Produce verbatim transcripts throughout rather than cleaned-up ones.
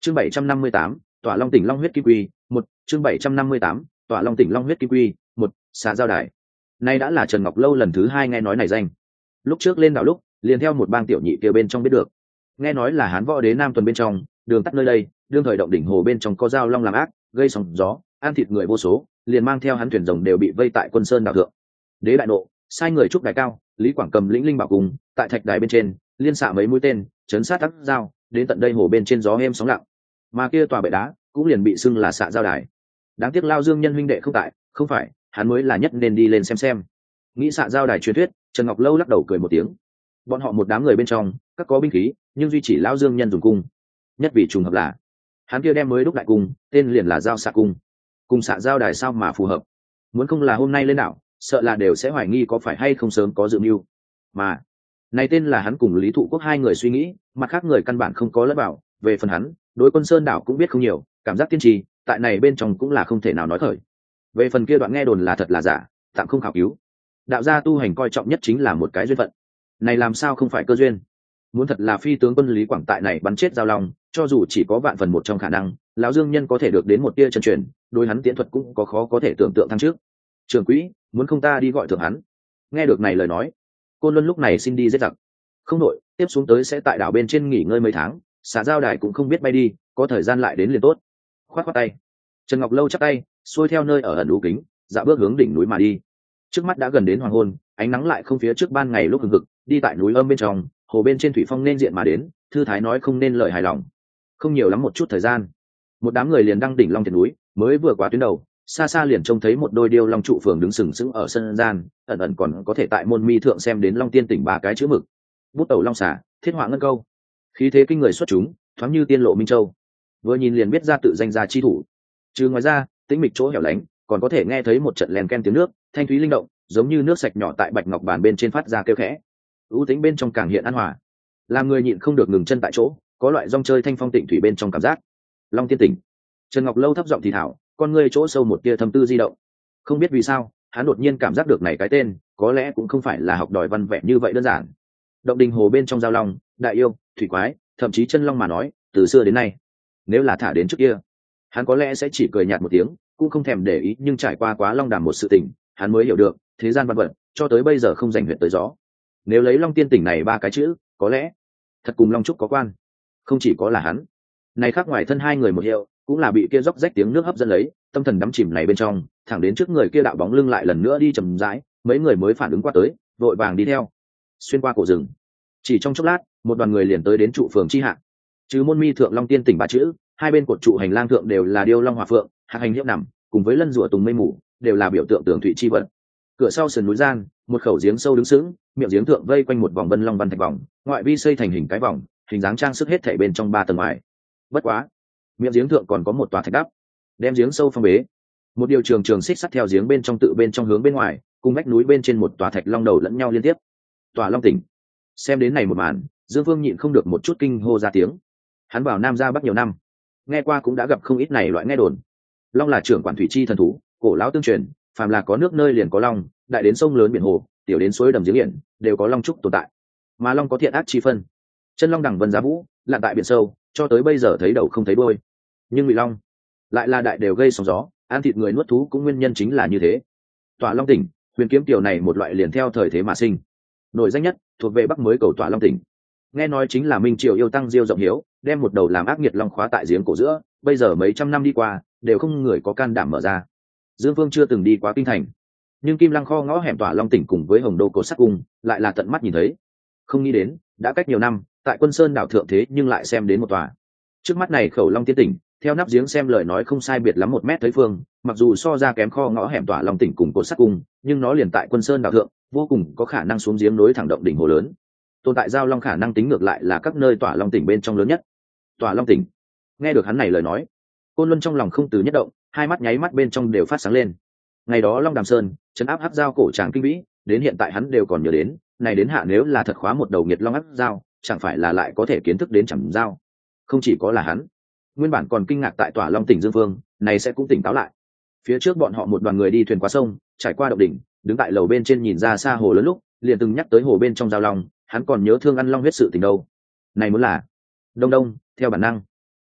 chương bảy trăm năm mươi tám, tỏa long tỉnh long huyết kim quy một chương bảy trăm năm mươi tám, tỏa long tỉnh long huyết kim quy một xạ giao đài. Nay đã là Trần Ngọc Lâu lần thứ hai nghe nói này danh. Lúc trước lên đảo lúc liền theo một bang tiểu nhị kia bên trong biết được, nghe nói là Hán Võ Đế Nam tuần bên trong đường tắt nơi đây đương thời động đỉnh hồ bên trong có dao long làm ác gây sóng gió ăn thịt người vô số, liền mang theo hắn thuyền rồng đều bị vây tại Quân Sơn đảo thượng. Đế đại nộ, sai người trúc đài cao, Lý Quảng cầm lĩnh linh bảo cùng tại thạch đài bên trên liên xạ mấy mũi tên chấn sát tắc dao đến tận đây hồ bên trên gió êm sóng lặng, mà kia tòa bệ đá cũng liền bị xưng là xạ giao đài. Đáng tiếc Lao Dương nhân huynh đệ không tại, không phải hắn mới là nhất nên đi lên xem xem. Nghĩ xạ giao đài truyền thuyết, Trần Ngọc Lâu lắc đầu cười một tiếng. Bọn họ một đám người bên trong các có binh khí, nhưng duy chỉ Lão Dương nhân dùng cung, nhất vì trùng hợp là hắn kia đem mới đúc đại cung tên liền là giao xạ cung. Cùng xạ giao đài sao mà phù hợp, muốn không là hôm nay lên đảo sợ là đều sẽ hoài nghi có phải hay không sớm có dự mưu. Mà này tên là hắn cùng Lý Thụ Quốc hai người suy nghĩ, mặt khác người căn bản không có lẫn vào. Về phần hắn đối Quân Sơn đảo cũng biết không nhiều, cảm giác tiên tri tại này bên trong cũng là không thể nào nói khởi. Về phần kia đoạn nghe đồn là thật là giả tạm không khảo cứu. Đạo gia tu hành coi trọng nhất chính là một cái duyên phận, này làm sao không phải cơ duyên. Muốn thật là phi tướng quân Lý Quảng tại này bắn chết giao long, cho dù chỉ có vạn phần một trong khả năng, lão Dương nhân có thể được đến một tia chân truyền, đối hắn tiễn thuật cũng có khó có thể tưởng tượng thăng trước. Trường quỹ muốn không ta đi gọi thượng hắn. Nghe được này lời nói, Côn Luân lúc này xin đi giết giặc. Không nội, tiếp xuống tới sẽ tại đảo bên trên nghỉ ngơi mấy tháng, xả giao đài cũng không biết bay đi, có thời gian lại đến liền tốt. Khoát khoát tay, Trần Ngọc Lâu chắp tay xuôi theo nơi ở ẩn lũ kính, dạo bước hướng đỉnh núi mà đi. Trước mắt đã gần đến hoàng hôn, ánh nắng lại không phía trước ban ngày lúc hừng hực, đi tại núi âm bên trong hồ bên trên thủy phong nên diện mà đến, thư thái nói không nên lời hài lòng. Không nhiều lắm một chút thời gian, một đám người liền đăng đỉnh long thiệt núi, mới vừa qua tuyến đầu, xa xa liền trông thấy một đôi điêu long trụ phường đứng sừng sững ở sân gian, ẩn ẩn còn có thể tại môn mi thượng xem đến long tiên tỉnh ba cái chữ mực, bút tẩu long xả thiết họa ngân câu, khí thế kinh người xuất chúng, thoáng như tiên lộ minh châu. Vừa nhìn liền biết ra tự danh gia chi thủ. Trừ ngoài ra, tĩnh mịch chỗ hẻo lánh còn có thể nghe thấy một trận len ken tiếng nước thanh thúy linh động, giống như nước sạch nhỏ tại bạch ngọc bàn bên trên phát ra kêu khẽ. ưu tính bên trong càng hiện an hòa, làm người nhịn không được ngừng chân tại chỗ, có loại rong chơi thanh phong tịnh thủy bên trong cảm giác. Long tiên tỉnh. Trần Ngọc Lâu thấp giọng thì thảo, con ngươi chỗ sâu một tia thâm tư di động. Không biết vì sao hắn đột nhiên cảm giác được này cái tên có lẽ cũng không phải là học đòi văn vẽ như vậy đơn giản. Động đình hồ bên trong giao long, đại yêu, thủy quái, thậm chí chân long mà nói, từ xưa đến nay nếu là thả đến trước kia, hắn có lẽ sẽ chỉ cười nhạt một tiếng, cũng không thèm để ý. Nhưng trải qua quá long đàm một sự tình, hắn mới hiểu được thế gian văn vật cho tới bây giờ không dành huyện tới gió. Nếu lấy long tiên tỉnh này ba cái chữ, có lẽ thật cùng long trúc có quan. Không chỉ có là hắn, này khác ngoài thân hai người một hiệu cũng là bị kia róc rách tiếng nước hấp dẫn lấy, tâm thần đắm chìm này bên trong, thẳng đến trước người kia đạo bóng lưng lại lần nữa đi chậm rãi, mấy người mới phản ứng qua tới, vội vàng đi theo. Xuyên qua cổ rừng, chỉ trong chốc lát, một đoàn người liền tới đến trụ phường chi hạ. Chứ môn mi thượng long tiên tỉnh ba chữ, hai bên cột trụ hành lang thượng đều là điêu long hòa phượng, hạc hành hiếp nằm, cùng với lân rùa tùng mây mù, đều là biểu tượng tường thủy chi vật. Cửa sau sườn núi gian, một khẩu giếng sâu đứng sững, miệng giếng thượng vây quanh một vòng vân long văn thạch vòng, ngoại vi xây thành hình cái vòng, hình dáng trang sức hết thảy bên trong ba tầng ngoài. Bất quá, miệng giếng thượng còn có một tòa thạch đắp, đem giếng sâu phong bế. Một điều trường trường xích sắt theo giếng bên trong tự bên trong hướng bên ngoài, cùng vách núi bên trên một tòa thạch long đầu lẫn nhau liên tiếp. Tòa long tỉnh. Xem đến này một màn, Dương Vương nhịn không được một chút kinh hô ra tiếng. Hắn vào Nam ra Bắc nhiều năm, nghe qua cũng đã gặp không ít này loại nghe đồn. Long là trưởng quản thủy chi thần thú, cổ lão tương truyền, phàm là có nước nơi liền có long, đại đến sông lớn biển hồ, tiểu đến suối đầm giếng biển, đều có long trúc tồn tại. Mà long có thiện ác chi phân. Chân long đẳng vân giá vũ, lặn tại biển sâu, cho tới bây giờ thấy đầu không thấy đuôi. Nhưng ngụy long lại là đại đều gây sóng gió, ăn thịt người nuốt thú cũng nguyên nhân chính là như thế. Tỏa long tỉnh, huyền kiếm tiểu này một loại liền theo thời thế mà sinh. Nổi danh nhất thuộc về Bắc mới cầu Tỏa long tỉnh. Nghe nói chính là Minh Triều yêu tăng Diêu rộng hiếu, đem một đầu làm ác nghiệt long khóa tại giếng cổ giữa, bây giờ mấy trăm năm đi qua, đều không người có can đảm mở ra. Dương Vương chưa từng đi qua kinh thành, nhưng Kim Lăng kho ngõ hẻm Tỏa long tỉnh cùng với Hồng Đô cổ sắc cung, lại là tận mắt nhìn thấy. Không nghĩ đến, đã cách nhiều năm, tại Quân Sơn đảo thượng thế nhưng lại xem đến một tòa. Trước mắt này khẩu long tiên tỉnh, theo nắp giếng xem lời nói không sai biệt lắm một mét tới phương, mặc dù so ra kém kho ngõ hẻm Tỏa long tỉnh cùng cổ sắc cung, nhưng nó liền tại Quân Sơn đảo thượng, vô cùng có khả năng xuống giếng nối thẳng động đỉnh hồ lớn. Tồn tại giao long khả năng tính ngược lại là các nơi Tỏa long tỉnh bên trong lớn nhất. Tỏa long tỉnh. Nghe được hắn này lời nói, Côn Luân trong lòng không từ nhất động, hai mắt nháy mắt bên trong đều phát sáng lên. Ngày đó Long Đàm Sơn trấn áp hắc giao cổ tràng kinh vĩ, đến hiện tại hắn đều còn nhớ đến, này đến hạ nếu là thật khóa một đầu nghiệt long hắc giao, chẳng phải là lại có thể kiến thức đến chẳng giao. Không chỉ có là hắn, nguyên bản còn kinh ngạc tại Tỏa long tỉnh Dương Vương, này sẽ cũng tỉnh táo lại. Phía trước bọn họ một đoàn người đi thuyền qua sông, trải qua động đỉnh, đứng tại lầu bên trên nhìn ra xa hồ lớn lúc, liền từng nhắc tới hồ bên trong giao long, hắn còn nhớ thương ăn long huyết sự tình đâu. Này muốn là Đông Đông, theo bản năng,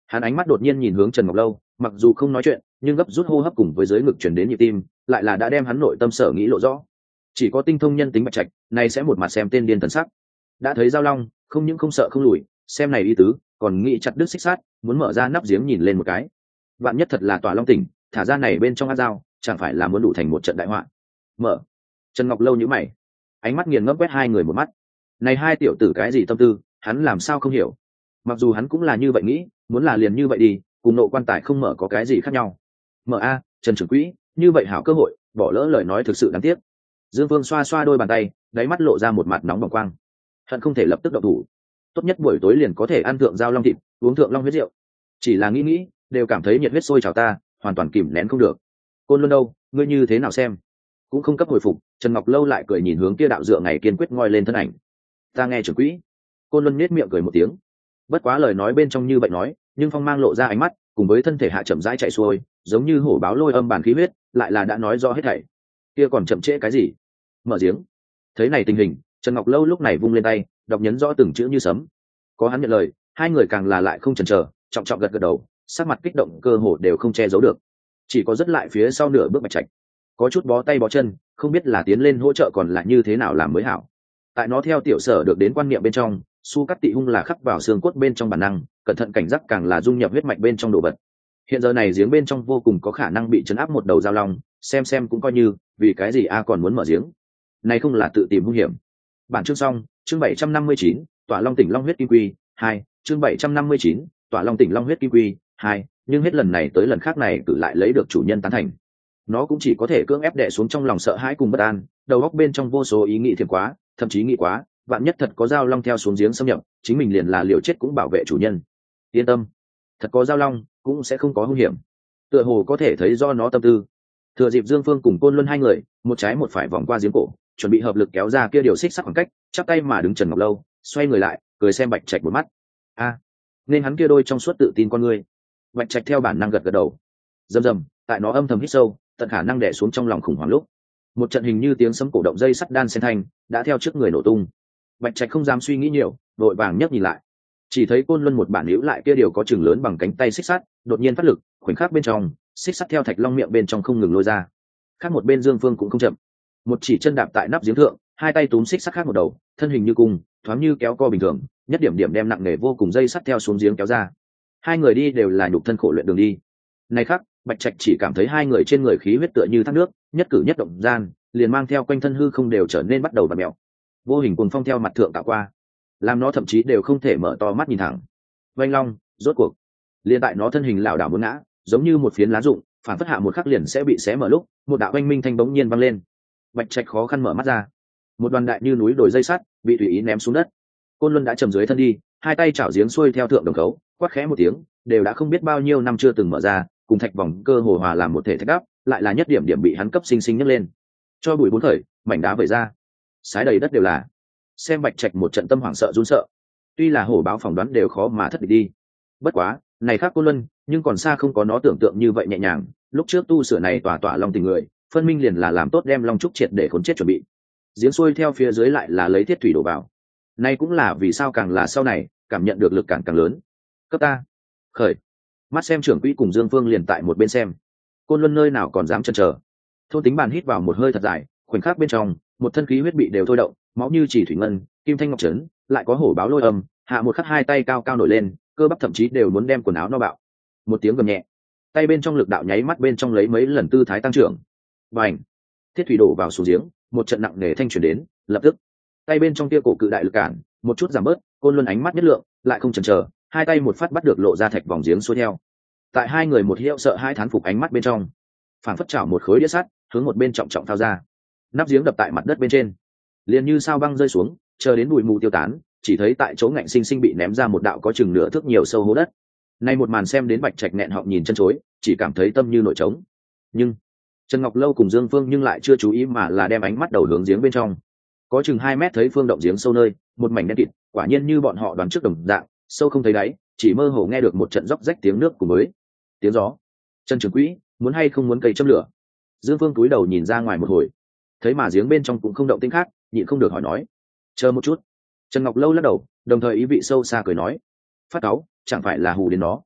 Hắn ánh mắt đột nhiên nhìn hướng Trần Ngọc Lâu, mặc dù không nói chuyện nhưng gấp rút hô hấp cùng với dưới ngực chuyển đến nhịp tim lại là đã đem hắn nội tâm sở nghĩ lộ rõ. Chỉ có tinh thông nhân tính Bạch Trạch này sẽ một mặt xem tên điên thần sắc. Đã thấy Giao Long không những không sợ không lùi, xem này ý tứ còn nghĩ chặt đứt xích sát, muốn mở ra nắp giếng nhìn lên một cái. Vạn nhất thật là Tỏa Long tỉnh thả ra này bên trong ác dao, chẳng phải là muốn đủ thành một trận đại họa. Mở. Trần Ngọc Lâu nhíu mày, ánh mắt nghiền ngẫm quét hai người một mắt. Này hai tiểu tử cái gì tâm tư, hắn làm sao không hiểu. Mặc dù hắn cũng là như vậy nghĩ, muốn là liền như vậy đi, cùng nộ quan tài không mở có cái gì khác nhau. Mở a, Trần trưởng quỹ, như vậy hảo cơ hội, bỏ lỡ lời nói thực sự đáng tiếc. Dương Vương xoa xoa đôi bàn tay, đáy mắt lộ ra một mặt nóng bỏng quang. Hận không thể lập tức động thủ. Tốt nhất buổi tối liền có thể ăn thượng giao long thịt, uống thượng long huyết rượu. Chỉ là nghĩ nghĩ, đều cảm thấy nhiệt huyết sôi trào ta, hoàn toàn kìm nén không được. Côn Luân đâu, ngươi như thế nào xem? Cũng không cấp hồi phục, Trần Ngọc Lâu lại cười nhìn hướng kia đạo dựa ngày kiên quyết ngoi lên thân ảnh. Ta nghe trưởng quỹ. Côn Luân nhếch miệng cười một tiếng. Bất quá lời nói bên trong như vậy nói, nhưng phong mang lộ ra ánh mắt, cùng với thân thể hạ chậm rãi chạy xuôi, giống như hổ báo lôi âm bản khí huyết, lại là đã nói rõ hết thảy. Kia còn chậm trễ cái gì? Mở giếng. Thấy này tình hình, Trần Ngọc Lâu lúc này vung lên tay, đọc nhấn rõ từng chữ như sấm. Có hắn nhận lời, hai người càng là lại không chần chờ, trọng trọng gật gật đầu, sắc mặt kích động cơ hồ đều không che giấu được. Chỉ có rất lại phía sau nửa bước Bạch Trạch, có chút bó tay bó chân, không biết là tiến lên hỗ trợ còn là như thế nào làm mới hảo. Tại nó theo tiểu sở được đến quan niệm bên trong, su cắt tị hung là khắc vào xương cốt bên trong bản năng, cẩn thận cảnh giác càng là dung nhập huyết mạch bên trong đồ vật. Hiện giờ này giếng bên trong vô cùng có khả năng bị chấn áp một đầu giao long, xem xem cũng coi như, vì cái gì a còn muốn mở giếng? Này không là tự tìm hung hiểm. Bản chương xong, chương bảy trăm năm mươi chín, Tỏa Long tỉnh Long huyết kim quy, hai, chương bảy trăm năm mươi chín, Tỏa Long tỉnh Long huyết kim quy, hai, nhưng hết lần này tới lần khác này cử lại lấy được chủ nhân tán thành. Nó cũng chỉ có thể cưỡng ép đè xuống trong lòng sợ hãi cùng bất an, đầu óc bên trong vô số ý nghĩ thiệt quá, thậm chí nghĩ quá, vạn nhất thật có giao long theo xuống giếng xâm nhập, chính mình liền là liều chết cũng bảo vệ chủ nhân. Yên tâm, thật có giao long cũng sẽ không có hung hiểm. Tựa hồ có thể thấy do nó tâm tư. Thừa dịp Dương Phương cùng Côn Luân hai người, một trái một phải vòng qua giếng cổ, chuẩn bị hợp lực kéo ra kia điều xích sắt khoảng cách, chắp tay mà đứng Trần Ngọc Lâu, xoay người lại, cười xem Bạch Trạch một mắt. A, nên hắn kia đôi trong suốt tự tin con người. Bạch Trạch theo bản năng gật gật đầu. Rầm rầm, tại nó âm thầm hít sâu, tận khả năng đè xuống trong lòng khủng hoảng lúc, một trận hình như tiếng sấm cổ động dây sắt đan xen thanh đã theo trước người nổ tung. Bạch Trạch không dám suy nghĩ nhiều, vội vàng nhấc nhìn lại, chỉ thấy Côn Luân một bản níu lại kia điều có chừng lớn bằng cánh tay xích sắt, đột nhiên phát lực, khoảnh khắc bên trong, xích sắt theo thạch long miệng bên trong không ngừng lôi ra. Khác một bên Dương Phương cũng không chậm, một chỉ chân đạp tại nắp giếng thượng, hai tay túm xích sắt khác một đầu, thân hình như cung, thoáng như kéo co bình thường, nhất điểm điểm đem nặng nề vô cùng dây sắt theo xuống giếng kéo ra. Hai người đi đều là nhục thân khổ luyện đường đi. Này khác, Bạch Trạch chỉ cảm thấy hai người trên người khí huyết tựa như thác nước, nhất cử nhất động gian, liền mang theo quanh thân hư không đều trở nên bắt đầu bạt mèo. Vô hình cuồng phong theo mặt thượng tạo qua, làm nó thậm chí đều không thể mở to mắt nhìn thẳng. Vành Long, rốt cuộc, liền tại nó thân hình lảo đảo muốn ngã, giống như một phiến lá rụng, phản phất hạ một khắc liền sẽ bị xé mở lúc, một đạo oanh minh thanh bỗng nhiên vang lên. Bạch Trạch khó khăn mở mắt ra, một đoàn đại như núi đồi dây sắt bị tùy ý ném xuống đất. Côn Luân đã trầm dưới thân đi, hai tay chảo giếng xuôi theo thượng đồng khấu, quát khẽ một tiếng, đều đã không biết bao nhiêu năm chưa từng mở ra, cùng thạch vòng cơ hồ hòa làm một thể thạch đắp, lại là nhất điểm điểm bị hắn cấp sinh sinh nhấc lên, cho bụi bốn khởi, mảnh đá vẩy ra, sái đầy đất đều là. Xem Bạch Trạch một trận tâm hoảng sợ run sợ, tuy là hổ báo phỏng đoán đều khó mà thất địch đi. Bất quá, này khác Côn Luân, nhưng còn xa không có nó tưởng tượng như vậy nhẹ nhàng. Lúc trước tu sửa này tỏa tỏa long tình người, phân minh liền là làm tốt đem long trúc triệt để khốn chết chuẩn bị. Giếng xuôi theo phía dưới lại là lấy thiết thủy đổ vào. Nay cũng là vì sao càng là sau này, cảm nhận được lực cản càng lớn. Cấp ta, khởi. Mắt xem trưởng quỹ cùng Dương Phương liền tại một bên xem. Côn Luân nơi nào còn dám chần chờ. Thôn Tính Bàn hít vào một hơi thật dài, khoảnh khắc bên trong, một thân khí huyết bị đều thôi động, máu như chỉ thủy ngân, kim thanh ngọc trấn, lại có hổ báo lôi âm, hạ một khắc hai tay cao cao nổi lên, cơ bắp thậm chí đều muốn đem quần áo no bạo. Một tiếng gầm nhẹ, tay bên trong lực đạo nháy mắt bên trong lấy mấy lần tư thái tăng trưởng. Bành! Thiết thủy đổ vào xuống giếng, một trận nặng nề thanh truyền đến, lập tức, tay bên trong kia cổ cự đại lực cản, một chút giảm bớt, Côn Luân ánh mắt nhất lượng, lại không chần chờ, hai tay một phát bắt được lộ ra thạch vòng giếng xuôi theo. Tại hai người một hiệu sợ hai thán phục ánh mắt bên trong, phản phất chảo một khối đĩa sắt, hướng một bên trọng trọng thao ra. Nắp giếng đập tại mặt đất bên trên, liền như sao băng rơi xuống, chờ đến bụi mù tiêu tán, chỉ thấy tại chỗ ngạnh sinh sinh bị ném ra một đạo có chừng nửa thước nhiều sâu hố đất. Nay một màn xem đến Bạch Trạch nẹn họng nhìn chân chối, chỉ cảm thấy tâm như nổi trống. Nhưng Trần Ngọc Lâu cùng Dương Phương nhưng lại chưa chú ý mà là đem ánh mắt đầu hướng giếng bên trong. Có chừng hai mét thấy phương động giếng sâu nơi, một mảnh đen kịt, quả nhiên như bọn họ đoán trước đồng dạng, sâu không thấy đáy, chỉ mơ hồ nghe được một trận róc rách tiếng nước cùng với tiếng gió. Trần trưởng quỹ, muốn hay không muốn cây châm lửa? Dương Phương cúi đầu nhìn ra ngoài một hồi, thấy mà giếng bên trong cũng không động tĩnh khác, nhịn không được hỏi nói. Chờ một chút. Trần Ngọc Lâu lắc đầu, đồng thời ý vị sâu xa cười nói. Phát cáu, chẳng phải là hù đến nó.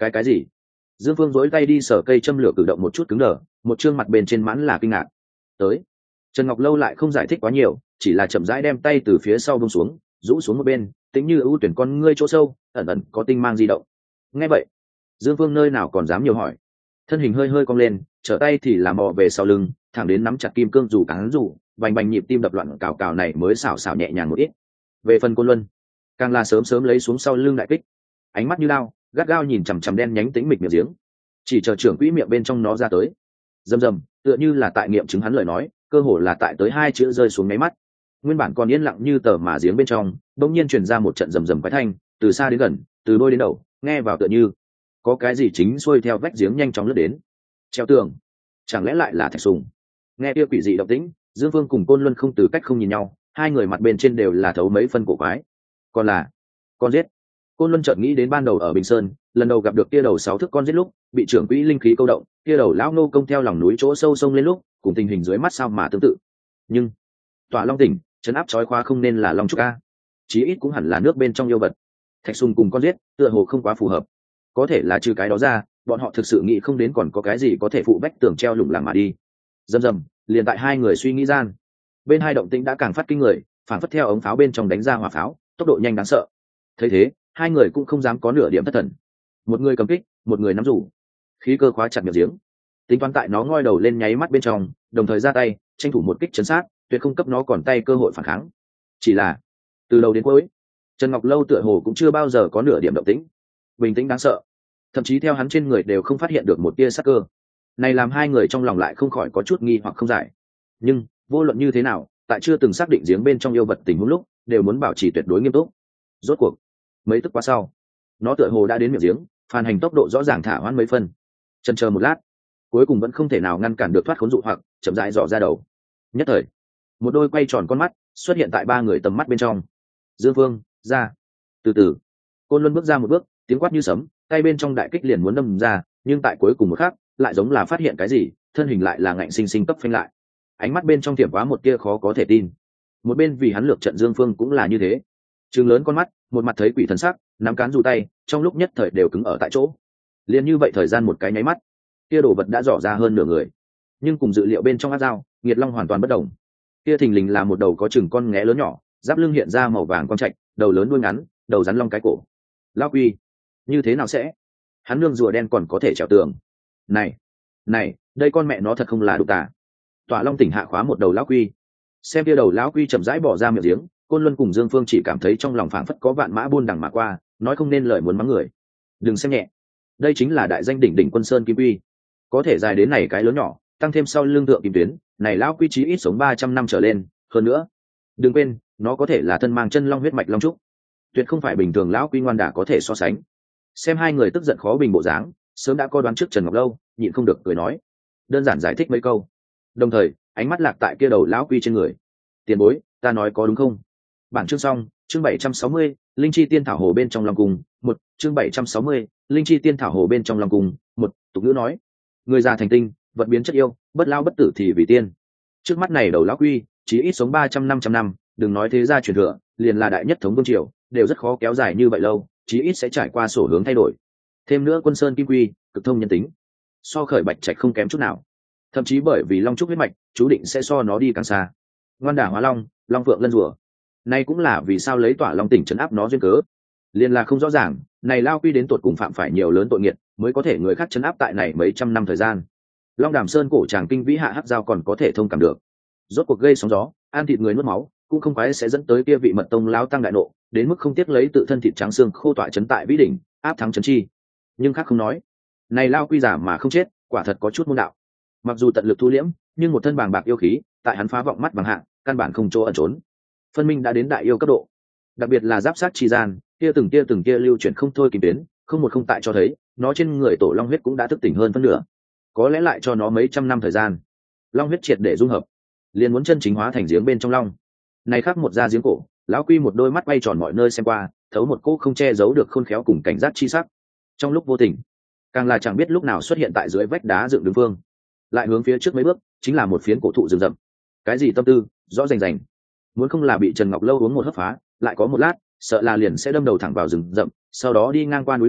cái cái gì? Dương Phương dối tay đi sờ cây châm lửa cử động một chút cứng đờ, một trương mặt bên trên mãn là kinh ngạc. Tới. Trần Ngọc Lâu lại không giải thích quá nhiều, chỉ là chậm rãi đem tay từ phía sau buông xuống, rũ xuống một bên, tính như ưu tuyển con ngươi chỗ sâu, ẩn ẩn có tinh mang di động. Nghe vậy, Dương Phương nơi nào còn dám nhiều hỏi, thân hình hơi hơi cong lên, trở tay thì làm mò về sau lưng, thẳng đến nắm chặt kim cương dù cắn dù, bành bành nhịp tim đập loạn cào cào này mới xảo xảo nhẹ nhàng một ít. Về phần Côn Luân, càng là sớm sớm lấy xuống sau lưng đại kích, ánh mắt như lao, gắt gao nhìn chằm chằm đen nhánh tĩnh mịch miệng giếng, chỉ chờ trưởng quỹ miệng bên trong nó ra tới. Rầm rầm, tựa như là tại nghiệm chứng hắn lời nói, cơ hồ là tại tới hai chữ rơi xuống nháy mắt. Nguyên bản còn yên lặng như tờ mà giếng bên trong, đột nhiên truyền ra một trận rầm rầm quái thanh, từ xa đến gần, từ đôi đến đầu, nghe vào tựa như có cái gì chính xuôi theo vách giếng nhanh chóng lướt đến. Treo tường, chẳng lẽ lại là Thạch Sùng? Nghe kia quỷ dị động tĩnh, Dương Vương cùng Côn Luân không từ cách không nhìn nhau, hai người mặt bên trên đều là thấu mấy phân cổ quái. Còn là con giết. Côn Luân chợt nghĩ đến ban đầu ở Bình Sơn, lần đầu gặp được kia đầu sáu thước con giết lúc, bị trưởng quỹ linh khí câu động, kia đầu lão nô công theo lòng núi chỗ sâu sông lên lúc, cùng tình hình dưới mắt sao mà tương tự. Nhưng Tỏa Long tỉnh, trấn áp chói khóa không nên là Long trúc a, chí ít cũng hẳn là nước bên trong yêu vật. Thạch Sùng cùng con giết, tựa hồ không quá phù hợp. Có thể là trừ cái đó ra, bọn họ thực sự nghĩ không đến còn có cái gì có thể phụ vách tường treo lủng lẳng mà đi. Dầm dầm, liền tại hai người suy nghĩ gian, bên hai động tĩnh đã càng phát kinh người, phản phất theo ống pháo bên trong đánh ra hỏa pháo, tốc độ nhanh đáng sợ. Thấy thế, hai người cũng không dám có nửa điểm thất thần. Một người cầm kích, một người nắm rủ, khí cơ khóa chặt miệng giếng, tính toán tại nó ngoi đầu lên nháy mắt bên trong, đồng thời ra tay tranh thủ một kích chấn sát, tuyệt không cấp nó còn tay cơ hội phản kháng. Chỉ là từ đầu đến cuối, Trần Ngọc Lâu tựa hồ cũng chưa bao giờ có nửa điểm động tĩnh, bình tĩnh đáng sợ, thậm chí theo hắn trên người đều không phát hiện được một tia sát cơ. Này làm hai người trong lòng lại không khỏi có chút nghi hoặc không giải. Nhưng vô luận như thế nào, tại chưa từng xác định giếng bên trong yêu vật tình huống lúc, đều muốn bảo trì tuyệt đối nghiêm túc. Rốt cuộc, mấy tức qua sau, nó tựa hồ đã đến miệng giếng, phản hành tốc độ rõ ràng thả hoãn mấy phân. Chần chờ một lát, cuối cùng vẫn không thể nào ngăn cản được thoát khốn dụ hoặc, chậm rãi dò ra đầu. Nhất thời, một đôi quay tròn con mắt xuất hiện tại ba người tầm mắt bên trong. Dương Vương, ra. Từ từ, Côn Luân bước ra một bước, tiếng quát như sấm, tay bên trong đại kích liền muốn đâm ra, nhưng tại cuối cùng một khắc, lại giống là phát hiện cái gì, thân hình lại là ngạnh sinh sinh cấp phanh lại. Ánh mắt bên trong tiệm quá một tia khó có thể tin. Một bên vì hắn lược trận Dương Phương cũng là như thế, trừng lớn con mắt, một mặt thấy quỷ thần sắc, nắm cán dù tay, trong lúc nhất thời đều cứng ở tại chỗ. Liên như vậy thời gian một cái nháy mắt, kia đồ vật đã rõ ra hơn nửa người, nhưng cùng dự liệu bên trong áp dao, Nghiệt Long hoàn toàn bất đồng. Kia thình lình là một đầu có chừng con nghé lớn nhỏ, giáp lưng hiện ra màu vàng quang trạch, đầu lớn đuôi ngắn, đầu rắn long cái cổ. Lão Quy, như thế nào sẽ? Hắn nương rùa đen còn có thể trèo tường. Này, này, đây con mẹ nó thật không là đục tà. Tỏa Long tỉnh hạ khóa một đầu lão quy. Xem kia đầu lão quy chậm rãi bỏ ra miệng giếng, Côn Luân cùng Dương Phương chỉ cảm thấy trong lòng phảng phất có vạn mã buôn đằng mà qua, nói không nên lời muốn mắng người. Đừng xem nhẹ, đây chính là đại danh đỉnh đỉnh Quân Sơn Kim Quy, có thể dài đến này cái lớn nhỏ, tăng thêm sau lưng tượng kim tuyến, này lão quy chí ít sống ba trăm năm trở lên, hơn nữa, đừng quên, nó có thể là thân mang chân long huyết mạch long trúc, tuyệt không phải bình thường lão quy ngoan đả có thể so sánh. Xem hai người tức giận khó bình bộ dáng, sớm đã coi đoán trước Trần Ngọc Lâu, nhịn không được cười nói, đơn giản giải thích mấy câu, đồng thời ánh mắt lạc tại kia đầu lão quy trên người. Tiền bối, ta nói có đúng không? Bản chương xong, chương bảy trăm sáu mươi, linh chi tiên thảo hồ bên trong long cung, một, chương bảy trăm sáu mươi, linh chi tiên thảo hồ bên trong long cung, một, tục ngữ nói, người già thành tinh, vật biến chất yêu, bất lao bất tử thì vì tiên. Trước mắt này đầu lão quy, chỉ ít sống ba trăm năm trăm năm, đừng nói thế gia truyền thừa, liền là đại nhất thống vương triều, đều rất khó kéo dài như vậy lâu, chí ít sẽ trải qua sổ hướng thay đổi. Thêm nữa Quân Sơn Kim Quy, cực thông nhân tính, so khởi Bạch Trạch không kém chút nào, thậm chí bởi vì long trúc huyết mạch, chú định sẽ so nó đi càng xa. Ngoan đả hóa long, long phượng lân rùa, nay cũng là vì sao lấy Tỏa Long tỉnh trấn áp nó duyên cớ. Liên là không rõ ràng, này lao quy đến tột cùng phạm phải nhiều lớn tội nghiệt, mới có thể người khác trấn áp tại này mấy trăm năm thời gian. Long Đàm Sơn cổ tràng kinh vĩ hạ hắc giao còn có thể thông cảm được, rốt cuộc gây sóng gió, ăn thịt người nuốt máu, cũng không phải sẽ dẫn tới kia vị mật tông lão tăng đại nộ, đến mức không tiếc lấy tự thân thịt trắng xương khô tọa trấn tại vĩ đỉnh, áp thắng trấn chi. Nhưng khác không nói, này lao quy giả mà không chết, quả thật có chút môn đạo. Mặc dù tận lực thu liễm, nhưng một thân bàng bạc yêu khí, tại hắn phá vọng mắt bằng hạng, căn bản không chỗ ẩn trốn. Phân minh đã đến đại yêu cấp độ, đặc biệt là giáp sát chi gian, kia từng kia từng kia lưu chuyển không thôi kìm biến, không một không tại cho thấy, nó trên người tổ long huyết cũng đã thức tỉnh hơn phân nửa. Có lẽ lại cho nó mấy trăm năm thời gian, long huyết triệt để dung hợp, liền muốn chân chính hóa thành giếng bên trong long. Này khác một da giếng cổ, lão quy một đôi mắt bay tròn mọi nơi xem qua, thấu một cỗ không che giấu được khôn khéo cùng cảnh giác chi sắc. Trong lúc vô tình, càng là chẳng biết lúc nào xuất hiện tại dưới vách đá dựng đứng phương, lại hướng phía trước mấy bước, chính là một phiến cổ thụ rừng rậm. Cái gì tâm tư, rõ rành rành. Muốn không là bị Trần Ngọc Lâu uống một hớp phá, lại có một lát, sợ là liền sẽ đâm đầu thẳng vào rừng rậm, sau đó đi ngang qua núi đảo,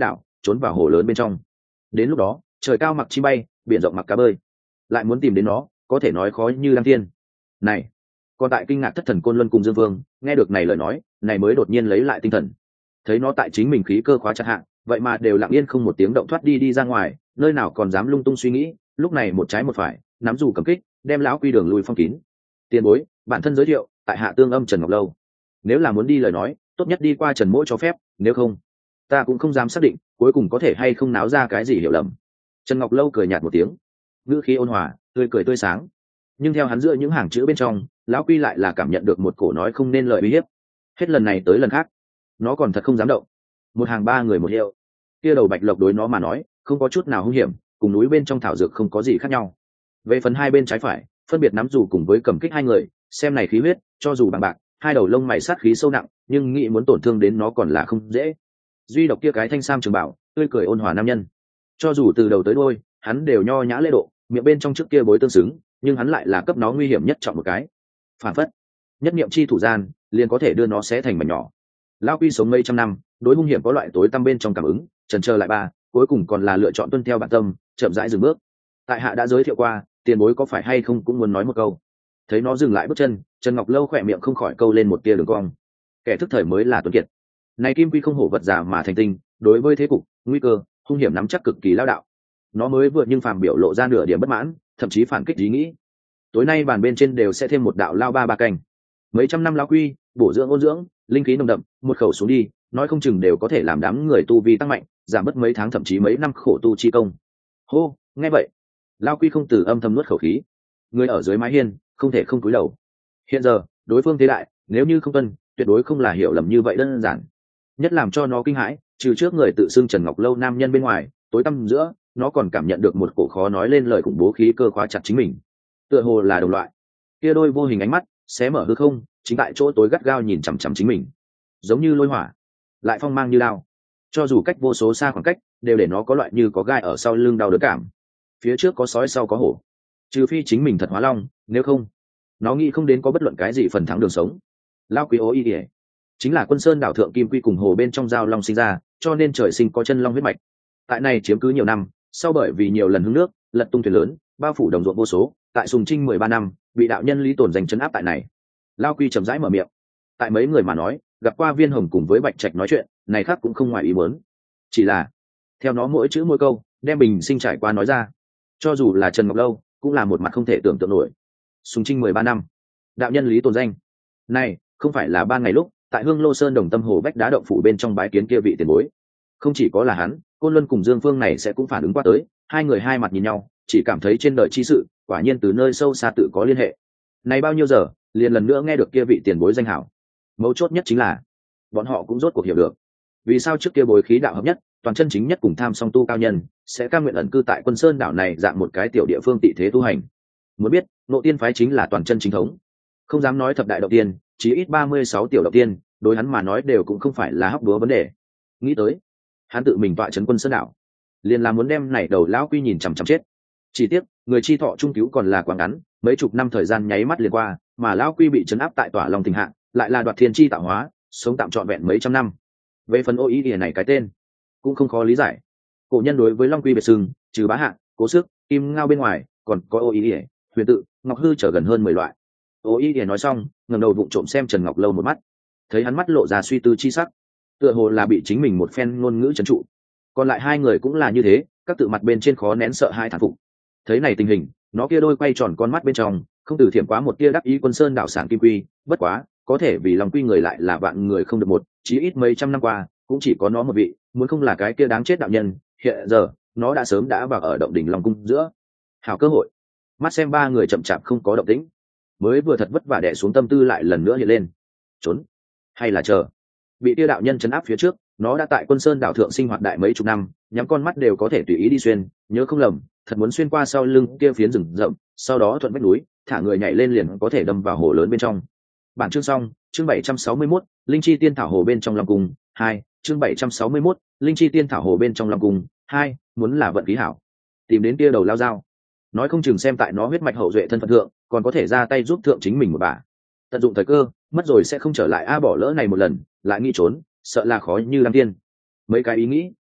trốn vào hồ lớn bên trong. Đến lúc đó trời cao mặc chim bay, biển rộng mặc cá bơi, lại muốn tìm đến nó có thể nói khó như đăng thiên. Này, còn tại kinh ngạc thất thần Côn Luân cùng Dương Vương nghe được này lời nói này mới đột nhiên lấy lại tinh thần, thấy nó tại chính mình khí cơ khóa chặt hạ, vậy mà đều lặng yên không một tiếng động thoát đi đi ra ngoài, nơi nào còn dám lung tung suy nghĩ. Lúc này một trái một phải nắm dù cầm kích, đem lão quy đường lui phong kín. Tiền bối, bản thân giới thiệu, tại hạ Tương Âm Trần Ngọc Lâu. Nếu là muốn đi lời nói tốt nhất đi qua Trần Mỗ cho phép, nếu không ta cũng không dám xác định cuối cùng có thể hay không náo ra cái gì hiểu lầm. Trần Ngọc Lâu cười nhạt một tiếng, ngữ khí ôn hòa, tươi cười tươi sáng, nhưng theo hắn giữa những hàng chữ bên trong, lão quy lại là cảm nhận được một cổ nói không nên lời uy hiếp. Hết lần này tới lần khác nó còn thật không dám động. Một hàng ba người một hiệu, kia đầu bạch lộc đối nó mà nói không có chút nào hung hiểm, cùng núi bên trong thảo dược không có gì khác nhau. Về phần hai bên trái phải phân biệt nắm dù cùng với cầm kích hai người, xem này khí huyết cho dù bằng bạc, hai đầu lông mày sát khí sâu nặng, nhưng nghĩ muốn tổn thương đến nó còn là không dễ. Duy độc kia cái thanh sam trường bảo, tươi cười ôn hòa nam nhân, cho dù từ đầu tới đuôi hắn đều nho nhã lễ độ, miệng bên trong trước kia bối tương xứng, nhưng hắn lại là cấp nó nguy hiểm nhất chọn một cái. Phản phất nhất niệm chi thủ gian liền có thể đưa nó xé thành mảnh nhỏ. Lão quy sống mấy trăm năm, đối hung hiểm có loại tối tăm bên trong cảm ứng, chần chờ lại ba, cuối cùng còn là lựa chọn tuân theo bản tâm, chậm rãi dừng bước. Tại hạ đã giới thiệu qua, tiền bối có phải hay không cũng muốn nói một câu. Thấy nó dừng lại bước chân, Trần Ngọc Lâu khỏe miệng không khỏi câu lên một tia đường cong. Kẻ thức thời mới là tuấn kiệt. Này kim quy không hổ vật giả mà thành tinh, đối với thế cục nguy cơ hung hiểm nắm chắc cực kỳ lao đạo. Nó mới vừa nhưng phàm biểu lộ ra nửa điểm bất mãn, thậm chí phản kích ý nghĩ. Tối nay bàn bên trên đều sẽ thêm một đạo lao ba ba canh. Mấy trăm năm lão quy bổ dưỡng ôn dưỡng, linh khí nồng đậm, một khẩu xuống đi nói không chừng đều có thể làm đám người tu vi tăng mạnh, giảm bớt mấy tháng thậm chí mấy năm khổ tu chi công. Hô, nghe vậy lão quy không từ âm thầm nuốt khẩu khí. Người ở dưới mái hiên không thể không cúi đầu. Hiện giờ đối phương thế đại, nếu như không tuân tuyệt đối không là hiểu lầm như vậy đơn giản. Nhất làm cho nó kinh hãi, trừ trước người tự xưng Trần Ngọc Lâu nam nhân bên ngoài, tối tăm giữa nó còn cảm nhận được một cổ khó nói lên lời khủng bố khí cơ khóa chặt chính mình, tựa hồ là đồng loại. Kia đôi vô hình ánh mắt xé mở hư không, chính tại chỗ tối gắt gao nhìn chằm chằm chính mình, giống như lôi hỏa, lại phong mang như lao. Cho dù cách vô số xa khoảng cách, đều để nó có loại như có gai ở sau lưng đau đớn cảm. Phía trước có sói sau có hổ, trừ phi chính mình thật hóa long, nếu không nó nghĩ không đến có bất luận cái gì phần thắng đường sống. Lao quý ố y ỉa chính là Quân Sơn đảo thượng kim quy cùng hồ bên trong giao long sinh ra, cho nên trời sinh có chân long huyết mạch. Tại này chiếm cứ nhiều năm, sau bởi vì nhiều lần hứng nước lật tung thuyền lớn, bao phủ đồng ruộng vô số, tại Sùng Trinh mười ba năm bị đạo nhân Lý Tồn giành chấn áp tại này. Lao quy chậm rãi mở miệng, tại mấy người mà nói gặp qua Viên Hồng cùng với Bạch Trạch nói chuyện này khác cũng không ngoài ý muốn, chỉ là theo nó mỗi chữ mỗi câu đem bình sinh trải qua nói ra, cho dù là Trần Ngọc Lâu cũng là một mặt không thể tưởng tượng nổi. Sùng Trinh mười ba năm, đạo nhân Lý Tồn danh này không phải là ba ngày lúc tại Hương Lô Sơn Đồng Tâm Hồ Bách Đá động phủ bên trong bái kiến kia vị tiền bối. Không chỉ có là hắn, Côn Luân cùng Dương Phương này sẽ cũng phản ứng qua tới, hai người hai mặt nhìn nhau, chỉ cảm thấy trên đời chi sự quả nhiên từ nơi sâu xa tự có liên hệ. Này bao nhiêu giờ liền lần nữa nghe được kia vị tiền bối danh hảo. Mấu chốt nhất chính là bọn họ cũng rốt cuộc hiểu được vì sao trước kia bối khí đạo hợp nhất, toàn chân chính nhất cùng tham song tu cao nhân sẽ cam nguyện ẩn cư tại Quân Sơn đảo này dạng một cái tiểu địa phương tị thế tu hành. Muốn biết Ngộ Tiên phái chính là toàn chân chính thống, không dám nói thập đại động tiên, chỉ ít ba mươi sáu tiểu động tiên đối hắn mà nói đều cũng không phải là hóc búa vấn đề. Nghĩ tới hắn tự mình tọa trấn Quân Sơn đảo, liền là muốn đem này đầu lão quy nhìn chằm chằm chết. Chỉ tiếc người chi thọ trung cứu còn là quá ngắn, mấy chục năm thời gian nháy mắt liền qua, mà lão quy bị trấn áp tại Tỏa Long Tình Hạ, lại là đoạt thiên chi tạo hóa, sống tạm trọn vẹn mấy trăm năm. Về phần ô ý ỉa này cái tên cũng không khó lý giải. Cổ nhân đối với long quy biệt sừng, trừ Bá Hạ, Cố Sức, Kim Ngao bên ngoài, còn có ô ý ỉa, Huyền Tự, Ngọc Hư trở gần hơn mười loại. Ô ý ỉa nói xong, ngẩng đầu vụng trộm xem Trần Ngọc Lâu một mắt, thấy hắn mắt lộ ra suy tư chi sắc, tựa hồ là bị chính mình một phen ngôn ngữ trấn trụ. Còn lại hai người cũng là như thế, các tự mặt bên trên khó nén sợ hai thản phục. Thấy này tình hình, nó kia đôi quay tròn con mắt bên trong không từ thiểm quá một tia đắc ý Quân Sơn đảo sản kim quy, bất quá có thể vì lòng quy người lại là vạn người không được một, chí ít mấy trăm năm qua cũng chỉ có nó một vị, muốn không là cái kia đáng chết đạo nhân, hiện giờ nó đã sớm đã vào ở động đỉnh Long cung giữa. Hảo cơ hội. Mắt xem ba người chậm chạp không có động tĩnh, mới vừa thật vất vả đè xuống tâm tư lại lần nữa hiện lên. Trốn hay là chờ? Bị tia đạo nhân chấn áp phía trước, nó đã tại Quân Sơn đảo thượng sinh hoạt đại mấy chục năm, nhắm con mắt đều có thể tùy ý đi xuyên, nhớ không lầm thật muốn xuyên qua sau lưng kia phiến rừng rậm, sau đó thuận vách núi thả người nhảy lên liền có thể đâm vào hồ lớn bên trong. Bản chương xong. Chương bảy trăm sáu mươi mốt, linh chi tiên thảo hồ bên trong Long cung hai. Chương bảy trăm sáu mươi mốt, linh chi tiên thảo hồ bên trong Long cung hai. Muốn là vận khí hảo, tìm đến kia đầu lao dao, nói không chừng xem tại nó huyết mạch hậu duệ thân phận thượng, còn có thể ra tay giúp thượng chính mình một bà. Tận dụng thời cơ, mất rồi sẽ không trở lại a, bỏ lỡ này một lần lại nghĩ trốn sợ là khó như đăng tiên. Mấy cái ý nghĩ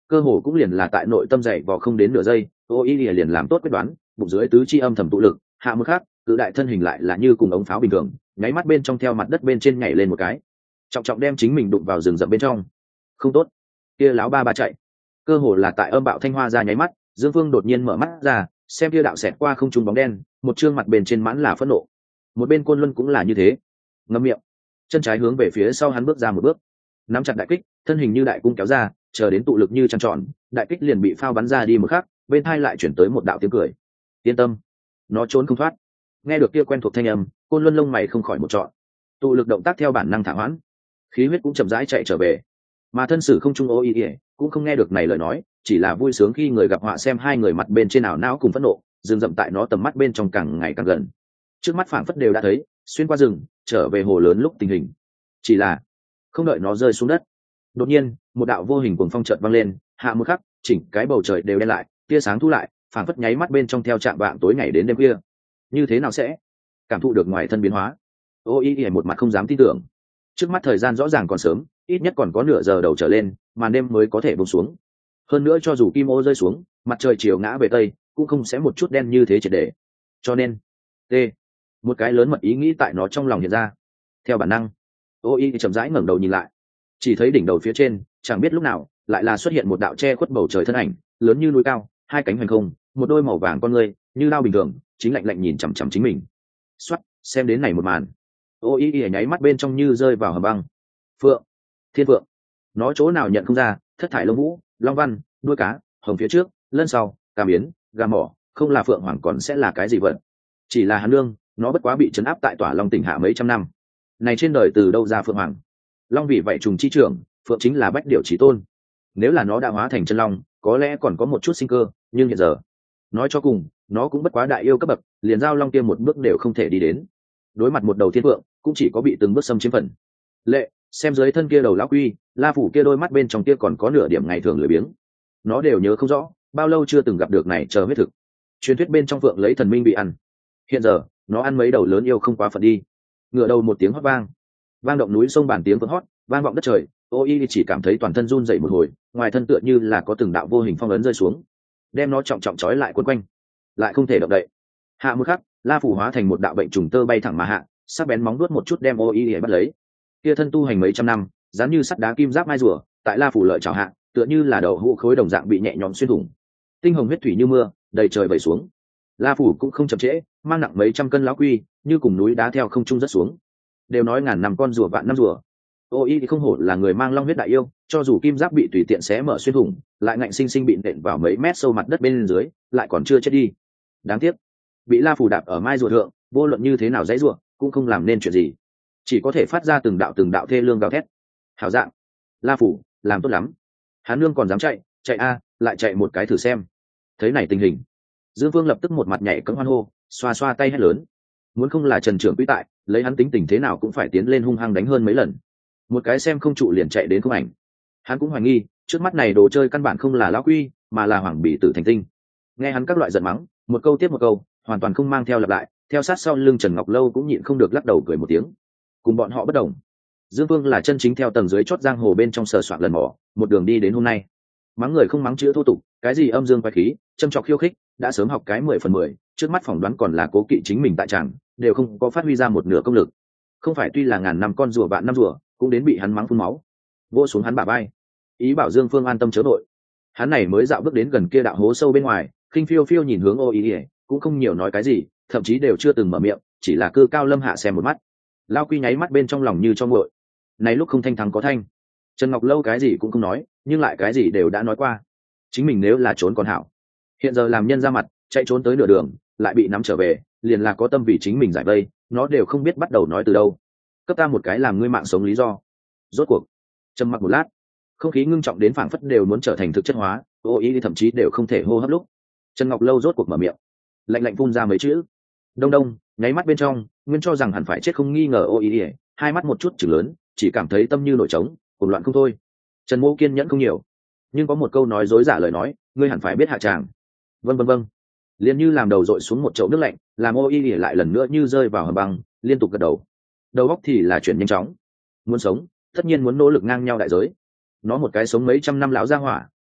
cơ hồ cũng liền là tại nội tâm dậy vò không đến nửa giây, ô y lìa liền làm tốt quyết đoán, bụng dưới tứ chi âm thầm tụ lực, hạ một khắc cự đại thân hình lại là như cùng ống pháo bình thường, nháy mắt bên trong theo mặt đất bên trên nhảy lên một cái, trọng trọng đem chính mình đụng vào rừng rậm bên trong. Không tốt, kia láo ba ba chạy. Cơ hồ là tại âm bạo thanh hoa ra nháy mắt, Dương Phương đột nhiên mở mắt ra, xem kia đạo xẹt qua không trung bóng đen, một trương mặt bên trên mãn là phẫn nộ. Một bên Côn Luân cũng là như thế, ngậm miệng, chân trái hướng về phía sau hắn bước ra một bước, nắm chặt đại kích, thân hình như đại cung kéo ra, chờ đến tụ lực như trăng tròn, đại kích liền bị phao bắn ra đi một khắc, bên hai lại chuyển tới một đạo tiếng cười. Yên tâm, nó trốn không thoát. Nghe được kia quen thuộc thanh âm, Côn Luân lông mày không khỏi một trọn, tụ lực động tác theo bản năng thả hoãn, khí huyết cũng chậm rãi chạy trở về. Mà thân sử không trung ô y ỉa cũng không nghe được này lời nói, chỉ là vui sướng khi người gặp họa xem hai người mặt bên trên ảo não cùng phẫn nộ, rừng rậm tại nó tầm mắt bên trong càng ngày càng gần. Trước mắt phảng phất đều đã thấy, xuyên qua rừng, trở về hồ lớn lúc tình hình. Chỉ là không đợi nó rơi xuống đất, đột nhiên một đạo vô hình cuồng phong chợt vang lên, hạ một khắc, chỉnh cái bầu trời đều đen lại, tia sáng thu lại, phảng phất nháy mắt bên trong theo trạng vạng tối ngày đến đêm khuya. Như thế nào sẽ cảm thụ được ngoài thân biến hóa? Ô y ỉa một mặt không dám tin tưởng. Trước mắt thời gian rõ ràng còn sớm, ít nhất còn có nửa giờ đầu trở lên, màn đêm mới có thể buông xuống. Hơn nữa cho dù kim ô rơi xuống, mặt trời chiều ngã về tây, cũng không sẽ một chút đen như thế triệt để. Cho nên, t một cái lớn mật ý nghĩ tại nó trong lòng hiện ra. Theo bản năng, ô y chậm rãi ngẩng đầu nhìn lại, chỉ thấy đỉnh đầu phía trên, chẳng biết lúc nào lại là xuất hiện một đạo che khuất bầu trời thân ảnh, lớn như núi cao, hai cánh hoành không, một đôi màu vàng con ngươi như đao bình thường, chính lạnh lạnh nhìn chằm chằm chính mình. Xoát, xem đến này một màn, ô y y nháy mắt bên trong như rơi vào hầm băng. Phượng, thiên phượng, nó chỗ nào nhận không ra, thất thải lông vũ, long văn, đuôi cá, hồng phía trước, lân sau, cà biến, gà mỏ, không là phượng hoàng còn sẽ là cái gì vậy? Chỉ là hắn lương, nó bất quá bị trấn áp tại Tỏa Long tỉnh hạ mấy trăm năm, này trên đời từ đâu ra phượng hoàng? Long vì vậy trùng chi trưởng, phượng chính là bách điểu chí tôn. Nếu là nó đã hóa thành chân long, có lẽ còn có một chút sinh cơ, nhưng hiện giờ, nói cho cùng, nó cũng bất quá đại yêu cấp bậc, liền giao long kia một bước đều không thể đi đến. Đối mặt một đầu thiên phượng, cũng chỉ có bị từng bước xâm chiếm phần. Lệ, xem dưới thân kia đầu lão quy, La phủ kia đôi mắt bên trong kia còn có nửa điểm ngày thường lười biếng. Nó đều nhớ không rõ, bao lâu chưa từng gặp được này chờ huyết thực. Truyền thuyết bên trong phượng lấy thần minh bị ăn. Hiện giờ, nó ăn mấy đầu lớn yêu không quá phận đi. Ngửa đầu một tiếng hót vang, vang động núi sông bản tiếng vỡ hót, vang vọng đất trời. Ô y chỉ cảm thấy toàn thân run dậy một hồi, ngoài thân tựa như là có từng đạo vô hình phong ấn rơi xuống, đem nó trọng trọng trói lại quấn quanh, lại không thể động đậy. Hạ một khắc, La phủ hóa thành một đạo bệnh trùng tơ bay thẳng mà hạ, sắc bén móng vuốt một chút đem ô y bắt lấy. Kia thân tu hành mấy trăm năm, dán như sắt đá kim giáp mai rùa, tại La phủ lợi chảo hạ, tựa như là đậu hũ khối đồng dạng bị nhẹ nhõm xuyên thủng. Tinh hồng huyết thủy như mưa, đầy trời vẩy xuống. La phủ cũng không chậm trễ, mang nặng mấy trăm cân lão quy, như cùng núi đá theo không trung rất xuống. Đều nói ngàn năm con rùa vạn năm rùa. Ô y thì không hổ là người mang long huyết đại yêu, cho dù kim giáp bị tùy tiện xé mở xuyên thủng, lại ngạnh sinh sinh bị nện vào mấy mét sâu mặt đất bên dưới, lại còn chưa chết đi. Đáng tiếc, bị La phủ đạp ở mai rùa thượng, vô luận như thế nào dãy rùa, cũng không làm nên chuyện gì, chỉ có thể phát ra từng đạo từng đạo thê lương gào thét. Hảo dạng, La phủ làm tốt lắm. Hán nương còn dám chạy, chạy a, lại chạy một cái thử xem. Thấy này tình hình, Dương Vương lập tức một mặt nhảy cẫng hoan hô, xoa xoa tay hét lớn. Muốn không là Trần trưởng quý tại, lấy hắn tính tình thế nào cũng phải tiến lên hung hăng đánh hơn mấy lần. Một cái xem không trụ liền chạy đến không ảnh. Hắn cũng hoài nghi, trước mắt này đồ chơi căn bản không là lão quy, mà là hoàng bỉ tử thành tinh. Nghe hắn các loại giận mắng, một câu tiếp một câu, hoàn toàn không mang theo lặp lại, theo sát sau lưng Trần Ngọc Lâu cũng nhịn không được lắc đầu cười một tiếng. Cùng bọn họ bất đồng, Dương Vương là chân chính theo tầng dưới chót giang hồ bên trong sờ soạn lần mò, một đường đi đến hôm nay. Mắng người không mắng chữ thô tục, cái gì âm dương quái khí, châm chọc khiêu khích, đã sớm học cái mười phần mười, trước mắt phỏng đoán còn là cố kỵ chính mình tại tràng, đều không có phát huy ra một nửa công lực. Không phải tuy là ngàn năm con rùa vạn năm rùa, cũng đến bị hắn mắng phun máu. Vỗ xuống hắn bả vai, ý bảo Dương Phương an tâm chớ đội. Hắn này mới dạo bước đến gần kia đạo hố sâu bên ngoài, khinh phiêu phiêu nhìn hướng Ô Ý, cũng không nhiều nói cái gì, thậm chí đều chưa từng mở miệng, chỉ là cư cao lâm hạ xem một mắt. Lao Quy nháy mắt bên trong lòng như cho nguội. Này lúc không thanh thắng có thanh. Trần Ngọc Lâu cái gì cũng không nói, nhưng lại cái gì đều đã nói qua. Chính mình nếu là trốn còn hảo, hiện giờ làm nhân ra mặt, chạy trốn tới nửa đường, lại bị nắm trở về, liền là có tâm vì chính mình giải vây, nó đều không biết bắt đầu nói từ đâu. Cấp ta một cái làm ngươi mạng sống lý do. Rốt cuộc, trầm mặc một lát, không khí ngưng trọng đến phảng phất đều muốn trở thành thực chất hóa, Ô Ý thậm chí đều không thể hô hấp lúc. Trần Ngọc Lâu rốt cuộc mở miệng, lạnh lạnh phun ra mấy chữ. Đông đông, nháy mắt bên trong, nguyên cho rằng hẳn phải chết không nghi ngờ Ô Ý, hai mắt một chút chừng lớn, chỉ cảm thấy tâm như nổi trống, cuồng loạn không thôi. Trần Mỗ kiên nhẫn không nhiều, nhưng có một câu nói dối giả lời nói, ngươi hẳn phải biết hạ tràng. Vâng vâng vâng. Liền như làm đầu dội xuống một chậu nước lạnh, làm Ô Ý lại lần nữa như rơi vào hầm băng, liên tục gật đầu. Đầu óc thì là chuyển nhanh chóng. Muốn sống, tất nhiên muốn nỗ lực ngang nhau đại giới. Nó một cái sống mấy trăm năm lão gia hỏa,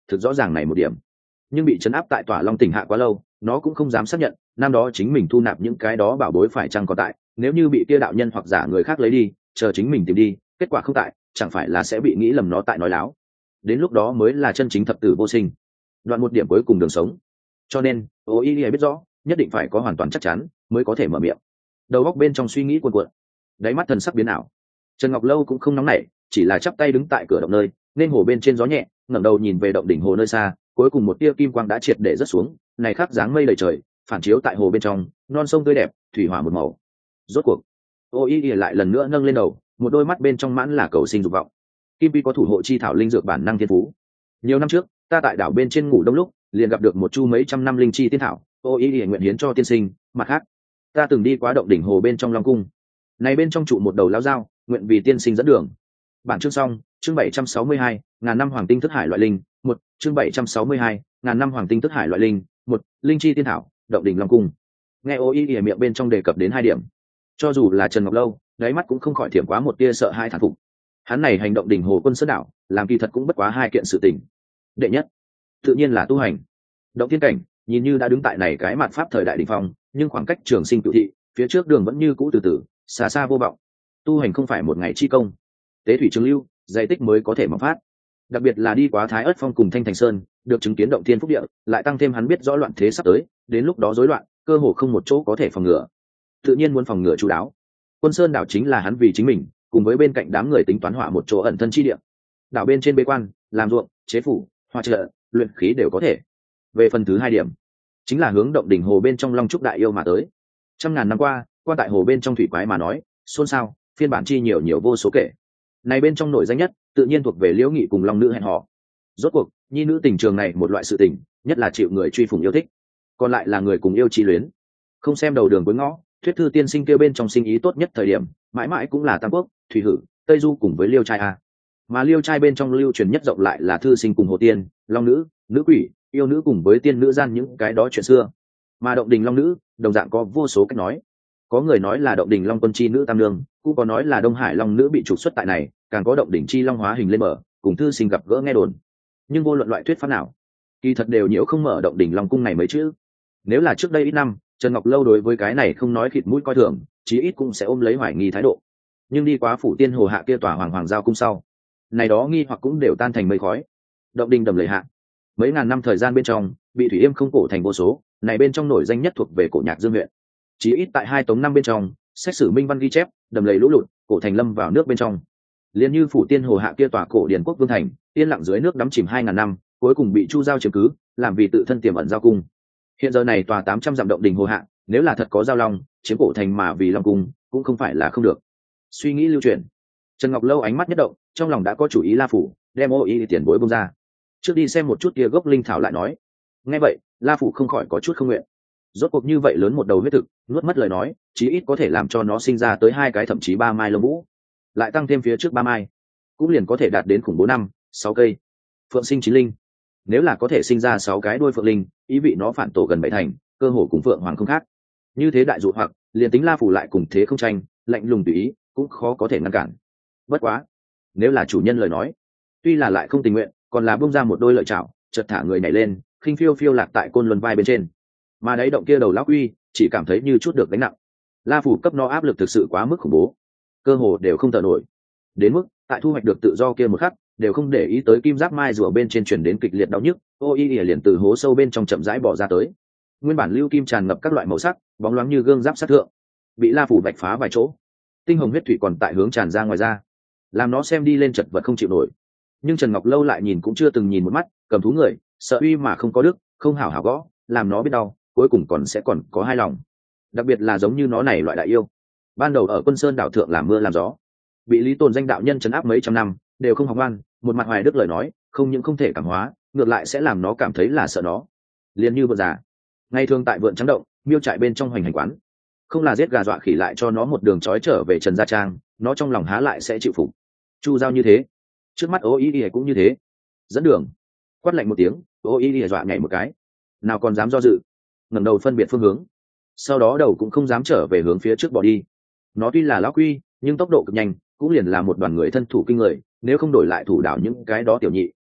thực rõ ràng này một điểm, nhưng bị chấn áp tại tỏa long tỉnh hạ quá lâu, nó cũng không dám xác nhận năm đó chính mình thu nạp những cái đó bảo bối phải chăng còn tại. Nếu như bị kia đạo nhân hoặc giả người khác lấy đi, chờ chính mình tìm đi, kết quả không tại, chẳng phải là sẽ bị nghĩ lầm nó tại nói láo. Đến lúc đó mới là chân chính thập tử vô sinh, đoạn một điểm cuối cùng đường sống. Cho nên ô y biết rõ, nhất định phải có hoàn toàn chắc chắn mới có thể mở miệng. Đầu óc bên trong suy nghĩ cuồn cuộn, đáy mắt thần sắc biến ảo. Trần Ngọc Lâu cũng không nóng nảy, chỉ là chắp tay đứng tại cửa động nơi, nên hồ bên trên gió nhẹ, ngẩng đầu nhìn về động đỉnh hồ nơi xa, cuối cùng một tia kim quang đã triệt để rớt xuống, này khắc dáng mây đầy trời, phản chiếu tại hồ bên trong, non sông tươi đẹp, thủy hỏa một màu. Rốt cuộc, ô y lại lần nữa nâng lên đầu, một đôi mắt bên trong mãn là cầu sinh dục vọng. Kim Pi có thủ hộ chi thảo linh dược bản năng thiên phú. Nhiều năm trước, ta tại đảo bên trên ngủ đông lúc, liền gặp được một chu mấy trăm năm linh chi tiên thảo, ô y nguyện hiến cho tiên sinh. Mặt khác, ta từng đi qua động đỉnh hồ bên trong Long cung, này bên trong trụ một đầu lao dao, nguyện vì tiên sinh dẫn đường. Bản chương xong, chương bảy trăm sáu mươi hai, ngàn năm hoàng tinh thức hải loại linh, một, chương bảy trăm sáu mươi hai, ngàn năm hoàng tinh thức hải loại linh, một, linh chi tiên thảo, động đỉnh Long cung. Nghe ô y ỉa miệng bên trong đề cập đến hai điểm, cho dù là Trần Ngọc Lâu, đáy mắt cũng không khỏi thiểm quá một tia sợ hai thản phục. Hắn này hành động đỉnh hồ quân sơn đảo, làm kỳ thật cũng bất quá hai kiện sự tình. Đệ nhất, tự nhiên là tu hành. Động thiên cảnh, nhìn như đã đứng tại này cái mạt pháp thời đại đỉnh phong, nhưng khoảng cách trường sinh cửu thị, phía trước đường vẫn như cũ từ từ, xa xa vô vọng. Tu hành không phải một ngày chi công, tế thủy trường lưu, dày tích mới có thể mọc phát. Đặc biệt là đi quá Thái Ức Phong cùng Thanh Thành Sơn, được chứng kiến động thiên phúc địa, lại tăng thêm hắn biết rõ loạn thế sắp tới, đến lúc đó rối loạn, cơ hồ không một chỗ có thể phòng ngừa. Tự nhiên muốn phòng ngừa chú đáo. Quân Sơn đảo chính là hắn vì chính mình, cùng với bên cạnh đám người tính toán hỏa một chỗ ẩn thân chi địa. Đảo bên trên bế quan, làm ruộng, chế phủ, hoa trợ, luyện khí đều có thể. Về phần thứ hai điểm, chính là hướng động đỉnh hồ bên trong Long Trúc đại yêu mà tới. Trăm ngàn năm qua, quan tại hồ bên trong thủy quái mà nói, xôn xao, phiên bản chi nhiều nhiều vô số kể. Này bên trong nổi danh nhất, tự nhiên thuộc về Liễu Nghị cùng Long nữ hẹn hò. Rốt cuộc, nhi nữ tình trường này một loại sự tình, nhất là chịu người truy phủng yêu thích, còn lại là người cùng yêu chi luyến. Không xem đầu đường cuối ngõ, thuyết thư tiên sinh kêu bên trong sinh ý tốt nhất thời điểm, mãi mãi cũng là Tam Quốc, Thủy Hử, Tây Du cùng với Liêu trai a. Mà Liêu trai bên trong lưu truyền nhất rộng lại là thư sinh cùng hồ tiên, long nữ, nữ quỷ, yêu nữ cùng với tiên nữ gian những cái đó chuyện xưa. Mà động đình long nữ, đồng dạng có vô số cách nói. Có người nói là động đình long quân chi nữ tam nương, cũng có nói là Đông Hải long nữ bị trục xuất tại này, càng có động đỉnh chi long hóa hình lên mở, cùng thư sinh gặp gỡ nghe đồn. Nhưng vô luận loại thuyết pháp nào, kỳ thật đều nhiễu không mở động đỉnh long cung này mấy chữ. Nếu là trước đây ít năm, Trần Ngọc Lâu đối với cái này không nói khịt mũi coi thường, chí ít cũng sẽ ôm lấy hoài nghi thái độ. Nhưng đi quá phủ tiên hồ hạ kia tòa hoàng hoàng giao cung sau, này đó nghi hoặc cũng đều tan thành mây khói. Động đình đầm lầy hạ, mấy ngàn năm thời gian bên trong, bị thủy yêm không cổ thành vô số, này bên trong nổi danh nhất thuộc về cổ nhạc Dương huyện. Chí ít tại hai tống năm bên trong, xét xử minh văn ghi chép, đầm lầy lũ lụt, cổ thành lâm vào nước bên trong. Liên như phủ tiên hồ hạ kia tòa cổ điển quốc vương thành, yên lặng dưới nước đắm chìm hai ngàn năm, cuối cùng bị Chu Giao chiếm cứ, làm vì tự thân tiềm ẩn giao cung. Hiện giờ này tòa tám trăm dặm động đình hồ hạ, nếu là thật có giao long, chiếm cổ thành mà vì long cung, cũng không phải là không được. Suy nghĩ lưu chuyển, Trần Ngọc Lâu ánh mắt nhất động, trong lòng đã có chủ ý La Phủ, đem ô y tiền bối bông ra. Trước đi xem một chút kia gốc linh thảo lại nói. Nghe vậy, La Phủ không khỏi có chút không nguyện. Rốt cuộc như vậy lớn một đầu huyết thực, nuốt mất lời nói, chí ít có thể làm cho nó sinh ra tới hai cái thậm chí ba mai lông vũ, lại tăng thêm phía trước ba mai, cũng liền có thể đạt đến khủng bố năm, sáu cây. Phượng sinh chín linh, nếu là có thể sinh ra sáu cái đuôi phượng linh, ý vị nó phản tổ gần bảy thành, cơ hồ cùng phượng hoàng không khác. Như thế đại dụ hoặc, liền tính La Phủ lại cùng thế không tranh, lạnh lùng tùy ý, cũng khó có thể ngăn cản. Bất quá, nếu là chủ nhân lời nói, tuy là lại không tình nguyện, còn là bung ra một đôi lợi chảo, chợt thả người nhảy lên, khinh phiêu phiêu lạc tại côn luân vai bên trên. Mà đáy động kia đầu lão uy, chỉ cảm thấy như chút được gánh nặng. La Phủ cấp nó áp lực thực sự quá mức khủng bố, cơ hồ đều không thở nổi. Đến mức tại thu hoạch được tự do kia một khắc, đều không để ý tới kim giáp mai rùa bên trên truyền đến kịch liệt đau nhức, ô y ỉa liền từ hố sâu bên trong chậm rãi bỏ ra tới. Nguyên bản lưu kim tràn ngập các loại màu sắc, bóng loáng như gương giáp sát thượng, bị La Phủ vạch phá vài chỗ, tinh hồng huyết thủy còn tại hướng tràn ra ngoài ra, làm nó xem đi lên chật vật không chịu nổi. Nhưng Trần Ngọc Lâu lại nhìn cũng chưa từng nhìn một mắt, cầm thú người, sợ uy mà không có đức, không hảo hảo gõ, làm nó biết đau, cuối cùng còn sẽ còn có hai lòng. Đặc biệt là giống như nó này loại đại yêu, ban đầu ở Quân Sơn đảo thượng làm mưa làm gió, bị Lý Tồn danh đạo nhân trấn áp mấy trăm năm, đều không học ngoan, một mặt hoài đức lời nói, không những không thể cảm hóa, ngược lại sẽ làm nó cảm thấy là sợ nó. Liền như vượn già, ngày thường tại vượn trắng động, miêu trại bên trong hoành hành quán, không là giết gà dọa khỉ lại cho nó một đường trói trở về Trần Gia Trang, nó trong lòng há lại sẽ chịu phục. Chu Giao như thế, trước mắt ô y y cũng như thế. Dẫn đường, quát lạnh một tiếng, ô y y dọa nhảy một cái, nào còn dám do dự, ngẩng đầu phân biệt phương hướng, sau đó đầu cũng không dám trở về hướng phía trước bỏ đi. Nó tuy là lão quy, nhưng tốc độ cực nhanh, cũng liền là một đoàn người thân thủ kinh người, nếu không đổi lại thủ đảo những cái đó tiểu nhị,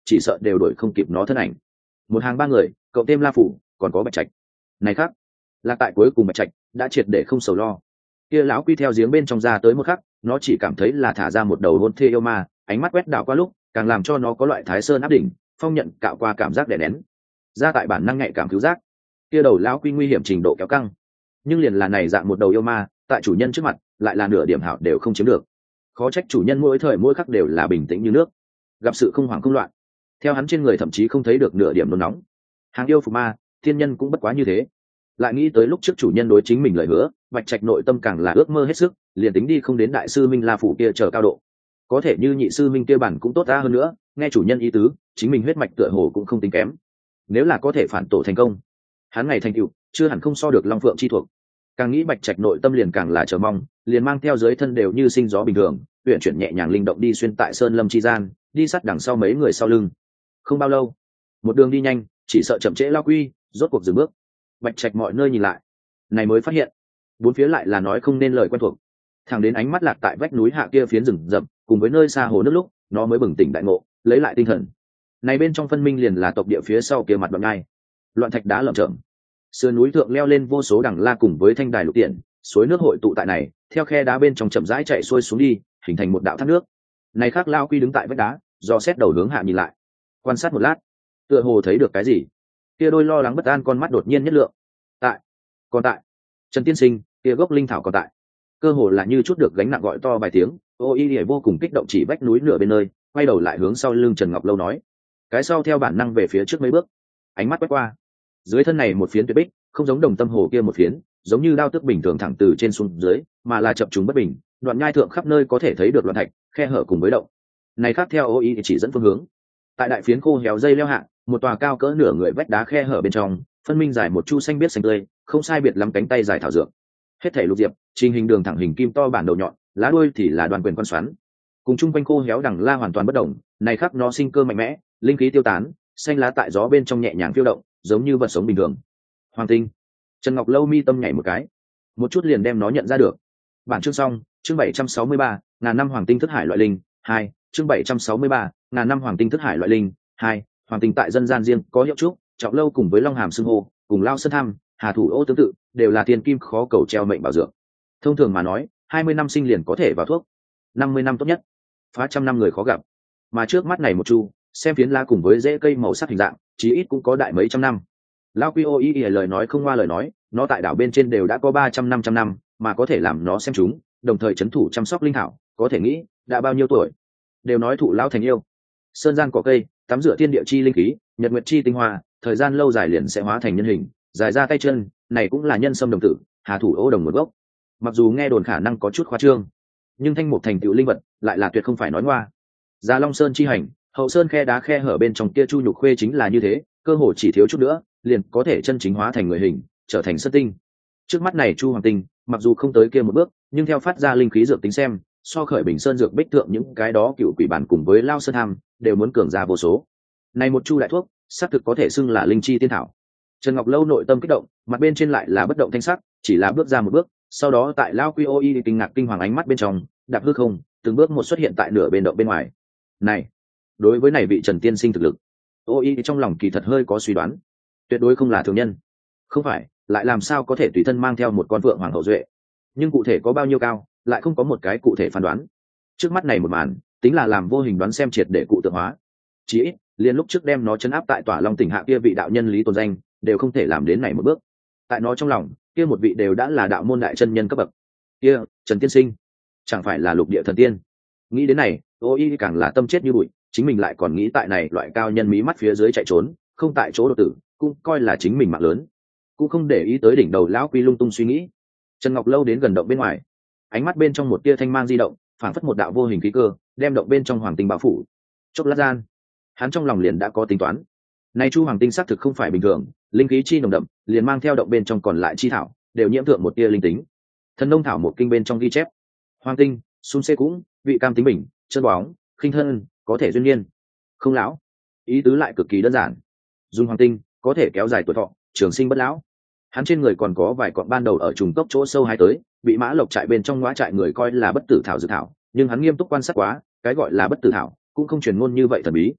chỉ sợ đều đuổi không kịp nó thân ảnh. Một hàng ba người, cậu thêm La Phủ, còn có Bạch Trạch. Này khác, là tại cuối cùng Bạch Trạch đã triệt để không sầu lo. Kia lão quy theo giếng bên trong ra tới một khắc, nó chỉ cảm thấy là thả ra một đầu hôn thê yêu ma, ánh mắt quét đảo qua lúc, càng làm cho nó có loại Thái Sơn áp đỉnh, phong nhận cạo qua cảm giác đè nén. Ra tại bản năng nhạy cảm cứu giác, kia đầu lão quy nguy hiểm trình độ kéo căng. Nhưng liền là này dạng một đầu yêu ma, tại chủ nhân trước mặt, lại là nửa điểm hảo đều không chiếm được. Khó trách chủ nhân mỗi thời mỗi khắc đều là bình tĩnh như nước, gặp sự không hoảng không loạn. Theo hắn trên người thậm chí không thấy được nửa điểm nôn nóng. Hàng yêu phục ma, thiên nhân cũng bất quá như thế. Lại nghĩ tới lúc trước chủ nhân đối chính mình lời hứa, Bạch Trạch nội tâm càng là ước mơ hết sức, liền tính đi không đến đại sư Minh La phủ kia chờ cao độ, có thể như nhị sư Minh kia bản cũng tốt ta hơn nữa, nghe chủ nhân ý tứ, chính mình huyết mạch tựa hồ cũng không tính kém. Nếu là có thể phản tổ thành công, hắn ngày thành tựu chưa hẳn không so được Long Phượng chi thuộc. Càng nghĩ Bạch Trạch nội tâm liền càng là chờ mong, liền mang theo dưới thân đều như sinh gió bình thường, uyển chuyển nhẹ nhàng linh động đi xuyên tại sơn lâm chi gian, đi sát đằng sau mấy người sau lưng. Không bao lâu, một đường đi nhanh, chỉ sợ chậm trễ Lao Quy, rốt cuộc dừng bước. Bạch Trạch mọi nơi nhìn lại, này mới phát hiện, bốn phía lại là nói không nên lời quen thuộc. Thẳng đến ánh mắt lạc tại vách núi hạ kia phiến rừng rậm, cùng với nơi xa hồ nước lúc, nó mới bừng tỉnh đại ngộ, lấy lại tinh thần. Này bên trong phân minh liền là tộc địa phía sau kia mặt đoạn ngay, loạn thạch đá lởm chởm. Sườn núi thượng leo lên vô số đằng la cùng với thanh đài lục tiện, suối nước hội tụ tại này, theo khe đá bên trong chậm rãi chạy xuôi xuống đi, hình thành một đạo thác nước. Này khác Lao Quy đứng tại vách đá, do xét đầu hướng hạ nhìn lại, quan sát một lát, tựa hồ thấy được cái gì. Kia đôi lo lắng bất an con mắt đột nhiên nhất lượng. Tại, còn tại. Trần tiên sinh, kia gốc linh thảo còn tại. Cơ hồ là như chút được gánh nặng gọi to vài tiếng, Ô Y Lệ vô cùng kích động chỉ vách núi nửa bên nơi, quay đầu lại hướng sau lưng Trần Ngọc Lâu nói. Cái sau theo bản năng về phía trước mấy bước, ánh mắt quét qua. Dưới thân này một phiến tuyệt bích, không giống đồng tâm hồ kia một phiến, giống như đao tức bình thường thẳng từ trên xuống dưới, mà là chập trùng bất bình, đoạn nhai thượng khắp nơi có thể thấy được loạn thạch, khe hở cùng với động. Này khác theo Ô Y chỉ dẫn phương hướng. Tại đại phiến khô héo dây leo hạ, một tòa cao cỡ nửa người vách đá khe hở bên trong, phân minh dài một chu xanh biết xanh tươi, không sai biệt lắm cánh tay dài thảo dược. Hết thảy lục diệp, trình hình đường thẳng hình kim to bản đầu nhọn, lá đuôi thì là đoàn quyền quan xoắn. Cùng chung quanh khô héo đằng la hoàn toàn bất động, này khác nó sinh cơ mạnh mẽ, linh khí tiêu tán, xanh lá tại gió bên trong nhẹ nhàng phiêu động, giống như vật sống bình thường. Hoàng tinh. Trần Ngọc Lâu mi tâm nhảy một cái, một chút liền đem nó nhận ra được. Bản chương xong, chương bảy trăm sáu mươi ba, ngàn năm hoàng tinh thức hải loại linh, hai, chương bảy trăm sáu mươi ba, ngàn năm hoàng tinh thức hải loại linh, hai, hoàng tinh tại dân gian riêng có hiệu trúc, Trọng Lâu cùng với Long Hàm xưng hô, cùng Lao Sơn Thăm, Hà Thủ Ô tương tự, đều là tiền kim khó cầu treo mệnh bảo dược. Thông thường mà nói, hai mươi năm sinh liền có thể vào thuốc, năm mươi năm tốt nhất, phá trăm năm người khó gặp. Mà trước mắt này một chu, xem phiến lá cùng với rễ cây màu sắc hình dạng, chí ít cũng có đại mấy trăm năm. Lao Quy Ô Y lời nói không qua lời nói, nó tại đảo bên trên đều đã có ba trăm năm trăm năm, mà có thể làm nó xem chúng, đồng thời chấn thủ chăm sóc linh thảo, có thể nghĩ đã bao nhiêu tuổi. Đều nói thụ lão thành yêu, sơn gian cỏ cây, tắm rửa thiên địa chi linh khí, nhật nguyệt chi tinh hoa, thời gian lâu dài liền sẽ hóa thành nhân hình, dài ra tay chân, này cũng là nhân sâm đồng tử, Hà Thủ Ô đồng một gốc. Mặc dù nghe đồn khả năng có chút khoa trương, nhưng thanh mục thành tựu linh vật lại là tuyệt không phải nói ngoa. Gia Long Sơn chi hành, hậu sơn khe đá khe hở bên trong kia chu nhục khuê chính là như thế, cơ hồ chỉ thiếu chút nữa, liền có thể chân chính hóa thành người hình, trở thành sơn tinh. Trước mắt này chu hoàng tinh, mặc dù không tới kia một bước, nhưng theo phát ra linh khí dược tính xem, so khởi bình sơn dược bích thượng những cái đó cựu quỷ bản cùng với Lao Sơn Tham, đều muốn cường ra vô số. Này một chu đại thuốc, xác thực có thể xưng là linh chi tiên thảo. Trần Ngọc Lâu nội tâm kích động, mặt bên trên lại là bất động thanh sắc, chỉ là bước ra một bước, sau đó tại Lao Quy Ô Y kinh ngạc kinh hoàng ánh mắt bên trong, đạp hư không, từng bước một xuất hiện tại nửa bên động bên ngoài. Này, đối với này vị Trần tiên sinh thực lực, Ô Y trong lòng kỳ thật hơi có suy đoán, tuyệt đối không là thường nhân. Không phải, lại làm sao có thể tùy thân mang theo một con vượng hoàng hậu duệ? Nhưng cụ thể có bao nhiêu cao, lại không có một cái cụ thể phán đoán. Trước mắt này một màn, tính là làm vô hình đoán xem triệt để cụ tượng hóa. Chỉ ít, liền lúc trước đem nó chấn áp tại Tỏa Long tỉnh hạ kia vị đạo nhân Lý Tồn Danh, đều không thể làm đến này một bước. Tại nó trong lòng, kia một vị đều đã là đạo môn đại chân nhân cấp bậc. Kia, Trần tiên sinh, chẳng phải là lục địa thần tiên? Nghĩ đến này, Ô Y càng là tâm chết như bụi, chính mình lại còn nghĩ tại này loại cao nhân mí mắt phía dưới chạy trốn, không tại chỗ đột tử, cũng coi là chính mình mạng lớn, cũng không để ý tới đỉnh đầu lão Quy lung tung suy nghĩ. Trần Ngọc Lâu đến gần động bên ngoài, ánh mắt bên trong một tia thanh mang di động, phảng phất một đạo vô hình khí cơ, đem động bên trong hoàng tinh bao phủ. Chốc lát gian, hắn trong lòng liền đã có tính toán. Nay chu hoàng tinh xác thực không phải bình thường, linh khí chi nồng đậm, liền mang theo động bên trong còn lại chi thảo, đều nhiễm thượng một tia linh tính. Thần nông thảo một kinh bên trong ghi chép, hoàng tinh, xung xê cũng, vị cam tính bình, chân bóng, khinh thân, có thể duyên niên, không lão. Ý tứ lại cực kỳ đơn giản. Dùng hoàng tinh có thể kéo dài tuổi thọ, trường sinh bất lão. Hắn trên người còn có vài cọn ban đầu ở trùng cốc chỗ sâu hái tới, bị mã lộc trại bên trong ngõ trại người coi là bất tử thảo dược thảo, nhưng hắn nghiêm túc quan sát quá, cái gọi là bất tử thảo cũng không truyền ngôn như vậy thần bí.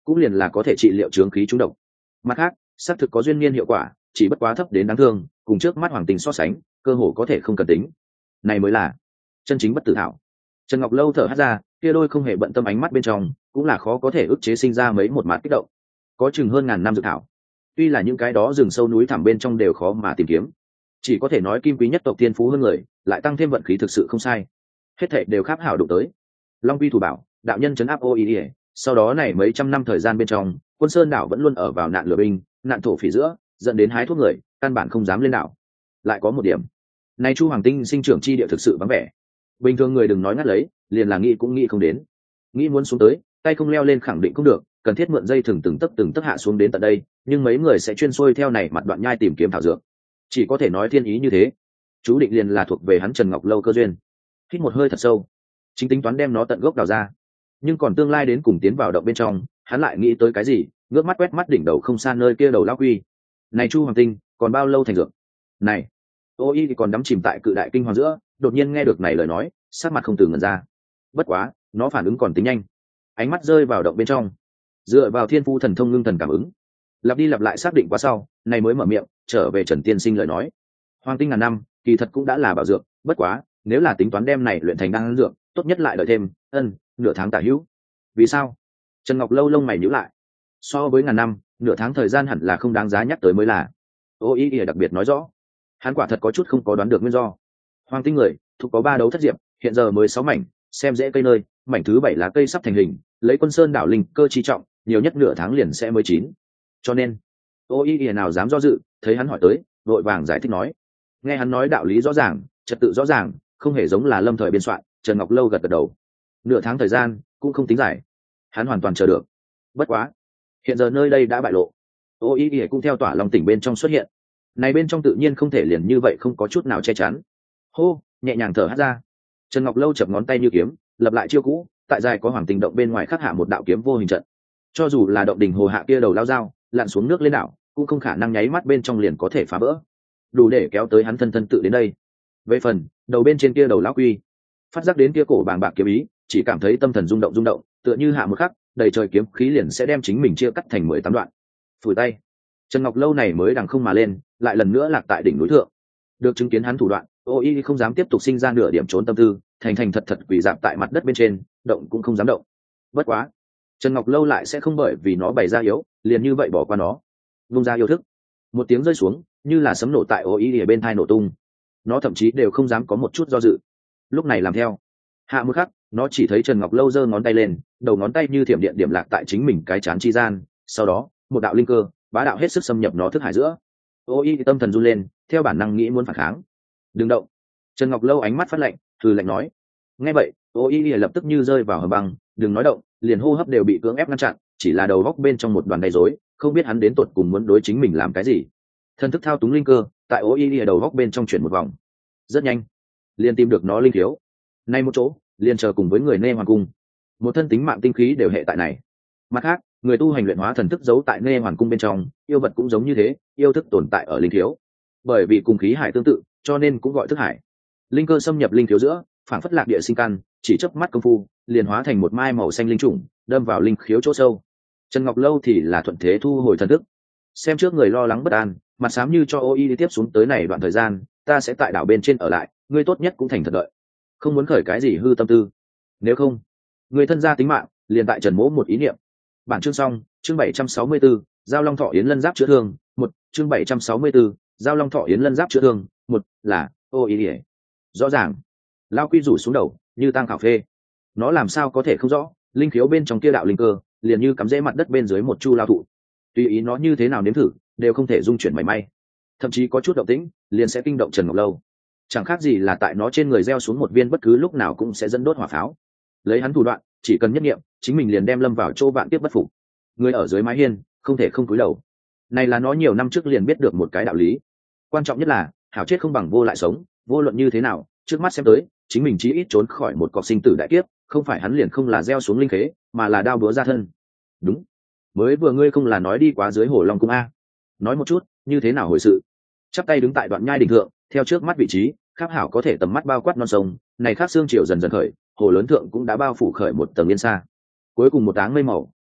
cũng liền là có thể trị liệu chướng khí trúng độc. Mặt khác xác thực có duyên niên hiệu quả, chỉ bất quá thấp đến đáng thương, cùng trước mắt hoàng tình so sánh cơ hồ có thể không cần tính. Này mới là chân chính bất tử thảo. Trần Ngọc Lâu thở hắt ra, kia đôi không hề bận tâm ánh mắt bên trong cũng là khó có thể ức chế sinh ra mấy một mạt kích động. Có chừng hơn ngàn năm dược thảo, tuy là những cái đó rừng sâu núi thẳm bên trong đều khó mà tìm kiếm, chỉ có thể nói kim quý nhất tộc tiên phú hơn người, lại tăng thêm vận khí thực sự không sai, hết thảy đều khắp hảo đụng tới. Long Vi thủ bảo, đạo nhân trấn áp ô ý ỉa. Sau đó này mấy trăm năm thời gian bên trong, Quân Sơn đảo vẫn luôn ở vào nạn lửa binh, nạn thổ phỉ giữa, dẫn đến hái thuốc người căn bản không dám lên đảo. Lại có một điểm, này Chu Hoàng Tinh sinh trưởng chi địa thực sự vắng vẻ, bình thường người đừng nói ngắt lấy, liền là nghĩ cũng nghĩ không đến. Nghĩ muốn xuống tới, tay không leo lên khẳng định không được, cần thiết mượn dây thừng từng tấc từng tấc hạ xuống đến tận đây, nhưng mấy người sẽ chuyên xuôi theo này mặt đoạn nhai tìm kiếm thảo dược, chỉ có thể nói thiên ý như thế. Chú định liền là thuộc về hắn Trần Ngọc Lâu cơ duyên. Hít một hơi thật sâu, chính tính toán đem nó tận gốc đào ra, nhưng còn tương lai đến cùng tiến vào động bên trong, hắn lại nghĩ tới cái gì, ngước mắt quét mắt đỉnh đầu không xa nơi kia đầu lão quy. Này Chu Hoàng Tinh, còn bao lâu thành dược? Này, Ô Y thì còn đắm chìm tại cự đại kinh hoàng giữa, đột nhiên nghe được này lời nói, sắc mặt không từ ngẩn ra. Bất quá, nó phản ứng còn tính nhanh, ánh mắt rơi vào động bên trong, dựa vào thiên phu thần thông ngưng thần cảm ứng, lặp đi lặp lại xác định qua sau, này mới mở miệng trở về Trần Tiên Sinh lời nói. Hoàng Tinh ngàn năm, kỳ thật cũng đã là bảo dược, bất quá, nếu là tính toán đem này luyện thành đan dược, tốt nhất lại đợi thêm, ân, nửa tháng tả hữu. Vì sao? Trần Ngọc Lâu lông mày nhíu lại. So với ngàn năm, nửa tháng thời gian hẳn là không đáng giá nhắc tới mới là. Ô Ý ỉa đặc biệt nói rõ, hắn quả thật có chút không có đoán được nguyên do. Hoàng Tinh người thuộc có ba đấu thất diệp, hiện giờ mới sáu mảnh, xem dễ cây nơi, mảnh thứ bảy lá cây sắp thành hình, lấy Quân Sơn đảo linh cơ chi trọng, nhiều nhất nửa tháng liền sẽ mới chín. Cho nên, Ô Ý ỉa nào dám do dự, thấy hắn hỏi tới, vội vàng giải thích nói. Nghe hắn nói đạo lý rõ ràng, trật tự rõ ràng, không hề giống là lâm thời biên soạn. Trần Ngọc Lâu gật gật đầu. Nửa tháng thời gian cũng không tính dài, hắn hoàn toàn chờ được. Bất quá, hiện giờ nơi đây đã bại lộ, Ô Ý ỉa cũng theo tỏa lòng tỉnh bên trong xuất hiện, này bên trong tự nhiên không thể liền như vậy không có chút nào che chắn. Hô, nhẹ nhàng thở hắt ra, Trần Ngọc Lâu chập ngón tay như kiếm, lập lại chiêu cũ, tại dài có Hoàng Tình động bên ngoài khắc hạ một đạo kiếm vô hình trận. Cho dù là động đỉnh hồ hạ kia đầu lao dao lặn xuống nước lên đảo, cũng không khả năng nháy mắt bên trong liền có thể phá vỡ, đủ để kéo tới hắn thân thân tự đến đây. Về phần đầu bên trên kia đầu lão quy, phát giác đến kia cổ bàng bạc kiếm ý, chỉ cảm thấy tâm thần rung động rung động, tựa như hạ một khắc, đầy trời kiếm khí liền sẽ đem chính mình chia cắt thành mười tám đoạn. Phủi tay, Trần Ngọc Lâu này mới đằng không mà lên, lại lần nữa lạc tại đỉnh núi thượng. Được chứng kiến hắn thủ đoạn, Ô Y không dám tiếp tục sinh ra nửa điểm trốn tâm tư, thành thành thật thật quỳ dạp tại mặt đất bên trên, động cũng không dám động. Bất quá, Trần Ngọc Lâu lại sẽ không bởi vì nó bày ra yếu, liền như vậy bỏ qua nó. Vung ra yêu thức, một tiếng rơi xuống, như là sấm nổ tại Ô Y ở bên tai nổ tung. Nó thậm chí đều không dám có một chút do dự. Lúc này làm theo, hạ một khắc, nó chỉ thấy Trần Ngọc Lâu giơ ngón tay lên, đầu ngón tay như thiểm điện điểm lạc tại chính mình cái chán chi gian, sau đó, một đạo linh cơ bá đạo hết sức xâm nhập nó thức hải giữa. Ô Y tâm thần run lên, theo bản năng nghĩ muốn phản kháng. Đừng động. Trần Ngọc Lâu ánh mắt phát lạnh, thử lạnh nói. Nghe vậy, Ô Y lập tức như rơi vào hầm băng, đừng nói động, liền hô hấp đều bị cưỡng ép ngăn chặn, chỉ là đầu góc bên trong một đoàn đầy rối, không biết hắn đến tột cùng muốn đối chính mình làm cái gì. Thân thức thao túng linh cơ, tại Ô Y đầu góc bên trong chuyển một vòng. Rất nhanh, liền tìm được nó linh thiếu. Nay một chỗ, liền chờ cùng với người Nê Hoàn cung. Một thân tính mạng tinh khí đều hệ tại này. Mặt khác, người tu hành luyện hóa thần thức giấu tại Nê Hoàn cung bên trong, yêu vật cũng giống như thế, yêu thức tồn tại ở linh thiếu. Bởi vì cùng khí hải tương tự, cho nên cũng gọi thức hải. Linh cơ xâm nhập linh thiếu giữa, phản phất lạc địa sinh căn, chỉ chớp mắt công phu, liền hóa thành một mai màu xanh linh trùng, đâm vào linh khiếu chỗ sâu. Trần Ngọc Lâu thì là thuận thế thu hồi thần thức. Xem trước người lo lắng bất an, mặt xám như cho Ô Y đi tiếp xuống tới này đoạn thời gian, ta sẽ tại đảo bên trên ở lại, ngươi tốt nhất cũng thành thật đợi, không muốn khởi cái gì hư tâm tư. Nếu không, người thân gia tính mạng, liền tại Trần Mỗ một ý niệm. Bản chương xong, chương bảy trăm sáu mươi 764, Giao Long Thọ Yến Lân Giáp chữa thương, một, chương bảy trăm sáu mươi 764, Giao Long Thọ Yến Lân Giáp chữa thương, một, là, ô ý ỉa. Rõ ràng, lao quy rủ xuống đầu, như tang khảo phê. Nó làm sao có thể không rõ, linh khiếu bên trong kia đạo linh cơ, liền như cắm rễ mặt đất bên dưới một chu lao thụ. Tùy ý nó như thế nào nếm thử, đều không thể dung chuyển mảy may. Thậm chí có chút động tĩnh, liền sẽ kinh động Trần Ngọc Lâu. Chẳng khác gì là tại nó trên người gieo xuống một viên bất cứ lúc nào cũng sẽ dẫn đốt hỏa pháo. Lấy hắn thủ đoạn, chỉ cần nhất nghiệm, chính mình liền đem lâm vào chỗ vạn tiếp bất phục. Người ở dưới mái hiên, không thể không cúi đầu. Này là nó nhiều năm trước liền biết được một cái đạo lý. Quan trọng nhất là, hảo chết không bằng vô lại sống, vô luận như thế nào, trước mắt xem tới, chính mình chí ít trốn khỏi một cọc sinh tử đại kiếp, không phải hắn liền không là gieo xuống linh khế, mà là đao búa ra thân. Đúng, mới vừa ngươi không là nói đi quá dưới Hồ Long cung a? Nói một chút, như thế nào hồi sự? Chắp tay đứng tại đoạn nhai đỉnh thượng, theo trước mắt vị trí, khắp hảo có thể tầm mắt bao quát non sông, này khác xương chiều dần dần khởi, hồ lớn thượng cũng đã bao phủ khởi một tầng yên xa. Cuối cùng một áng mây màu,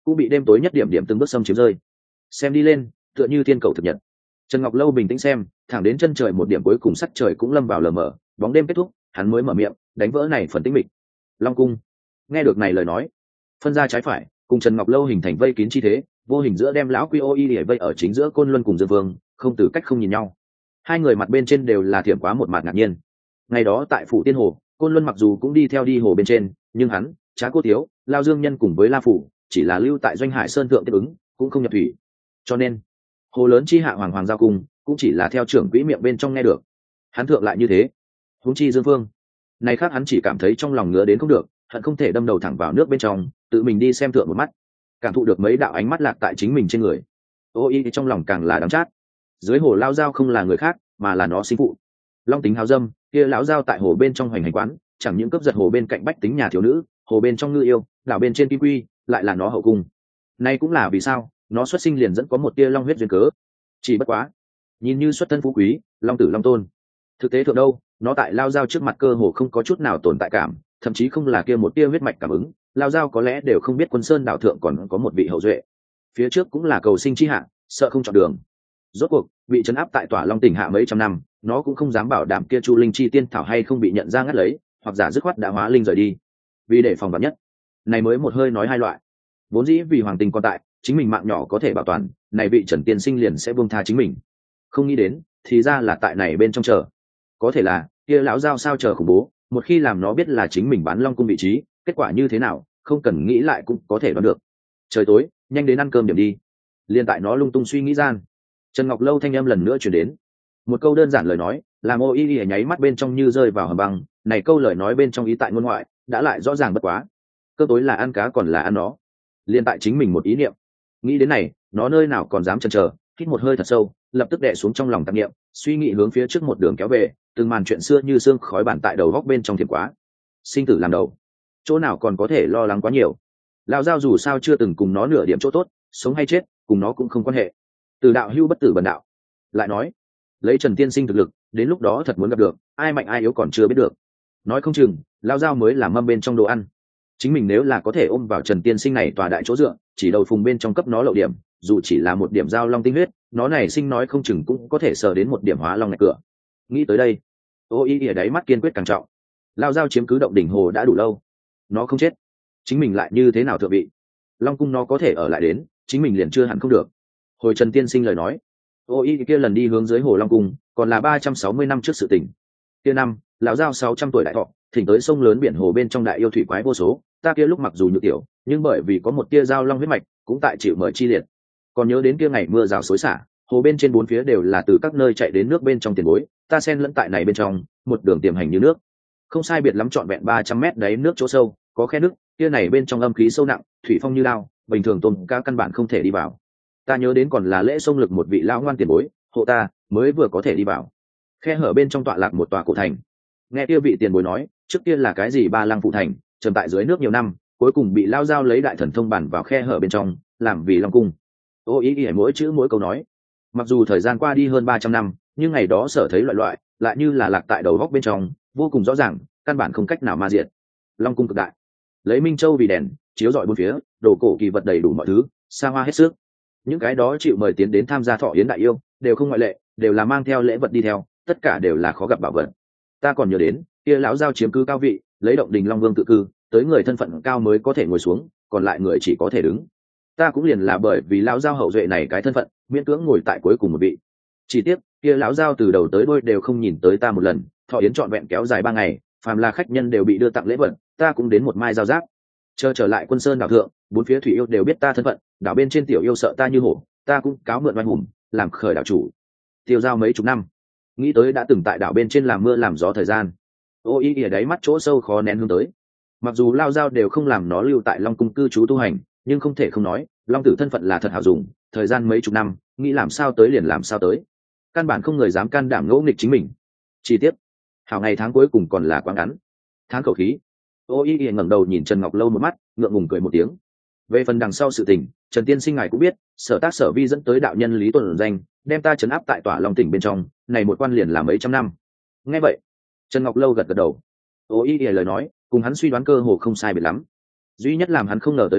cũng bị đêm tối nhất điểm điểm từng bước xâm chiếm rơi. Xem đi lên tựa như thiên cầu thực nhật. Trần Ngọc Lâu bình tĩnh xem, thẳng đến chân trời một điểm cuối cùng sắc trời cũng lâm vào lờ mờ, bóng đêm kết thúc, hắn mới mở miệng đánh vỡ này phần tĩnh mịch. Long cung. Nghe được này lời nói, phân ra trái phải, cùng Trần Ngọc Lâu hình thành vây kín chi thế, vô hình giữa đem lão quy ô y để vây ở chính giữa Côn Luân cùng Dương Vương, không từ cách không nhìn nhau. Hai người mặt bên trên đều là thiểm quá một mặt ngạc nhiên. Ngày đó tại phủ Tiên Hồ, Côn Luân mặc dù cũng đi theo đi hồ bên trên, nhưng hắn, Trá Cô Tiếu, Lao Dương Nhân cùng với La Phủ, chỉ là lưu tại Doanh Hải Sơn thượng tiếp ứng, cũng không nhập thủy. Cho nên, hồ lớn chi hạ hoàng hoàng giao cung, cũng chỉ là theo trưởng quỹ miệng bên trong nghe được. Hắn thượng lại như thế, huống chi Dương Vương. Này khác hắn chỉ cảm thấy trong lòng ngứa đến không được, hận không thể đâm đầu thẳng vào nước bên trong, tự mình đi xem thượng một mắt, cảm thụ được mấy đạo ánh mắt lạc tại chính mình trên người. Ô y trong lòng càng là đắng chát. Dưới hồ lao giao không là người khác, mà là nó sinh phụ. Long tính háo dâm, kia lão giao tại hồ bên trong hoành hành quán, chẳng những cướp giật hồ bên cạnh bách tính nhà thiếu nữ, hồ bên trong ngư yêu, đảo bên trên kim quy, lại là nó hậu cung. Nay cũng là vì sao, nó xuất sinh liền dẫn có một tia long huyết duyên cớ. Chỉ bất quá, nhìn như xuất thân phú quý, long tử long tôn. Thực tế thượng đâu, nó tại lao giao trước mặt cơ hồ không có chút nào tồn tại cảm, thậm chí không là kia một tia huyết mạch cảm ứng, lao giao có lẽ đều không biết Quân Sơn đảo thượng còn có một vị hậu duệ. Phía trước cũng là cầu sinh chi hạ, sợ không chọn đường. Rốt cuộc, bị trấn áp tại Tỏa Long tỉnh hạ mấy trăm năm, nó cũng không dám bảo đảm kia Chu Linh chi tiên thảo hay không bị nhận ra ngắt lấy, hoặc giả dứt khoát đã hóa linh rời đi. Vì để phòng vạn nhất, này mới một hơi nói hai loại. Vốn dĩ vì hoàng tình còn tại, chính mình mạng nhỏ có thể bảo toàn, này vị Trần tiên sinh liền sẽ buông tha chính mình. Không nghĩ đến, thì ra là tại này bên trong chờ. Có thể là, kia lão giao sao chờ khủng bố, một khi làm nó biết là chính mình bán Long cung vị trí, kết quả như thế nào, không cần nghĩ lại cũng có thể đoán được. Trời tối, nhanh đến ăn cơm điểm đi. Liên tại nó lung tung suy nghĩ gian, Trần Ngọc Lâu thanh âm lần nữa truyền đến. Một câu đơn giản lời nói, làm Ô Y Y nháy mắt bên trong như rơi vào hầm băng, này câu lời nói bên trong ý tại ngôn ngoại, đã lại rõ ràng bất quá. Cơm tối là ăn cá còn là ăn nó. Liên tại chính mình một ý niệm. Nghĩ đến này, nó nơi nào còn dám chần chờ, hít một hơi thật sâu, lập tức đè xuống trong lòng tạp niệm, suy nghĩ hướng phía trước một đường kéo về, từng màn chuyện xưa như xương khói bản tại đầu góc bên trong thiểm quá. Sinh tử làm đầu, chỗ nào còn có thể lo lắng quá nhiều. Lão giao dù sao chưa từng cùng nó nửa điểm chỗ tốt, sống hay chết, cùng nó cũng không quan hệ. Từ đạo hưu bất tử bần đạo. Lại nói, lấy Trần tiên sinh thực lực, đến lúc đó thật muốn gặp được, ai mạnh ai yếu còn chưa biết được. Nói không chừng, lão giao mới là mâm bên trong đồ ăn. Chính mình nếu là có thể ôm vào Trần tiên sinh này tòa đại chỗ dựa, chỉ đầu phùng bên trong cấp nó lậu điểm, dù chỉ là một điểm giao long tinh huyết, nó này sinh nói không chừng cũng có thể sờ đến một điểm hóa long ngạch cửa. Nghĩ tới đây, Ô Y ở đáy mắt kiên quyết càng trọng. Lão giao chiếm cứ động đỉnh hồ đã đủ lâu, nó không chết, chính mình lại như thế nào thượng vị? Long cung nó có thể ở lại đến, chính mình liền chưa hẳn không được. Hồi Trần tiên sinh lời nói, Ô Y kia lần đi hướng dưới hồ Long cung, còn là ba trăm sáu mươi năm trước sự tình. Kia năm, lão giao sáu trăm tuổi đại thọ, thỉnh tới sông lớn biển hồ bên trong đại yêu thủy quái vô số, ta kia lúc mặc dù nhược tiểu, nhưng bởi vì có một tia giao long huyết mạch, cũng tại chịu mời chi liệt. Còn nhớ đến kia ngày mưa rào xối xả, hồ bên trên bốn phía đều là từ các nơi chạy đến nước bên trong tiền bối, ta xen lẫn tại này bên trong, một đường tiềm hành như nước. Không sai biệt lắm trọn vẹn ba trăm mét đáy nước chỗ sâu, có khe nước, kia này bên trong âm khí sâu nặng, thủy phong như lao, bình thường tôm cá căn bản không thể đi vào. Ta nhớ đến còn là lễ sông lực một vị lão ngoan tiền bối, hộ ta mới vừa có thể đi vào. Khe hở bên trong tọa lạc một tòa cổ thành. Nghe kia vị tiền bối nói, trước kia là cái gì ba lăng phụ thành, trầm tại dưới nước nhiều năm, cuối cùng bị lao giao lấy đại thần thông bản vào khe hở bên trong, làm vì Long cung. Ô ý ý mỗi chữ mỗi câu nói. Mặc dù thời gian qua đi hơn ba trăm năm, nhưng ngày đó sở thấy loại loại, lại như là lạc tại đầu góc bên trong, vô cùng rõ ràng, căn bản không cách nào ma diệt. Long cung cực đại, lấy minh châu vì đèn, chiếu rọi bốn phía, đồ cổ kỳ vật đầy đủ mọi thứ, xa hoa hết sức. Những cái đó chịu mời tiến đến tham gia thọ yến đại yêu, đều không ngoại lệ, đều là mang theo lễ vật đi theo, tất cả đều là khó gặp bảo vật. Ta còn nhớ đến, kia lão giao chiếm cư cao vị, lấy động đình Long Vương tự cư, tới người thân phận cao mới có thể ngồi xuống, còn lại người chỉ có thể đứng. Ta cũng liền là bởi vì lão giao hậu duệ này cái thân phận, miễn cưỡng ngồi tại cuối cùng một vị. Chỉ tiếc, kia lão giao từ đầu tới đuôi đều không nhìn tới ta một lần, thọ yến trọn vẹn kéo dài ba ngày, phàm là khách nhân đều bị đưa tặng lễ vật, ta cũng đến một mai giao giáp. Chờ trở lại Quân Sơn đảo thượng, bốn phía thủy yêu đều biết ta thân phận, đảo bên trên tiểu yêu sợ ta như hổ, ta cũng cáo mượn oai hùng, làm khởi đảo chủ. Tiêu giao mấy chục năm, nghĩ tới đã từng tại đảo bên trên làm mưa làm gió thời gian. Ô y ở đáy mắt chỗ sâu khó nén hướng tới. Mặc dù lao giao đều không làm nó lưu tại Long cung cư trú tu hành, nhưng không thể không nói, Long tử thân phận là thật hảo dùng, thời gian mấy chục năm, nghĩ làm sao tới liền làm sao tới. Căn bản không người dám can đảm ngỗ nghịch chính mình. Chi tiết, hảo ngày tháng cuối cùng còn là quá ngắn. Tháng khẩu khí. Ô y ngẩng đầu nhìn Trần Ngọc Lâu một mắt, ngượng ngùng cười một tiếng. Về phần đằng sau sự tình, Trần tiên sinh ngài cũng biết, sở tác sở vi dẫn tới đạo nhân Lý Tuần danh, đem ta trấn áp tại Tỏa Long tỉnh bên trong, này một quan liền là mấy trăm năm. Nghe vậy, Trần Ngọc Lâu gật gật đầu. Ô y lời nói, cùng hắn suy đoán cơ hồ không sai biệt lắm. Duy nhất làm hắn không ngờ tới là,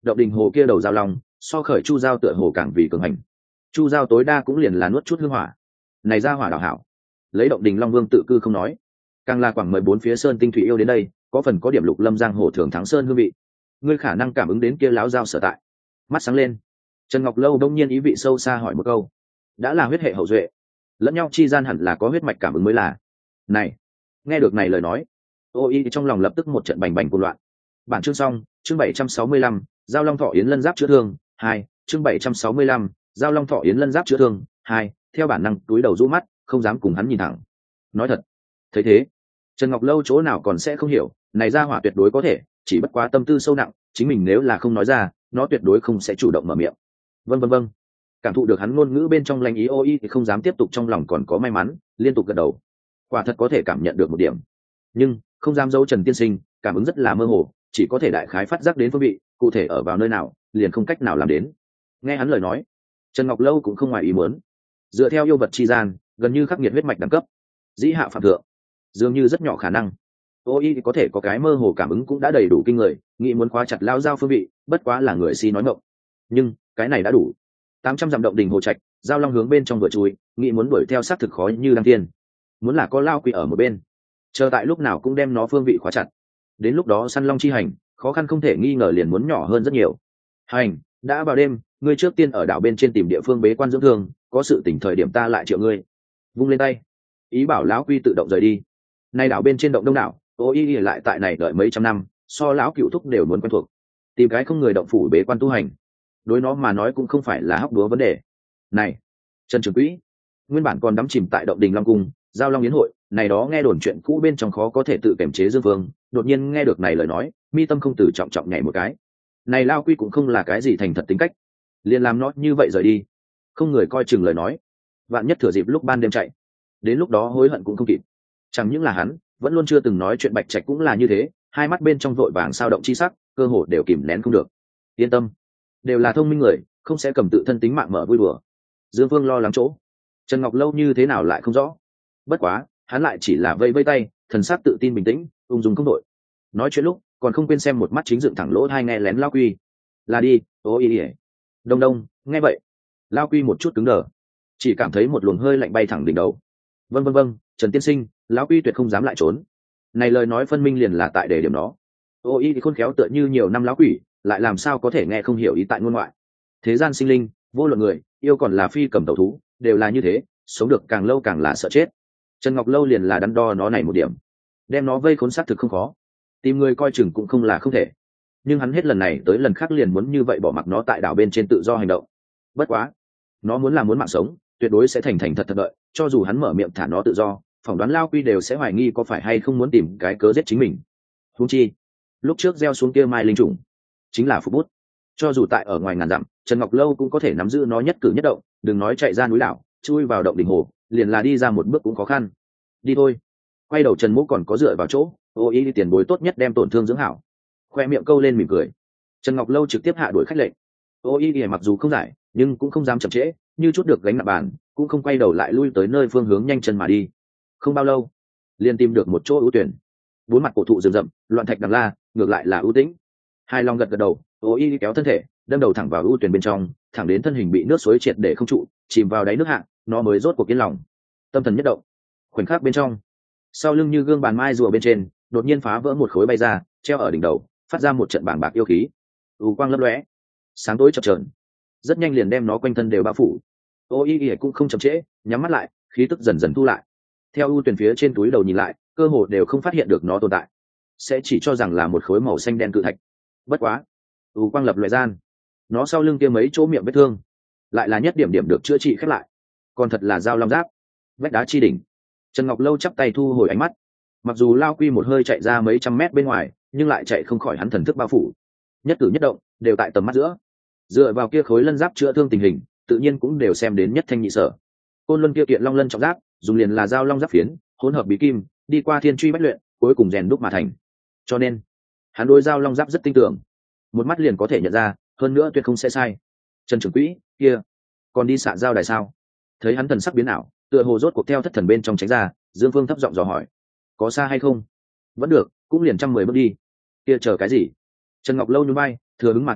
động đình hồ kia đầu giao long so khởi chu giao tựa hồ càng vì cường hành. Chu giao tối đa cũng liền là nuốt chút hương hỏa, này ra hỏa đảo hảo lấy động đình long vương tự cư không nói, càng là quảng mười bốn phía sơn tinh thủy yêu đến đây có phần có điểm lục lâm giang hồ thường thắng sơn hương vị. Ngươi khả năng cảm ứng đến kia láo giao sở tại. Mắt sáng lên, Trần Ngọc Lâu đông nhiên ý vị sâu xa hỏi một câu, đã là huyết hệ hậu duệ lẫn nhau chi gian hẳn là có huyết mạch cảm ứng mới là. Này, nghe được này lời nói, ô y trong lòng lập tức một trận bành bành cuồng loạn. Bản chương xong, chương bảy trăm sáu mươi lăm, giao long thọ yến lân giáp chữa thương hai, chương bảy trăm sáu mươi lăm, giao long thọ yến lân giáp chữa thương hai. Theo bản năng túi đầu rũ mắt, không dám cùng hắn nhìn thẳng. Nói thật, thấy thế, Trần Ngọc Lâu chỗ nào còn sẽ không hiểu, này ra hỏa tuyệt đối có thể, chỉ bất quá tâm tư sâu nặng, chính mình nếu là không nói ra, nó tuyệt đối không sẽ chủ động mở miệng. Vâng vâng vâng. Cảm thụ được hắn ngôn ngữ bên trong lanh ý ô y thì không dám tiếp tục, trong lòng còn có may mắn, liên tục gật đầu. Quả thật có thể cảm nhận được một điểm, nhưng không dám giấu Trần tiên sinh, cảm ứng rất là mơ hồ, chỉ có thể đại khái phát giác đến phương vị, cụ thể ở vào nơi nào, liền không cách nào làm đến. Nghe hắn lời nói, Trần Ngọc Lâu cũng không ngoài ý muốn. Dựa theo yêu vật chi gian, gần như khắc nghiệt huyết mạch đẳng cấp, dĩ hạ phạm thượng, dường như rất nhỏ khả năng. Ô y có thể có cái mơ hồ cảm ứng cũng đã đầy đủ kinh người, nghĩ muốn khóa chặt lao giao phương vị, bất quá là người si nói mộng. Nhưng cái này đã đủ. Tám trăm dặm động đình hồ trạch, giao long hướng bên trong vừa chui, nghĩ muốn đuổi theo sát thực khó như đăng tiên. Muốn là có lao quỷ ở một bên, chờ tại lúc nào cũng đem nó phương vị khóa chặt. Đến lúc đó săn long chi hành, khó khăn không thể nghi ngờ liền muốn nhỏ hơn rất nhiều. Hành, đã vào đêm, ngươi trước tiên ở đảo bên trên tìm địa phương bế quan dưỡng thương, có sự tỉnh thời điểm ta lại triệu ngươi. Vung lên tay, ý bảo lão quy tự động rời đi. Nay đảo bên trên động đông đảo, ô y lại tại này đợi mấy trăm năm, so lão cựu thúc đều muốn quen thuộc. Tìm cái không người động phủ bế quan tu hành, đối nó mà nói cũng không phải là hóc búa vấn đề. Này, Trần Trường Quỹ, nguyên bản còn đắm chìm tại động đình Long Cung, giao long yến hội, này đó nghe đồn chuyện cũ bên trong khó có thể tự kiềm chế Dương Vương, đột nhiên nghe được này lời nói, mi tâm không từ trọng trọng nhảy một cái. Này lao quy cũng không là cái gì thành thật tính cách, liền làm nó như vậy rời đi, không người coi chừng lời nói, vạn nhất thừa dịp lúc ban đêm chạy, đến lúc đó hối hận cũng không kịp. Chẳng những là hắn, vẫn luôn chưa từng nói chuyện Bạch Trạch cũng là như thế, hai mắt bên trong vội vàng sao động chi sắc, cơ hồ đều kìm nén không được. Yên tâm, đều là thông minh người, không sẽ cầm tự thân tính mạng mở vui đùa. Dương Vương lo lắng chỗ, Trần Ngọc Lâu như thế nào lại không rõ. Bất quá, hắn lại chỉ là vây vây tay, thần sắc tự tin bình tĩnh, ung dung không đội. Nói chuyện lúc, còn không quên xem một mắt chính dựng thẳng lỗ tai nghe lén lao quy. Là đi, ô y ỉa. Đông đông, nghe vậy, lao quy một chút cứng đờ, chỉ cảm thấy một luồng hơi lạnh bay thẳng đỉnh đầu. Vâng vâng vâng, Trần tiên sinh, lão quy tuyệt không dám lại trốn. Này lời nói phân minh liền là tại để điểm nó. Ô y thì khôn khéo tựa như nhiều năm lão quỷ, lại làm sao có thể nghe không hiểu ý tại ngôn ngoại. Thế gian sinh linh, vô luận người yêu còn là phi cầm tẩu thú, đều là như thế, sống được càng lâu càng là sợ chết. Trần Ngọc Lâu liền là đắn đo nó này một điểm, đem nó vây khốn sát thực không khó, tìm người coi chừng cũng không là không thể. Nhưng hắn hết lần này tới lần khác liền muốn như vậy bỏ mặc nó tại đảo bên trên tự do hành động. Bất quá, nó muốn là muốn mạng sống, tuyệt đối sẽ thành thành thật thật đợi, cho dù hắn mở miệng thả nó tự do, phỏng đoán lao quy đều sẽ hoài nghi có phải hay không muốn tìm cái cớ giết chính mình. Huống chi, lúc trước gieo xuống kia mai linh trùng, chính là phục bút. Cho dù tại ở ngoài ngàn dặm, Trần Ngọc Lâu cũng có thể nắm giữ nó nhất cử nhất động, đừng nói chạy ra núi đảo, chui vào động đỉnh hồ, liền là đi ra một bước cũng khó khăn. Đi thôi. Quay đầu Trần Mỗ còn có dựa vào chỗ, ô ý đi tiền bối tốt nhất đem tổn thương dưỡng hảo. Khoe miệng câu lên mỉm cười, Trần Ngọc Lâu trực tiếp hạ đuổi khách lệnh. Ô ý đi mặc dù không giải, nhưng cũng không dám chậm trễ, như chút được gánh nặng bàn, cũng không quay đầu lại lui tới nơi phương hướng nhanh chân mà đi. Không bao lâu, liền tìm được một chỗ ưu tuyển, bốn mặt cổ thụ rừng rậm, loạn thạch đằng la, ngược lại là ưu tĩnh. Hai long gật gật đầu, ô y kéo thân thể, đâm đầu thẳng vào ưu tuyển bên trong, thẳng đến thân hình bị nước suối triệt để không trụ, chìm vào đáy nước hạ, nó mới rốt cuộc yên lòng. Tâm thần nhất động, khoảnh khắc bên trong, sau lưng như gương bàn mai rùa bên trên, đột nhiên phá vỡ một khối bay ra, treo ở đỉnh đầu, phát ra một trận bảng bạc yêu khí, u quang lấp lóe, sáng tối chập chờn, rất nhanh liền đem nó quanh thân đều bao phủ. Ô y y cũng không chậm trễ, nhắm mắt lại, khí tức dần dần thu lại. Theo ưu tuyển phía trên túi đầu nhìn lại, cơ hồ đều không phát hiện được nó tồn tại, sẽ chỉ cho rằng là một khối màu xanh đen cự thạch. Bất quá, u quang lập loại gian, nó sau lưng kia mấy chỗ miệng vết thương, lại là nhất điểm điểm được chữa trị khép lại, còn thật là dao long giáp, vách đá chi đỉnh. Trần Ngọc Lâu chắp tay thu hồi ánh mắt, mặc dù lao quy một hơi chạy ra mấy trăm mét bên ngoài, nhưng lại chạy không khỏi hắn thần thức bao phủ, nhất cử nhất động đều tại tầm mắt giữa. Dựa vào kia khối lân giáp chữa thương tình hình, tự nhiên cũng đều xem đến nhất thanh nhị sở. Côn luân kia kiện long lân trọng giáp, dùng liền là dao long giáp phiến, hỗn hợp bí kim, đi qua thiên truy bách luyện, cuối cùng rèn đúc mà thành. Cho nên, hắn đối dao long giáp rất tin tưởng, một mắt liền có thể nhận ra, hơn nữa tuyệt không sẽ sai. Trần trưởng quỹ, kia, còn đi xạ dao đài sao? Thấy hắn thần sắc biến ảo, tựa hồ rốt cuộc theo thất thần bên trong tránh ra, Dương Phương thấp giọng dò hỏi, có xa hay không? Vẫn được, cũng liền trăm mười bước đi. Kia chờ cái gì? Trần Ngọc Lâu nhún vai, thừa ứng mà tới,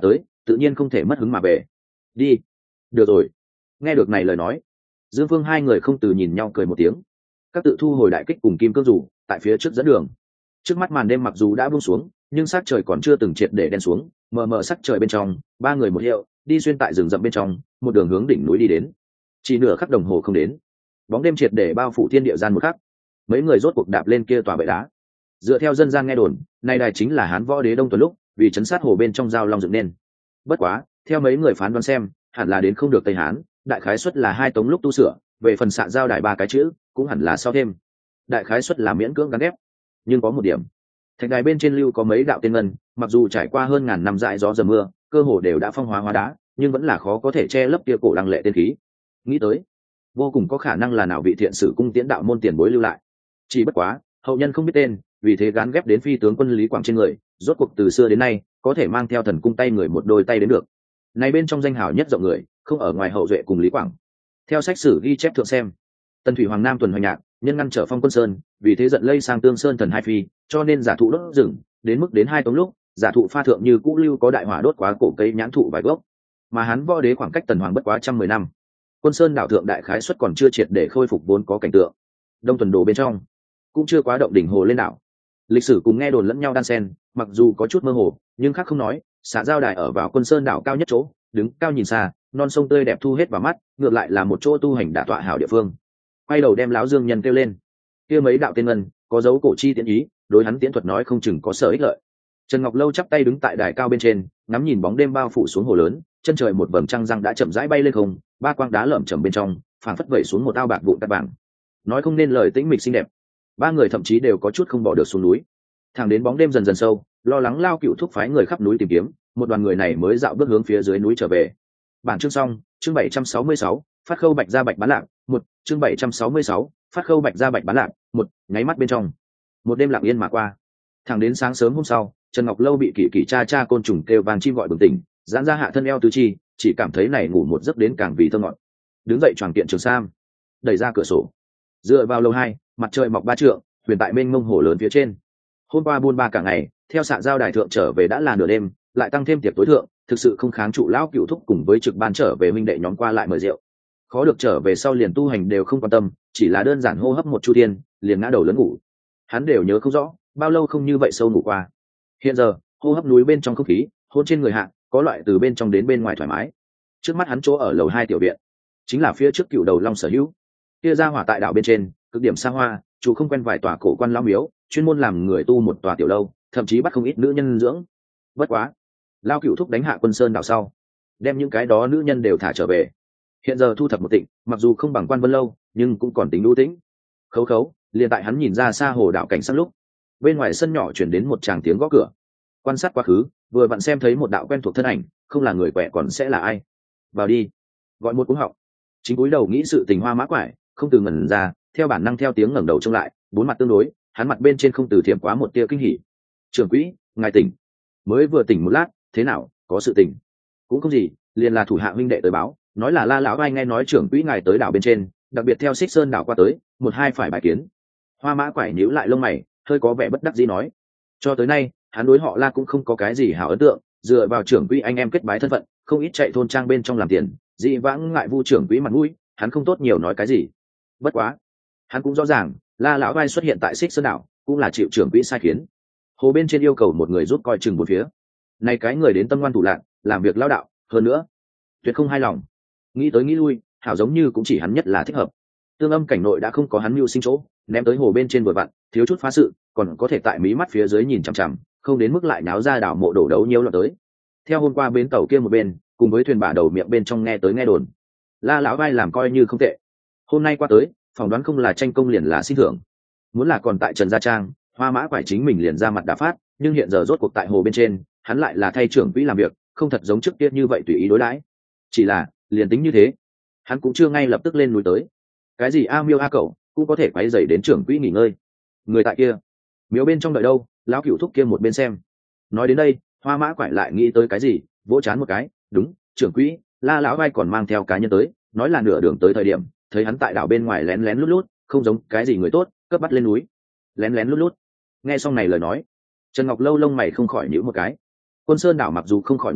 tự nhiên không thể mất hứng mà về. Đi. Được rồi. Nghe được này lời nói, Dương Phương hai người không từ nhìn nhau cười một tiếng. Các tự thu hồi đại kích cùng kim cương rủ tại phía trước dẫn đường. Trước mắt màn đêm mặc dù đã buông xuống, nhưng sắc trời còn chưa từng triệt để đen xuống, mờ mờ sắc trời bên trong, ba người một hiệu đi xuyên tại rừng rậm bên trong, một đường hướng đỉnh núi đi đến. Chỉ nửa khắc đồng hồ không đến, bóng đêm triệt để bao phủ thiên địa gian một khắc, mấy người rốt cuộc đạp lên kia tòa bệ đá. Dựa theo dân gian nghe đồn, nay đài chính là Hán Võ Đế Đông Tuần lúc vì chấn sát hồ bên trong giao long dựng nên. Bất quá, theo mấy người phán đoán xem, hẳn là đến không được Tây Hán, đại khái suất là hai tống lúc tu sửa, về phần xạ giao đài ba cái chữ, cũng hẳn là sau thêm. Đại khái suất là miễn cưỡng gắn ghép. Nhưng có một điểm, thạch đài bên trên lưu có mấy đạo tiên ngân, mặc dù trải qua hơn ngàn năm dãi gió dầm mưa, cơ hồ đều đã phong hóa hóa đá, nhưng vẫn là khó có thể che lấp kia cổ lăng lệ tiên khí. Nghĩ tới, vô cùng có khả năng là nào vị thiện sử cung tiễn đạo môn tiền bối lưu lại. Chỉ bất quá, hậu nhân không biết tên, vì thế gán ghép đến phi tướng quân Lý Quảng trên người, rốt cuộc từ xưa đến nay có thể mang theo thần cung tay người một đôi tay đến được. Này bên trong danh hào nhất rộng người, không ở ngoài hậu duệ cùng Lý Quảng. Theo sách sử ghi chép thượng xem, Tần Thủy Hoàng Nam tuần hoành nhạc, nhân ngăn trở Phong Quân Sơn, vì thế giận lây sang Tương Sơn thần hai phi, cho nên giả thụ đốt rừng, đến mức đến hai tống lúc, giả thụ pha thượng như cũ lưu có đại hỏa đốt quá cổ cây nhãn thụ vài gốc. Mà hắn Võ Đế khoảng cách Tần Hoàng bất quá trăm mười năm. Quân Sơn đảo thượng đại khái suất còn chưa triệt để khôi phục vốn có cảnh tượng. Đông tuần đồ bên trong cũng chưa quá động đỉnh hồ lên đảo. Lịch sử cùng nghe đồn lẫn nhau đan xen, mặc dù có chút mơ hồ, nhưng khác không nói, xạ giao đài ở vào Quân Sơn đảo cao nhất chỗ, đứng cao nhìn xa, non sông tươi đẹp thu hết vào mắt, ngược lại là một chỗ tu hành đả tọa hảo địa phương. Quay đầu đem lão Dương Nhân kêu lên, kia mấy đạo tiên ngân có dấu cổ chi tiễn ý, đối hắn tiễn thuật nói không chừng có sở ích lợi. Trần Ngọc Lâu chắp tay đứng tại đài cao bên trên, ngắm nhìn bóng đêm bao phủ xuống hồ lớn, chân trời một vầng trăng răng đã chậm rãi bay lên không, ba quang đá lởm chởm bên trong, phảng phất vẩy xuống một ao bạc vụn cát vàng. Nói không nên lời tĩnh mịch xinh đẹp. Ba người thậm chí đều có chút không bỏ được xuống núi. Thẳng đến bóng đêm dần dần sâu, lo lắng Lao Cựu thúc phái người khắp núi tìm kiếm, một đoàn người này mới dạo bước hướng phía dưới núi trở về. Bản chương xong, chương bảy trăm sáu mươi sáu, phát khâu bạch ra bạch bán lạc, một, chương bảy trăm sáu mươi sáu, phát khâu bạch ra bạch bán lạc, một, nháy mắt bên trong. Một đêm lặng yên mà qua. Thẳng đến sáng sớm hôm sau, Trần Ngọc Lâu bị kỳ kỳ cha cha côn trùng kêu vang chim gọi bừng tỉnh, giãn ra hạ thân eo tứ chi, chỉ cảm thấy này ngủ một giấc đến càng vì thơ ngọt. Đứng dậy choàng kiện trường sam, đẩy ra cửa sổ, dựa vào lầu hai, mặt trời mọc ba trượng, huyền tại mênh mông hồ lớn phía trên. Hôm qua buôn ba cả ngày, theo xạ giao đài thượng trở về đã là nửa đêm, lại tăng thêm tiệc tối thượng, thực sự không kháng trụ lão Cựu thúc cùng với trực ban trở về minh đệ nhóm qua lại mời rượu. Khó được trở về sau liền tu hành đều không quan tâm, chỉ là đơn giản hô hấp một chu thiên, liền ngã đầu lớn ngủ. Hắn đều nhớ không rõ, bao lâu không như vậy sâu ngủ qua. Hiện giờ, hô hấp núi bên trong không khí, hôn trên người hạ, có loại từ bên trong đến bên ngoài thoải mái. Trước mắt hắn chỗ ở lầu hai tiểu viện, chính là phía trước Cựu Đầu Long sở hữu. Kia ra hỏa tại đảo bên trên, cực điểm xa hoa, chủ không quen vài tòa cổ quan lão miếu, chuyên môn làm người tu một tòa tiểu lâu, thậm chí bắt không ít nữ nhân dưỡng. Bất quá, Lao Cựu thúc đánh hạ Quân Sơn đảo sau, đem những cái đó nữ nhân đều thả trở về. Hiện giờ thu thập một tịnh, mặc dù không bằng Quan Vân lâu, nhưng cũng còn tính đu tĩnh. Khấu khấu, liền tại hắn nhìn ra xa hồ đảo cảnh sắc lúc, bên ngoài sân nhỏ chuyển đến một tràng tiếng gõ cửa. Quan sát quá khứ, vừa vặn xem thấy một đạo quen thuộc thân ảnh, không là người quẻ còn sẽ là ai. Vào đi, gọi một cú họng. Chính cúi đầu nghĩ sự tình Hoa Mã Quải, không từ ngẩn ra, theo bản năng theo tiếng ngẩng đầu trông lại, bốn mặt tương đối, hắn mặt bên trên không từ thiếm quá một tia kinh hỉ. Trưởng quỹ, ngài tỉnh. Mới vừa tỉnh một lát, thế nào, có sự tỉnh? Cũng không gì, liền là thủ hạ huynh đệ tới báo, nói là La lão ai nghe nói trưởng quỹ ngài tới đảo bên trên, đặc biệt theo Xích Sơn đảo qua tới, một hai phải bài kiến. Hoa Mã Quải nhíu lại lông mày, hơi có vẻ bất đắc dĩ nói. Cho tới nay, hắn đối họ La cũng không có cái gì hảo ấn tượng, dựa vào trưởng quỹ anh em kết bái thân phận, không ít chạy thôn trang bên trong làm tiền, dị vãng ngại vu trưởng quỹ mặt mũi, hắn không tốt nhiều nói cái gì. Bất quá, hắn cũng rõ ràng, La lão vai xuất hiện tại Xích Sơn đảo, cũng là chịu trưởng quỹ sai khiến. Hồ bên trên yêu cầu một người giúp coi chừng một phía. Này cái người đến tâm ngoan thủ lạn, làm việc lao đạo, hơn nữa, tuyệt không hài lòng. Nghĩ tới nghĩ lui, hảo giống như cũng chỉ hắn nhất là thích hợp. Tương Âm cảnh nội đã không có hắn mưu sinh chỗ, ném tới hồ bên trên vừa vặn, thiếu chút phá sự, còn có thể tại mí mắt phía dưới nhìn chằm chằm, không đến mức lại náo ra đảo mộ đổ đấu nhiều loạn tới. Theo hôm qua bến tàu kia một bên, cùng với thuyền bả đầu miệng bên trong nghe tới nghe đồn, La lão vai làm coi như không tệ. Hôm nay qua tới, phỏng đoán không là tranh công liền là xin thưởng. Muốn là còn tại Trần Gia Trang, Hoa Mã Quải chính mình liền ra mặt đả phát, nhưng hiện giờ rốt cuộc tại hồ bên trên, hắn lại là thay trưởng quỹ làm việc, không thật giống trước kia như vậy tùy ý đối đãi. Chỉ là, liền tính như thế, hắn cũng chưa ngay lập tức lên núi tới. Cái gì a miêu a cẩu, cũng có thể quấy rầy đến trưởng quỹ nghỉ ngơi. Người tại kia, miếu bên trong đợi đâu, lão Cựu thúc kia một bên xem. Nói đến đây, Hoa Mã Quải lại nghĩ tới cái gì, vỗ chán một cái, đúng, trưởng quỹ, La lão vai còn mang theo cá nhân tới, nói là nửa đường tới thời điểm, thấy hắn tại đảo bên ngoài lén lén lút lút, không giống cái gì người tốt, cấp bắt lên núi. Lén lén lút lút. Nghe xong này lời nói, Trần Ngọc Lâu lông mày không khỏi nhíu một cái. Quân Sơn đảo mặc dù không khỏi người tới,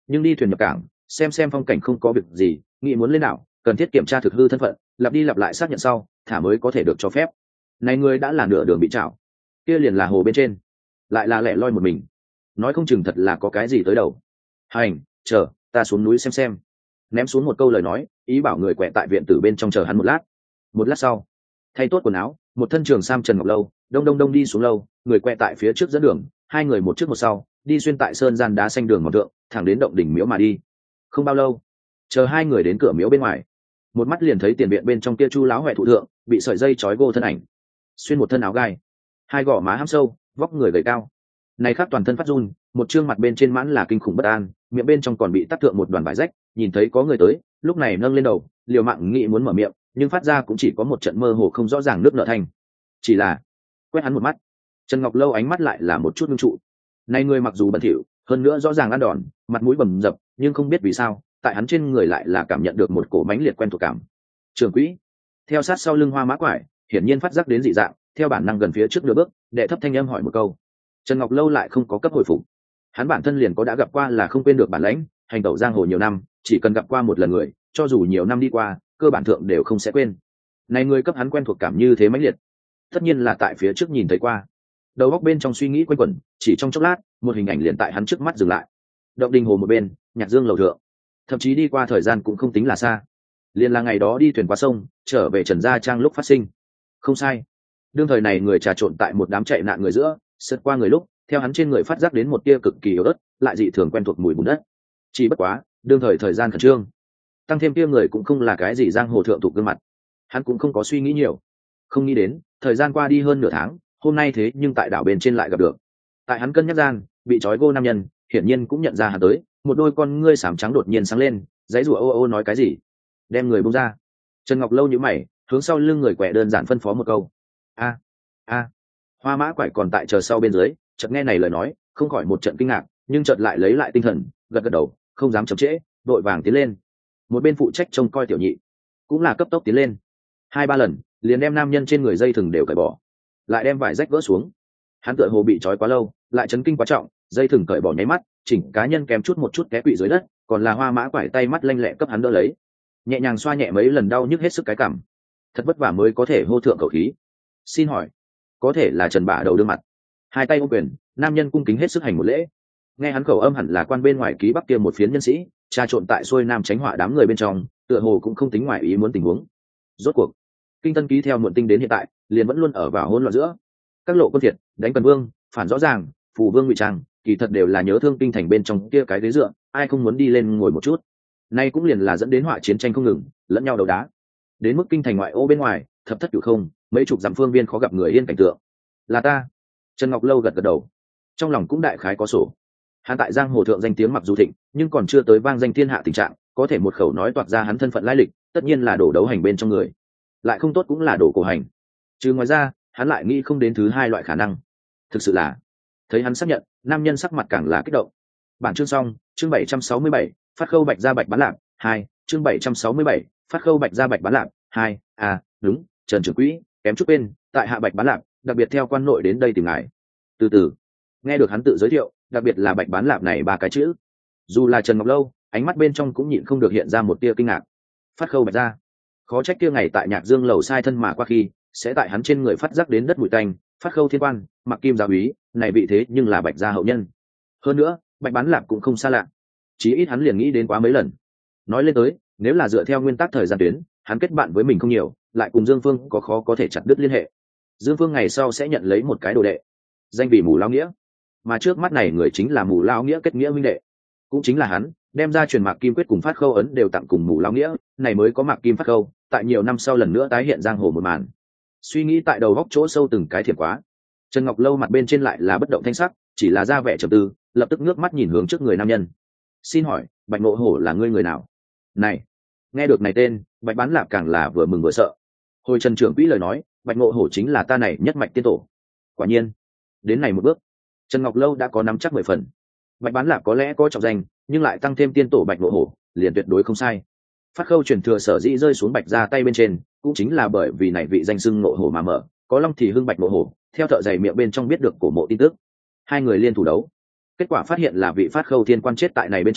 nhưng đi thuyền nhập cảng xem xem phong cảnh không có việc gì, nghĩ muốn lên đảo cần thiết kiểm tra thực hư thân phận, lặp đi lặp lại xác nhận sau thả mới có thể được cho phép. Này người đã là nửa đường bị chảo, kia liền là hồ bên trên lại là lẻ loi một mình, nói không chừng thật là có cái gì tới đầu. Hành, chờ ta xuống núi xem xem. Ném xuống một câu lời nói, ý bảo người quẹ tại viện tử bên trong chờ hắn một lát. Một lát sau, thay tốt quần áo, một thân trường sam Trần Ngọc Lâu đông đông đông đi xuống lâu, người quẹ tại phía trước dẫn đường, hai người một trước một sau đi xuyên tại sơn gian đá xanh đường mòn thượng thẳng đến động đỉnh miếu mà đi. Không bao lâu, chờ hai người đến cửa miếu bên ngoài, một mắt liền thấy tiền viện bên trong kia chu láo huệ thụ thượng bị sợi dây trói gô thân ảnh, xuyên một thân áo gai, hai gò má hăm sâu, vóc người gầy cao, này khác toàn thân phát run, một trương mặt bên trên mãn là kinh khủng bất an, miệng bên trong còn bị tắc thượng một đoàn vải rách, nhìn thấy có người tới lúc này nâng lên đầu liều mạng nghĩ muốn mở miệng, nhưng phát ra cũng chỉ có một trận mơ hồ không rõ ràng nước nợ thanh. Chỉ là quét hắn một mắt, Trần Ngọc Lâu ánh mắt lại là một chút ngưng trụ. Này người mặc dù bẩn thỉu, hơn nữa rõ ràng ăn đòn, mặt mũi bầm dập, nhưng không biết vì sao tại hắn trên người lại là cảm nhận được một cổ mãnh liệt quen thuộc cảm. Trưởng quỹ theo sát sau lưng Hoa Mã Quải hiển nhiên phát giác đến dị dạng, theo bản năng gần phía trước nửa bước, đệ thấp thanh âm hỏi một câu. Trần Ngọc Lâu lại không có cấp hồi phục, hắn bản thân liền có đã gặp qua là không quên được bản lãnh, hành tẩu giang hồ nhiều năm, chỉ cần gặp qua một lần người, cho dù nhiều năm đi qua, cơ bản thượng đều không sẽ quên. Này người cấp hắn quen thuộc cảm như thế mãnh liệt, tất nhiên là tại phía trước nhìn thấy qua. Đầu óc bên trong suy nghĩ quanh quẩn, chỉ trong chốc lát, một hình ảnh liền tại hắn trước mắt dừng lại. Động đình hồ một bên, Nhạc Dương lầu thượng, thậm chí đi qua thời gian cũng không tính là xa, liền là ngày đó đi thuyền qua sông trở về Trần Gia Trang lúc phát sinh. Không sai, đương thời này người trà trộn tại một đám chạy nạn người giữa, sượt qua người lúc, theo hắn trên người phát giác đến một tia cực kỳ yếu ớt, lại dị thường quen thuộc mùi bùn đất. Chỉ bất quá, đương thời thời gian khẩn trương, tăng thêm tia người cũng không là cái gì giang hồ thượng thủ gương mặt, hắn cũng không có suy nghĩ nhiều. Không nghĩ đến, thời gian qua đi hơn nửa tháng, hôm nay thế nhưng tại đảo bên trên lại gặp được. Tại hắn cân nhắc gian, bị trói gô nam nhân, hiển nhiên cũng nhận ra hắn tới, một đôi con ngươi xám trắng đột nhiên sáng lên, giãy giụa ô ô nói cái gì, đem người buông ra. Trần Ngọc Lâu nhíu mày, hướng sau lưng người quẹ đơn giản phân phó một câu. A a Hoa Mã Quải còn tại chờ sau bên dưới, chợt nghe này lời nói, không khỏi một trận kinh ngạc, nhưng chợt lại lấy lại tinh thần, gật gật đầu, không dám chậm trễ, đội vàng tiến lên. Một bên phụ trách trông coi tiểu nhị cũng là cấp tốc tiến lên, hai ba lần liền đem nam nhân trên người dây thừng đều cởi bỏ, lại đem vải rách vỡ xuống. Hắn tựa hồ bị trói quá lâu, lại chấn kinh quá trọng, dây thừng cởi bỏ nháy mắt, chỉnh cá nhân kém chút một chút té quỵ dưới đất, còn là Hoa Mã Quải tay mắt lanh lẹ cấp hắn đỡ lấy, nhẹ nhàng xoa nhẹ mấy lần đau nhức hết sức cái cằm. Thật vất vả mới có thể hô thượng khẩu khí. Xin hỏi, có thể là Trần Bả Đầu đương mặt. Hai tay ôm quyền, nam nhân cung kính hết sức hành một lễ. Nghe hắn khẩu âm hẳn là quan bên ngoài ký bắc kia một phiến nhân sĩ, trà trộn tại xuôi nam tránh họa đám người bên trong, tựa hồ cũng không tính ngoài ý muốn tình huống. Rốt cuộc, Kinh Tân ký theo muộn tinh đến hiện tại, liền vẫn luôn ở vào hỗn loạn giữa. Các lộ quân thiệt, đánh Cần Vương, phản rõ ràng, phù vương ngụy trang, kỳ thật đều là nhớ thương kinh thành bên trong kia cái ghế dựa, ai không muốn đi lên ngồi một chút. Nay cũng liền là dẫn đến họa chiến tranh không ngừng, lẫn nhau đấu đá. Đến mức kinh thành ngoại ô bên ngoài, thập thất cửu không, mấy chục dặm phương viên khó gặp người yên cảnh tượng. Là ta. Trần Ngọc Lâu gật gật đầu, trong lòng cũng đại khái có sổ. Hắn tại giang hồ thượng danh tiếng mặc dù thịnh, nhưng còn chưa tới vang danh thiên hạ tình trạng, có thể một khẩu nói toạc ra hắn thân phận lai lịch, tất nhiên là đổ đấu hành bên trong người, lại không tốt cũng là đổ cổ hành. Chứ ngoài ra, hắn lại nghĩ không đến thứ hai loại khả năng. Thực sự là, thấy hắn xác nhận, nam nhân sắc mặt càng là kích động. Bản chương xong, chương bảy trăm sáu mươi bảy, phát khâu bạch ra bạch bán lạc, hai, chương bảy trăm sáu mươi bảy, phát khâu bạch ra bạch bán lạc, hai, à, đúng, Trần trưởng quỹ, kém chút bên, tại hạ bạch bán lạc, đặc biệt theo quan nội đến đây tìm ngài. Từ từ, nghe được hắn tự giới thiệu, đặc biệt là bạch bán lạc này ba cái chữ, dù là Trần Ngọc Lâu, ánh mắt bên trong cũng nhịn không được hiện ra một tia kinh ngạc. Phát khâu bạch ra, khó trách kia ngày tại Nhạc Dương lầu sai thân mà qua khi, sẽ tại hắn trên người phát giác đến đất mùi tanh. Phát khâu thiên quan, mặc kim gia úy, này vị thế nhưng là bạch gia hậu nhân. Hơn nữa, bạch bán lạc cũng không xa lạ, chí ít hắn liền nghĩ đến quá mấy lần. Nói lên tới, nếu là dựa theo nguyên tắc thời gian tuyến, hắn kết bạn với mình không nhiều, lại cùng Dương Phương có khó có thể chặt đứt liên hệ. Dương Phương ngày sau sẽ nhận lấy một cái đồ đệ, danh vị Mù Lao Nghĩa, mà trước mắt này người chính là Mù Lao Nghĩa kết nghĩa huynh đệ, cũng chính là hắn đem ra truyền Mạc Kim Quyết cùng Phát Khâu ấn đều tặng cùng Mù Lao Nghĩa, này mới có Mạc Kim Phát Khâu, tại nhiều năm sau lần nữa tái hiện giang hồ một màn. Suy nghĩ tại đầu góc chỗ sâu từng cái thiệt quá, Trần Ngọc Lâu mặt bên trên lại là bất động thanh sắc, chỉ là ra vẻ trầm tư, lập tức ngước mắt nhìn hướng trước người nam nhân. Xin hỏi, Bạch Ngộ Hổ là ngươi người nào? Này, nghe được này tên, Bạch Bán Lạp càng là vừa mừng vừa sợ. Hồi Trần trưởng quỹ lời nói, Bạch Ngộ Hổ chính là ta này nhất mạch tiên tổ. Quả nhiên, đến này một bước, Trần Ngọc Lâu đã có nắm chắc mười phần. Bạch Bán Lạp có lẽ có trọng danh, nhưng lại tăng thêm tiên tổ Bạch Ngộ Hổ, liền tuyệt đối không sai. Phát khâu truyền thừa sở dĩ rơi xuống Bạch ra tay bên trên, cũng chính là bởi vì này vị danh xưng Ngộ Hổ mà mở, có long thì hưng Bạch Ngộ Hổ, theo thợ giày miệng bên trong biết được cổ mộ tin tức. Hai người liên thủ đấu, kết quả phát hiện là vị Phát khâu thiên quan chết tại này bên trong,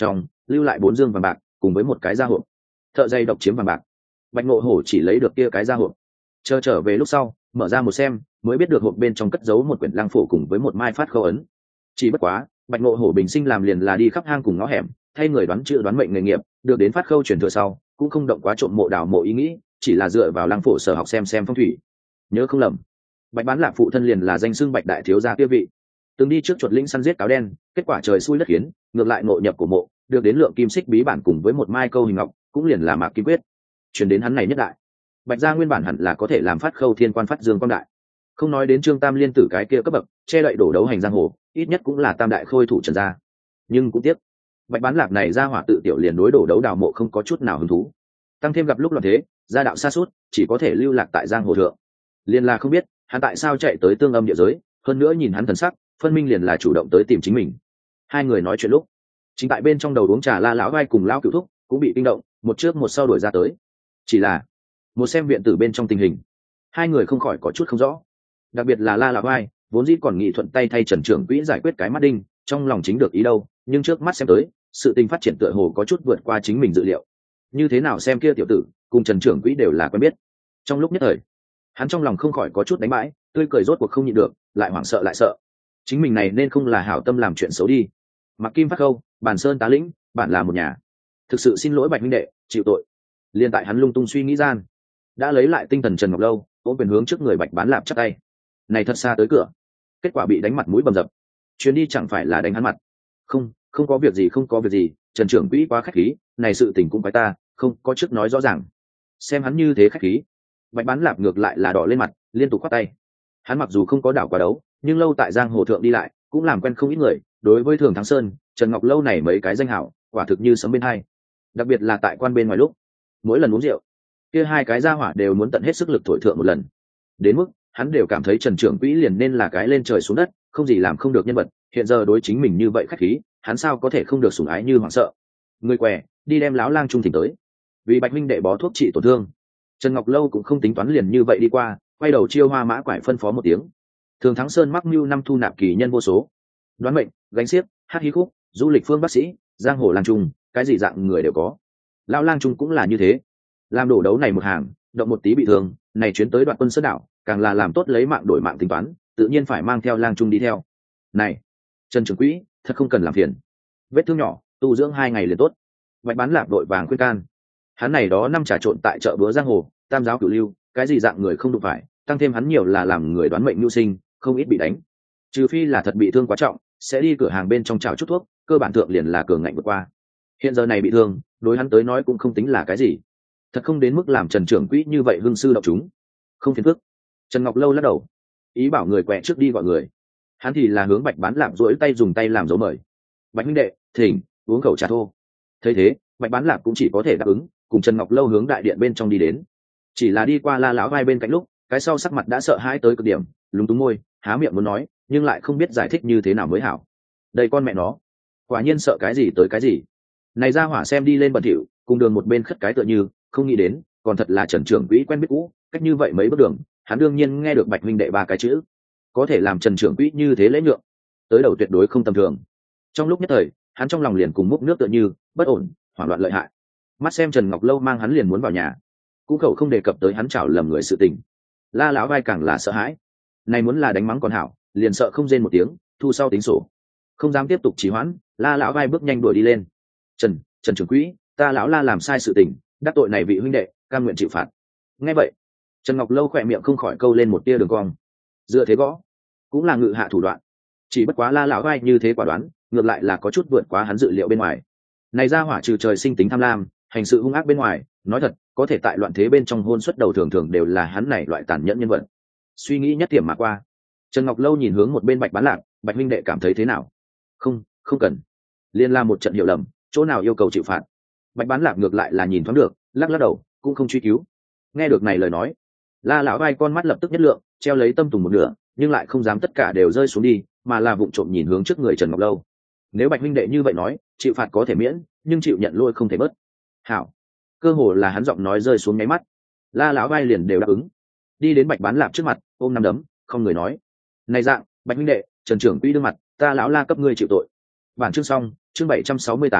lưu lại bốn dương vàng bạc cùng với một cái da hộp. Thợ dây độc chiếm vàng bạc, Bạch Ngộ Hổ chỉ lấy được kia cái da hộp. Chờ trở về lúc sau, mở ra một xem, mới biết được hộp bên trong cất giấu một quyển lang phổ cùng với một mai phát khâu ấn. Chỉ bất quá, Bạch Ngộ Hổ bình sinh làm liền là đi khắp hang cùng ngõ hẻm, thay người đoán chữ đoán mệnh nghề nghiệp, được đến phát khâu truyền thừa sau, cũng không động quá trộm mộ đào mộ ý nghĩ, chỉ là dựa vào lang phổ sở học xem xem phong thủy. Nhớ không lầm, Bạch Bán Lạc phụ thân liền là danh xưng Bạch đại thiếu gia kia vị. Từng đi trước chuột lĩnh săn giết cáo đen, kết quả trời xui đất khiến, ngược lại ngộ nhập của mộ, được đến lượng kim xích bí bản cùng với một mai câu hình ngọc, cũng liền là mạc kim quyết. Truyền đến hắn này nhất đại, Bạch gia nguyên bản hẳn là có thể làm phát khâu thiên quan phát dương quang đại. Không nói đến Trương Tam liên tử cái kia cấp bậc, che đậy đổ đấu hành giang hồ, ít nhất cũng là tam đại khôi thủ Trần gia. Nhưng cũng tiếc, Bạch Bán Lạc này ra hỏa tự tiểu liền đối đổ đấu đào mộ không có chút nào hứng thú. Tăng thêm gặp lúc loạn thế, gia đạo xa suốt, chỉ có thể lưu lạc tại giang hồ thượng. Liên là không biết, hắn tại sao chạy tới tương âm địa giới, hơn nữa nhìn hắn thần sắc, phân minh liền là chủ động tới tìm chính mình. Hai người nói chuyện lúc, chính tại bên trong đầu uống trà La lão vai cùng lão cửu thúc cũng bị kinh động, một trước một sau đuổi ra tới. Chỉ là một xem viện tử bên trong tình hình, hai người không khỏi có chút không rõ. Đặc biệt là La lão vai, vốn dĩ còn nghị thuận tay thay Trần trưởng quỹ giải quyết cái mắt đinh, trong lòng chính được ý đâu, nhưng trước mắt xem tới, sự tình phát triển tựa hồ có chút vượt qua chính mình dự liệu. Như thế nào xem kia tiểu tử cùng Trần trưởng quỹ đều là quen biết. Trong lúc nhất thời, hắn trong lòng không khỏi có chút đánh bãi, tươi cười rốt cuộc không nhịn được, lại hoảng sợ lại sợ. Chính mình này nên không là hảo tâm làm chuyện xấu đi. Mặc Kim Phát Khâu, Bản Sơn tá lĩnh, bạn là một nhà. Thực sự xin lỗi Bạch huynh đệ, chịu tội. Liên tại hắn lung tung suy nghĩ gian, đã lấy lại tinh thần Trần Ngọc Lâu, ôm quyền hướng trước người Bạch Bán Lạp chắp tay. Này thật xa tới cửa, kết quả bị đánh mặt mũi bầm dập. Chuyến đi chẳng phải là đánh hắn mặt. Không, không có việc gì không có việc gì, Trần trưởng quỹ quá khách khí, này sự tình cũng phải ta, không có trước nói rõ ràng. Xem hắn như thế khách khí, Bạch Bán Lạp ngược lại là đỏ lên mặt, liên tục khoát tay. Hắn mặc dù không có đảo quả đấu, nhưng lâu tại giang hồ thượng đi lại, cũng làm quen không ít người. Đối với Thường Thắng Sơn, Trần Ngọc Lâu này mấy cái danh hảo, quả thực như sấm bên hai. Đặc biệt là tại quan bên ngoài lúc, mỗi lần uống rượu, kia hai cái gia hỏa đều muốn tận hết sức lực thổi thượng một lần. Đến mức hắn đều cảm thấy Trần trưởng quỹ liền nên là cái lên trời xuống đất, không gì làm không được nhân vật. Hiện giờ đối chính mình như vậy khách khí, hắn sao có thể không được sủng ái như hoảng sợ. Người què, đi đem lão lang trung thỉnh tới, vì Bạch huynh đệ bó thuốc trị tổn thương. Trần Ngọc Lâu cũng không tính toán liền như vậy đi qua, quay đầu chiêu hoa mã quải phân phó một tiếng. Thường Thắng Sơn mắc mưu năm thu nạp kỳ nhân vô số, đoán mệnh, gánh xiếc, hát hí khúc, du lịch phương bác sĩ, giang hồ lang trung, cái gì dạng người đều có. Lão lang trung cũng là như thế, làm đổ đấu này một hàng, động một tí bị thương, này chuyến tới Đoạn Quân Sơn đảo, càng là làm tốt lấy mạng đổi mạng tính toán, tự nhiên phải mang theo lang trung đi theo. Này, Trần trưởng quỹ, thật không cần làm phiền, vết thương nhỏ, tu dưỡng hai ngày liền tốt. Bạch Bán Lạp đội vàng khuyên can. Hắn này đó năm trà trộn tại chợ búa giang hồ, tam giáo cửu lưu, cái gì dạng người không đụng phải, tăng thêm hắn nhiều là làm người đoán mệnh nhu sinh, không ít bị đánh. Trừ phi là thật bị thương quá trọng, sẽ đi cửa hàng bên trong chào chút thuốc, cơ bản thượng liền là cường ngạnh vượt qua. Hiện giờ này bị thương, đối hắn tới nói cũng không tính là cái gì, thật không đến mức làm Trần trưởng quỹ như vậy hương sư động chúng. Không phiền phức. Trần Ngọc Lâu lắc đầu, ý bảo người quẹ trước đi gọi người. Hắn thì là hướng Bạch Bán Lạp duỗi tay dùng tay làm dấu mời. Bạch huynh đệ, thỉnh uống khẩu trà thô. Thấy thế, Bạch Bán Lạp cũng chỉ có thể đáp ứng, cùng Trần Ngọc Lâu hướng đại điện bên trong đi đến. Chỉ là đi qua La lão vai bên cạnh lúc, cái sau sắc mặt đã sợ hãi tới cực điểm, lúng túng môi, há miệng muốn nói, nhưng lại không biết giải thích như thế nào mới hảo. Đây con mẹ nó, quả nhiên sợ cái gì tới cái gì. Này ra hỏa xem đi lên bẩn thỉu, cùng đường một bên khất cái tựa như, không nghĩ đến, còn thật là Trần trưởng quỹ quen biết cũ, cách như vậy mấy bước đường, hắn đương nhiên nghe được Bạch huynh đệ ba cái chữ, có thể làm Trần trưởng quỹ như thế lễ nhượng, tới đầu tuyệt đối không tầm thường. Trong lúc nhất thời, hắn trong lòng liền cùng múc nước tựa như, bất ổn, hoảng loạn lợi hại. Mắt xem Trần Ngọc Lâu mang hắn liền muốn vào nhà, cũng khẩu không đề cập tới hắn chảo lầm người sự tình. La lão vai càng là sợ hãi, này muốn là đánh mắng còn hảo, liền sợ không rên một tiếng, thu sau tính sổ, không dám tiếp tục trì hoãn. La lão vai bước nhanh đuổi đi lên. Trần, Trần trưởng quỹ, ta lão La làm sai sự tình, đắc tội này vị huynh đệ, cam nguyện chịu phạt. Nghe vậy, Trần Ngọc Lâu khỏe miệng không khỏi câu lên một tia đường cong. Dựa thế gõ, cũng là ngự hạ thủ đoạn. Chỉ bất quá La lão vai như thế quả đoán, ngược lại là có chút vượt quá hắn dự liệu bên ngoài. Này ra hỏa trừ trời sinh tính tham lam, hành sự hung ác bên ngoài, nói thật, có thể tại loạn thế bên trong hôn xuất đầu thường thường đều là hắn này loại tàn nhẫn nhân vật. Suy nghĩ nhất điểm mà qua, Trần Ngọc Lâu nhìn hướng một bên Bạch Bán Lạc, Bạch huynh đệ cảm thấy thế nào? Không, không cần. Liên la một trận hiểu lầm, chỗ nào yêu cầu chịu phạt. Bạch Bán Lạc ngược lại là nhìn thoáng được, lắc lắc đầu, cũng không truy cứu. Nghe được này lời nói, La lão vai con mắt lập tức nhất lượng, treo lấy tâm tùng một nửa, nhưng lại không dám tất cả đều rơi xuống đi, mà là vụng trộm nhìn hướng trước người Trần Ngọc Lâu. Nếu Bạch huynh đệ như vậy nói, chịu phạt có thể miễn, nhưng chịu nhận lỗi không thể bớt. Hảo. Cơ hồ là hắn giọng nói rơi xuống nháy mắt, La lão vai liền đều đáp ứng, đi đến Bạch Bán Lạp trước mặt, ôm nắm đấm, không người nói. Này dạng, Bạch huynh đệ, Trần trưởng quỹ đương mặt, ta lão La cấp ngươi chịu tội. Bản chương xong, chương bảy trăm sáu mươi tám,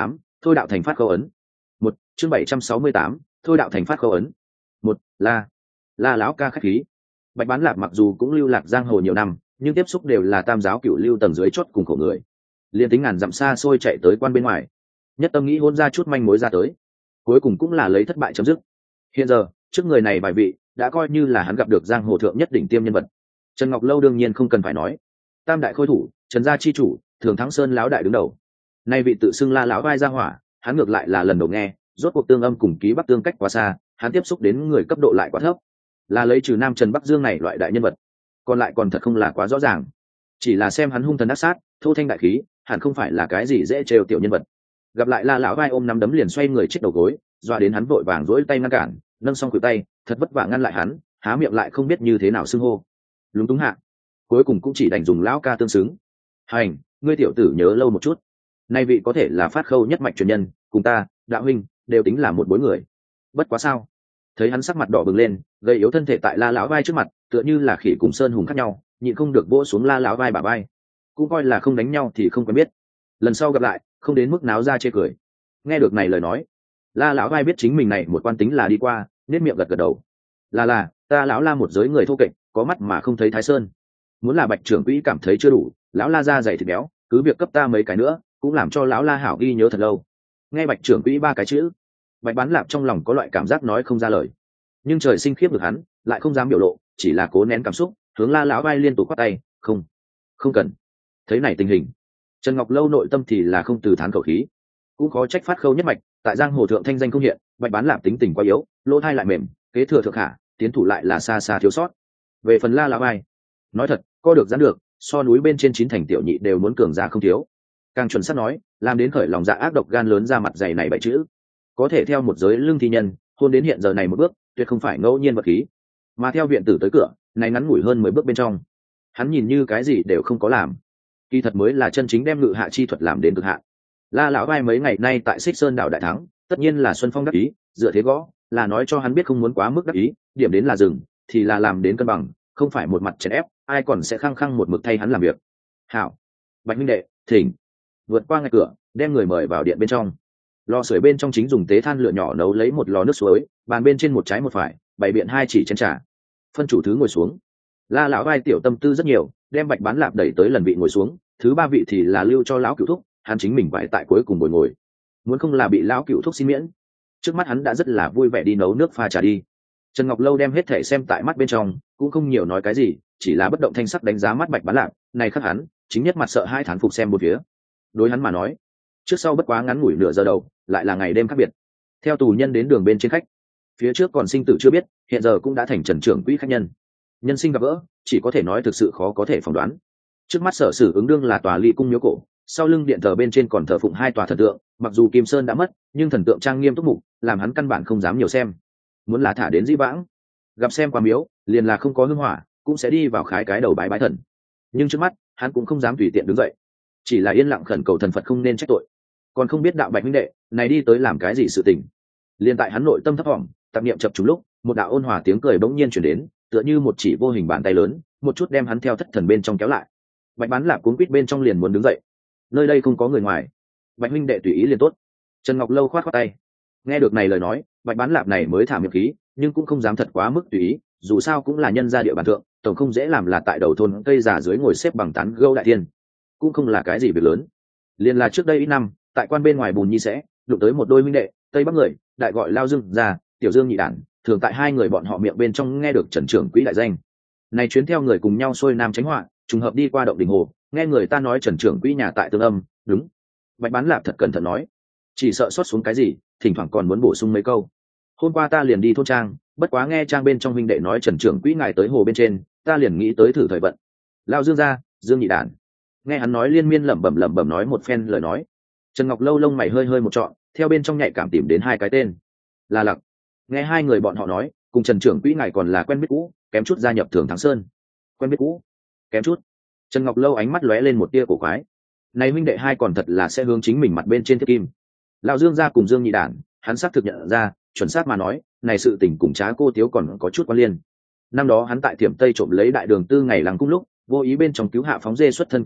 thôi đạo thành phát khâu ấn. Một chương bảy trăm sáu mươi tám, thôi đạo thành phát khâu ấn. Một là la lão ca khách khí. Bạch Bán Lạc mặc dù cũng lưu lạc giang hồ nhiều năm, nhưng tiếp xúc đều là tam giáo cửu lưu tầng dưới chót cùng khổ người, liên tính ngàn dặm xa xôi chạy tới quan bên ngoài, nhất tâm nghĩ hôn ra chút manh mối ra tới, cuối cùng cũng là lấy thất bại chấm dứt. Hiện giờ trước người này bài vị đã coi như là hắn gặp được giang hồ thượng nhất đỉnh tiêm nhân vật. Trần Ngọc Lâu đương nhiên không cần phải nói, tam đại khôi thủ, Trần gia chi chủ, Thường Thắng Sơn lão đại đứng đầu. Nay vị tự xưng la lão vai ra hỏa, hắn ngược lại là lần đầu nghe, rốt cuộc tương âm cùng ký bắc tương cách quá xa, hắn tiếp xúc đến người cấp độ lại quá thấp, là lấy trừ Nam Trần Bắc Dương này loại đại nhân vật, còn lại còn thật không là quá rõ ràng. Chỉ là xem hắn hung thần ác sát, thô thanh đại khí, hẳn không phải là cái gì dễ trêu tiểu nhân vật. Gặp lại la lão vai ôm nắm đấm liền xoay người chết đầu gối, dọa đến hắn vội vàng rỗi tay ngăn cản, nâng xong khuỷu tay, thật vất vả ngăn lại hắn, há miệng lại không biết như thế nào xưng hô. Lúng túng hạ, cuối cùng cũng chỉ đành dùng lão ca tương xứng. Hành, ngươi tiểu tử nhớ lâu một chút, nay vị có thể là phát khâu nhất mạch truyền nhân, cùng ta đạo huynh đều tính là một bối người. Bất quá sao? Thấy hắn sắc mặt đỏ bừng lên, gây yếu thân thể tại la lão vai trước mặt, tựa như là khỉ cùng sơn hùng khác nhau, nhịn không được vỗ xuống la lão vai bả vai. Cũng coi là không đánh nhau thì không quen biết, lần sau gặp lại không đến mức náo ra chê cười. Nghe được này lời nói, la lão vai biết chính mình này một quan tính là đi qua, nét miệng gật gật đầu. Là là, ta lão la một giới người thô kệch, có mắt mà không thấy thái sơn. Muốn là Bạch trưởng quỹ cảm thấy chưa đủ, lão la da dày thịt béo, cứ việc cấp ta mấy cái nữa, cũng làm cho lão la hảo ghi nhớ thật lâu. Nghe Bạch trưởng quỹ ba cái chữ, Bạch Bán Lạp trong lòng có loại cảm giác nói không ra lời, nhưng trời sinh khiếp được hắn, lại không dám biểu lộ, chỉ là cố nén cảm xúc, hướng la lão vai liên tục quát tay, không, không cần. Thấy này tình hình, Trần Ngọc Lâu nội tâm thì là không từ thán khẩu khí, cũng khó trách phát khâu nhất mạch tại giang hồ thượng thanh danh không hiện. Bạch Bán Lạp tính tình quá yếu, lỗ thai lại mềm, kế thừa thượng hạ, tiến thủ lại là xa xa thiếu sót. Về phần la lão vai, nói thật, co được giãn được, so núi bên trên chín thành tiểu nhị đều muốn cường ra không thiếu. Càng chuẩn xác nói, làm đến khởi lòng dạ ác độc gan lớn ra mặt dày này bảy chữ, có thể theo một giới lương thi nhân hôn đến hiện giờ này một bước, tuyệt không phải ngẫu nhiên vật khí. Mà theo viện tử tới cửa này ngắn ngủi hơn mười bước bên trong, hắn nhìn như cái gì đều không có làm, kỳ thật mới là chân chính đem ngự hạ chi thuật làm đến cực hạn. La lão vai mấy ngày nay tại Xích Sơn đảo đại thắng, tất nhiên là Xuân Phong đắc ý, dựa thế gõ là nói cho hắn biết không muốn quá mức đắc ý, điểm đến là dừng, thì là làm đến cân bằng, không phải một mặt chèn ép, ai còn sẽ khăng khăng một mực thay hắn làm việc. Hảo, Bạch minh đệ, thỉnh. Vượt qua ngay cửa, đem người mời vào điện bên trong. Lò sưởi bên trong chính dùng tế than lửa nhỏ nấu lấy một lò nước suối, bàn bên trên một trái một phải, bày biện hai chỉ chén trà. Phân chủ thứ ngồi xuống. La lão vai tiểu tâm tư rất nhiều, đem Bạch Bán Lạp đẩy tới lần vị ngồi xuống, thứ ba vị thì là lưu cho lão cửu thúc, hắn chính mình quải tại cuối cùng ngồi ngồi. Muốn không là bị lão cửu thúc xin miễn, trước mắt hắn đã rất là vui vẻ đi nấu nước pha trà đi. Trần Ngọc Lâu đem hết thể xem tại mắt bên trong, cũng không nhiều nói cái gì, chỉ là bất động thanh sắc đánh giá mắt Bạch Bán Lạp, này khắc hắn chính nhất mặt sợ hai thán phục xem bốn phía. Đối hắn mà nói, trước sau bất quá ngắn ngủi nửa giờ đầu, lại là ngày đêm khác biệt. Theo tù nhân đến đường bên trên khách, phía trước còn sinh tử chưa biết, hiện giờ cũng đã thành Trần trưởng quỹ khách nhân. Nhân sinh gặp gỡ, chỉ có thể nói thực sự khó có thể phỏng đoán. Trước mắt Sở Sử ứng đương là tòa ly cung miếu cổ, sau lưng điện thờ bên trên còn thờ phụng hai tòa thần tượng, mặc dù Kim Sơn đã mất, nhưng thần tượng trang nghiêm túc mục, làm hắn căn bản không dám nhiều xem. Muốn là thả đến dĩ vãng, gặp xem qua miếu, liền là không có hương hỏa, cũng sẽ đi vào khái cái đầu bái bái thần. Nhưng trước mắt, hắn cũng không dám tùy tiện đứng dậy, chỉ là yên lặng khẩn cầu thần Phật không nên trách tội. Còn không biết đạo Bạch huynh đệ này đi tới làm cái gì sự tình. Liên tại hắn nội tâm thấp thỏm, tạp niệm chập trùng lúc, một đạo ôn hòa tiếng cười bỗng nhiên truyền đến, tựa như một chỉ vô hình bàn tay lớn, một chút đem hắn theo thất thần bên trong kéo lại. Bạch Bán Lạp cuống quýt bên trong liền muốn đứng dậy. Nơi đây không có người ngoài, Bạch huynh đệ tùy ý liền tốt. Trần Ngọc Lâu khoát khoát tay. Nghe được này lời nói, Bạch Bán Lạp này mới thả miệng khí, nhưng cũng không dám thật quá mức tùy ý, dù sao cũng là nhân gia địa bàn thượng, tổng không dễ làm là tại đầu thôn cây già dưới ngồi xếp bằng tán gẫu đại tiên, cũng không là cái gì việc lớn. Liên là trước đây ít năm, tại quan bên ngoài bùn nhi sẽ đụng tới một đôi huynh đệ tây bắc người, đại gọi Lao Dương gia, Tiểu Dương nhị đản, thường tại hai người bọn họ miệng bên trong nghe được Trần trưởng quỹ đại danh. Này chuyến theo người cùng nhau xuôi nam tránh họa, trùng hợp đi qua động đình hồ, nghe người ta nói Trần trưởng quỹ nhà tại Tương Âm, đúng. Bạch Bán Lạp thật cẩn thận nói, chỉ sợ sót xuống cái gì, thỉnh thoảng còn muốn bổ sung mấy câu. Hôm qua ta liền đi thôn trang, bất quá nghe trang bên trong huynh đệ nói Trần trưởng quỹ ngài tới hồ bên trên, ta liền nghĩ tới thử thời vận. Lao Dương gia, Dương nhị đản. Nghe hắn nói liên miên lẩm bẩm lẩm bẩm nói một phen lời nói, Trần Ngọc Lâu lông mày hơi hơi một trọn, theo bên trong nhạy cảm tìm đến hai cái tên. Là Lặc. Nghe hai người bọn họ nói, cùng Trần trưởng quỹ ngài còn là quen biết cũ, kém chút gia nhập Thường Thắng Sơn. Quen biết cũ? Kém chút. Trần Ngọc Lâu ánh mắt lóe lên một tia cổ quái. Này huynh đệ hai còn thật là sẽ hướng chính mình mặt bên trên thiết kim. Lão Dương gia cùng Dương nhị đản, hắn xác thực nhận ra, chuẩn xác mà nói, này sự tình cùng Trá cô Tiếu còn có chút quan liên. Năm đó hắn tại Thiểm Tây trộm lấy đại đường tư ngày lăng cung lúc, vô ý bên trong cứu hạ phóng dê xuất thân ca hai,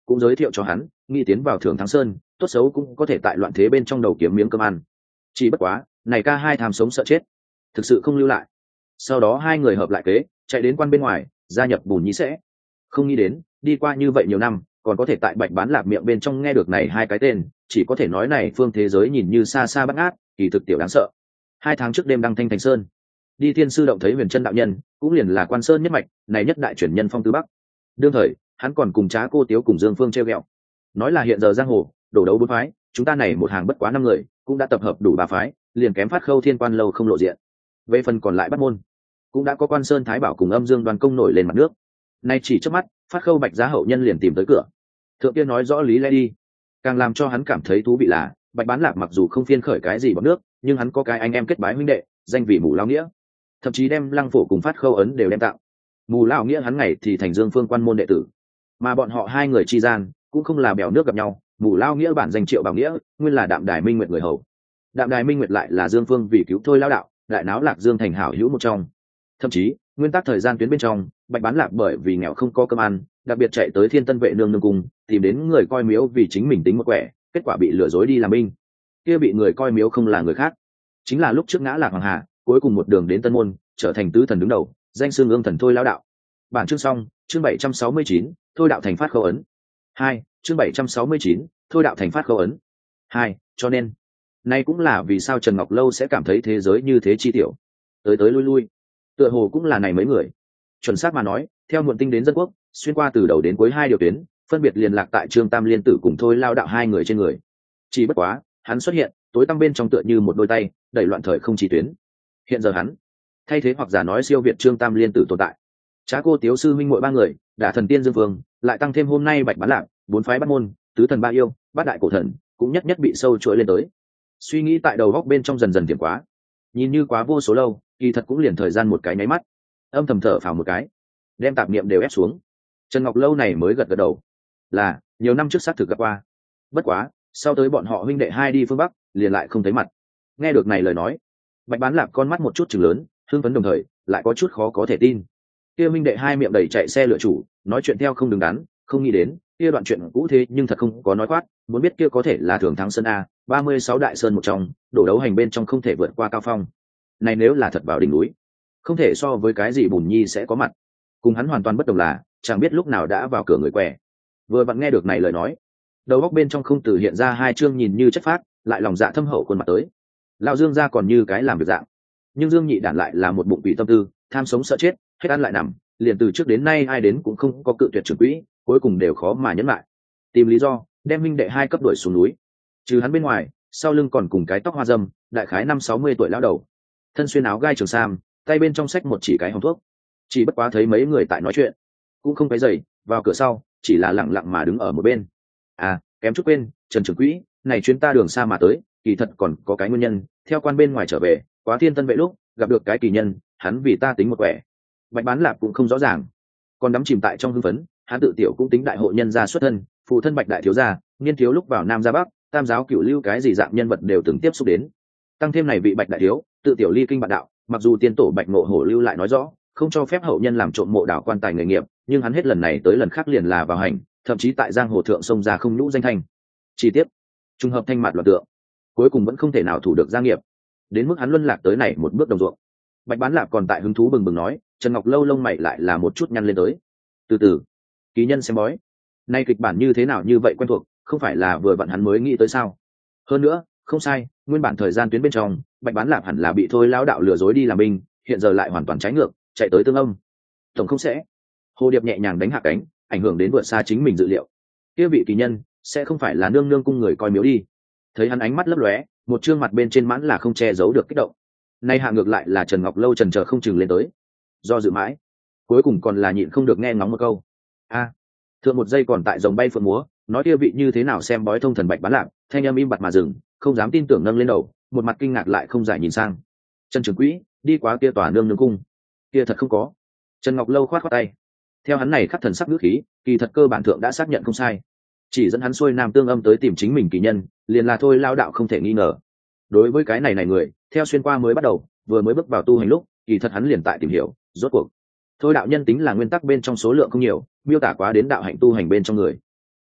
cũng giới thiệu cho hắn nghĩ tiến vào Thường Thắng Sơn, tốt xấu cũng có thể tại loạn thế bên trong đầu kiếm miếng cơm ăn. Chỉ bất quá này ca hai tham sống sợ chết, thực sự không lưu lại. Sau đó hai người hợp lại kế, chạy đến quan bên ngoài, gia nhập Bùn Nhĩ sẽ. Không nghĩ đến đi qua như vậy nhiều năm, còn có thể tại Bạch Bán Lạp miệng bên trong nghe được này hai cái tên, chỉ có thể nói này phương thế giới nhìn như xa xa bắt ngát, kỳ thực tiểu đáng sợ. Hai tháng trước đêm đăng thanh thành sơn, đi Thiên Sư động thấy Huyền Chân đạo nhân, cũng liền là Quan Sơn nhất mạch, này nhất đại truyền nhân phong tứ bắc. Đương thời hắn còn cùng Trá Cô Tiếu cùng Dương Phương treo ghẹo, nói là hiện giờ giang hồ đổ đấu bốn phái, chúng ta này một hàng bất quá năm người, cũng đã tập hợp đủ ba phái, liền kém Phát Khâu Thiên Quan lâu không lộ diện. Về phần còn lại bắt môn, cũng đã có Quan Sơn Thái Bảo cùng Âm Dương Đoàn công nổi lên mặt nước. Nay chỉ trước mắt, Phát Khâu Bạch Giá hậu nhân liền tìm tới cửa. Thượng tiên nói rõ lý lẽ đi. Càng làm cho hắn cảm thấy thú vị là, Bạch Bán Lạc mặc dù không phiên khởi cái gì bằng nước, nhưng hắn có cái anh em kết bái huynh đệ, danh vị Mù Lao Nghĩa, thậm chí đem Lăng Phổ cùng Phát Khâu ấn đều đem tặng. Mù Lao Nghĩa hắn ngày thì thành Dương Phương quan môn đệ tử, mà bọn họ hai người chi gian cũng không là bèo nước gặp nhau. Mù Lao Nghĩa bản danh Triệu Bảo Nghĩa, nguyên là Đạm Đài Minh Nguyệt người hầu. Đạm Đài Minh Nguyệt lại là Dương Phương vì cứu Thôi Lao đạo, đại náo Lạc Dương thành hảo hữu một trong. Thậm chí nguyên tắc thời gian tuyến bên trong, Bạch Bán Lạc bởi vì nghèo không có cơm ăn, đặc biệt chạy tới Thiên Tân Vệ nương nương cung, tìm đến người coi miếu vì chính mình tính một quẻ, kết quả bị lừa dối đi làm binh. Kia bị người coi miếu không là người khác, chính là lúc trước ngã Lạc Hoàng Hà, cuối cùng một đường đến Tân Môn, trở thành tứ thần đứng đầu, danh xưng ương thần Thôi Lao đạo. Bản chương xong, chương bảy trăm sáu mươi chín, Thôi đạo thành Phát Khâu ấn. Hai, chương bảy trăm sáu mươi chín, Thôi đạo thành Phát Khâu ấn. Hai, cho nên, nay cũng là vì sao Trần Ngọc Lâu sẽ cảm thấy thế giới như thế chi tiểu, tới tới lui lui, tựa hồ cũng là này mấy người. Chuẩn xác mà nói, theo muộn tinh đến dân quốc, xuyên qua từ đầu đến cuối hai điều tuyến, phân biệt liên lạc tại Trương Tam Liên tử cùng Thôi Lao đạo hai người trên người. Chỉ bất quá, hắn xuất hiện, tối tăm bên trong tựa như một đôi tay, đẩy loạn thời không chỉ tuyến. Hiện giờ hắn, thay thế hoặc giả nói siêu việt Trương Tam Liên tử tồn tại. Trá Cô Tiếu sư minh muội ba người, đã thần tiên Dương Vương, lại tăng thêm hôm nay Bạch Bán Lạc, bốn phái bắt môn, tứ thần ba yêu, bát đại cổ thần, cũng nhất nhất bị sâu chuỗi lên tới. Suy nghĩ tại đầu góc bên trong dần dần tiệm quá, nhìn như quá vô số lâu, kỳ thật cũng liền thời gian một cái nháy mắt. Âm thầm thở phào một cái, đem tạp niệm đều ép xuống. Trần Ngọc Lâu này mới gật gật đầu, là nhiều năm trước xác thực gặp qua. Bất quá sau tới bọn họ huynh đệ hai đi phương Bắc, liền lại không thấy mặt. Nghe được này lời nói, Bạch Bán Lạc con mắt một chút chừng lớn, hưng phấn đồng thời lại có chút khó có thể tin. Kia huynh đệ hai miệng đầy chạy xe lựa chủ, nói chuyện theo không đứng đắn, không nghĩ đến kia đoạn chuyện cũ thế nhưng thật không có nói khoát. Muốn biết kia có thể là Thường Thắng Sơn a, ba mươi sáu đại sơn một trong, đổ đấu hành bên trong không thể vượt qua cao phong. Này nếu là thật vào đỉnh núi, không thể so với cái gì Bùn Nhi sẽ có mặt. Cùng hắn hoàn toàn bất đồng là, chẳng biết lúc nào đã vào cửa người què. Vừa vặn nghe được này lời nói, đầu góc bên trong không từ hiện ra hai chương nhìn như chất phác, lại lòng dạ thâm hậu khuôn mặt tới. Lão Dương ra còn như cái làm việc dạng, nhưng Dương Nhị Đản lại là một bụng quỷ tâm tư, tham sống sợ chết, hết ăn lại nằm, liền từ trước đến nay ai đến cũng không có cự tuyệt trưởng quỹ, cuối cùng đều khó mà nhẫn lại, tìm lý do đem minh đệ hai cấp đuổi xuống núi. Trừ hắn bên ngoài, sau lưng còn cùng cái tóc hoa dâm, đại khái năm sáu mươi tuổi lão đầu, thân xuyên áo gai trường sam, tay bên trong sách một chỉ cái hồng thuốc. Chỉ bất quá thấy mấy người tại nói chuyện, cũng không cái dày, vào cửa sau chỉ là lặng lặng mà đứng ở một bên. À, kém chút quên, Trần trưởng quỹ, này chuyến ta đường xa mà tới, kỳ thật còn có cái nguyên nhân. Theo quan bên ngoài trở về, quá Thiên Tân Vệ lúc gặp được cái kỳ nhân, hắn vì ta tính một quẻ. Bạch Bán Lạc cũng không rõ ràng, còn đắm chìm tại trong hưng phấn. Hắn tự tiểu cũng tính đại hội nhân gia xuất thân, phụ thân Bạch đại thiếu gia, niên thiếu lúc vào Nam ra Bắc, tam giáo cửu lưu cái gì dạng nhân vật đều từng tiếp xúc đến. Tăng thêm này vị Bạch đại thiếu, tự tiểu ly kinh bạn đạo, mặc dù tiên tổ Bạch Ngộ Hổ lưu lại nói rõ không cho phép hậu nhân làm trộm mộ đảo quan tài nghề nghiệp, nhưng hắn hết lần này tới lần khác liền là vào hành, thậm chí tại giang hồ thượng sông ra không nhũ danh thanh. Chi tiết, trùng hợp thanh mạt loạn tượng, cuối cùng vẫn không thể nào thủ được gia nghiệp, đến mức hắn luân lạc tới này một bước đồng ruộng. Bạch Bán Lạc còn tại hứng thú bừng bừng nói, Trần Ngọc Lâu lông mày lại là một chút nhăn lên tới. Từ từ, kỳ nhân xem bói, nay kịch bản như thế nào như vậy quen thuộc, không phải là vừa vặn hắn mới nghĩ tới sao? Hơn nữa, không sai, nguyên bản thời gian tuyến bên trong, Bạch Bán Lạc hẳn là bị Thôi Lão đạo lừa dối đi làm binh, hiện giờ lại hoàn toàn trái ngược, chạy tới tương âm. Tổng không sẽ. Hồ điệp nhẹ nhàng đánh hạ cánh, ảnh hưởng đến vượt xa chính mình dự liệu. Kia vị kỳ nhân sẽ không phải là nương nương cung người coi miếu đi. Thấy hắn ánh mắt lấp lóe, một trương mặt bên trên mãn là không che giấu được kích động. Nay hạ ngược lại là Trần Ngọc Lâu trần chờ không chừng lên tới. Do dự mãi, cuối cùng còn là nhịn không được nghe ngóng một câu. A, thượng một giây còn tại dòng bay phượng múa, nói kia vị như thế nào xem bói thông thần Bạch Bán Lạc, thanh âm im bặt mà dừng, không dám tin tưởng nâng lên đầu, một mặt kinh ngạc lại không giải nhìn sang. Trần trưởng quỹ, đi quá kia tòa nương nương cung, kia thật không có. Trần Ngọc Lâu khoát khoát tay, theo hắn này khắc thần sắc ngữ khí, kỳ thật cơ bản thượng đã xác nhận không sai, chỉ dẫn hắn xuôi nam tương âm tới tìm chính mình kỳ nhân, liền là Thôi Lao đạo không thể nghi ngờ. Đối với cái này này người, theo xuyên qua mới bắt đầu, vừa mới bước vào tu hành lúc, kỳ thật hắn liền tại tìm hiểu, rốt cuộc Thôi đạo nhân tính là nguyên tắc bên trong số lượng không nhiều, miêu tả quá đến đạo hạnh tu hành bên trong người,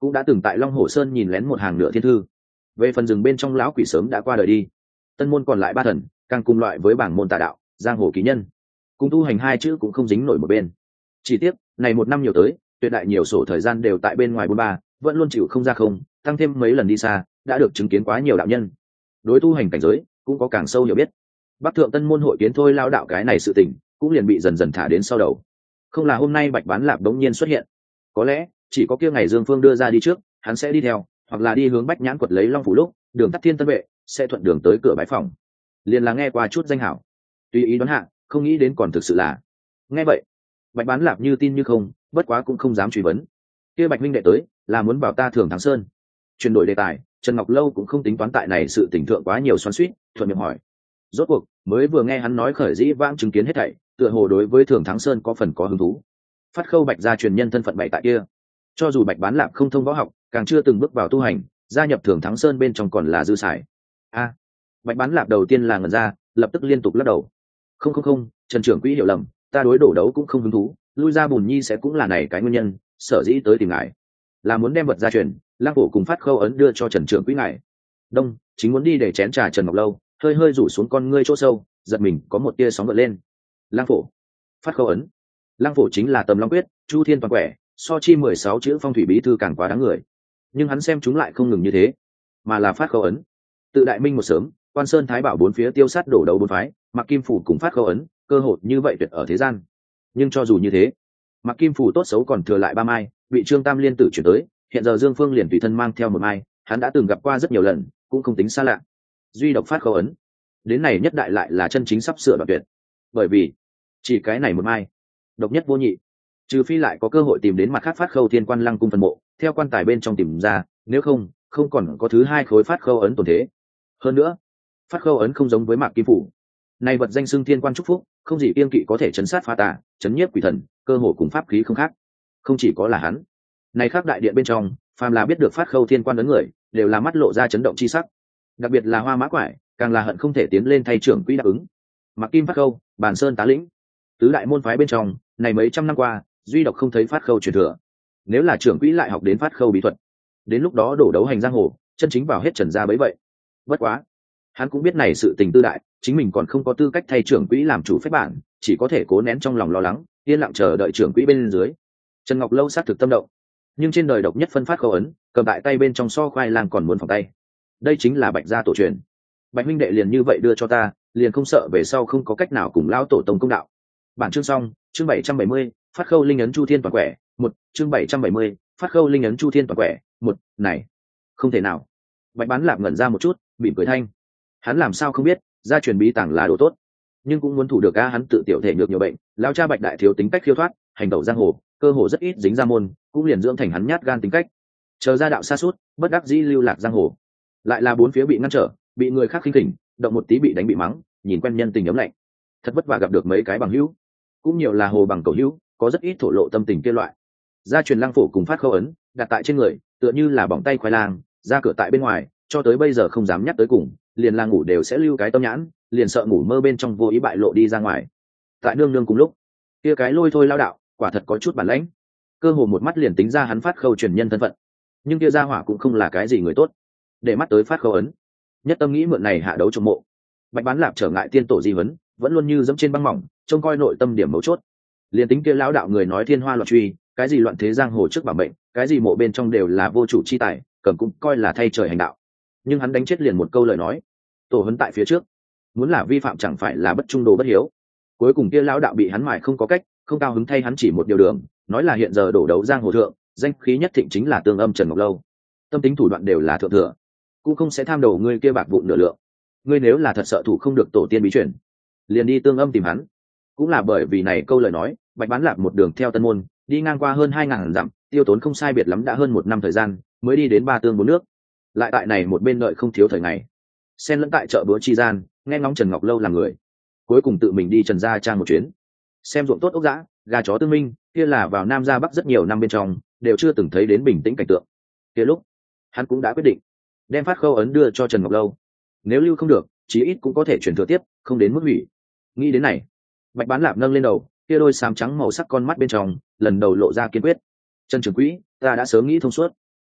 cũng đã từng tại Long Hồ Sơn nhìn lén một hàng nửa thiên thư. Về phần rừng bên trong lão quỷ sớm đã qua đời đi. Tân môn còn lại ba thần, càng cùng loại với bảng môn tà đạo, giang hồ ký nhân. Cùng tu hành hai chữ cũng không dính nổi một bên. Chỉ tiếc, này một năm nhiều tới, tuyệt đại nhiều sổ thời gian đều tại bên ngoài bôn ba, vẫn luôn chịu không ra không, tăng thêm mấy lần đi xa, đã được chứng kiến quá nhiều đạo nhân. Đối tu hành cảnh giới, cũng có càng sâu hiểu biết. Bắc thượng Tân môn hội kiến thôi lao đạo cái này sự tình, cũng liền bị dần dần thả đến sau đầu. Không là hôm nay Bạch Bán Lạp đống nhiên xuất hiện, có lẽ chỉ có kia ngày Dương Phương đưa ra đi trước, hắn sẽ đi theo, hoặc là đi hướng Bách Nhãn quật lấy Long phủ lúc, đường tắt Thiên Tân vệ sẽ thuận đường tới cửa bái phòng. Liền là nghe qua chút danh hảo, tùy ý đoán hạ, không nghĩ đến còn thực sự là. Nghe vậy, Bạch Bán Lạp như tin như không, bất quá cũng không dám truy vấn. Kia Bạch minh đệ tới, là muốn bảo ta Thường Thắng Sơn. Chuyển đổi đề tài, Trần Ngọc Lâu cũng không tính toán tại này sự tình thượng quá nhiều xoắn xuýt, thuận miệng hỏi. Rốt cuộc, mới vừa nghe hắn nói khởi dĩ vãng chứng kiến hết thảy, tựa hồ đối với Thường Thắng Sơn có phần có hứng thú. Phát Khâu Bạch gia truyền nhân thân phận bày tại kia, cho dù Bạch Bán Lạp không thông võ học, càng chưa từng bước vào tu hành, gia nhập Thường Thắng Sơn bên trong còn là dư xài. A, Bạch Bán Lạp đầu tiên là ngẩn ra, lập tức liên tục lắc đầu. Không không không, Trần trưởng quỹ hiểu lầm, ta đối đổ đấu cũng không hứng thú, lui ra Bùn Nhi sẽ cũng là này cái nguyên nhân, sở dĩ tới tìm ngài, là muốn đem vật gia truyền, Lang Phổ cùng Phát Khâu ấn đưa cho Trần trưởng quỹ ngài. Đông, chính muốn đi để chén trà Trần Ngọc Lâu, hơi hơi rủ xuống con ngươi chỗ sâu, giật mình có một tia sóng gợn lên. Lang Phổ, Phát Khâu ấn. Lang Phổ chính là Tầm Long quyết, Chu Thiên toàn quẻ, so chi mười sáu chữ phong thủy bí thư càng quá đáng người. Nhưng hắn xem chúng lại không ngừng như thế, mà là Phát Khâu ấn. Tự đại minh một sớm, Quan Sơn Thái Bảo bốn phía tiêu sát đổ đầu bốn phái, Mạc Kim Phủ cùng Phát Khâu ấn, cơ hội như vậy tuyệt ở thế gian. Nhưng cho dù như thế, Mạc Kim Phủ tốt xấu còn thừa lại ba mai, bị Trương Tam liên tử chuyển tới, hiện giờ Dương Phương liền tùy thân mang theo một mai, hắn đã từng gặp qua rất nhiều lần, cũng không tính xa lạ. Duy độc Phát Khâu ấn, đến này nhất đại lại là chân chính sắp sửa đoạn tuyệt. Bởi vì chỉ cái này một mai, độc nhất vô nhị. Trừ phi lại có cơ hội tìm đến mặt khác Phát Khâu Thiên Quan Lăng cung phần mộ, theo quan tài bên trong tìm ra, nếu không, không còn có thứ hai khối Phát Khâu ấn tồn thế. Hơn nữa, Phát Khâu ấn không giống với Mạc Kim Phủ, này vật danh xưng Thiên Quan chúc phúc, không gì kiêng kỵ có thể chấn sát phá tà, chấn nhiếp quỷ thần, cơ hồ cùng pháp khí không khác. Không chỉ có là hắn, này khác đại điện bên trong, phàm là biết được Phát Khâu Thiên Quan ấn người, đều là mắt lộ ra chấn động chi sắc. Đặc biệt là Hoa Mã Quải, càng là hận không thể tiến lên thay trưởng quỹ đáp ứng. Mạc Kim Phát Khâu, Bàn Sơn tá lĩnh, tứ đại môn phái bên trong, này mấy trăm năm qua, duy độc không thấy Phát Khâu truyền thừa. Nếu là trưởng quỹ lại học đến Phát Khâu bí thuật, đến lúc đó đổ đấu hành giang hồ, chân chính vào hết trần gia bấy vậy. Bất quá, hắn cũng biết này sự tình tư đại, chính mình còn không có tư cách thay trưởng quỹ làm chủ phép bản, chỉ có thể cố nén trong lòng lo lắng, yên lặng chờ đợi trưởng quỹ bên dưới. Trần Ngọc Lâu sát thực tâm động, nhưng trên đời độc nhất phân Phát Khâu ấn, cầm tại tay bên trong so khoai lang còn muốn phòng tay. Đây chính là Bạch gia tổ truyền. Bạch huynh đệ liền như vậy đưa cho ta, liền không sợ về sau không có cách nào cùng lão tổ tông công đạo. Bản chương xong, chương bảy trăm bảy mươi, Phát Khâu linh ấn Chu Thiên toàn quẻ, một, chương bảy trăm bảy mươi, Phát Khâu linh ấn Chu Thiên toàn quẻ, một, này, không thể nào. Bạch Bán Lạp ngẩn ra một chút, mỉm cười thanh. Hắn làm sao không biết, gia truyền bí tàng là đồ tốt, nhưng cũng muốn thủ được a, hắn tự tiểu thể nhược nhiều bệnh, lão cha Bạch đại thiếu tính cách khiêu thoát, hành động giang hồ, cơ hồ rất ít dính ra môn, cũng liền dưỡng thành hắn nhát gan tính cách. Chờ ra đạo xa suốt, bất đắc dĩ lưu lạc giang hồ, lại là bốn phía bị ngăn trở, bị người khác khinh khỉnh, động một tí bị đánh bị mắng, nhìn quen nhân tình ấm lạnh. Thật vất vả gặp được mấy cái bằng hữu, cũng nhiều là hồ bằng cầu hữu, có rất ít thổ lộ tâm tình kia loại. Gia truyền Lang Phổ cùng Phát Khâu ấn đặt tại trên người, tựa như là bỏng tay khoai lang, ra cửa tại bên ngoài, cho tới bây giờ không dám nhắc tới cùng, liền là ngủ đều sẽ lưu cái tâm nhãn, liền sợ ngủ mơ bên trong vô ý bại lộ đi ra ngoài. Tại nương nương cùng lúc, kia cái lôi thôi lao đạo, quả thật có chút bản lãnh, cơ hồ một mắt liền tính ra hắn Phát Khâu truyền nhân thân phận. Nhưng kia gia hỏa cũng không là cái gì người tốt, để mắt tới Phát Khâu ấn, nhất tâm nghĩ mượn này hạ đấu trong mộ. Bạch Bán Lạp trở ngại tiên tổ di huấn, vẫn luôn như dẫm trên băng mỏng, trông coi nội tâm điểm mấu chốt. Liền tính kia lão đạo người nói thiên hoa loạn truy, cái gì loạn thế giang hồ trước bảo mệnh, cái gì mộ bên trong đều là vô chủ chi tài, cầm cũng coi là thay trời hành đạo. Nhưng hắn đánh chết liền một câu lời nói, tổ huấn tại phía trước, muốn là vi phạm chẳng phải là bất trung đồ bất hiếu. Cuối cùng kia lão đạo bị hắn mài không có cách, không cao hứng thay hắn chỉ một điều đường, nói là hiện giờ đổ đấu giang hồ thượng, danh khí nhất thịnh chính là tương âm Trần Ngọc Lâu, tâm tính thủ đoạn đều là thượng thừa, cũng không sẽ tham đầu ngươi kia bạc vụn nửa lượng. Ngươi nếu là thật sợ thủ không được tổ tiên bí truyền, liền đi tương âm tìm hắn. Cũng là bởi vì này câu lời nói, Bạch Bán Lạp một đường theo Tân môn, đi ngang qua hơn hai ngàn dặm, tiêu tốn không sai biệt lắm đã hơn một năm thời gian, mới đi đến Ba Tương bốn nước. Lại tại này một bên đợi không thiếu thời ngày, xen lẫn tại chợ búa chi gian, nghe ngóng Trần Ngọc Lâu làm người, cuối cùng tự mình đi Trần gia trang một chuyến, xem ruộng tốt ốc dã, gà chó tương minh, kia là vào Nam ra Bắc rất nhiều năm bên trong, đều chưa từng thấy đến bình tĩnh cảnh tượng. Kia lúc, hắn cũng đã quyết định đem Phát Khâu ấn đưa cho Trần Ngọc Lâu, nếu lưu không được, chí ít cũng có thể chuyển thừa tiếp, không đến mức hủy. Nghĩ đến này, Bạch Bán Lạp nâng lên đầu, kia đôi xám trắng màu sắc con mắt bên trong lần đầu lộ ra kiên quyết. Trần trưởng quỹ, ta đã sớm nghĩ thông suốt,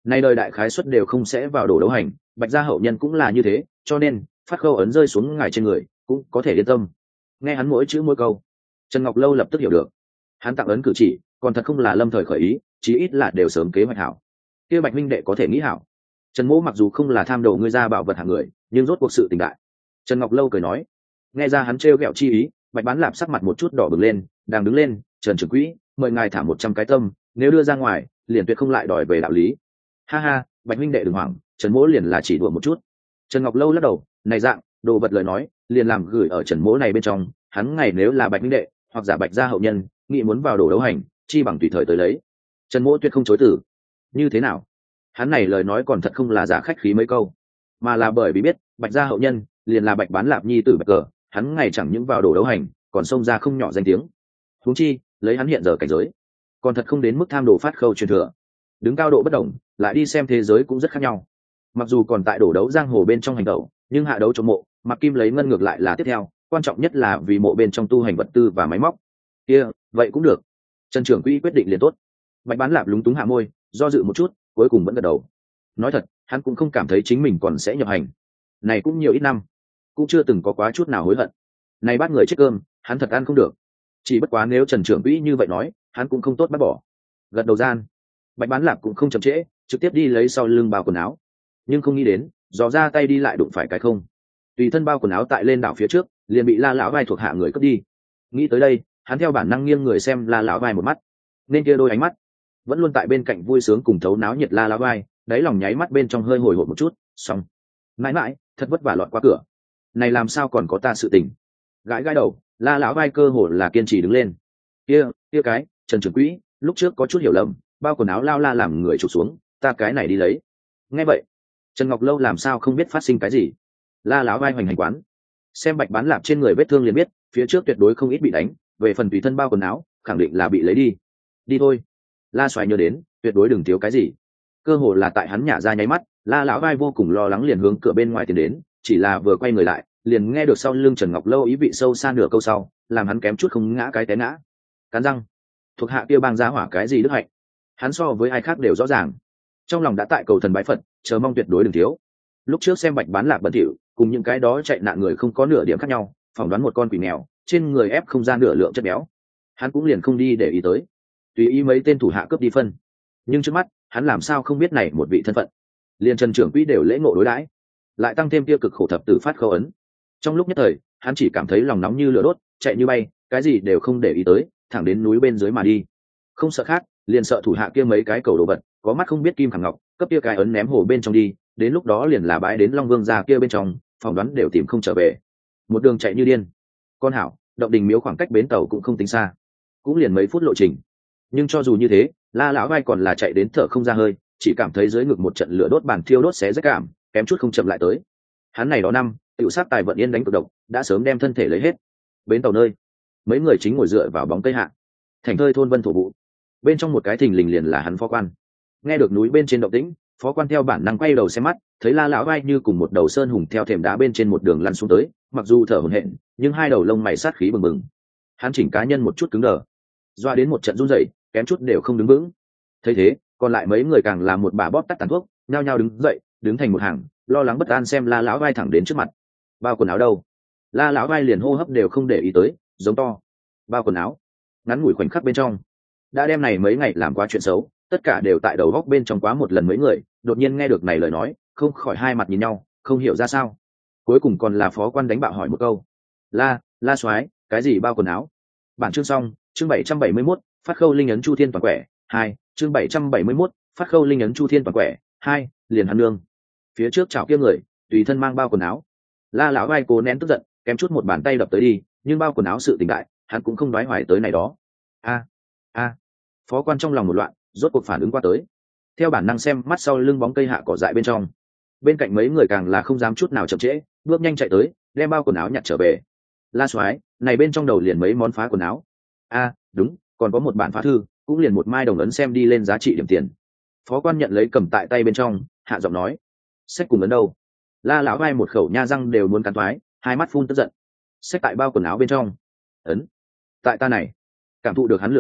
nay đời đại khái suất đều không sẽ vào đồ đấu hành, bạch gia hậu nhân cũng là như thế, cho nên phát khâu ấn rơi xuống ngài trên người cũng có thể yên tâm. Nghe hắn mỗi chữ mỗi câu, Trần Ngọc Lâu lập tức hiểu được, hắn tặng ấn cử chỉ còn thật không là lâm thời khởi ý, chí ít là đều sớm kế hoạch hảo. Kia bạch minh đệ có thể nghĩ hảo. Trần Mỗ mặc dù không là tham đồ ngươi ra bảo vật hạng người, nhưng rốt cuộc sự tình đại. Trần Ngọc Lâu cười nói. Nghe ra hắn trêu ghẹo chi ý, bạch bán lạp sắc mặt một chút đỏ bừng lên, đang đứng lên. Trần trưởng quỹ, mời ngài thả một trăm cái tâm, nếu đưa ra ngoài liền tuyệt không lại đòi về đạo lý. Ha ha, bạch minh đệ đừng hoảng, Trần Mỗ liền là chỉ đùa một chút. Trần Ngọc Lâu lắc đầu, này dạng đồ vật lời nói liền làm gửi ở Trần Mỗ này bên trong, hắn ngày nếu là bạch minh đệ hoặc giả bạch gia hậu nhân nghĩ muốn vào đồ đấu hành, chi bằng tùy thời tới lấy. Trần Mỗ tuyệt không chối từ. Như thế nào? Hắn này lời nói còn thật không là giả khách khí mấy câu, mà là bởi vì biết bạch gia hậu nhân liền là bạch bán lạp nhi tử bạch cờ, hắn ngày chẳng những vào đồ đấu hành còn xông ra không nhỏ danh tiếng. Huống chi lấy hắn hiện giờ cảnh giới, còn thật không đến mức tham đồ phát khâu truyền thừa. Đứng cao độ bất đồng, lại đi xem thế giới cũng rất khác nhau. Mặc dù còn tại đổ đấu giang hồ bên trong hành động, nhưng hạ đấu trong mộ mặc kim lấy ngân ngược lại là tiếp theo, quan trọng nhất là vì mộ bên trong tu hành vật tư và máy móc kia. Vậy cũng được. Trần trưởng quỹ quyết định liền tốt. Bạch bán lạp lúng túng hạ môi, do dự một chút, cuối cùng vẫn gật đầu. Nói thật, hắn cũng không cảm thấy chính mình còn sẽ nhập hành, này cũng nhiều ít năm, cũng chưa từng có quá chút nào hối hận. Này bắt người chết cơm, hắn thật ăn không được. Chỉ bất quá nếu Trần trưởng quỹ như vậy nói, hắn cũng không tốt bắt bỏ. Gật đầu gian, bạch bán lạp cũng không chậm trễ, trực tiếp đi lấy sau lưng bao quần áo. Nhưng không nghĩ đến, dò ra tay đi lại đụng phải cái không. Tùy thân bao quần áo tại lên đảo phía trước, liền bị La lão vai thuộc hạ người cướp đi. Nghĩ tới đây, hắn theo bản năng nghiêng người xem La lão vai một mắt. Nên kia đôi ánh mắt vẫn luôn tại bên cạnh vui sướng cùng thấu náo nhiệt La lão vai, đáy lòng nháy mắt bên trong hơi hồi hộp một chút. Xong, mãi mãi thật vất vả lọt qua cửa, này làm sao còn có ta sự tình. Gãi gãi đầu, La lão vai cơ hồ là kiên trì đứng lên. Kia kia cái Trần trưởng quỹ, lúc trước có chút hiểu lầm, bao quần áo lao la làm người chụp xuống, ta cái này đi lấy. Nghe vậy, Trần Ngọc Lâu làm sao không biết phát sinh cái gì. La lão vai hoành hành quán, xem bạch bán lạp trên người vết thương liền biết phía trước tuyệt đối không ít bị đánh, về phần tùy thân bao quần áo khẳng định là bị lấy đi. Đi thôi. La xoài nhớ đến tuyệt đối đừng thiếu cái gì. Cơ hồ là tại hắn nhả ra nháy mắt, La lão vai vô cùng lo lắng liền hướng cửa bên ngoài tiến đến, chỉ là vừa quay người lại liền nghe được sau lưng Trần Ngọc Lâu ý vị sâu xa nửa câu sau, làm hắn kém chút không ngã cái té ngã. Cắn răng, thuộc hạ kia bang giá hỏa cái gì đức hạnh, hắn so với ai khác đều rõ ràng. Trong lòng đã tại cầu thần bái Phật, chờ mong tuyệt đối đừng thiếu. Lúc trước xem bạch bán lạc bẩn thỉu, cùng những cái đó chạy nạn người không có nửa điểm khác nhau, phỏng đoán một con quỷ nghèo trên người ép không ra nửa lượng chất béo, hắn cũng liền không đi để ý tới, tùy ý mấy tên thủ hạ cướp đi phân. Nhưng trước mắt hắn làm sao không biết này một vị thân phận, liền Trần trưởng quỹ đều lễ ngộ đối đãi, lại tăng thêm tiêu cực khổ thập tử phát khâu ấn. Trong lúc nhất thời hắn chỉ cảm thấy lòng nóng như lửa đốt, chạy như bay, cái gì đều không để ý tới, thẳng đến núi bên dưới mà đi. Không sợ khác, liền sợ thủ hạ kia mấy cái cầu đồ vật có mắt không biết kim khẳng ngọc, cấp kia cái ấn ném hồ bên trong đi, đến lúc đó liền là bãi đến Long Vương gia kia bên trong, phỏng đoán đều tìm không trở về. Một đường chạy như điên. Con hảo, động đình miếu khoảng cách bến tàu cũng không tính xa, cũng liền mấy phút lộ trình. Nhưng cho dù như thế, La lão vai còn là chạy đến thở không ra hơi, chỉ cảm thấy dưới ngực một trận lửa đốt bàn thiêu đốt xé rách cảm, kém chút không chậm lại tới. Hắn này đó năm tiểu sát tài vận yên đánh cực độc, đã sớm đem thân thể lấy hết. Bến tàu nơi, mấy người chính ngồi dựa vào bóng cây hạ, thành thơi thôn vân thổ vụ. Bên trong một cái thình lình liền là hắn phó quan. Nghe được núi bên trên động tĩnh, phó quan theo bản năng quay đầu xem mắt, thấy La lão vai như cùng một đầu sơn hùng theo thềm đá bên trên một đường lăn xuống tới, mặc dù thở hổn hển, nhưng hai đầu lông mày sát khí bừng bừng. Hắn chỉnh cá nhân một chút cứng đờ, doa đến một trận run rẩy, kém chút đều không đứng vững. Thấy thế, còn lại mấy người càng làm một bà bóp tắt tàn thuốc, nhao nhao đứng dậy, đứng thành một hàng, lo lắng bất an xem La lão vai thẳng đến trước mặt. Bao quần áo đâu? La lão vai liền hô hấp đều không để ý tới, giống to. Bao quần áo? Ngắn ngủi khoảnh khắc bên trong, đã đem này mấy ngày làm quá chuyện xấu, tất cả đều tại đầu góc bên trong quá một lần. Mấy người đột nhiên nghe được này lời nói, không khỏi hai mặt nhìn nhau, không hiểu ra sao. Cuối cùng còn là phó quan đánh bạo hỏi một câu. La, La soái, cái gì bao quần áo? Bản chương xong, chương bảy trăm bảy mươi mốt, phát khâu linh ấn chu thiên toàn quẻ, hai, chương bảy trăm bảy mươi mốt, phát khâu linh ấn chu thiên toàn quẻ, hai, liền hắn nương. Phía trước chảo kia người, tùy thân mang bao quần áo. La lão vai cố nén tức giận, kém chút một bàn tay đập tới đi, nhưng bao quần áo sự tình đại, hắn cũng không đoái hoài tới này đó. A, a. Phó quan trong lòng một loạn, rốt cuộc phản ứng qua tới, theo bản năng xem mắt sau lưng bóng cây hạ cỏ dại bên trong. Bên cạnh mấy người càng là không dám chút nào chậm trễ, bước nhanh chạy tới, đem bao quần áo nhặt trở về. La soái, này bên trong đầu liền mấy món phá quần áo. A, đúng, còn có một bản phá thư, cũng liền một mai đồng ấn xem đi lên giá trị điểm tiền. Phó quan nhận lấy cầm tại tay bên trong, hạ giọng nói. Sách cùng ấn đâu? La lão vai một khẩu nha răng đều muốn cắn toái, hai mắt phun tức giận. Sách tại bao quần áo bên trong. Ấn tại ta này. Cảm thụ được hắn lửa giận,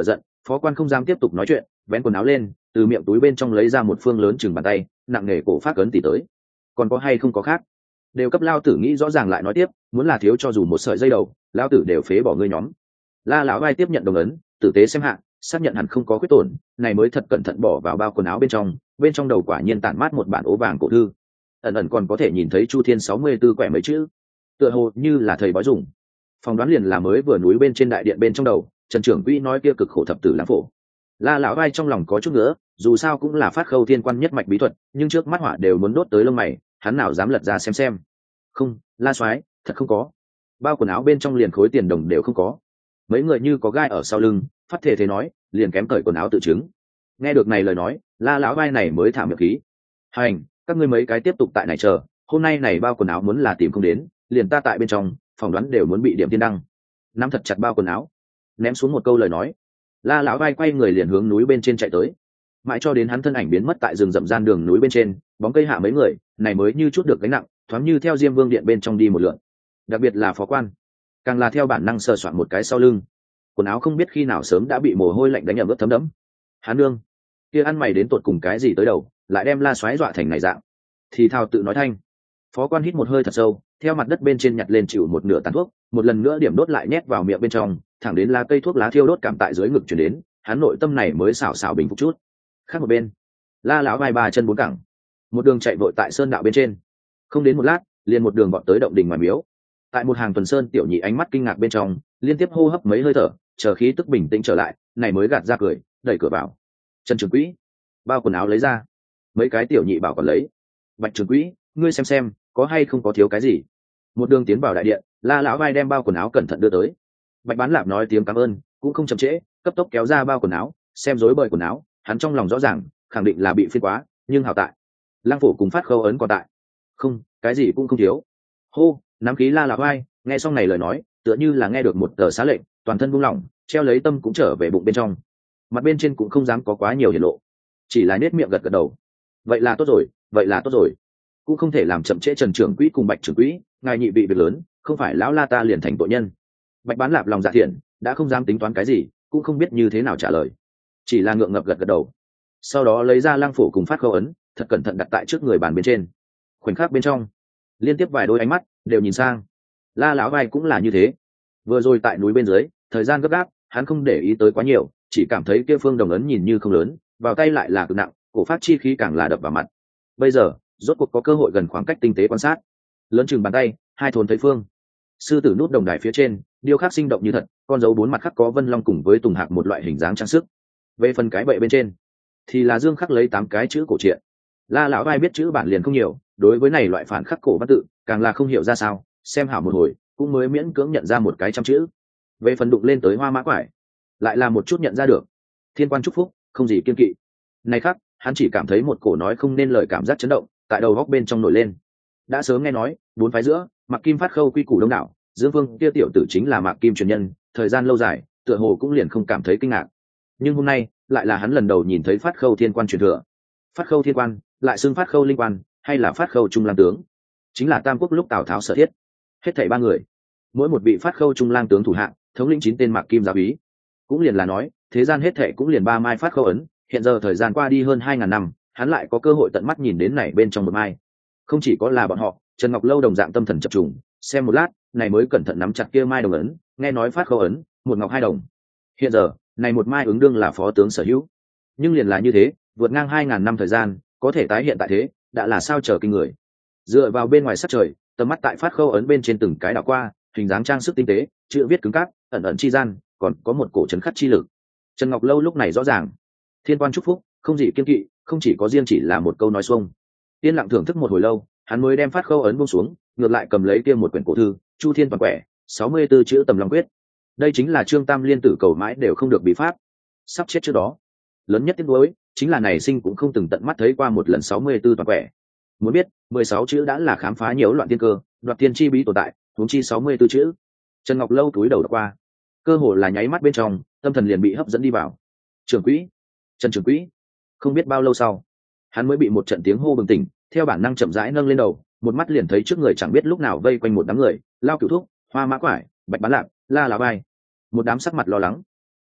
Phó quan không dám tiếp tục nói chuyện, vén quần áo lên, từ miệng túi bên trong lấy ra một phương lớn chừng bàn tay, nặng nề cổ phát ấn tỷ tới. Còn có hay không có khác? Đều cấp lao tử nghĩ rõ ràng lại nói tiếp, muốn là thiếu cho dù một sợi dây đầu, lao tử đều phế bỏ ngươi nhóm. La lão vai tiếp nhận đồng ấn, tử tế xem hạ, xác nhận hẳn không có khuyết tổn, này mới thật cẩn thận bỏ vào bao quần áo bên trong, bên trong đầu quả nhiên tản mát một bản ố vàng cổ thư. Ẩn ẩn còn có thể nhìn thấy Chu Thiên sáu mươi tư quẻ mấy chữ, tựa hồ như là thầy bói dùng. Phòng đoán liền là mới vừa núi bên trên đại điện bên trong đầu, Trần trưởng quỹ nói kia cực khổ thập tử lãng phổ. La lão vai trong lòng có chút nữa, dù sao cũng là phát khâu thiên quan nhất mạch bí thuật, nhưng trước mắt hỏa đều muốn đốt tới lông mày, hắn nào dám lật ra xem xem. Không, La soái, thật không có. Bao quần áo bên trong liền khối tiền đồng đều không có. Mấy người như có gai ở sau lưng, phát thể thế nói, liền kém cởi quần áo tự chứng. Nghe được này lời nói, La lão vai này mới thả miệng khí. Hành, các ngươi mấy cái tiếp tục tại này chờ, hôm nay này bao quần áo muốn là tìm không đến, liền ta tại bên trong, phỏng đoán đều muốn bị điểm thiên đăng. Nắm thật chặt bao quần áo, ném xuống một câu lời nói. La lão vai quay người liền hướng núi bên trên chạy tới, mãi cho đến hắn thân ảnh biến mất tại rừng rậm gian đường núi bên trên, bóng cây hạ mấy người này mới như chút được gánh nặng, thoáng như theo Diêm Vương điện bên trong đi một lượt. Đặc biệt là phó quan, càng là theo bản năng sờ soạn một cái sau lưng, quần áo không biết khi nào sớm đã bị mồ hôi lạnh đánh ẩm ướt thấm đẫm. Hắn nương, kia ăn mày đến tột cùng cái gì tới đầu, lại đem La soái dọa thành này dạng. Thì thào tự nói thanh. Phó quan hít một hơi thật sâu, theo mặt đất bên trên nhặt lên chịu một nửa tàn thuốc, một lần nữa điểm đốt lại nhét vào miệng bên trong, thẳng đến lá cây thuốc lá thiêu đốt cảm tại dưới ngực chuyển đến, hắn nội tâm này mới xảo xảo bình phục chút. Khác một bên, La lão vai ba chân bốn cẳng, một đường chạy vội tại sơn đạo bên trên, không đến một lát, liền một đường bọn tới động đình ngoài miếu. Tại một hàng tuần sơn tiểu nhị ánh mắt kinh ngạc bên trong, liên tiếp hô hấp mấy hơi thở, chờ khí tức bình tĩnh trở lại, này mới gạt ra cười, đẩy cửa vào. Trần trưởng quỹ, bao quần áo lấy ra, mấy cái tiểu nhị bảo còn lấy. Bạch trưởng quỹ, ngươi xem xem, có hay không có thiếu cái gì. Một đường tiến vào đại điện, La lão vai đem bao quần áo cẩn thận đưa tới. Bạch bán lạp nói tiếng cảm ơn, cũng không chậm trễ, cấp tốc kéo ra bao quần áo, xem rối bời quần áo, hắn trong lòng rõ ràng, khẳng định là bị phiền quá, nhưng hảo tại. Lăng phủ cùng phát khâu ấn còn tại. Không, cái gì cũng không thiếu. Hô, nắm khí La lão vai, nghe xong này lời nói, tựa như là nghe được một tờ xá lệnh, toàn thân buông lỏng, treo lấy tâm cũng trở về bụng bên trong. Mặt bên trên cũng không dám có quá nhiều hiển lộ, chỉ là nét miệng gật gật đầu. Vậy là tốt rồi, vậy là tốt rồi. Cũng không thể làm chậm trễ Trần trưởng quỹ cùng Bạch trưởng quỹ, ngài nhị vị việc lớn, không phải lão La ta liền thành tội nhân. Bạch bán lạp lòng dạ thiện, đã không dám tính toán cái gì, cũng không biết như thế nào trả lời, chỉ là ngượng ngập gật gật đầu. Sau đó lấy ra lăng phủ cùng phát khâu ấn, thật cẩn thận đặt tại trước người bàn bên trên. Khoảnh khắc bên trong, liên tiếp vài đôi ánh mắt đều nhìn sang. La lão vai cũng là như thế. Vừa rồi tại núi bên dưới, thời gian gấp gáp, hắn không để ý tới quá nhiều, chỉ cảm thấy kia phương đồng ấn nhìn như không lớn, vào tay lại là cực nặng, cổ phát chi khí càng là đập vào mặt. Bây giờ, rốt cuộc có cơ hội gần khoảng cách tinh tế quan sát. Lớn chừng bàn tay, hai thốn thấy phương. Sư tử nút đồng đài phía trên, điêu khắc sinh động như thật, con dấu bốn mặt khắc có vân long cùng với tùng hạc một loại hình dáng trang sức. Về phần cái bệ bên trên, thì là dương khắc lấy tám cái chữ cổ truyện. La lão vai biết chữ bản liền không nhiều, đối với này loại phản khắc cổ văn tự, càng là không hiểu ra sao, xem hảo một hồi, cũng mới miễn cưỡng nhận ra một cái trăm chữ. Về phần đụng lên tới hoa mã quải, lại là một chút nhận ra được. Thiên quan chúc phúc, không gì kiên kỵ. Này khác, hắn chỉ cảm thấy một cổ nói không nên lời cảm giác chấn động, tại đầu góc bên trong nổi lên. Đã sớm nghe nói, bốn phái giữa, Mạc Kim phát khâu quy củ đông đảo, Dương Vương kia tiểu tử chính là Mạc Kim truyền nhân, thời gian lâu dài, tựa hồ cũng liền không cảm thấy kinh ngạc. Nhưng hôm nay, lại là hắn lần đầu nhìn thấy phát khâu thiên quan truyền thừa. Phát khâu thiên quan, lại xưng phát khâu linh quan, hay là phát khâu trung lang tướng, chính là Tam Quốc lúc Tào Tháo sở thiết. Hết thảy ba người, mỗi một vị phát khâu trung lang tướng thủ hạng, thống lĩnh chín tên Mạc Kim giáo úy. Cũng liền là nói, thế gian hết thảy cũng liền ba mai phát khâu ấn, hiện giờ thời gian qua đi hơn hai ngàn năm, hắn lại có cơ hội tận mắt nhìn đến này bên trong một mai. Không chỉ có là bọn họ, Trần Ngọc Lâu đồng dạng tâm thần chập trùng, xem một lát, này mới cẩn thận nắm chặt kia mai đồng ấn, nghe nói phát khâu ấn, một ngọc hai đồng. Hiện giờ, này một mai ứng đương là phó tướng sở hữu. Nhưng liền là như thế, vượt ngang hai ngàn năm thời gian, có thể tái hiện tại thế, đã là sao chờ kinh người. Dựa vào bên ngoài sắc trời, tầm mắt tại phát khâu ấn bên trên từng cái đảo qua, hình dáng trang sức tinh tế, chữ viết cứng cáp, ẩn ẩn chi gian, còn có một cổ trấn khắc chi lực. Trần Ngọc Lâu lúc này rõ ràng, thiên quan chúc phúc, không gì kiên kỵ, không chỉ có riêng chỉ là một câu nói xuông. Yên lặng thưởng thức một hồi lâu, hắn mới đem phát khâu ấn buông xuống, ngược lại cầm lấy kia một quyển cổ thư, Chu Thiên toàn quẻ, sáu mươi tư chữ tầm long quyết. Đây chính là Trương Tam liên tử cầu mãi đều không được bí pháp. Sắp chết trước đó, lớn nhất tiếc nuối chính là này sinh cũng không từng tận mắt thấy qua một lần sáu mươi tư toàn quẻ. Muốn biết, mười sáu chữ đã là khám phá nhiều loạn tiên cơ, đoạt tiên chi bí tồn tại, huống chi sáu mươi tư chữ. Trần Ngọc Lâu túi đầu đọc qua, cơ hồ là nháy mắt bên trong, tâm thần liền bị hấp dẫn đi vào. Trưởng quỹ, Trần trưởng quỹ. Không biết bao lâu sau, hắn mới bị một trận tiếng hô bừng tỉnh, theo bản năng chậm rãi nâng lên đầu, một mắt liền thấy trước người chẳng biết lúc nào vây quanh một đám người, Lao Cửu Thúc, Hoa Mã Quải, Bạch Bán Lạc, La Lá Vai, một đám sắc mặt lo lắng.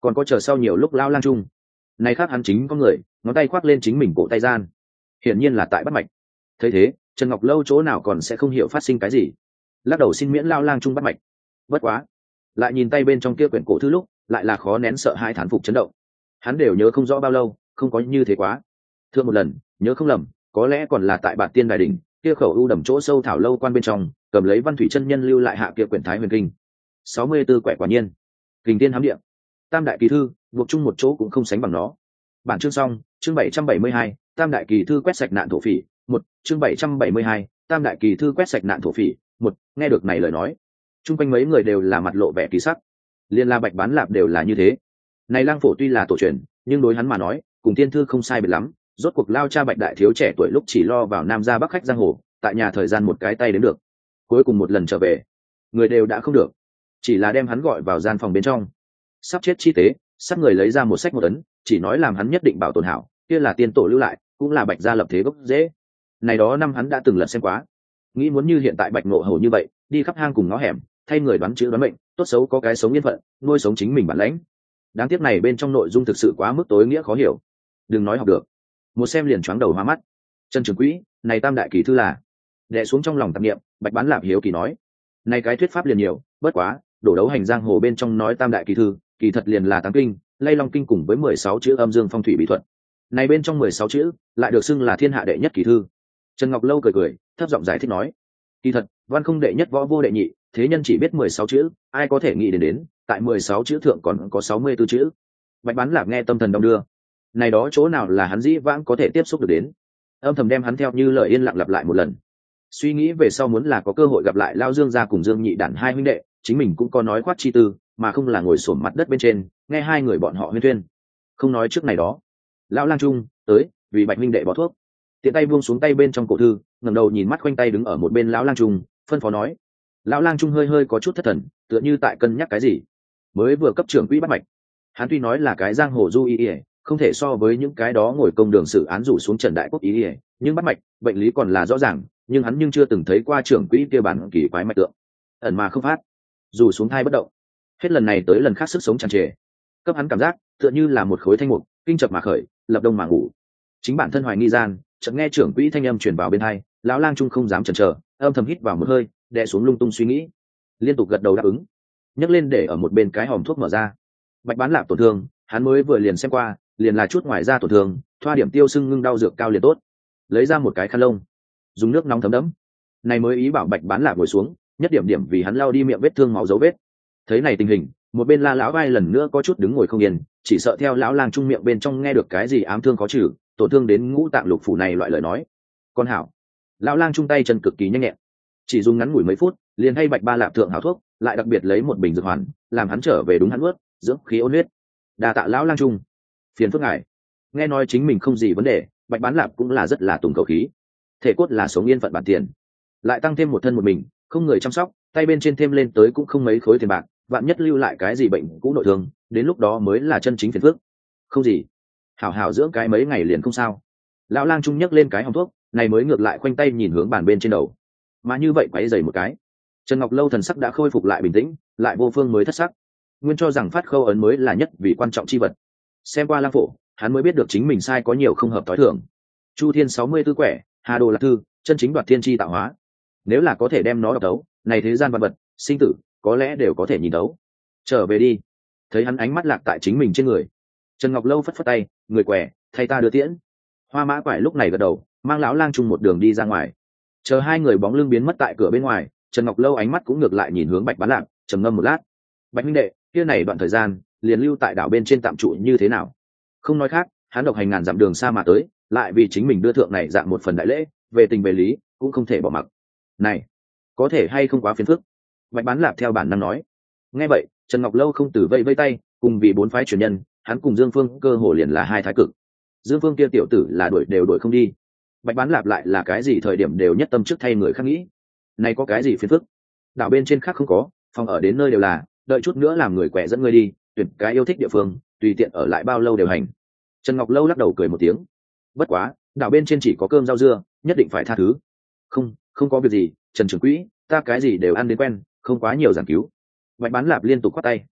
còn có chờ sau nhiều lúc lao lang trung này khác hắn chính có người ngón tay khoác lên chính mình cổ tay gian, hiển nhiên là tại bắt mạch. Thấy thế Trần Ngọc Lâu chỗ nào còn sẽ không hiểu phát sinh cái gì, lắc đầu xin miễn lao lang trung bắt mạch. Bất quá lại nhìn tay bên trong kia quyển cổ thư lúc lại là khó nén sợ hai thán phục chấn động. Hắn đều nhớ không rõ bao lâu không có như thế quá. Thưa một lần nhớ không lầm có lẽ còn là tại Bạt Tiên Đài đỉnh kia khẩu u đầm chỗ sâu thảo lâu quan bên trong, cầm lấy Văn Thủy chân nhân lưu lại hạ kia quyển Thái Huyền Kinh. sáu mươi tư quẻ quả nhiên kình tiên hám địa, tam đại kỳ thư buộc chung một chỗ cũng không sánh bằng nó. Bản chương xong. Chương bảy trăm bảy mươi hai, tam đại kỳ thư quét sạch nạn thổ phỉ. Một chương bảy trăm bảy mươi hai, tam đại kỳ thư quét sạch nạn thổ phỉ. Một nghe được này lời nói, chung quanh mấy người đều là mặt lộ vẻ kỳ sắc, liên la Bạch Bán Lạp đều là như thế. Này lang phổ tuy là tổ truyền, nhưng đối hắn mà nói cùng tiên thư không sai biệt lắm. Rốt cuộc lao cha Bạch đại thiếu trẻ tuổi lúc chỉ lo vào nam ra bắc khách giang hồ, tại nhà thời gian một cái tay đến được, cuối cùng một lần trở về người đều đã không được, chỉ là đem hắn gọi vào gian phòng bên trong, sắp chết chi tế sắp người lấy ra một sách một ấn, chỉ nói làm hắn nhất định bảo tồn hảo, kia là tiên tổ lưu lại, cũng là Bạch gia lập thế gốc dễ. Này đó năm hắn đã từng lật xem quá, nghĩ muốn như hiện tại Bạch Ngộ Hầu như vậy đi khắp hang cùng ngõ hẻm thay người đoán chữ đoán mệnh, tốt xấu có cái sống yên phận nuôi sống chính mình bản lãnh. Đáng tiếc này bên trong nội dung thực sự quá mức tối nghĩa khó hiểu, đừng nói học được, một xem liền choáng đầu hoa mắt. Chân Trường Quỹ, này tam đại kỳ thư là? Đè xuống trong lòng tạp niệm, Bạch Bán Lạp hiếu kỳ nói, này cái thuyết pháp liền nhiều, bất quá đổ đấu hành giang hồ bên trong nói tam đại kỳ thư kỳ thật liền là tám kinh, lay long kinh cùng với mười sáu chữ âm dương phong thủy bí thuật. Này bên trong mười sáu chữ lại được xưng là thiên hạ đệ nhất kỳ thư. Trần Ngọc Lâu cười cười thấp giọng giải thích nói, kỳ thật văn không đệ nhất võ vô đệ nhị, thế nhân chỉ biết mười sáu chữ, ai có thể nghĩ đến đến tại mười sáu chữ thượng còn có sáu mươi tư chữ. Bạch Bán Lạp nghe tâm thần đong đưa, này đó chỗ nào là hắn dĩ vãng có thể tiếp xúc được đến, âm thầm đem hắn theo như lời yên lặng lặp lại một lần. Suy nghĩ về sau muốn là có cơ hội gặp lại Lao Dương gia cùng Dương Nhị Đản hai huynh đệ, chính mình cũng có nói khoác chi tư, mà không là ngồi xổm mặt đất bên trên nghe hai người bọn họ huyên thuyên. Không nói trước này đó, lão lang trung tới vì Bạch huynh đệ bỏ thuốc, tiện tay buông xuống tay bên trong cổ thư, ngẩng đầu nhìn mắt khoanh tay đứng ở một bên lão lang trung, phân phó nói. Lão lang trung hơi hơi có chút thất thần, tựa như tại cân nhắc cái gì. Mới vừa cấp trưởng quỹ bắt mạch, hắn tuy nói là cái giang hồ du y, không thể so với những cái đó ngồi công đường xử án rủ xuống Trần Đại Quốc ý, nhưng bắt mạch bệnh lý còn là rõ ràng, nhưng hắn nhưng chưa từng thấy qua trưởng quỹ kia bản kỳ quái mạch tượng, ẩn mà không phát, dù xuống thai bất động, hết lần này tới lần khác sức sống tràn trề, cấp hắn cảm giác tựa như là một khối thanh mục kinh chập mà khởi, lập đông mà ngủ. Chính bản thân hoài nghi gian, chợt nghe trưởng quỹ thanh âm truyền vào bên tai, lão lang trung không dám chần chờ, âm thầm hít vào một hơi, đè xuống lung tung suy nghĩ, liên tục gật đầu đáp ứng, nhấc lên để ở một bên cái hòm thuốc mở ra. Bạch Bán Lạp tổn thương hắn mới vừa liền xem qua, liền là chút ngoài da tổn thương, thoa điểm tiêu sưng ngưng đau dược cao liền tốt. Lấy ra một cái khăn lông, dùng nước nóng thấm đẫm, này mới ý bảo Bạch Bán Lạp ngồi xuống, nhất điểm điểm vì hắn lau đi miệng vết thương máu dấu vết. Thấy này tình hình, một bên La lão vai lần nữa có chút đứng ngồi không yên, chỉ sợ theo lão lang trung miệng bên trong nghe được cái gì ám thương khó trừ, tổn thương đến ngũ tạng lục phủ này loại lời nói. Con hảo, lão lang trung tay chân cực kỳ nhanh nhẹn, chỉ dùng ngắn ngủi mấy phút, liền thay Bạch Ba Lạp thượng hảo thuốc, lại đặc biệt lấy một bình dược hoàn, làm hắn trở về đúng hắn nuốt, dưỡng khí ôn huyết. Đa tạ lão lang trung, phiền phức ngài. Nghe nói chính mình không gì vấn đề, Bạch Bán Lạp cũng là rất là tùng cầu khí, thể cốt là sống yên phận bản tiền, lại tăng thêm một thân một mình không người chăm sóc, tay bên trên thêm lên tới cũng không mấy khối tiền bạc, vạn nhất lưu lại cái gì bệnh cũ nội thương, đến lúc đó mới là chân chính phiền phức. Không gì, hảo hảo dưỡng cái mấy ngày liền không sao. Lão lang trung nhấc lên cái hòm thuốc này mới ngược lại khoanh tay nhìn hướng bàn bên trên đầu, mà như vậy quấy dày một cái, Trần Ngọc Lâu thần sắc đã khôi phục lại bình tĩnh, lại vô phương mới thất sắc, nguyên cho rằng phát khâu ấn mới là nhất vì quan trọng chi vật. Xem qua lang phổ, hắn mới biết được chính mình sai có nhiều không hợp tối thường. Chu Thiên sáu mươi tư quẻ, Hà Đồ Lạc Thư, chân chính đoạt thiên chi tạo hóa. Nếu là có thể đem nó đọc đấu, này thế gian vật vật, sinh tử, có lẽ đều có thể nhìn đấu. Trở về đi. Thấy hắn ánh mắt lạc tại chính mình trên người, Trần Ngọc Lâu phất phất tay, người quẻ, thay ta đưa tiễn. Hoa Mã Quải lúc này gật đầu, mang lão lang chung một đường đi ra ngoài. Chờ hai người bóng lưng biến mất tại cửa bên ngoài, Trần Ngọc Lâu ánh mắt cũng ngược lại nhìn hướng Bạch Bán Lạp, trầm ngâm một lát. Bạch huynh đệ, kia này đoạn thời gian, liền lưu tại đảo bên trên tạm trụ như thế nào? Không nói khác, hắn độc hành ngàn dặm đường xa mà tới, lại vì chính mình đưa thượng này dạng một phần đại lễ, về tình về lý, cũng không thể bỏ mặc. Này, có thể hay không quá phiền phức? Bạch Bán Lạp theo bản năng nói. Nghe vậy, Trần Ngọc Lâu không từ vây vây tay, cùng vì bốn phái truyền nhân, hắn cùng Dương Phương cơ hồ liền là hai thái cực. Dương Phương kia tiểu tử là đuổi đều đuổi không đi. Bạch Bán Lạp lại là cái gì thời điểm đều nhất tâm trước thay người khác nghĩ. Này có cái gì phiền phức? Đảo bên trên khác không có, phòng ở đến nơi đều là, đợi chút nữa làm người quẻ dẫn ngươi đi, tuyển cái yêu thích địa phương, tùy tiện ở lại bao lâu đều hành. Trần Ngọc Lâu lắc đầu cười một tiếng. Bất quá, đảo bên trên chỉ có cơm rau dưa, nhất định phải tha thứ. Không, không có việc gì, Trần trưởng quỹ, ta cái gì đều ăn đến quen, không quá nhiều giảng cứu. Bạch Bán Lạp liên tục khoát tay.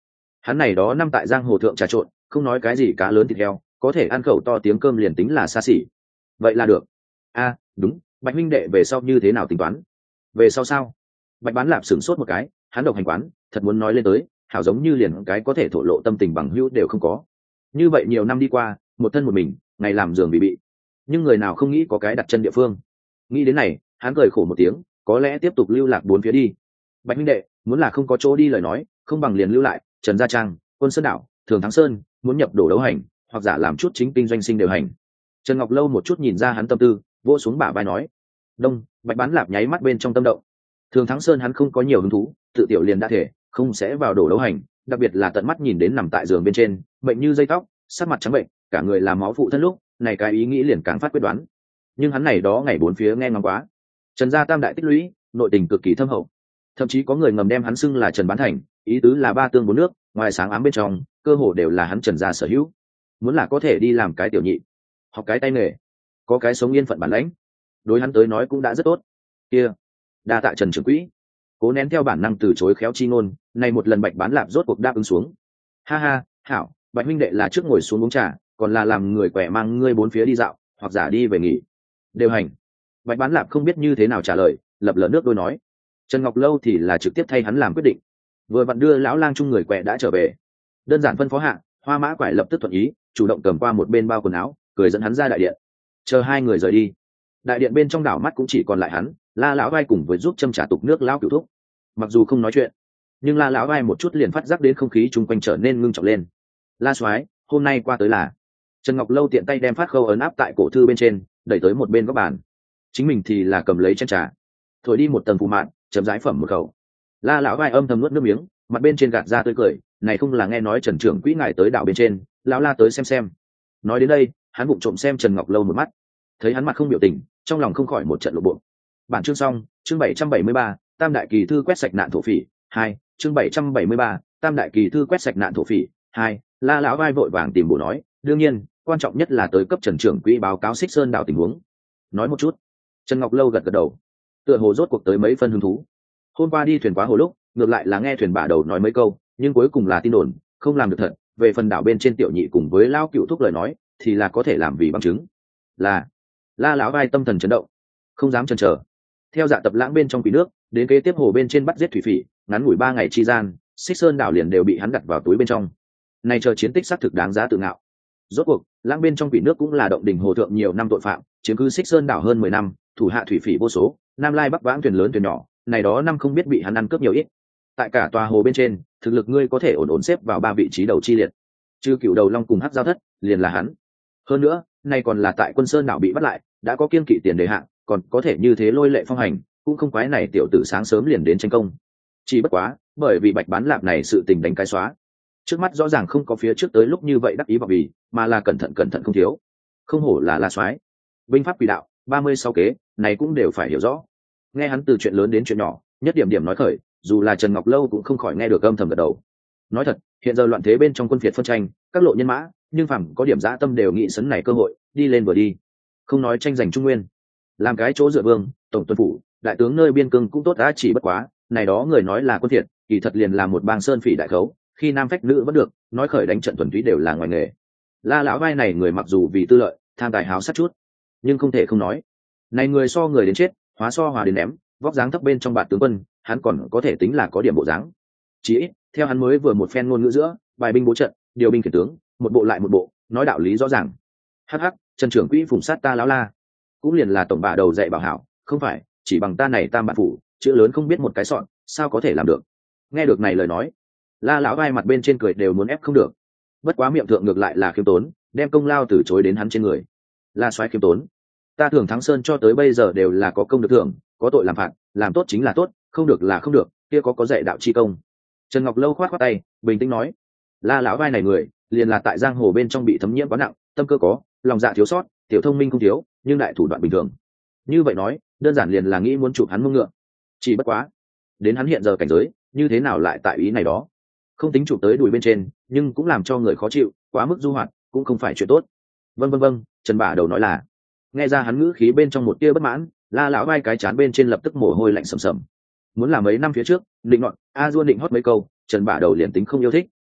hắn này đó năm tại giang hồ thượng trà trộn, không nói cái gì cá lớn thịt heo, có thể ăn khẩu to tiếng cơm liền tính là xa xỉ. Vậy là được. A, đúng, Bạch huynh đệ về sau như thế nào tính toán? Về sau sao? Bạch Bán Lạp sửng sốt một cái, hắn độc hành quán, thật muốn nói lên tới, hảo giống như liền cái có thể thổ lộ tâm tình bằng hữu đều không có. Như vậy nhiều năm đi qua, một thân một mình, ngày làm giường bị bị. Nhưng người nào không nghĩ có cái đặt chân địa phương. Nghĩ đến này, hắn cười khổ một tiếng, có lẽ tiếp tục lưu lạc bốn phía đi. Bạch huynh đệ, muốn là không có chỗ đi lời nói, không bằng liền lưu lại, Trần Gia Trang, Quân Sơn Đảo, Thường Thắng Sơn, muốn nhập đổ đấu hành, hoặc giả làm chút chính kinh doanh sinh đều hành. Trần Ngọc Lâu một chút nhìn ra hắn tâm tư, vỗ xuống bả vai nói: "Đông." Bạch Bán Lạp nháy mắt bên trong tâm động. Thường Thắng Sơn hắn không có nhiều hứng thú, tự tiểu liền đã thể không sẽ vào đổ đấu hành, đặc biệt là tận mắt nhìn đến nằm tại giường bên trên, bệnh như dây tóc, sắc mặt trắng bệnh, cả người là máu phụ thân lúc, này cái ý nghĩ liền càng phát quyết đoán. Nhưng hắn này đó ngày bốn phía nghe ngóng quá, Trần gia tam đại tích lũy, nội tình cực kỳ thâm hậu. Thậm chí có người ngầm đem hắn xưng là Trần Bán Thành, ý tứ là ba tương bốn nước, ngoài sáng ám bên trong, cơ hồ đều là hắn Trần gia sở hữu. Muốn là có thể đi làm cái tiểu nhị, học cái tay nghề, có cái sống yên phận bản lãnh, đối hắn tới nói cũng đã rất tốt. Kia, đa tạ Trần trưởng quỹ. Cố nén theo bản năng từ chối khéo chi ngôn, này một lần Bạch Bán Lạp rốt cuộc đáp ứng xuống. Ha ha, hảo, Bạch huynh đệ là trước ngồi xuống uống trà, còn là làm người quẻ mang ngươi bốn phía đi dạo, hoặc giả đi về nghỉ. Đều hành. Bạch Bán Lạp không biết như thế nào trả lời, lập lờ nước đôi nói. Trần Ngọc Lâu thì là trực tiếp thay hắn làm quyết định. Vừa vặn đưa lão lang chung người quẻ đã trở về, đơn giản phân phó hạ, Hoa Mã Quải lập tức thuận ý, chủ động cầm qua một bên bao quần áo, cười dẫn hắn ra đại điện. Chờ hai người rời đi, đại điện bên trong đảo mắt cũng chỉ còn lại hắn, La lão vai cùng với giúp châm trả tục nước lão cửu thúc. Mặc dù không nói chuyện, nhưng La lão vai một chút liền phát giác đến không khí chung quanh trở nên ngưng trọng lên. La soái, hôm nay qua tới là. Trần Ngọc Lâu tiện tay đem phát khâu ấn áp tại cổ thư bên trên, đẩy tới một bên góc bàn. Chính mình thì là cầm lấy chén trà, thổi đi một tầng phù mạn, chấm dãi phẩm một khẩu. La lão vai âm thầm nuốt nước miếng, mặt bên trên gạt ra tươi cười, này không là nghe nói Trần trưởng quỹ ngài tới đảo bên trên, lão La tới xem xem. Nói đến đây, hắn bụng trộm xem Trần Ngọc Lâu một mắt, thấy hắn mặt không biểu tình, trong lòng không khỏi một trận lộ bộ. Bản chương xong, chương bảy trăm bảy mươi ba, Tam đại kỳ thư quét sạch nạn thổ phỉ, hai, chương bảy trăm bảy mươi ba, Tam đại kỳ thư quét sạch nạn thổ phỉ, hai. La lão vai vội vàng tìm bổ nói, đương nhiên, quan trọng nhất là tới cấp Trần trưởng quỹ báo cáo Xích Sơn đảo tình huống. Nói một chút. Trần Ngọc Lâu gật gật đầu, tựa hồ rốt cuộc tới mấy phân hứng thú. Hôm qua đi thuyền quá hồ lúc, ngược lại là nghe thuyền bả đầu nói mấy câu, nhưng cuối cùng là tin đồn, không làm được thật. Về phần đảo bên trên tiểu nhị cùng với lão cựu thúc lời nói, thì là có thể làm vì bằng chứng. Là La lão vai tâm thần chấn động, không dám chần chờ. Theo dạ tập lãng bên trong quỷ nước, đến kế tiếp hồ bên trên bắt giết thủy phỉ, ngắn ngủi ba ngày chi gian, Xích Sơn đảo liền đều bị hắn đặt vào túi bên trong. Này chờ chiến tích xác thực đáng giá tự ngạo. Rốt cuộc, lãng bên trong quỷ nước cũng là động đỉnh hồ thượng nhiều năm tội phạm, chiếm cứ Xích Sơn đảo hơn mười năm, thủ hạ thủy phỉ vô số, nam lai bắc vãng thuyền lớn thuyền nhỏ, này đó năm không biết bị hắn ăn cướp nhiều ít. Tại cả tòa hồ bên trên, thực lực ngươi có thể ổn ổn xếp vào ba vị trí đầu chi liệt. Trừ Cửu Đầu Long cùng Hắc Giao Thất, liền là hắn. Hơn nữa, nay còn là tại Quân Sơn đảo bị bắt lại, đã có kiên kỵ tiền đề hạng, còn có thể như thế lôi lệ phong hành, cũng không quái này tiểu tử sáng sớm liền đến tranh công. Chỉ bất quá, bởi vì Bạch Bán Lạp này sự tình đánh cái xóa, trước mắt rõ ràng không có phía trước tới lúc như vậy đắc ý vào vì, mà là cẩn thận cẩn thận không thiếu. Không hổ là La soái, binh pháp quỷ đạo, ba mươi sáu kế, này cũng đều phải hiểu rõ. Nghe hắn từ chuyện lớn đến chuyện nhỏ, nhất điểm điểm nói khởi, dù là Trần Ngọc Lâu cũng không khỏi nghe được âm thầm gật đầu. Nói thật, hiện giờ loạn thế bên trong quân phiệt phân tranh, các lộ nhân mã, nhưng phàm có điểm dã tâm đều nghĩ sấn này cơ hội, đi lên vừa đi. Không nói tranh giành trung nguyên, làm cái chỗ dựa vương, tổng tuân phủ, đại tướng nơi biên cương cũng tốt đã, chỉ bất quá, này đó người nói là quân thiệt, kỳ thật liền là một bang sơn phỉ đại khấu, khi nam phách nữ vẫn được, nói khởi đánh trận thuần túy đều là ngoài nghề. La lão vai này người mặc dù vì tư lợi, tham tài háo sát chút, nhưng không thể không nói, này người so người đến chết, hóa so hòa đến ném, vóc dáng thấp bên trong bạt tướng quân, hắn còn có thể tính là có điểm bộ dáng. Chỉ ít, theo hắn mới vừa một phen ngôn ngữ giữa, bài binh bố trận, điều binh khiển tướng, một bộ lại một bộ, nói đạo lý rõ ràng. Hắc hắc, Trần trưởng quỹ phụng sát ta lão La, cũng liền là tổng bả đầu dạy bảo hảo, không phải, chỉ bằng ta này tam bản phủ, chữ lớn không biết một cái sọn, sao có thể làm được. Nghe được này lời nói, La lão vai mặt bên trên cười đều muốn ép không được. Bất quá miệng thượng ngược lại là khiêm tốn, đem công lao từ chối đến hắn trên người. La soái khiêm tốn, ta Thường Thắng Sơn cho tới bây giờ đều là có công được thưởng, có tội làm phạt, làm tốt chính là tốt, không được là không được, kia có có dạy đạo chi công. Trần Ngọc Lâu khoát khoát tay, bình tĩnh nói, La lão vai này người, liền là tại giang hồ bên trong bị thấm nhiễm quá nặng, tâm cơ có, lòng dạ thiếu sót, tiểu thông minh không thiếu, nhưng đại thủ đoạn bình thường. Như vậy nói, đơn giản liền là nghĩ muốn chụp hắn mông ngựa. Chỉ bất quá, đến hắn hiện giờ cảnh giới, như thế nào lại tại ý này đó? Không tính chụp tới đùi bên trên, nhưng cũng làm cho người khó chịu, quá mức du hoạt, cũng không phải chuyện tốt. Vâng vâng vâng, Trần bả đầu nói là. Nghe ra hắn ngữ khí bên trong một tia bất mãn, La lão vai cái chán bên trên lập tức mồ hôi lạnh sầm sầm. Muốn làm mấy năm phía trước, định nọt, a dua định hót mấy câu, Trần bả đầu liền tính không yêu thích,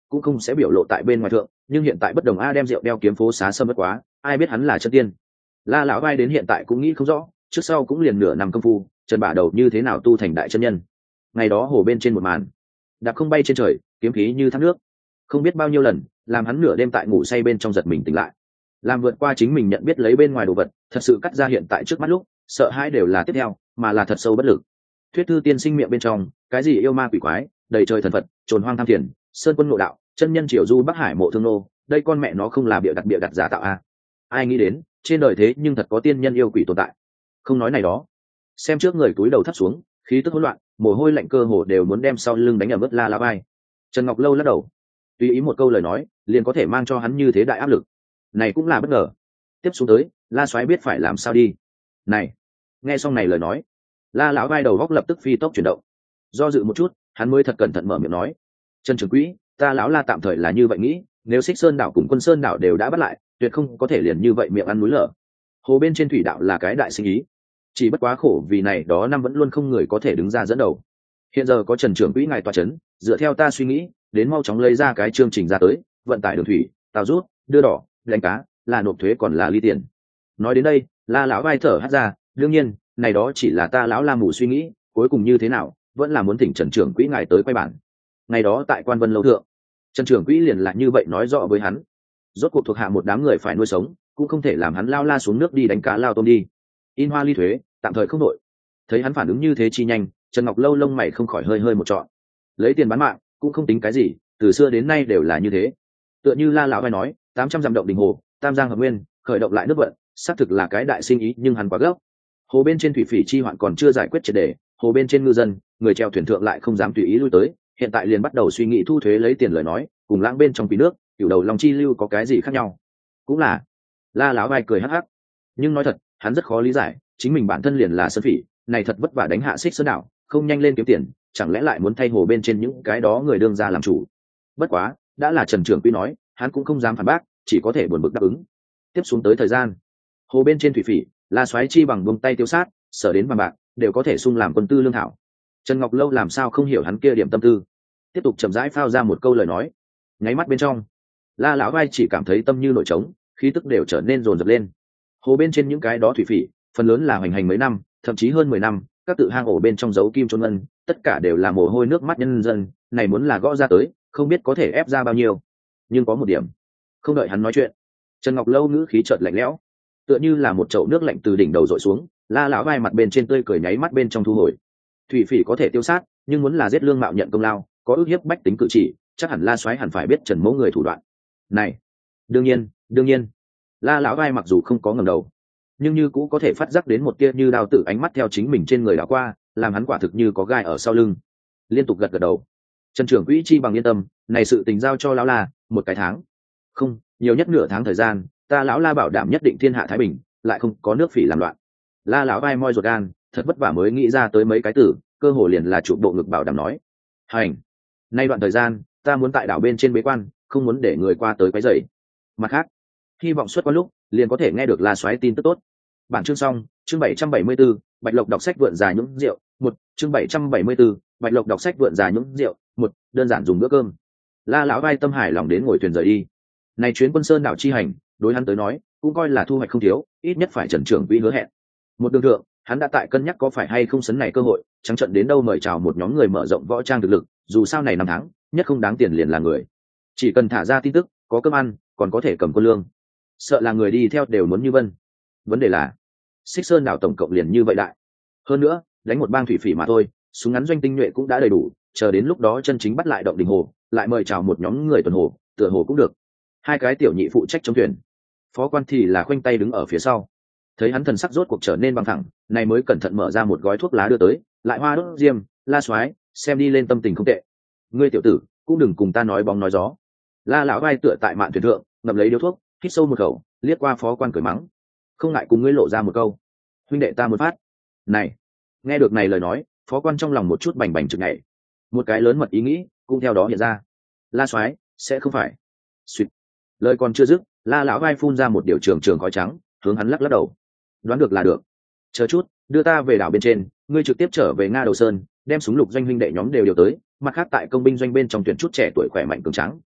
cũng không sẽ biểu lộ tại bên ngoài thượng, nhưng hiện tại bất đồng a đem rượu đeo kiếm phố xá sâm bất quá, ai biết hắn là chân tiên. La lão vai đến hiện tại cũng nghĩ không rõ, trước sau cũng liền nửa năm công phu, Trần Bả Đầu như thế nào tu thành đại chân nhân. Ngày đó hồ bên trên một màn, đạp không bay trên trời, kiếm khí như thác nước, không biết bao nhiêu lần, làm hắn nửa đêm tại ngủ say bên trong giật mình tỉnh lại, làm vượt qua chính mình nhận biết lấy bên ngoài đồ vật, thật sự cắt ra hiện tại trước mắt lúc, sợ hãi đều là tiếp theo, mà là thật sâu bất lực. Thuyết thư tiên sinh miệng bên trong, cái gì yêu ma quỷ quái, đầy trời thần phật, trồn hoang tham thiền, sơn quân ngộ đạo, chân nhân triều du bắc hải mộ thương nô, đây con mẹ nó không là bịa đặt bịa đặt giả tạo a. Ai nghĩ đến, trên đời thế nhưng thật có tiên nhân yêu quỷ tồn tại. Không nói này đó, xem trước người túi đầu thấp xuống, khí tức hỗn loạn, mồ hôi lạnh cơ hồ đều muốn đem sau lưng đánh ở mức La lão vai. Trần Ngọc Lâu lắc đầu, tùy ý một câu lời nói, liền có thể mang cho hắn như thế đại áp lực. Này cũng là bất ngờ. Tiếp xuống tới, La Soái biết phải làm sao đi. Này, nghe xong này lời nói, La lão vai đầu góc lập tức phi tốc chuyển động. Do dự một chút, hắn mới thật cẩn thận mở miệng nói: "Trần trưởng quỹ, ta lão La tạm thời là như vậy nghĩ, nếu Xích Sơn đảo cùng Quân Sơn đảo đều đã bắt lại, tuyệt không có thể liền như vậy miệng ăn núi lở. Hồ bên trên thủy đạo là cái đại sinh ý, chỉ bất quá khổ vì này đó năm vẫn luôn không người có thể đứng ra dẫn đầu. Hiện giờ có Trần trưởng quỹ ngài tọa chấn, dựa theo ta suy nghĩ, đến mau chóng lấy ra cái chương trình ra tới, vận tải đường thủy, tàu rút, đưa đỏ, đánh cá, là nộp thuế còn là ly tiền." Nói đến đây, La lão vai thở hắt ra, đương nhiên, này đó chỉ là ta lão La mù suy nghĩ, cuối cùng như thế nào, vẫn là muốn thỉnh Trần trưởng quỹ ngài tới quay bản. Ngày đó tại Quan Vân lâu thượng, Trần trưởng quỹ liền là như vậy nói rõ với hắn. Rốt cuộc thuộc hạ một đám người phải nuôi sống, cũng không thể làm hắn lao la xuống nước đi đánh cá lao tôm đi. In hoa ly thuế, tạm thời không đội. Thấy hắn phản ứng như thế chi nhanh, Trần Ngọc Lâu lông mày không khỏi hơi hơi một trọn. Lấy tiền bán mạng, cũng không tính cái gì, từ xưa đến nay đều là như thế. Tựa như La lão vai nói, tám trăm dặm động đình hồ, tam giang hợp nguyên, khởi động lại nước vận, xác thực là cái đại sinh ý, nhưng hắn quá gấp. Hồ bên trên thủy phỉ chi hoạn còn chưa giải quyết triệt để, hồ bên trên ngư dân, người treo thuyền thượng lại không dám tùy ý lui tới, hiện tại liền bắt đầu suy nghĩ thu thuế lấy tiền lời nói, cùng lãng bên trong quý nước, cửu đầu long chi lưu có cái gì khác nhau? Cũng là. La lão vai cười hắc hắc. Nhưng nói thật, hắn rất khó lý giải, chính mình bản thân liền là sơn phỉ, này thật vất vả đánh hạ Xích Sơn đảo, không nhanh lên kiếm tiền, chẳng lẽ lại muốn thay hồ bên trên những cái đó người đương ra làm chủ? Bất quá, đã là Trần trưởng quỹ nói, hắn cũng không dám phản bác, chỉ có thể buồn bực đáp ứng. Tiếp xuống tới thời gian, hồ bên trên thủy phỉ, La Soái chi bằng buông tay tiêu sát, sở đến bằng bạc, đều có thể sung làm quân tư lương thảo. Trần Ngọc Lâu làm sao không hiểu hắn kia điểm tâm tư, tiếp tục chậm rãi phao ra một câu lời nói. Nháy mắt bên trong, La lão vai chỉ cảm thấy tâm như nổi trống, khí tức đều trở nên dồn dập lên. Hồ bên trên những cái đó thủy phỉ, phần lớn là hoành hành mấy năm, thậm chí hơn mười năm, các tự hang ổ bên trong giấu kim chôn ngân, tất cả đều là mồ hôi nước mắt nhân dân, này muốn là gõ ra tới, không biết có thể ép ra bao nhiêu. Nhưng có một điểm, không đợi hắn nói chuyện, Trần Ngọc Lâu ngữ khí chợt lạnh lẽo, tựa như là một chậu nước lạnh từ đỉnh đầu dội xuống. La lão vai mặt bên trên tươi cười nháy mắt bên trong thu hồi. Thủy phỉ có thể tiêu sát, nhưng muốn là giết lương mạo nhận công lao, có ước hiếp bách tính cử chỉ, chắc hẳn La Soái hẳn phải biết Trần mẫu người thủ đoạn. Này, đương nhiên, đương nhiên. La lão vai mặc dù không có ngẩng đầu, nhưng như cũ có thể phát giác đến một tia như đao tử ánh mắt theo chính mình trên người đảo qua, làm hắn quả thực như có gai ở sau lưng. Liên tục gật gật đầu. Trần trưởng quỹ chi bằng yên tâm, này sự tình giao cho lão La, một cái tháng, không, nhiều nhất nửa tháng thời gian, ta lão La bảo đảm nhất định thiên hạ thái bình, lại không có nước phỉ làm loạn. La lão vai moi ruột gan, thật vất vả mới nghĩ ra tới mấy cái từ, cơ hồ liền là chụp bộ ngực bảo đảm nói. Hành, nay đoạn thời gian, ta muốn tại đảo bên trên bế quan, không muốn để người qua tới quấy rầy. Mặt khác, hy vọng suốt qua lúc, liền có thể nghe được La Soái tin tức tốt. Bản chương xong, chương bảy trăm bảy mươi 74, Bạch Lộc đọc sách vượn già nhũng rượu, một, chương bảy trăm bảy mươi 74, Bạch Lộc đọc sách vượn già nhũng rượu, một, đơn giản dùng bữa cơm. La lão vai tâm hài lòng đến ngồi thuyền rời đi. Này chuyến Quân Sơn đảo chi hành, đối hắn tới nói, cũng coi là thu hoạch không thiếu, ít nhất phải Trần trưởng quỹ hứa hẹn. Một đường thượng, hắn đã tại cân nhắc có phải hay không sấn này cơ hội, trắng trận đến đâu mời chào một nhóm người mở rộng võ trang thực lực, dù sao này năm tháng, nhất không đáng tiền liền là người. Chỉ cần thả ra tin tức, có cơm ăn, còn có thể cầm quân lương. Sợ là người đi theo đều muốn như vân. Vấn đề là, Xích Sơn đảo tổng cộng liền như vậy đại. Hơn nữa, đánh một bang thủy phỉ mà thôi, súng ngắn doanh tinh nhuệ cũng đã đầy đủ, chờ đến lúc đó chân chính bắt lại động đình hồ, lại mời chào một nhóm người tuần hồ, tựa hồ cũng được. Hai cái tiểu nhị phụ trách chống thuyền, phó quan thì là khoanh tay đứng ở phía sau. Thấy hắn thần sắc rốt cuộc trở nên bằng thẳng, này mới cẩn thận mở ra một gói thuốc lá đưa tới, lại hoa đốt diêm. La Soái, xem đi lên tâm tình không tệ. Ngươi tiểu tử, cũng đừng cùng ta nói bóng nói gió. La lão vai tựa tại mạn thuyền thượng, ngậm lấy điếu thuốc, hít sâu một khẩu, liếc qua phó quan cười mắng. Không ngại cùng ngươi lộ ra một câu. Huynh đệ ta muốn phát. Này, nghe được này lời nói, phó quan trong lòng một chút bành bành trực nhảy. Một cái lớn mật ý nghĩ cũng theo đó hiện ra. La Soái, sẽ không phải. Xuyệt. Lời còn chưa dứt, La lão vai phun ra một điều trường trường khói trắng, hướng hắn lắc lắc đầu. Đoán được là được. Chờ chút, đưa ta về đảo bên trên, ngươi trực tiếp trở về Nga Đầu Sơn, đem súng lục doanh huynh đệ nhóm đều điều tới, mặt khác tại công binh doanh bên trong tuyển chút trẻ tuổi khỏe mạnh cường tráng,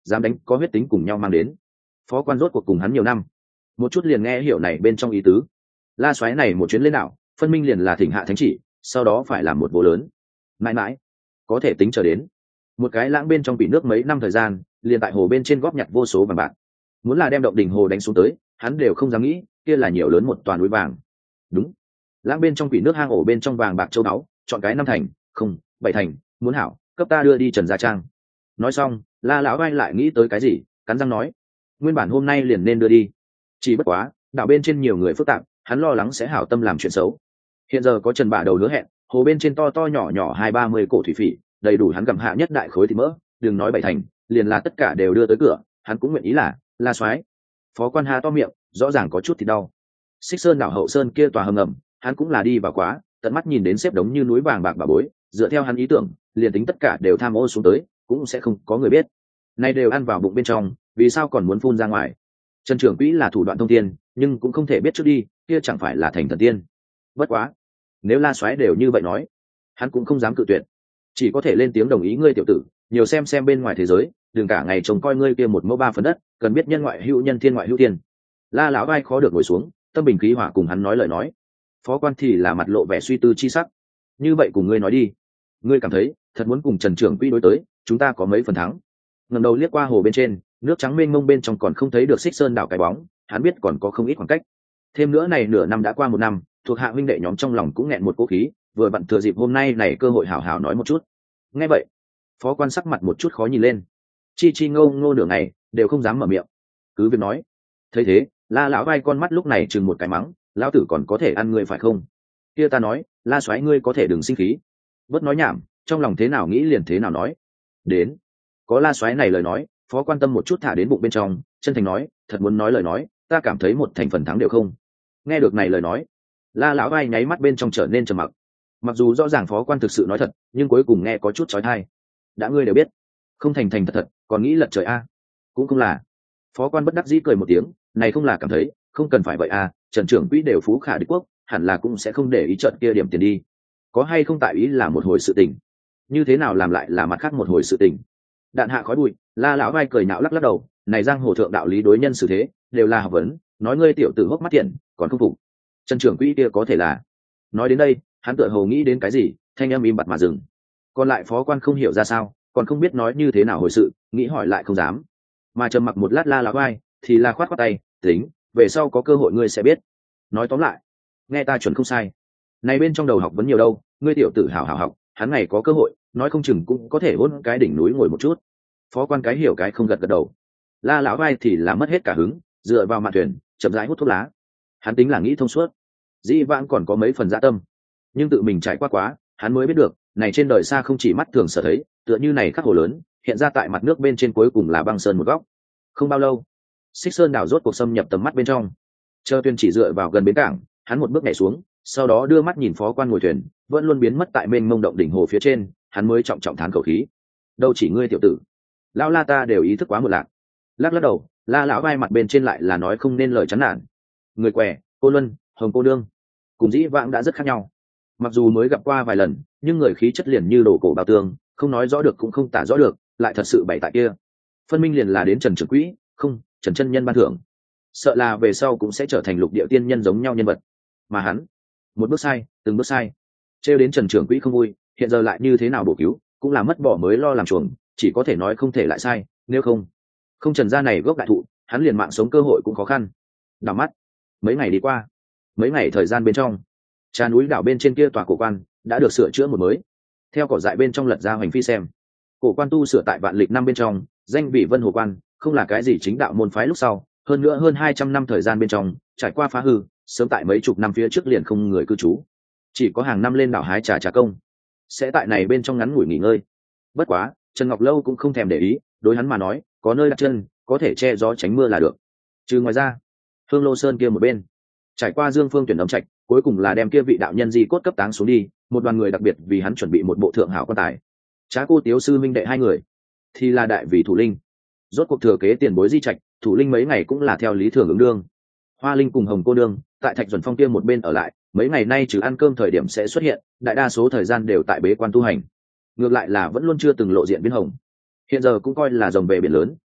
dám đánh có huyết tính cùng nhau mang đến. Phó Quan rốt cuộc cùng hắn nhiều năm, một chút liền nghe hiểu này bên trong ý tứ. La Soái này một chuyến lên đảo, phân minh liền là thỉnh hạ thánh chỉ, sau đó phải làm một vụ lớn. Mãi mãi, có thể tính chờ đến. Một cái lãng bên trong bị nước mấy năm thời gian, liền tại hồ bên trên góp nhặt vô số vàng bạc. Muốn là đem động đỉnh hồ đánh xuống tới, hắn đều không dám nghĩ, kia là nhiều lớn một toàn núi vàng. Đúng, lãng bên trong quỷ nước hang ổ bên trong vàng bạc châu báu, chọn cái năm thành, không, bảy thành, muốn hảo, cấp ta đưa đi Trần Gia Trang. Nói xong, La lão vai lại nghĩ tới cái gì, cắn răng nói, nguyên bản hôm nay liền nên đưa đi, chỉ bất quá đảo bên trên nhiều người phức tạp, hắn lo lắng sẽ hảo tâm làm chuyện xấu. Hiện giờ có Trần Bả Đầu hứa hẹn, hồ bên trên to to nhỏ nhỏ hai ba mươi cổ thủy phỉ, đầy đủ hắn gặm hạ nhất đại khối thịt mỡ, đừng nói bảy thành, liền là tất cả đều đưa tới cửa, hắn cũng nguyện ý là. La Soái. Phó Quan há to miệng, rõ ràng có chút thì đau. Xích Sơn đảo hậu sơn kia tòa hầm ngầm, hắn cũng là đi vào quá, tận mắt nhìn đến xếp đống như núi vàng bạc bà bối, dựa theo hắn ý tưởng, liền tính tất cả đều tham ô xuống tới, cũng sẽ không có người biết. Nay đều ăn vào bụng bên trong, vì sao còn muốn phun ra ngoài? Trần trưởng quỹ là thủ đoạn thông tiên, nhưng cũng không thể biết trước đi, kia chẳng phải là thành thần tiên. Bất quá, nếu La Soái đều như vậy nói, hắn cũng không dám cự tuyệt, chỉ có thể lên tiếng đồng ý. Ngươi tiểu tử, nhiều xem xem bên ngoài thế giới, đừng cả ngày trông coi ngươi kia một mẫu ba phần đất, cần biết nhân ngoại hữu nhân, thiên ngoại hữu thiên. La lão vai khó được ngồi xuống, tâm bình khí hòa cùng hắn nói lời nói. Phó Quan thì là mặt lộ vẻ suy tư chi sắc. Như vậy cùng ngươi nói đi, ngươi cảm thấy thật muốn cùng Trần trưởng quỹ đối tới, chúng ta có mấy phần thắng? Ngẩng đầu liếc qua hồ bên trên, nước trắng mênh mông bên trong còn không thấy được Xích Sơn đảo cái bóng, hắn biết còn có không ít khoảng cách. Thêm nữa này nửa năm đã qua một năm, thuộc hạ huynh đệ nhóm trong lòng cũng nghẹn một cố khí, vừa vặn thừa dịp hôm nay này cơ hội hảo hảo nói một chút. Nghe vậy, Phó Quan sắc mặt một chút khó nhìn lên, chi chi ngô ngô nửa ngày đều không dám mở miệng, cứ việc nói. Thấy thế, La lão vai con mắt lúc này chừng một cái mắng, lão tử còn có thể ăn ngươi phải không? Kia ta nói, La Soái ngươi có thể đừng sinh khí, bớt nói nhảm, trong lòng thế nào nghĩ liền thế nào nói. Đến, có La Soái này lời nói, Phó Quan tâm một chút thả đến bụng bên trong, chân thành nói, thật muốn nói lời nói, ta cảm thấy một thành phần thắng đều không. Nghe được này lời nói, La lão vai nháy mắt bên trong trở nên trầm mặc. Mặc dù rõ ràng Phó Quan thực sự nói thật, nhưng cuối cùng nghe có chút chói tai. Đã ngươi đều biết, không thành thành thật thật, còn nghĩ lật trời a? Cũng không là. Phó Quan bất đắc dĩ cười một tiếng, này không là cảm thấy, không cần phải vậy a, Trần trưởng quỹ đều phú khả địch quốc, hẳn là cũng sẽ không để ý trận kia điểm tiền đi. Có hay không tại ý là một hồi sự tình, như thế nào làm lại là mặt khác một hồi sự tình. Đạn hạ khói bụi, La lão vai cười nhạo lắc lắc đầu, này giang hồ thượng đạo lý đối nhân xử thế, đều là học vấn, nói ngươi tiểu tử hốc mắt thiện, còn không phục. Trần trưởng quỹ kia có thể là. Nói đến đây, hắn tựa hồ nghĩ đến cái gì, thanh âm im bặt mà dừng. Còn lại Phó Quan không hiểu ra sao, còn không biết nói như thế nào hồi sự, nghĩ hỏi lại không dám. Mà trầm mặc một lát La lão vai thì là khoát khoát tay, tính, về sau có cơ hội ngươi sẽ biết. Nói tóm lại, nghe ta chuẩn không sai, này bên trong đầu học vấn nhiều đâu, ngươi tiểu tử hảo hảo học, hắn ngày có cơ hội, nói không chừng cũng có thể hôn cái đỉnh núi ngồi một chút. Phó Quan cái hiểu cái không gật gật đầu. La lão vai thì là mất hết cả hứng, dựa vào mạn thuyền, chậm rãi hút thuốc lá. Hắn tính là nghĩ thông suốt, dĩ vãng còn có mấy phần dạ tâm, nhưng tự mình trải qua quá, hắn mới biết được, này trên đời xa không chỉ mắt thường sở thấy, tựa như này khắc hồ lớn, hiện ra tại mặt nước bên trên cuối cùng là băng sơn một góc. Không bao lâu, Xích Sơn đảo rốt cuộc xâm nhập tầm mắt bên trong. Chờ thuyền chỉ dựa vào gần bến cảng, hắn một bước nhảy xuống, sau đó đưa mắt nhìn Phó Quan ngồi thuyền, vẫn luôn biến mất tại mênh mông động đỉnh hồ phía trên, hắn mới trọng trọng thán khẩu khí. Đâu chỉ ngươi tiểu tử, lão La ta đều ý thức quá một lạc. Lắc lắc đầu, La lão vai mặt bên trên lại là nói không nên lời chán nản. Người què, cô Luân, Hồng cô đương, cùng dĩ vãng đã rất khác nhau. Mặc dù mới gặp qua vài lần, nhưng người khí chất liền như đồ cổ bao tường, không nói rõ được cũng không tả rõ được, lại thật sự bày tại kia. Phân minh liền là đến Trần trưởng quỹ, không, Trần chân nhân ban thưởng. Sợ là về sau cũng sẽ trở thành lục địa tiên nhân giống nhau nhân vật. Mà hắn, một bước sai, từng bước sai, trêu đến Trần trưởng quỹ không vui, hiện giờ lại như thế nào bổ cứu, cũng là mất bỏ mới lo làm chuồng, chỉ có thể nói không thể lại sai, nếu không, không Trần gia này gốc đại thụ, hắn liền mạng sống cơ hội cũng khó khăn. Đảo mắt, mấy ngày đi qua, mấy ngày thời gian bên trong, trà núi đảo bên trên kia tòa cổ quan đã được sửa chữa một mới. Theo cỏ dại bên trong lật ra hoành phi xem, cổ quan tu sửa tại vạn lịch năm bên trong, danh vị Vân Hồ Quan, không là cái gì chính đạo môn phái lúc sau, hơn nữa hơn hai trăm năm thời gian bên trong, trải qua phá hư, sớm tại mấy chục năm phía trước liền không người cư trú, chỉ có hàng năm lên đảo hái trà trà công, sẽ tại này bên trong ngắn ngủi nghỉ ngơi. Bất quá, Trần Ngọc Lâu cũng không thèm để ý, đối hắn mà nói, có nơi đặt chân, có thể che gió tránh mưa là được. Trừ ngoài ra, Hương Lô Sơn kia một bên, trải qua Dương Phương tuyển ấm trạch, cuối cùng là đem kia vị đạo nhân di cốt cấp táng xuống đi, một đoàn người đặc biệt vì hắn chuẩn bị một bộ thượng hảo quan tài. Trá cô Tiếu sư minh đệ hai người, thì là đại vị thủ linh, rốt cuộc thừa kế tiền bối di trạch, thủ linh mấy ngày cũng là theo lý thường ứng đương. Hoa Linh cùng Hồng cô đương tại Thạch Duẩn Phong kia một bên ở lại, mấy ngày nay trừ ăn cơm thời điểm sẽ xuất hiện, đại đa số thời gian đều tại bế quan tu hành. Ngược lại là vẫn luôn chưa từng lộ diện biến Hồng, hiện giờ cũng coi là rồng về biển lớn,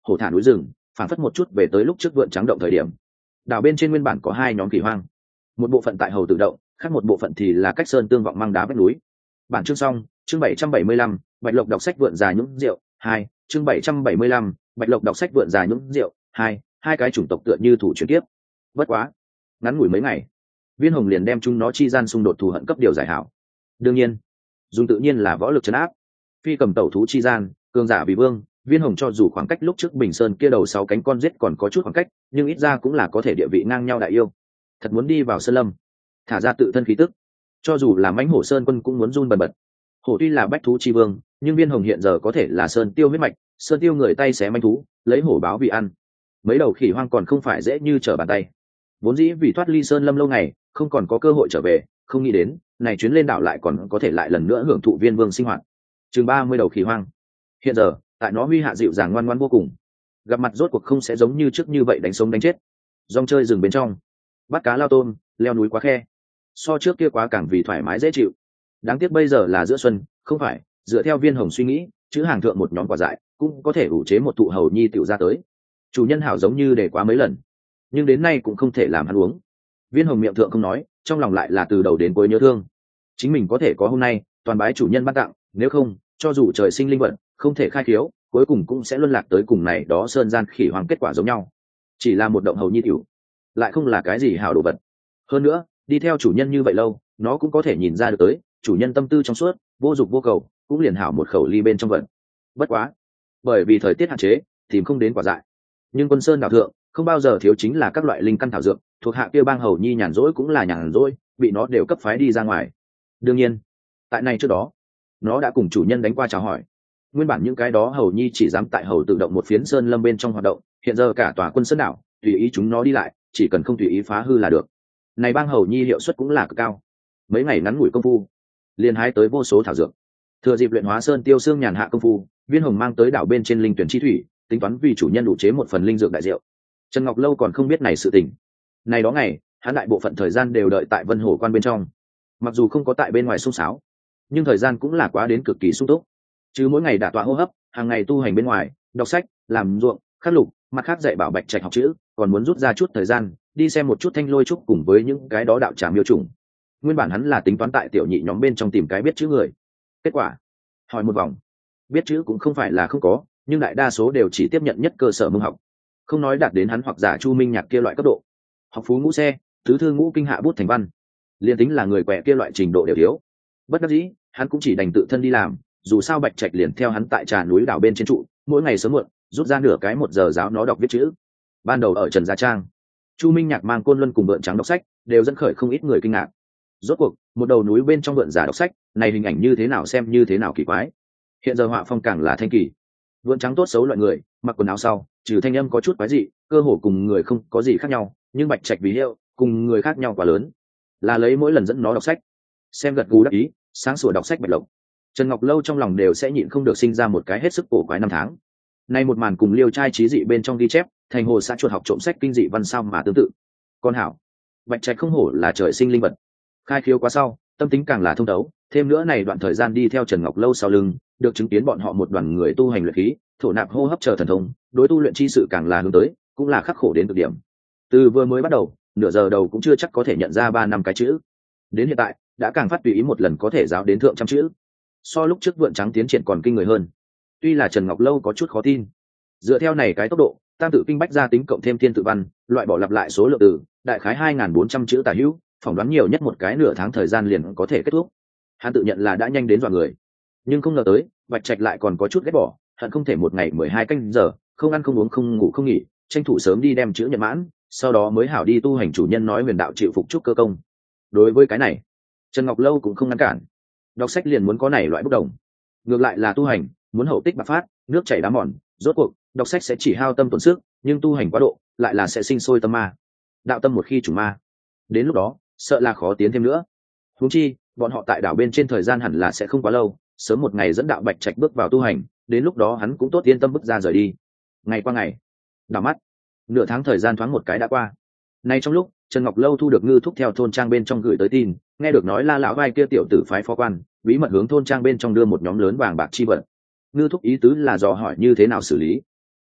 hổ thả núi rừng, phảng phất một chút về tới lúc trước vượn trắng động thời điểm. Đảo bên trên nguyên bản có hai nhóm khỉ hoang, một bộ phận tại hầu tự động, khác một bộ phận thì là cách sơn tương vọng mang đá vách núi. Bản chương xong, chương bảy trăm bảy mươi lăm, Bạch Lộc đọc sách vượn già nhũng rượu, hai, chương bảy trăm bảy mươi lăm, Bạch Lộc đọc sách vượn già nhũng rượu, hai, hai cái chủng tộc tựa như thủ chuyển tiếp. Bất quá, ngắn ngủi mấy ngày, Viên Hồng liền đem chúng nó chi gian xung đột thù hận cấp điều giải hảo. Đương nhiên, dùng tự nhiên là võ lực trấn áp. Phi cầm tẩu thú chi gian, cường giả vì vương, Viên Hồng cho dù khoảng cách lúc trước Bình Sơn kia đầu sáu cánh con giết còn có chút khoảng cách, nhưng ít ra cũng là có thể địa vị ngang nhau đại yêu. Thật muốn đi vào sơn lâm, thả ra tự thân khí tức, cho dù là mãnh hổ sơn quân cũng muốn run bần bật. Hổ tuy là bách thú chi vương, nhưng Viên Hồng hiện giờ có thể là sơn tiêu huyết mạch, sơn tiêu người tay xé manh thú, lấy hổ báo vì ăn. Mấy đầu khỉ hoang còn không phải dễ như trở bàn tay. Vốn dĩ vì thoát ly sơn lâm lâu ngày, không còn có cơ hội trở về, không nghĩ đến này chuyến lên đảo lại còn có thể lại lần nữa hưởng thụ viên vương sinh hoạt. Chừng ba mươi đầu khỉ hoang, hiện giờ tại nó huy hạ dịu dàng ngoan ngoãn vô cùng, gặp mặt rốt cuộc không sẽ giống như trước như vậy đánh sống đánh chết. Rong chơi rừng bên trong, bắt cá lao tôm, leo núi quá khe, so trước kia quá càng vì thoải mái dễ chịu. Đáng tiếc bây giờ là giữa xuân, không phải dựa theo Viên Hồng suy nghĩ, chữ hàng thượng một nhóm quả dại cũng có thể ủ chế một thụ hầu nhi tiểu ra tới. Chủ nhân hảo giống như để quá mấy lần, nhưng đến nay cũng không thể làm hắn uống. Viên Hồng miệng thượng không nói, trong lòng lại là từ đầu đến cuối nhớ thương. Chính mình có thể có hôm nay, toàn bái chủ nhân ban tặng, nếu không, cho dù trời sinh linh vật, không thể khai khiếu, cuối cùng cũng sẽ luân lạc tới cùng này đó sơn gian khỉ hoang kết quả giống nhau. Chỉ là một động hầu nhi tiểu, lại không là cái gì hảo đồ vật. Hơn nữa, đi theo chủ nhân như vậy lâu, nó cũng có thể nhìn ra được tới, chủ nhân tâm tư trong suốt, vô dục vô cầu, cũng liền hảo một khẩu ly bên trong vận. Bất quá, bởi vì thời tiết hạn chế, tìm không đến quả dại. Nhưng Quân Sơn đảo thượng, không bao giờ thiếu chính là các loại linh căn thảo dược, thuộc hạ kia bang hầu nhi nhàn rỗi cũng là nhàn rỗi, bị nó đều cấp phái đi ra ngoài. Đương nhiên, tại này trước đó, nó đã cùng chủ nhân đánh qua chào hỏi. Nguyên bản những cái đó hầu nhi chỉ dám tại hầu tự động một phiến sơn lâm bên trong hoạt động, hiện giờ cả tòa Quân Sơn đảo, tùy ý chúng nó đi lại, chỉ cần không tùy ý phá hư là được. Này bang hầu nhi hiệu suất cũng là cực cao. Mấy ngày ngắn ngủi công phu, liền hái tới vô số thảo dược. Thừa dịp luyện hóa sơn tiêu xương nhàn hạ công phu, Viên Hồng mang tới đảo bên trên linh tuyển chi thủy, tính toán vì chủ nhân đủ chế một phần linh dược đại diệu. Trần Ngọc Lâu còn không biết này sự tình. Này đó ngày, hắn đại bộ phận thời gian đều đợi tại Vân Hồ quan bên trong. Mặc dù không có tại bên ngoài xung sáo, nhưng thời gian cũng là quá đến cực kỳ sung túc. Chứ mỗi ngày đả tọa hô hấp, hàng ngày tu hành bên ngoài, đọc sách, làm ruộng, khắc lục, mặt khác dạy bảo Bạch Trạch học chữ, còn muốn rút ra chút thời gian, đi xem một chút thanh lôi trúc cùng với những cái đó đạo trà miêu trùng. Nguyên bản hắn là tính toán tại tiểu nhị nhóm bên trong tìm cái biết chữ người. Kết quả, hỏi một vòng, biết chữ cũng không phải là không có, nhưng đại đa số đều chỉ tiếp nhận nhất cơ sở mông học, không nói đạt đến hắn hoặc giả Chu Minh Nhạc kia loại cấp độ. Học phú ngũ xe, tứ thư ngũ kinh hạ bút thành văn, liên tính là người quẹ kia loại trình độ đều thiếu. Bất đắc dĩ, hắn cũng chỉ đành tự thân đi làm, dù sao Bạch Trạch liền theo hắn tại trà núi đảo bên trên trụ, mỗi ngày sớm muộn rút ra nửa cái một giờ giáo nó đọc viết chữ. Ban đầu ở Trần Gia Trang, Chu Minh Nhạc mang Côn Luân cùng vượn trắng đọc sách, đều dẫn khởi không ít người kinh ngạc. Rốt cuộc, một đầu núi bên trong vượn giả đọc sách, này hình ảnh như thế nào xem như thế nào kỳ quái. Hiện giờ họa phong càng là thanh kỳ. Vượn trắng tốt xấu loại người, mặc quần áo sau, trừ thanh âm có chút quái dị, cơ hồ cùng người không có gì khác nhau, nhưng Bạch Trạch vì hiệu, cùng người khác nhau quá lớn. Là lấy mỗi lần dẫn nó đọc sách, xem gật gù đắc ý, sáng sủa đọc sách Bạch Lộc. Trần Ngọc Lâu trong lòng đều sẽ nhịn không được sinh ra một cái hết sức cổ quái năm tháng. Nay một màn cùng Liêu trai trí dị bên trong ghi chép, thành hồ xã chuột học trộm sách kinh dị văn sao mà tương tự. Con hảo, Bạch Trạch không hổ là trời sinh linh vật. Khai khiếu quá sau, tâm tính càng là thông đấu, thêm nữa này đoạn thời gian đi theo Trần Ngọc Lâu sau lưng, được chứng kiến bọn họ một đoàn người tu hành luyện khí, thổ nạp hô hấp chờ thần thông, đối tu luyện chi sự càng là hướng tới, cũng là khắc khổ đến cực điểm. Từ vừa mới bắt đầu, nửa giờ đầu cũng chưa chắc có thể nhận ra ba năm cái chữ. Đến hiện tại, đã càng phát tùy ý một lần có thể giáo đến thượng trăm chữ. So lúc trước vượn trắng tiến triển còn kinh người hơn. Tuy là Trần Ngọc Lâu có chút khó tin, dựa theo này cái tốc độ, tam tự kinh bách gia tính cộng thêm thiên tự văn, loại bỏ lặp lại số lượng từ, đại khái hai nghìn bốn trăm chữ tả hữu, phỏng đoán nhiều nhất một cái nửa tháng thời gian liền có thể kết thúc. Hắn tự nhận là đã nhanh đến dọa người, nhưng không ngờ tới, Bạch Trạch lại còn có chút ghét bỏ, hận không thể một ngày mười hai canh giờ, không ăn không uống không ngủ không nghỉ, tranh thủ sớm đi đem chữ nhận mãn, sau đó mới hảo đi tu hành. Chủ nhân nói huyền đạo chịu phục trúc cơ công. Đối với cái này, Trần Ngọc Lâu cũng không ngăn cản. Đọc sách liền muốn có này loại bất đồng, ngược lại là tu hành muốn hậu tích bạc phát, nước chảy đá mòn. Rốt cuộc đọc sách sẽ chỉ hao tâm tổn sức, nhưng tu hành quá độ lại là sẽ sinh sôi tâm ma. Đạo tâm một khi chủ ma, đến lúc đó sợ là khó tiến thêm nữa. Huống chi bọn họ tại đảo bên trên thời gian hẳn là sẽ không quá lâu, sớm một ngày dẫn đạo Bạch Trạch bước vào tu hành, đến lúc đó hắn cũng tốt yên tâm bước ra rời đi. Ngày qua ngày, đảo mắt nửa tháng thời gian thoáng một cái đã qua. Nay trong lúc Trần Ngọc Lâu thu được Ngư Thúc theo thôn trang bên trong gửi tới tin, nghe được nói La lão vai kia tiểu tử phái phó quan bí mật hướng thôn trang bên trong đưa một nhóm lớn vàng bạc chi vật. Ngư Thúc ý tứ là dò hỏi như thế nào xử lý.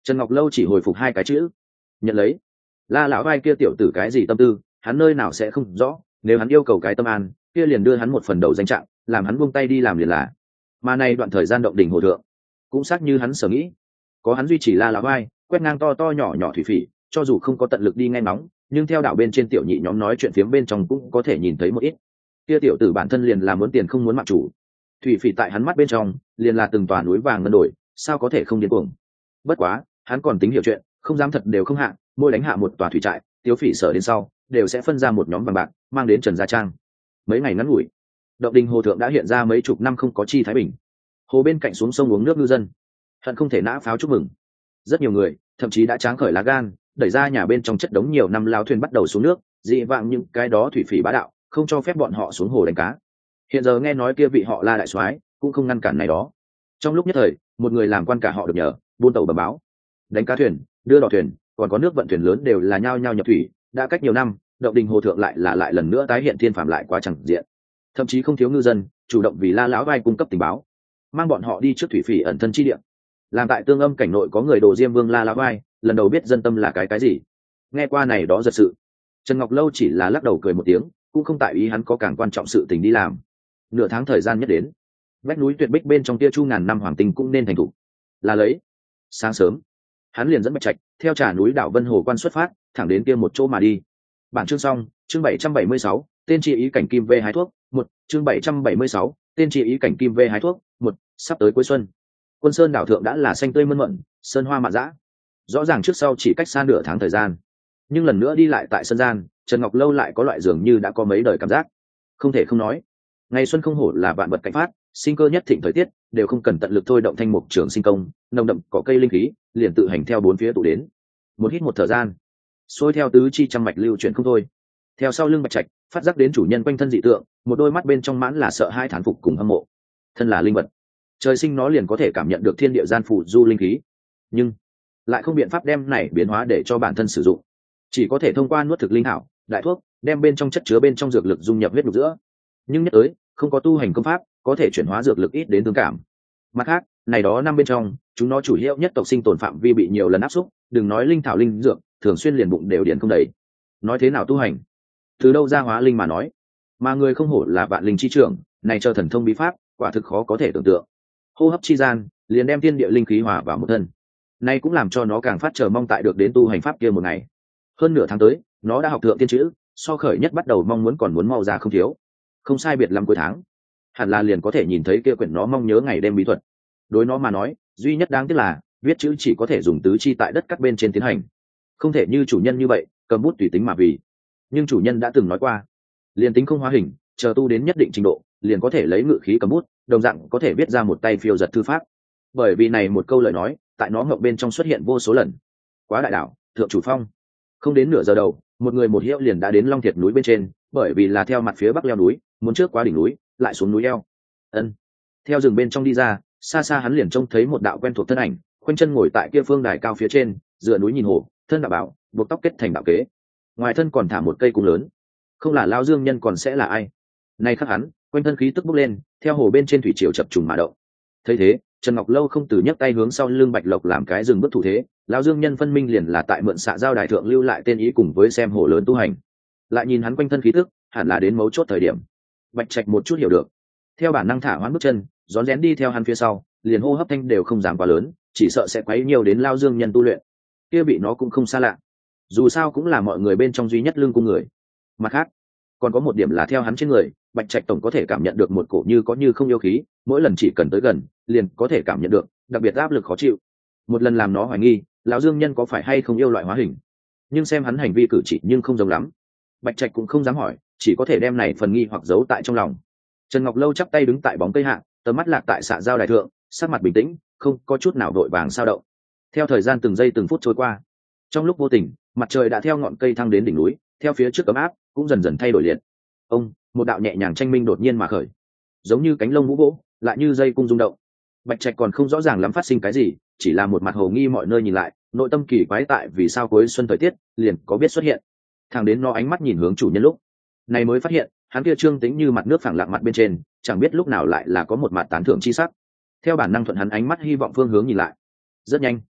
Trần Ngọc Lâu chỉ hồi phục hai cái chữ: nhận lấy. La lão vai kia tiểu tử cái gì tâm tư, hắn nơi nào sẽ không rõ, nếu hắn yêu cầu cái tâm an, kia liền đưa hắn một phần đầu danh trạng, làm hắn buông tay đi làm liền là. Mà này đoạn thời gian động đình hồ thượng, cũng xác như hắn sở nghĩ, có hắn duy trì La lão vai, quét ngang to to nhỏ nhỏ thủy phỉ, cho dù không có tận lực đi nghe ngóng, nhưng theo đảo bên trên tiểu nhị nhóm nói chuyện phiếm bên trong cũng có thể nhìn thấy một ít. Kia tiểu tử bản thân liền là muốn tiền không muốn mạng chủ, thủy phỉ tại hắn mắt bên trong liền là từng tòa núi vàng ngân đổi, sao có thể không điên cuồng. Bất quá hắn còn tính hiểu chuyện, không dám thật đều không hạ, mỗi đánh hạ một tòa thủy trại, tiêu phỉ sở đến sau đều sẽ phân ra một nhóm vàng bạc mang đến Trần Gia Trang. Mấy ngày ngắn ngủi, động đình hồ thượng đã hiện ra mấy chục năm không có chi thái bình. Hồ bên cạnh xuống sông uống nước ngư dân hận không thể nã pháo chúc mừng. Rất nhiều người thậm chí đã tráng khởi lá gan, đẩy ra nhà bên trong chất đống nhiều năm lao thuyền bắt đầu xuống nước, dị vạng những cái đó thủy phỉ bá đạo không cho phép bọn họ xuống hồ đánh cá. Hiện giờ nghe nói kia vị họ La đại soái cũng không ngăn cản này đó. Trong lúc nhất thời, một người làm quan cả họ được nhờ buôn tàu bẩm báo, đánh cá thuyền, đưa đò thuyền, còn có nước vận thuyền lớn đều là nhao nhao nhập thủy. Đã cách nhiều năm, động đình hồ thượng lại là lại lần nữa tái hiện thiên phạm lại quá chẳng diện. Thậm chí không thiếu ngư dân chủ động vì La lão vai cung cấp tình báo, mang bọn họ đi trước thủy phỉ ẩn thân chi địa. Làm tại Tương Âm cảnh nội có người đồ Diêm Vương La lão vai, lần đầu biết dân tâm là cái cái gì. Nghe qua này đó giật sự, Trần Ngọc Lâu chỉ là lắc đầu cười một tiếng, cũng không tại ý hắn có càng quan trọng sự tình đi làm. Nửa tháng thời gian nhất đến, vách núi tuyệt bích bên trong tia chu ngàn năm hoàng tinh cũng nên thành thủ. Là lấy sáng sớm, hắn liền dẫn Bạch Trạch theo trà núi đảo Vân Hồ quan xuất phát, thẳng đến kia một chỗ mà đi. Bản chương xong, chương bảy trăm bảy mươi sáu, tên chi ý cảnh kim vê hái thuốc, một, chương bảy trăm bảy mươi sáu, tên chi ý cảnh kim vê hái thuốc, một, sắp tới cuối xuân. Quân Sơn đảo thượng đã là xanh tươi mơn mởn, sơn hoa mạ dã. Rõ ràng trước sau chỉ cách xa nửa tháng thời gian, nhưng lần nữa đi lại tại sân gian, Trần Ngọc Lâu lại có loại dường như đã có mấy đời cảm giác. Không thể không nói, ngày xuân không hổ là vạn vật cảnh phát, sinh cơ nhất thịnh thời tiết, đều không cần tận lực thôi động thanh mục trường sinh công, nồng đậm có cây linh khí, liền tự hành theo bốn phía tụ đến. Một hít một thở gian, xuôi theo tứ chi trăm mạch lưu chuyển không thôi. Theo sau lưng Bạch Trạch, phát giác đến chủ nhân quanh thân dị tượng, một đôi mắt bên trong mãn là sợ hai thán phục cùng hâm mộ. Thân là linh vật, trời sinh nó liền có thể cảm nhận được thiên địa gian phủ du linh khí, nhưng lại không biện pháp đem này biến hóa để cho bản thân sử dụng, chỉ có thể thông qua nuốt thực linh thảo, đại thuốc, đem bên trong chất chứa bên trong dược lực dung nhập huyết nhục giữa. Nhưng nhất tới, không có tu hành công pháp có thể chuyển hóa dược lực ít đến tương cảm. Mặt khác, này đó năm bên trong, chúng nó chủ yếu nhất tộc sinh tồn phạm vi bị nhiều lần áp xúc, đừng nói linh thảo linh dược, thường xuyên liền bụng đều điển không đầy. Nói thế nào tu hành? Từ đâu ra hóa linh mà nói? Mà người không hổ là vạn linh chi trưởng, này cho thần thông bí pháp, quả thực khó có thể tưởng tượng. Hô hấp chi gian, liền đem thiên địa linh khí hòa vào một thân. Nay cũng làm cho nó càng phát chờ mong tại được đến tu hành pháp kia một ngày. Hơn nửa tháng tới, nó đã học thượng tiên chữ, so khởi nhất bắt đầu mong muốn còn muốn mau ra không thiếu. Không sai biệt lắm cuối tháng, hẳn là liền có thể nhìn thấy kia quyển nó mong nhớ ngày đêm bí thuật. Đối nó mà nói, duy nhất đáng tiếc là viết chữ chỉ có thể dùng tứ chi tại đất cắt bên trên tiến hành, không thể như chủ nhân như vậy cầm bút tùy tính mà vì. Nhưng chủ nhân đã từng nói qua, liền tính không hóa hình, chờ tu đến nhất định trình độ, liền có thể lấy ngự khí cầm bút, đồng dạng có thể viết ra một tay phiêu giật thư pháp. Bởi vì này một câu lời nói, tại nó ngậm bên trong xuất hiện vô số lần. Quá đại đảo, thượng chủ phong. Không đến nửa giờ đầu, một người một hiệu liền đã đến Long Thiệt núi bên trên, bởi vì là theo mặt phía bắc leo núi, muốn trước quá đỉnh núi, lại xuống núi leo. Ân. Theo rừng bên trong đi ra, xa xa hắn liền trông thấy một đạo quen thuộc thân ảnh, khoanh chân ngồi tại kia phương đài cao phía trên, dựa núi nhìn hồ, thân đạo bảo, buộc tóc kết thành đạo kế. Ngoài thân còn thả một cây cung lớn. Không là Lão Dương Nhân còn sẽ là ai? Nay khắc hắn, quanh thân khí tức bốc lên, theo hồ bên trên thủy triều chập trùng mà động. Thấy thế, Trần Ngọc Lâu không từ nhấc tay hướng sau lưng Bạch Lộc làm cái dừng bước thủ thế. Lão Dương Nhân phân minh liền là tại mượn xạ giao đài thượng lưu lại tên ý cùng với xem hồ lớn tu hành. Lại nhìn hắn quanh thân khí tức, hẳn là đến mấu chốt thời điểm. Bạch Trạch một chút hiểu được, theo bản năng thả hoán bước chân, rón rén đi theo hắn phía sau, liền hô hấp thanh đều không dám quá lớn, chỉ sợ sẽ quấy nhiều đến Lão Dương Nhân tu luyện. Kia bị nó cũng không xa lạ, dù sao cũng là mọi người bên trong duy nhất lương cung người. Mặt khác, còn có một điểm là theo hắn trên người, Bạch Trạch tổng có thể cảm nhận được một cổ như có như không yêu khí, mỗi lần chỉ cần tới gần, liền có thể cảm nhận được, đặc biệt áp lực khó chịu. Một lần làm nó hoài nghi, Lão Dương Nhân có phải hay không yêu loại hóa hình, nhưng xem hắn hành vi cử chỉ nhưng không giống lắm. Bạch Trạch cũng không dám hỏi, chỉ có thể đem này phần nghi hoặc giấu tại trong lòng. Trần Ngọc Lâu chắp tay đứng tại bóng cây hạ, tầm mắt lạc tại xạ giao đài thượng, sắc mặt bình tĩnh, không có chút nào đội vàng sao động. Theo thời gian từng giây từng phút trôi qua, trong lúc vô tình, mặt trời đã theo ngọn cây thăng đến đỉnh núi, theo phía trước ấm áp cũng dần dần thay đổi liệt. Ông, một đạo nhẹ nhàng tranh minh đột nhiên mà khởi, giống như cánh lông vũ vỗ, lại như dây cung rung động. Bạch Trạch còn không rõ ràng lắm phát sinh cái gì, chỉ là một mặt hồ nghi mọi nơi nhìn lại, nội tâm kỳ quái tại vì sao cuối xuân thời tiết liền có biết xuất hiện. Thằng đến nó ánh mắt nhìn hướng chủ nhân lúc này mới phát hiện, hắn kia trương tính như mặt nước phẳng lặng mặt bên trên, chẳng biết lúc nào lại là có một mặt tán thưởng chi sắc. Theo bản năng thuận hắn ánh mắt hy vọng phương hướng nhìn lại. Rất nhanh,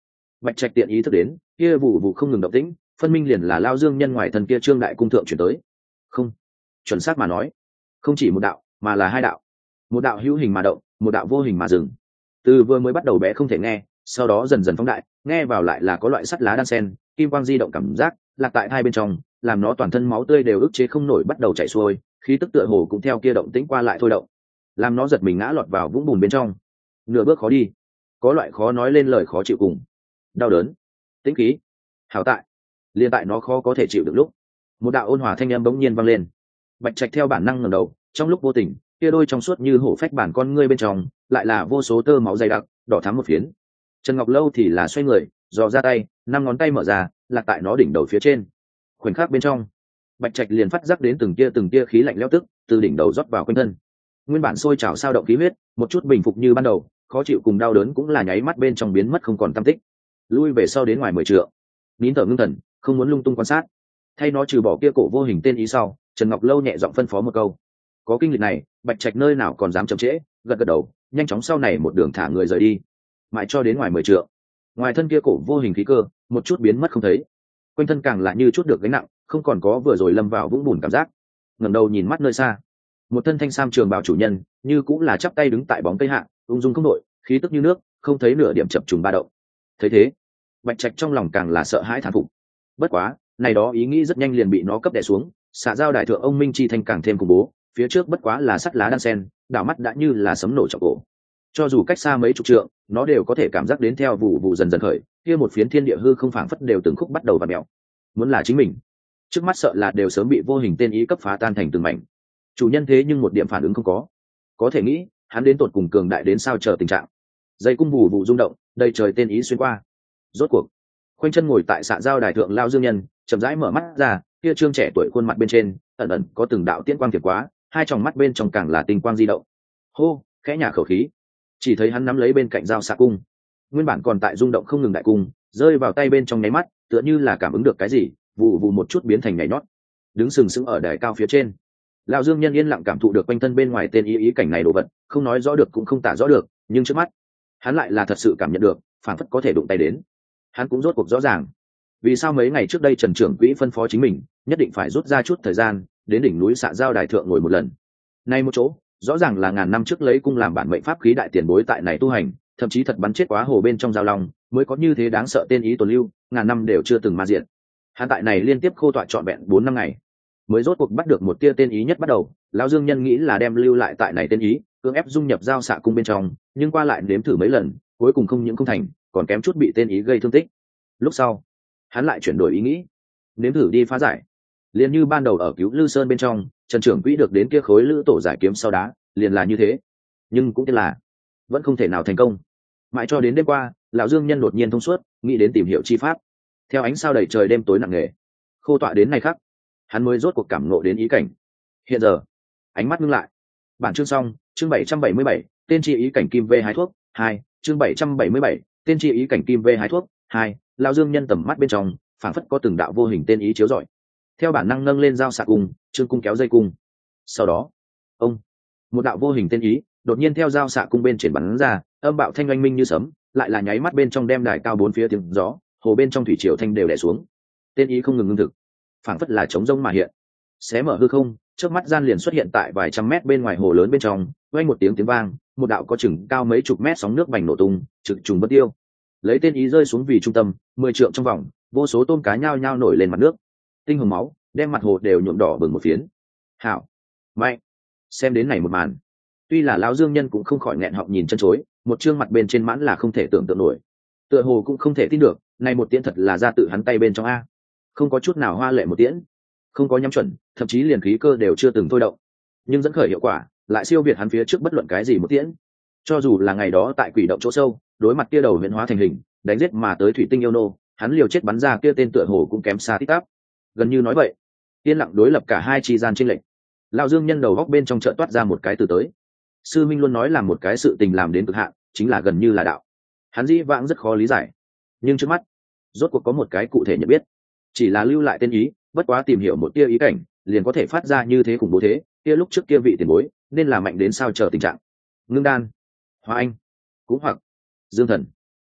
Bạch Trạch tiện ý thức đến kia vụ vụ không ngừng động tĩnh, phân minh liền là Lao Dương nhân ngoài thân kia trương đại cung thượng chuyển tới. Không, chuẩn xác mà nói, không chỉ một đạo mà là hai đạo, một đạo hữu hình mà động, một đạo vô hình mà dừng. Từ vừa mới bắt đầu bé không thể nghe, sau đó dần dần phóng đại, nghe vào lại là có loại sắt lá đan sen, kim quang di động cảm giác lạc tại hai bên trong, làm nó toàn thân máu tươi đều ức chế không nổi bắt đầu chảy xuôi, khí tức tựa hồ cũng theo kia động tĩnh qua lại thôi động, làm nó giật mình ngã lọt vào vũng bùn bên trong, nửa bước khó đi, có loại khó nói lên lời khó chịu cùng đau đớn. Tĩnh khí, hảo tại liên tại nó khó có thể chịu được lúc, một đạo ôn hòa thanh âm bỗng nhiên vang lên. Bạch Trạch theo bản năng ngẩng đầu, trong lúc vô tình kia đôi trong suốt như hổ phách bản con ngươi bên trong lại là vô số tơ máu dày đặc đỏ thắm một phiến. Trần Ngọc Lâu thì là xoay người dò ra tay, năm ngón tay mở ra lạc tại nó đỉnh đầu phía trên. Khoảnh khắc bên trong, Bạch Trạch liền phát giác đến từng tia từng tia khí lạnh lẽo tức từ đỉnh đầu rót vào quanh thân. Nguyên bản sôi trào sao động khí huyết một chút bình phục như ban đầu, khó chịu cùng đau đớn cũng là nháy mắt bên trong biến mất không còn tăm tích. Lui về sau đến ngoài mười trượng, nín thở ngưng thần, không muốn lung tung quan sát. Thay nó trừ bỏ kia cổ vô hình tên ý sau, Trần Ngọc Lâu nhẹ giọng phân phó một câu. Có kinh lịch này, Bạch Trạch nơi nào còn dám chậm trễ, gật gật đầu, nhanh chóng sau này một đường thả người rời đi, mãi cho đến ngoài mười trượng. Ngoài thân kia cổ vô hình khí cơ một chút biến mất không thấy, quanh thân càng là như chút được gánh nặng, không còn có vừa rồi lâm vào vũng bùn cảm giác. Ngẩng đầu nhìn mắt nơi xa, một thân thanh sam trường bào chủ nhân như cũng là chắp tay đứng tại bóng cây hạ, ung dung không đội, khí tức như nước, không thấy nửa điểm chập trùng ba động. Thấy thế, Bạch Trạch trong lòng càng là sợ hãi thán phục. Bất quá, này đó ý nghĩ rất nhanh liền bị nó cấp đè xuống, xạ giao đại thượng ông minh chi thanh càng thêm khủng bố, phía trước bất quá là sắt lá đan sen, đảo mắt đã như là sấm nổ trọng cổ. Cho dù cách xa mấy chục trượng, nó đều có thể cảm giác đến theo vụ vụ dần dần khởi, kia một phiến thiên địa hư không phảng phất đều từng khúc bắt đầu vặn mèo. Muốn là chính mình, trước mắt sợ là đều sớm bị vô hình tên ý cấp phá tan thành từng mảnh. Chủ nhân thế nhưng một điểm phản ứng không có, có thể nghĩ hắn đến tột cùng cường đại đến sao chờ tình trạng. Dây cung vụ vụ rung động, đầy trời tên ý xuyên qua. Rốt cuộc, khoanh chân ngồi tại xạ giao đài thượng Lao Dương nhân chậm rãi mở mắt ra, kia trương trẻ tuổi khuôn mặt bên trên ẩn ẩn có từng đạo tiễn quang thiệt quá, hai tròng mắt bên trong càng là tinh quang di động. Hô, khẽ nhả khẩu khí, chỉ thấy hắn nắm lấy bên cạnh dao xạ cung, nguyên bản còn tại rung động không ngừng đại cung rơi vào tay bên trong nháy mắt, tựa như là cảm ứng được cái gì, vụ vụ một chút biến thành nhảy nhót, đứng sừng sững ở đài cao phía trên. Lão Dương nhân yên lặng cảm thụ được quanh thân bên ngoài tên ý ý cảnh này đồ vật, không nói rõ được cũng không tả rõ được, nhưng trước mắt hắn lại là thật sự cảm nhận được, phản phất có thể đụng tay đến. Hắn cũng rốt cuộc rõ ràng vì sao mấy ngày trước đây Trần trưởng quỹ phân phó chính mình nhất định phải rút ra chút thời gian đến đỉnh núi xạ giao đài thượng ngồi một lần. Nay một chỗ rõ ràng là ngàn năm trước lấy cung làm bản mệnh pháp khí đại tiền bối tại này tu hành, thậm chí thật bắn chết quá hồ bên trong giao long mới có như thế đáng sợ tên ý tồn lưu, ngàn năm đều chưa từng ma diện. Hắn tại này liên tiếp khô tọa trọn vẹn bốn năm ngày mới rốt cuộc bắt được một tia tên ý nhất bắt đầu. Lão Dương nhân nghĩ là đem lưu lại tại này tên ý cưỡng ép dung nhập giao xạ cung bên trong, nhưng qua lại nếm thử mấy lần cuối cùng không những không thành, còn kém chút bị tên ý gây thương tích. Lúc sau hắn lại chuyển đổi ý nghĩ, nếm thử đi phá giải. Liền như ban đầu ở Cứu Lư Sơn bên trong, Trần trưởng quỹ được đến kia khối lữ tổ giải kiếm sau đá, liền là như thế, nhưng cũng tiếc là vẫn không thể nào thành công. Mãi cho đến đêm qua, lão Dương nhân đột nhiên thông suốt, nghĩ đến tìm hiểu chi pháp. Theo ánh sao đầy trời đêm tối nặng nề, khô tọa đến nay khắc, hắn mới rốt cuộc cảm ngộ đến ý cảnh. Hiện giờ, ánh mắt ngưng lại. Bản chương xong, chương bảy trăm bảy mươi bảy, tên chi ý cảnh kim vê hái thuốc, hai, chương bảy trăm bảy mươi bảy, tên chi ý cảnh kim vê hái thuốc, hai. Lão Dương nhân tầm mắt bên trong, phảng phất có từng đạo vô hình tên ý chiếu rọi. Theo bản năng nâng lên dao xạ cung, trương cung kéo dây cung. Sau đó, ông, một đạo vô hình tên ý đột nhiên theo dao xạ cung bên triển bắn ra, âm bạo thanh oanh minh như sấm, lại là nháy mắt bên trong đem đài cao bốn phía tiếng gió, hồ bên trong thủy triều thanh đều đè xuống. Tên ý không ngừng ngưng thực, phảng phất là trống rông mà hiện, xé mở hư không, trước mắt gian liền xuất hiện tại vài trăm mét bên ngoài hồ lớn bên trong. Vang một tiếng tiếng vang, một đạo có chừng cao mấy chục mét sóng nước bành nổ tung, trực trùng bất tiêu. Lấy tên ý rơi xuống vì trung tâm, mười trượng trong vòng, vô số tôm cá nhao nhao nổi lên mặt nước, tinh hồng máu đem mặt hồ đều nhuộm đỏ bừng một phiến. Hảo, mạnh, xem đến này một màn, tuy là lão Dương nhân cũng không khỏi nghẹn họng nhìn chân chối, một trương mặt bên trên mãn là không thể tưởng tượng nổi, tựa hồ cũng không thể tin được, này một tiễn thật là ra tự hắn tay bên trong a, không có chút nào hoa lệ một tiễn, không có nhắm chuẩn, thậm chí liền khí cơ đều chưa từng thôi động, nhưng dẫn khởi hiệu quả lại siêu việt hắn phía trước bất luận cái gì một tiễn. Cho dù là ngày đó tại quỷ động chỗ sâu, đối mặt kia đầu huyễn hóa thành hình, đánh giết mà tới thủy tinh yêu nô, hắn liều chết bắn ra kia tên tựa hồ cũng kém xa tít tắp. Gần như nói vậy, yên lặng đối lập cả hai chi gian chênh lệch. Lão Dương nhân đầu góc bên trong chợt toát ra một cái từ tới. Sư Minh luôn nói làm một cái sự tình làm đến cực hạn, chính là gần như là đạo. Hắn dĩ vãng rất khó lý giải, nhưng trước mắt, rốt cuộc có một cái cụ thể nhận biết. Chỉ là lưu lại tên ý, bất quá tìm hiểu một tia ý cảnh, liền có thể phát ra như thế khủng bố thế, kia lúc trước kia vị tiền bối, nên là mạnh đến sao chờ tình trạng. Ngưng đan, Hóa Anh, cũng hoặc Dương Thần.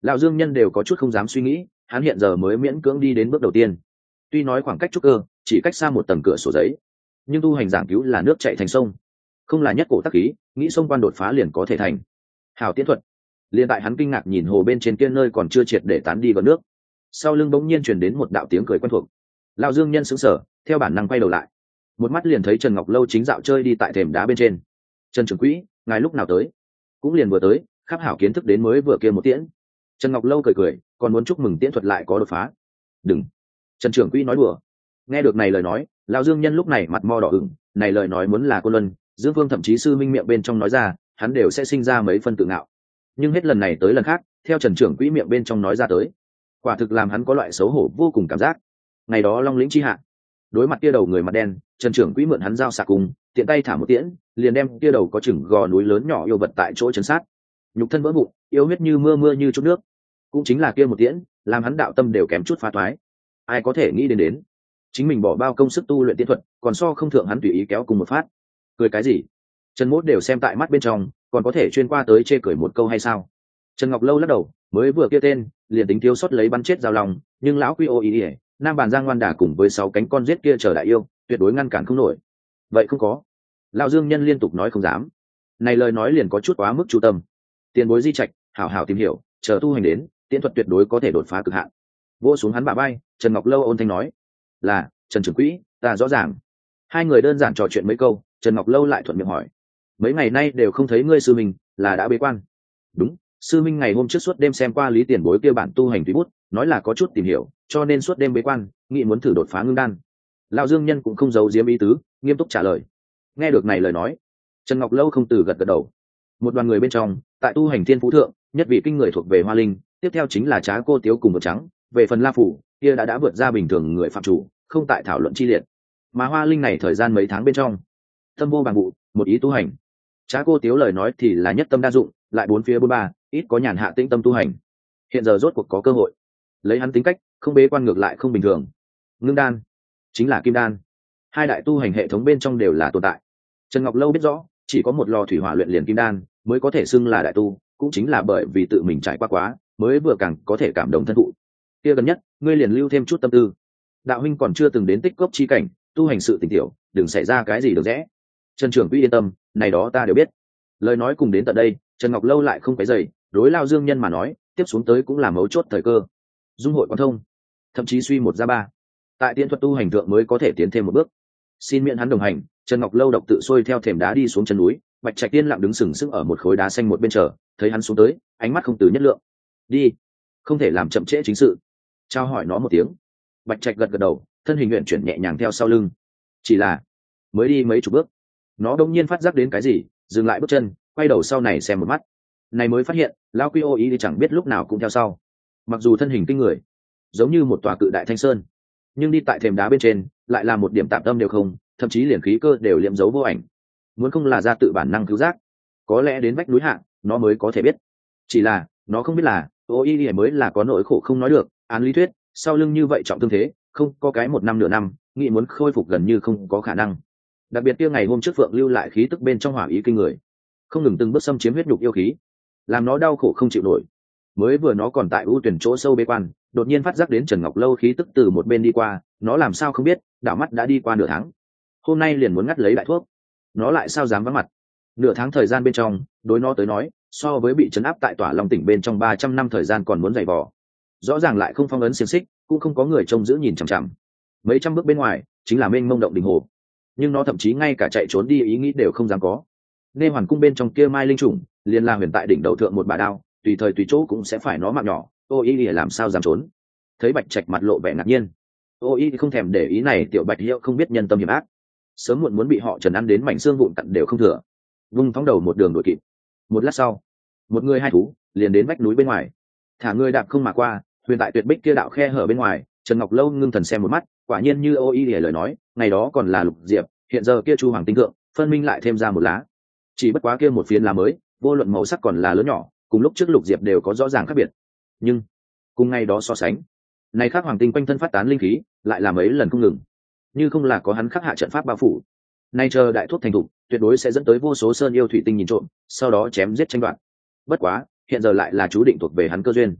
Lão Dương Nhân đều có chút không dám suy nghĩ, hắn hiện giờ mới miễn cưỡng đi đến bước đầu tiên. Tuy nói khoảng cách trúc cơ chỉ cách xa một tầng cửa sổ giấy, nhưng tu hành giảng cứu là nước chảy thành sông, không là nhất cổ tắc khí, nghĩ sông quan đột phá liền có thể thành. Hảo tiến thuật. Liên tại hắn kinh ngạc nhìn hồ bên trên kia nơi còn chưa triệt để tán đi vào nước, sau lưng bỗng nhiên truyền đến một đạo tiếng cười quen thuộc. Lão Dương Nhân sững sờ, theo bản năng quay đầu lại, một mắt liền thấy Trần Ngọc Lâu chính dạo chơi đi tại thềm đá bên trên. Trần trưởng quỹ, ngài lúc nào tới? Cũng liền vừa tới, khắp hảo kiến thức đến mới vừa kia một tiễn. Trần Ngọc Lâu cười cười, còn muốn chúc mừng tiễn thuật lại có đột phá. Đừng. Trần trưởng quỹ nói đùa. Nghe được này lời nói, Lão Dương Nhân lúc này mặt mo đỏ ửng, này lời nói muốn là cô Luân, Dương Vương thậm chí sư minh miệng bên trong nói ra, hắn đều sẽ sinh ra mấy phân tự ngạo. Nhưng hết lần này tới lần khác, theo Trần trưởng quỹ miệng bên trong nói ra tới, quả thực làm hắn có loại xấu hổ vô cùng cảm giác. Ngày đó Long lĩnh chi hạ, đối mặt kia đầu người mặt đen, Trần trưởng quỹ mượn hắn dao xạ cùng, tiện tay thả một tiễn, liền đem kia đầu có chừng gò núi lớn nhỏ yêu vật tại chỗ chấn sát. Nhục thân vỡ vụn, yêu huyết như mưa mưa như chút nước. Cũng chính là kia một tiễn, làm hắn đạo tâm đều kém chút phá toái. Ai có thể nghĩ đến đến, chính mình bỏ bao công sức tu luyện tiên thuật, còn so không thượng hắn tùy ý kéo cùng một phát. Cười cái gì? Trần Mốt đều xem tại mắt bên trong, còn có thể chuyên qua tới chê cười một câu hay sao? Trần Ngọc Lâu lắc đầu, mới vừa kia tên, liền tính thiếu sót lấy bắn chết giao lòng, nhưng lão quy ô ý ỉa, nam bàn giang ngoan đả cùng với sáu cánh con giết kia chờ đại yêu, tuyệt đối ngăn cản không nổi. Vậy không có. Lão Dương Nhân liên tục nói không dám. Này lời nói liền có chút quá mức chú tâm. Tiền bối di trạch, hảo hảo tìm hiểu, chờ tu hành đến, tiễn thuật tuyệt đối có thể đột phá cực hạn. Vỗ xuống hắn bả vai, Trần Ngọc Lâu ôn thanh nói, là Trần trưởng quỹ, ta rõ ràng. Hai người đơn giản trò chuyện mấy câu, Trần Ngọc Lâu lại thuận miệng hỏi, mấy ngày nay đều không thấy ngươi sư minh, là đã bế quan? Đúng, sư minh ngày hôm trước suốt đêm xem qua lý tiền bối kia bản tu hành tùy bút, nói là có chút tìm hiểu, cho nên suốt đêm bế quan, nghĩ muốn thử đột phá ngưng đan. Lão Dương Nhân cũng không giấu giếm ý tứ, nghiêm túc trả lời. Nghe được này lời nói, Trần Ngọc Lâu không từ gật gật đầu. Một đoàn người bên trong, tại tu hành thiên phú thượng, nhất vị kinh người thuộc về Hoa Linh, tiếp theo chính là Trá Cô Tiếu cùng Vượt Trắng, về phần La Phủ, kia đã đã vượt ra bình thường người phạm chủ, không tại thảo luận chi liệt. Mà Hoa Linh này thời gian mấy tháng bên trong, tâm vô bằng vụ, một ý tu hành. Trá Cô Tiếu lời nói thì là nhất tâm đa dụng, lại bốn phía bốn ba, ít có nhàn hạ tĩnh tâm tu hành. Hiện giờ rốt cuộc có cơ hội, lấy hắn tính cách, không bế quan ngược lại không bình thường. Ngưng đan, chính là kim đan, hai đại tu hành hệ thống bên trong đều là tồn tại. Trần Ngọc Lâu biết rõ, chỉ có một lò thủy hỏa luyện liền kim đan mới có thể xưng là đại tu, cũng chính là bởi vì tự mình trải qua quá, mới vừa càng có thể cảm động thân thụ. Kia gần nhất, ngươi liền lưu thêm chút tâm tư. Đạo huynh còn chưa từng đến tích cốc chi cảnh, tu hành sự tình tiểu, đừng xảy ra cái gì được rẽ. Trần trưởng quỹ yên tâm, này đó ta đều biết. Lời nói cùng đến tận đây, Trần Ngọc Lâu lại không cái dày, đối Lao Dương Nhân mà nói, tiếp xuống tới cũng là mấu chốt thời cơ. Dung hội quan thông, thậm chí suy một ra ba. Tại tiễn thuật tu hành thượng mới có thể tiến thêm một bước. Xin miễn hắn đồng hành, Trần Ngọc Lâu độc tự xuôi theo thềm đá đi xuống chân núi, Bạch Trạch Tiên lặng đứng sừng sững ở một khối đá xanh một bên chờ, thấy hắn xuống tới, ánh mắt không từ nhất lượng. Đi, không thể làm chậm trễ chính sự. Trao hỏi nó một tiếng. Bạch Trạch gật gật đầu, thân hình nguyện chuyển nhẹ nhàng theo sau lưng. Chỉ là mới đi mấy chục bước, nó đông nhiên phát giác đến cái gì, dừng lại bước chân, quay đầu sau này xem một mắt. Này mới phát hiện, lão quy ô ý thì chẳng biết lúc nào cũng theo sau. Mặc dù thân hình kinh người, giống như một tòa cự đại thanh sơn, nhưng đi tại thềm đá bên trên, lại là một điểm tạm tâm đều không, thậm chí liền khí cơ đều liệm dấu vô ảnh. Muốn không là ra tự bản năng cứu giác, có lẽ đến vách núi hạ, nó mới có thể biết. Chỉ là nó không biết là ô y mới là có nỗi khổ không nói được. Án lý thuyết, sau lưng như vậy trọng thương thế, không có cái một năm nửa năm, nghĩ muốn khôi phục gần như không có khả năng. Đặc biệt kia ngày hôm trước Phượng lưu lại khí tức bên trong hỏa ý kinh người, không ngừng từng bước xâm chiếm huyết nhục yêu khí, làm nó đau khổ không chịu nổi. Mới vừa nó còn tại ưu tuyển chỗ sâu bế quan, đột nhiên phát giác đến Trần Ngọc Lâu khí tức từ một bên đi qua, nó làm sao không biết, đảo mắt đã đi qua nửa tháng. Hôm nay liền muốn ngắt lấy đại thuốc, nó lại sao dám vắng mặt. Nửa tháng thời gian bên trong, đối nó tới nói, so với bị trấn áp tại Tỏa Long tỉnh bên trong ba trăm năm thời gian còn muốn dày vò. Rõ ràng lại không phong ấn xiềng xích, cũng không có người trông giữ nhìn chằm chằm. Mấy trăm bước bên ngoài, chính là mênh mông động đình hồ. Nhưng nó thậm chí ngay cả chạy trốn đi ý nghĩ đều không dám có. Nê Hoàn cung bên trong kia mai linh trùng, liền là huyền tại đỉnh đầu thượng một bà đao, tùy thời tùy chỗ cũng sẽ phải nó mạng nhỏ. Ô Y thì làm sao dám trốn? Thấy Bạch Trạch mặt lộ vẻ ngạc nhiên, Ô Y không thèm để ý này tiểu Bạch Hiệu không biết nhân tâm hiểm ác, sớm muộn muốn bị họ Trần ăn đến mảnh xương vụn tận đều không thừa. Vung thóng đầu một đường đuổi kịp. Một lát sau, một người hai thú liền đến vách núi bên ngoài. Thả người đạp không mà qua, huyền tại tuyệt bích kia đạo khe hở bên ngoài, Trần Ngọc Lâu ngưng thần xem một mắt, quả nhiên như Ô Y lời nói, ngày đó còn là lục diệp, hiện giờ kia chu hoàng tinh thượng, phân minh lại thêm ra một lá. Chỉ bất quá kia một phiến lá mới, vô luận màu sắc còn là lớn nhỏ, cùng lúc trước lục diệp đều có rõ ràng khác biệt. Nhưng cùng ngày đó so sánh, này khác hoàng tinh quanh thân phát tán linh khí, lại là mấy lần không ngừng. Như không là có hắn khắc hạ trận pháp bao phủ, nay chờ đại thuốc thành thục, tuyệt đối sẽ dẫn tới vô số sơn yêu thủy tinh nhìn trộm, sau đó chém giết tranh đoạt. Bất quá, hiện giờ lại là chú định thuộc về hắn cơ duyên.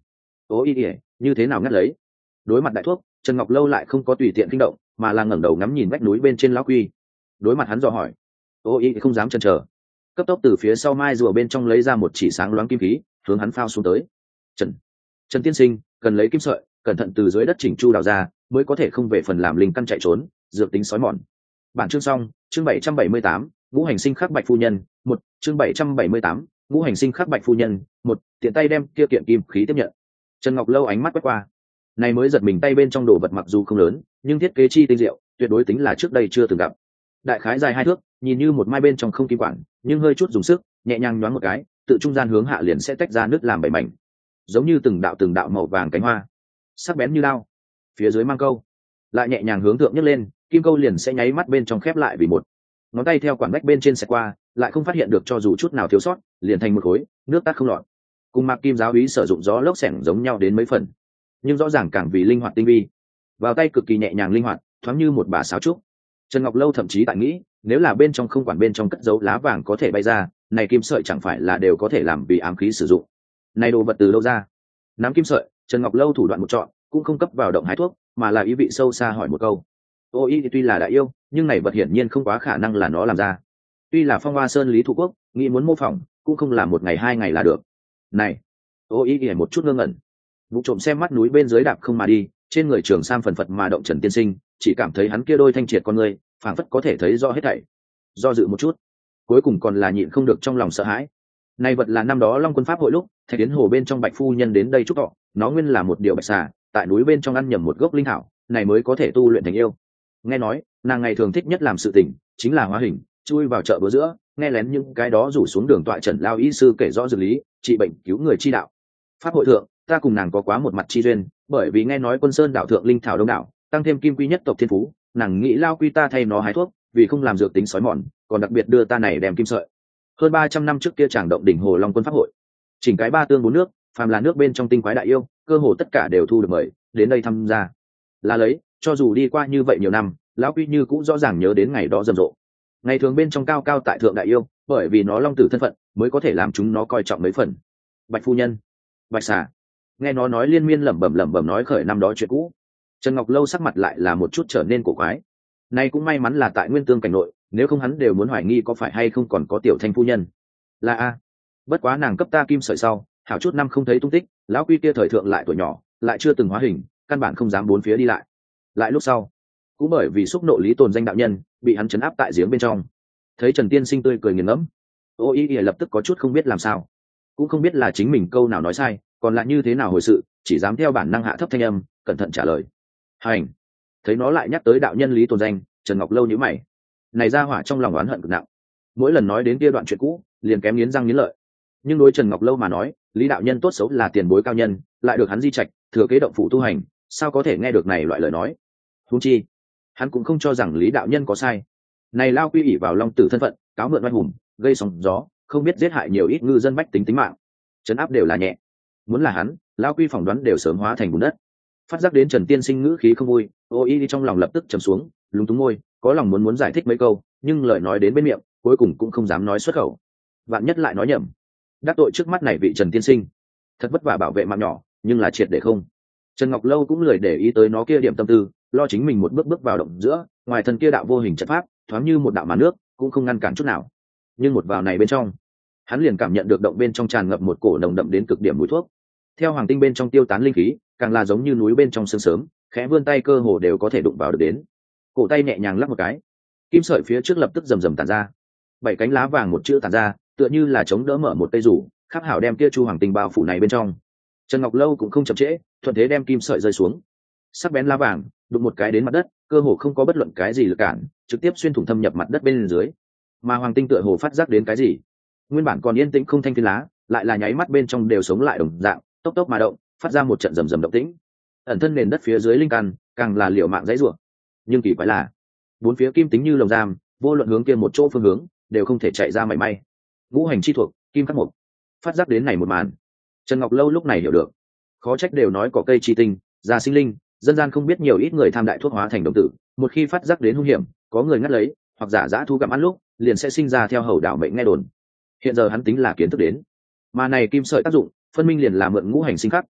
Ô y ỉa như thế nào ngắt lấy? Đối mặt đại thuốc, Trần Ngọc Lâu lại không có tùy tiện kinh động, mà là ngẩng đầu ngắm nhìn vách núi bên trên lão quy. Đối mặt hắn dò hỏi, Ô y không dám chần chờ, cấp tốc từ phía sau mai rùa bên trong lấy ra một chỉ sáng loáng kim khí, hướng hắn phao xuống tới. Trần, Trần tiên sinh, cần lấy kim sợi, cẩn thận từ dưới đất chỉnh chu đào ra, mới có thể không về phần làm linh căn chạy trốn, dược tính sói mòn. Bản chương xong, chương bảy trăm bảy mươi tám, ngũ hành sinh khắc bạch phu nhân, một, chương bảy trăm bảy mươi tám, ngũ hành sinh khắc bạch phu nhân, một, tiện tay đem kia kiện kim khí tiếp nhận. Trần Ngọc Lâu ánh mắt quét qua, này mới giật mình, tay bên trong đồ vật mặc dù không lớn, nhưng thiết kế chi tinh diệu, tuyệt đối tính là trước đây chưa từng gặp. Đại khái dài hai thước, nhìn như một mai bên trong không kim quản, nhưng hơi chút dùng sức, nhẹ nhàng nhoáng một cái, tự trung gian hướng hạ liền sẽ tách ra nước làm bảy mảnh, giống như từng đạo từng đạo màu vàng cánh hoa, sắc bén như lao. Phía dưới mang câu, lại nhẹ nhàng hướng thượng nhấc lên, kim câu liền sẽ nháy mắt bên trong khép lại vì một. Ngón tay theo quản bách bên trên xẹt qua, lại không phát hiện được cho dù chút nào thiếu sót, liền thành một khối, nước tát không lọt. Cùng Mạc Kim giáo úy sử dụng gió lốc xẻng giống nhau đến mấy phần, nhưng rõ ràng càng vì linh hoạt tinh vi, vào tay cực kỳ nhẹ nhàng linh hoạt, thoáng như một bà sáo trúc. Trần Ngọc Lâu thậm chí tại nghĩ, nếu là bên trong không quản bên trong cất giấu lá vàng có thể bay ra, này kim sợi chẳng phải là đều có thể làm vì ám khí sử dụng. Này đồ vật từ đâu ra? Nắm kim sợi, Trần Ngọc Lâu thủ đoạn một chọn, cũng không cấp vào động hái thuốc, mà là ý vị sâu xa hỏi một câu. Ô y tuy là đại yêu, nhưng này vật hiển nhiên không quá khả năng là nó làm ra. Tuy là Phong Hoa Sơn Lý Thủ Quốc nghĩ muốn mô phỏng, cũng không làm một ngày hai ngày là được. Này, ô y y một chút ngơ ngẩn, vụ trộm xem mắt núi bên dưới đạp không mà đi, trên người trường sam phần phật mà động Trần tiên sinh, chỉ cảm thấy hắn kia đôi thanh triệt con người, phảng phất có thể thấy rõ hết thảy. Do dự một chút, cuối cùng còn là nhịn không được trong lòng sợ hãi. Này vật là năm đó Long Quân Pháp hội lúc, Thạch Tiến Hồ bên trong Bạch phu nhân đến đây chúc thọ, nó nguyên là một điều bạch xà, tại núi bên trong ăn nhầm một gốc linh thảo, này mới có thể tu luyện thành yêu. Nghe nói, nàng ngày thường thích nhất làm sự tình, chính là hóa hình, chui vào chợ bữa giữa, nghe lén những cái đó rủ xuống đường tọa Trần lao y sư kể rõ dược lý, trị bệnh cứu người chi đạo. Pháp hội thượng, ta cùng nàng có quá một mặt chi duyên, bởi vì nghe nói Quân Sơn đảo thượng linh thảo đông đảo, tăng thêm kim quy nhất tộc thiên phú, nàng nghĩ lao quy ta thay nó hái thuốc, vì không làm dược tính sói mòn, còn đặc biệt đưa ta này đem kim sợi. Hơn ba trăm năm trước kia tràng động đỉnh hồ Long Quân Pháp hội, chỉnh cái ba tương bốn nước, phàm là nước bên trong tinh quái đại yêu, cơ hồ tất cả đều thu được mời đến đây tham gia. Là lấy, cho dù đi qua như vậy nhiều năm, lão quy như cũng rõ ràng nhớ đến ngày đó rầm rộ. Ngày thường bên trong cao cao tại thượng đại yêu, bởi vì nó long tử thân phận, mới có thể làm chúng nó coi trọng mấy phần. Bạch phu nhân, Bạch xà, nghe nó nói liên miên lẩm bẩm lẩm bẩm nói khởi năm đó chuyện cũ. Trần Ngọc Lâu sắc mặt lại là một chút trở nên cổ quái. Nay cũng may mắn là tại Nguyên Tương cảnh nội, nếu không hắn đều muốn hoài nghi có phải hay không còn có tiểu thanh phu nhân. Là a, bất quá nàng cấp ta kim sợi sau, hảo chút năm không thấy tung tích, lão quy kia thời thượng lại tuổi nhỏ, lại chưa từng hóa hình, căn bản không dám bốn phía đi lại. Lại lúc sau, cũng bởi vì xúc nộ Lý Tồn danh đạo nhân, bị hắn trấn áp tại giếng bên trong. Thấy Trần tiên sinh tươi cười nghiền ngẫm, Ô y y lập tức có chút không biết làm sao, cũng không biết là chính mình câu nào nói sai, còn là như thế nào hồi sự, chỉ dám theo bản năng hạ thấp thanh âm, cẩn thận trả lời. Hành. Thấy nó lại nhắc tới đạo nhân Lý Tồn danh, Trần Ngọc Lâu nhíu mày. Này ra hỏa trong lòng oán hận cực nặng, mỗi lần nói đến kia đoạn chuyện cũ, liền kém nghiến răng nghiến lợi. Nhưng đối Trần Ngọc Lâu mà nói, Lý đạo nhân tốt xấu là tiền bối cao nhân, lại được hắn di trạch, thừa kế động phủ tu hành, sao có thể nghe được này loại lời nói. Huống chi, hắn cũng không cho rằng Lý đạo nhân có sai. Này lao quy ỷ vào long tử thân phận, cáo mượn oai hùng, gây sóng gió, không biết giết hại nhiều ít ngư dân bách tính tính mạng, trấn áp đều là nhẹ. Muốn là hắn, lao quy phỏng đoán đều sớm hóa thành bùn đất. Phát giác đến Trần tiên sinh ngữ khí không vui, Ô y trong lòng lập tức trầm xuống, lúng túng môi, có lòng muốn muốn giải thích mấy câu, nhưng lời nói đến bên miệng, cuối cùng cũng không dám nói xuất khẩu. Vạn nhất lại nói nhầm, đắc tội trước mắt này vị Trần tiên sinh, thật vất vả bảo vệ mạng nhỏ, nhưng là triệt để không. Trần Ngọc Lâu cũng lười để ý tới nó kia điểm tâm tư, lo chính mình một bước bước vào động giữa, ngoài thân kia đạo vô hình trận pháp, thoáng như một đạo màn nước, cũng không ngăn cản chút nào. Nhưng một vào này bên trong, hắn liền cảm nhận được động bên trong tràn ngập một cổ nồng đậm đến cực điểm mùi thuốc. Theo hoàng tinh bên trong tiêu tán linh khí, càng là giống như núi bên trong sương sớm, khẽ vươn tay cơ hồ đều có thể đụng vào được đến. Cổ tay nhẹ nhàng lắc một cái, kim sợi phía trước lập tức rầm rầm tản ra, bảy cánh lá vàng một chữ tản ra, tựa như là chống đỡ mở một cây rủ, khắc hảo đem kia chu hoàng tinh bao phủ này bên trong. Trần Ngọc Lâu cũng không chậm trễ, thuận thế đem kim sợi rơi xuống. Sắc bén lá vàng đụng một cái đến mặt đất, cơ hồ không có bất luận cái gì lực cản, trực tiếp xuyên thủng thâm nhập mặt đất bên dưới. Mà hoàng tinh tựa hồ phát giác đến cái gì, nguyên bản còn yên tĩnh không thanh phiến lá, lại là nháy mắt bên trong đều sống lại đồng dạng, tốc tốc mà động, phát ra một trận rầm rầm động tĩnh. Ẩn thân nền đất phía dưới linh căn, càng là liều mạng dãy rủa. Nhưng kỳ quái là, bốn phía kim tính như lồng giam, vô luận hướng kia một chỗ phương hướng, đều không thể chạy ra mảy may. Ngũ hành chi thuộc, kim khắc mộc. Phát giác đến này một màn, Trần Ngọc Lâu lúc này hiểu được, khó trách đều nói có cây chi tinh, già sinh linh, dân gian không biết nhiều ít người tham đại thuốc hóa thành đồng tử, một khi phát giác đến hung hiểm, có người ngắt lấy, hoặc giả dã thu gặm ăn lúc, liền sẽ sinh ra theo hầu đạo mệnh nghe đồn. Hiện giờ hắn tính là kiến thức đến, mà này kim sợi tác dụng, phân minh liền là mượn ngũ hành sinh khắc,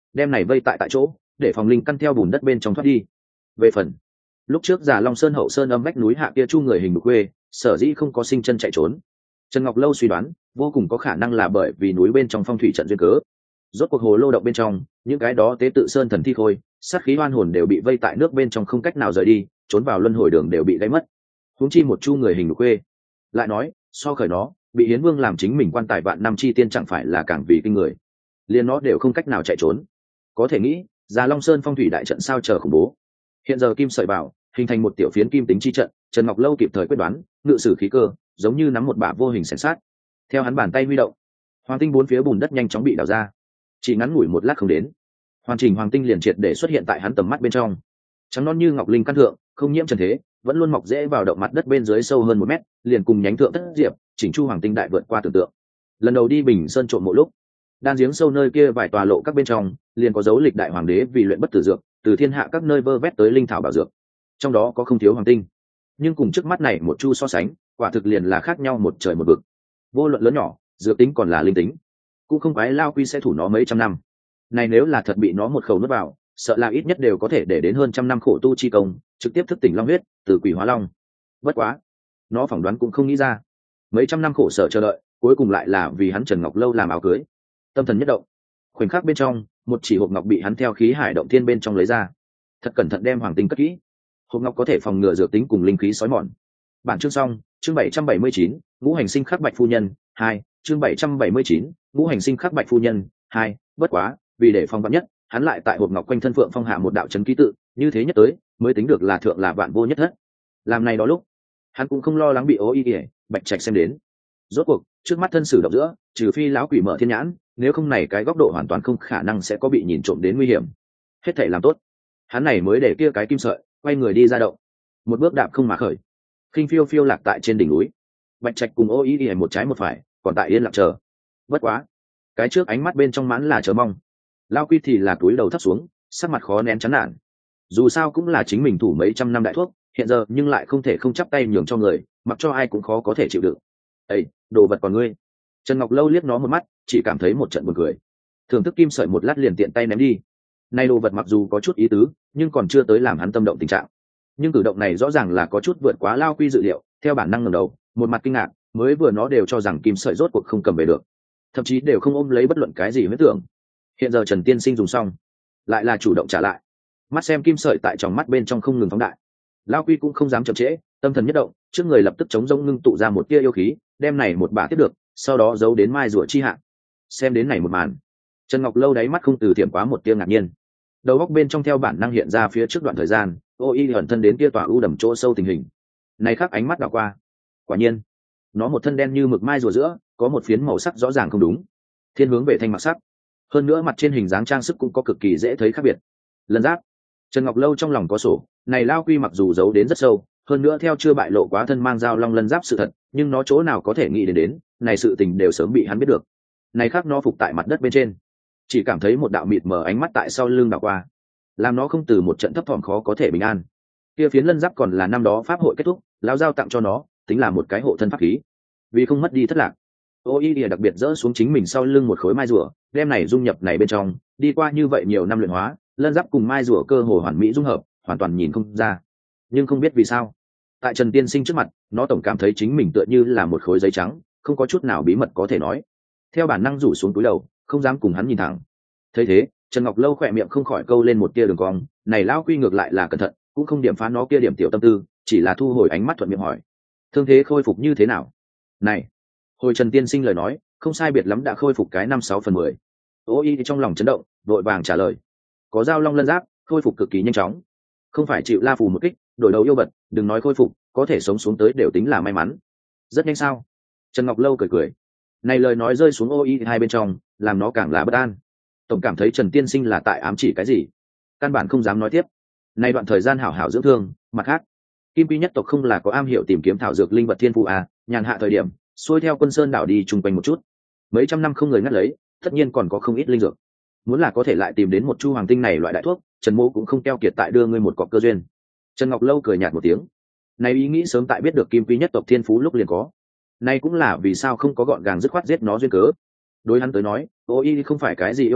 đem này vây tại tại chỗ để phòng linh căn theo bùn đất bên trong thoát đi. Về phần lúc trước già Long Sơn hậu sơn âm vách núi hạ kia chu người hình đục quê sở dĩ không có sinh chân chạy trốn, Trần Ngọc Lâu suy đoán vô cùng có khả năng là bởi vì núi bên trong phong thủy trận duyên cớ. Rốt cuộc hồ lô động bên trong những cái đó tế tự sơn thần thi khôi sát khí oan hồn đều bị vây tại nước bên trong không cách nào rời đi, trốn vào luân hồi đường đều bị gây mất, huống chi một chu người hình đục quê. Lại nói so khởi nó bị hiến vương làm chính mình quan tài vạn năm chi tiên chẳng phải là càng vì kinh người, liền nó đều không cách nào chạy trốn. Có thể nghĩ già Long Sơn phong thủy đại trận sao chờ khủng bố. Hiện giờ kim sợi bảo hình thành một tiểu phiến kim tính chi trận, Trần Ngọc Lâu kịp thời quyết đoán ngự sử khí cơ giống như nắm một bả vô hình sẻn sát, theo hắn bàn tay huy động hoàng tinh bốn phía bùn đất nhanh chóng bị đào ra. Chỉ ngắn ngủi một lát không đến, hoàn chỉnh hoàng tinh liền triệt để xuất hiện tại hắn tầm mắt bên trong, trắng non như ngọc linh căn thượng không nhiễm trần thế, vẫn luôn mọc rễ vào động mặt đất bên dưới sâu hơn một mét, liền cùng nhánh thượng thất diệp chỉnh chu hoàng tinh đại vượt qua tưởng tượng. Lần đầu đi Bình Sơn trộm mộ lúc, đan giếng sâu nơi kia vài tòa lộ các bên trong liền có dấu lịch đại hoàng đế vì luyện bất tử dược từ thiên hạ các nơi vơ vét tới linh thảo bảo dược, trong đó có không thiếu hoàng tinh. Nhưng cùng trước mắt này một chu so sánh, quả thực liền là khác nhau một trời một vực. Vô luận lớn nhỏ, dược tính còn là linh tính, cũng không quái Lao Quy sẽ thủ nó mấy trăm năm. Này nếu là thật bị nó một khẩu nuốt vào, sợ là ít nhất đều có thể để đến hơn trăm năm khổ tu chi công, trực tiếp thức tỉnh long huyết, từ quỷ hóa long. Bất quá, nó phỏng đoán cũng không nghĩ ra, mấy trăm năm khổ sở chờ đợi, cuối cùng lại là vì hắn Trần Ngọc Lâu làm áo cưới. Tâm thần nhất động, khoảnh khắc bên trong, một chỉ hộp ngọc bị hắn theo khí hải động thiên bên trong lấy ra, thật cẩn thận đem hoàng tinh cất kỹ. Hộp ngọc có thể phòng ngừa dược tính cùng linh khí sói mòn. Bản chương xong, chương bảy trăm bảy mươi chín, ngũ hành sinh khắc bạch phu nhân hai, chương bảy trăm bảy mươi chín, ngũ hành sinh khắc bạch phu nhân hai. Bất quá, vì để phòng vạn nhất, hắn lại tại hộp ngọc quanh thân phượng phong hạ một đạo chấn ký tự, như thế nhất tới mới tính được là thượng là vạn vô nhất thất. Làm này đó lúc, hắn cũng không lo lắng bị ố y ỉa bạch trạch xem đến. Rốt cuộc trước mắt thân sử động giữa, trừ phi lão quỷ mở thiên nhãn, nếu không này cái góc độ hoàn toàn không khả năng sẽ có bị nhìn trộm đến nguy hiểm. Hết thảy làm tốt, hắn này mới để kia cái kim sợi quay người đi ra động, một bước đạp không mà khởi, khinh phiêu phiêu lạc tại trên đỉnh núi. Bạch trạch cùng ô y ỉa một trái một phải, còn tại yên lặng chờ. Bất quá, cái trước ánh mắt bên trong mãn là chờ mong, Lao Quy thì là túi đầu thấp xuống, sắc mặt khó nén chán nản. Dù sao cũng là chính mình thủ mấy trăm năm đại thuốc, hiện giờ nhưng lại không thể không chắp tay nhường cho người, mặc cho ai cũng khó có thể chịu đựng. Ê, đồ vật còn ngươi. Trần Ngọc Lâu liếc nó một mắt, chỉ cảm thấy một trận buồn cười. Thưởng thức kim sợi một lát liền tiện tay ném đi. Nay đồ vật mặc dù có chút ý tứ, nhưng còn chưa tới làm hắn tâm động tình trạng. Nhưng cử động này rõ ràng là có chút vượt quá Lao Quy dự liệu, theo bản năng ngẩng đầu, một mặt kinh ngạc, mới vừa nó đều cho rằng kim sợi rốt cuộc không cầm về được, thậm chí đều không ôm lấy bất luận cái gì huyết tưởng. Hiện giờ Trần Tiên Sinh dùng xong, lại là chủ động trả lại. Mắt xem kim sợi tại trong mắt bên trong không ngừng phóng đại, Lao Quy cũng không dám chậm trễ, tâm thần nhất động, trước người lập tức chống rông ngưng tụ ra một tia yêu khí, đem này một bả tiếp được, sau đó giấu đến mai rùa chi hạ. Xem đến này một màn, Trần Ngọc Lâu đáy mắt không từ tiệm quá một tia ngạc nhiên, đầu óc bên trong theo bản năng hiện ra phía trước đoạn thời gian, ô y ẩn thân đến kia tòa u đầm chỗ sâu tình hình. Này khắc ánh mắt đảo qua, quả nhiên, nó một thân đen như mực mai rùa giữa, có một phiến màu sắc rõ ràng không đúng, thiên hướng về thanh mặc sắc. Hơn nữa mặt trên hình dáng trang sức cũng có cực kỳ dễ thấy khác biệt. Lân giáp. Trần Ngọc Lâu trong lòng có sổ, này Lao Quy mặc dù giấu đến rất sâu, hơn nữa theo chưa bại lộ quá thân mang dao long lân giáp sự thật, nhưng nó chỗ nào có thể nghĩ đến đến, này sự tình đều sớm bị hắn biết được. Này khác nó phục tại mặt đất bên trên, chỉ cảm thấy một đạo mịt mờ ánh mắt tại sau lưng đảo qua, làm nó không từ một trận thấp thỏm khó có thể bình an. Kia phiến lân giáp còn là năm đó pháp hội kết thúc, lão giao tặng cho nó, tính là một cái hộ thân pháp khí. Vì không mất đi thất lạc, ô y đặc biệt dỡ xuống chính mình sau lưng một khối mai rùa, đem này dung nhập này bên trong. Đi qua như vậy nhiều năm luyện hóa, lân giáp cùng mai rùa cơ hồ hoàn mỹ dung hợp, hoàn toàn nhìn không ra. Nhưng không biết vì sao, tại Trần Tiên Sinh trước mặt, nó tổng cảm thấy chính mình tựa như là một khối giấy trắng, không có chút nào bí mật có thể nói. Theo bản năng rủ xuống túi đầu, không dám cùng hắn nhìn thẳng. Thấy thế, Trần Ngọc Lâu khỏe miệng không khỏi câu lên một tia đường cong. Này Lão Quy ngược lại là cẩn thận, cũng không điểm phá nó kia điểm tiểu tâm tư, chỉ là thu hồi ánh mắt thuận miệng hỏi: thương thế khôi phục như thế nào? Này, hồi Trần Tiên Sinh lời nói, không sai biệt lắm đã khôi phục cái năm sáu phần mười. Ô y trong lòng chấn động, vội vàng trả lời: có dao long lân giáp, khôi phục cực kỳ nhanh chóng. Không phải chịu La Phù một kích, đổi đầu yêu vật, đừng nói khôi phục, có thể sống xuống tới đều tính là may mắn. Rất nhanh sao? Trần Ngọc Lâu cười cười. Này lời nói rơi xuống ô y hai bên trong, làm nó càng là bất an. Tổng cảm thấy Trần Tiên Sinh là tại ám chỉ cái gì, căn bản không dám nói tiếp. Này đoạn thời gian hảo hảo dưỡng thương, mặt khác, Kim Quy nhất tộc không là có am hiểu tìm kiếm thảo dược linh vật thiên phú à? Nhàn hạ thời điểm, xuôi theo Quân Sơn đảo đi chung quanh một chút, mấy trăm năm không người ngắt lấy, tất nhiên còn có không ít linh dược. Muốn là có thể lại tìm đến một chu hoàng tinh này loại đại thuốc, Trần Mỗ cũng không keo kiệt tại đưa ngươi một cọc cơ duyên. Trần Ngọc Lâu cười nhạt một tiếng. Này ý nghĩ sớm tại biết được Kim Quy nhất tộc thiên phú lúc liền có. Này cũng là vì sao không có gọn gàng dứt khoát giết nó duyên cớ. Đối hắn tới nói, ô y không phải cái gì yêu vật,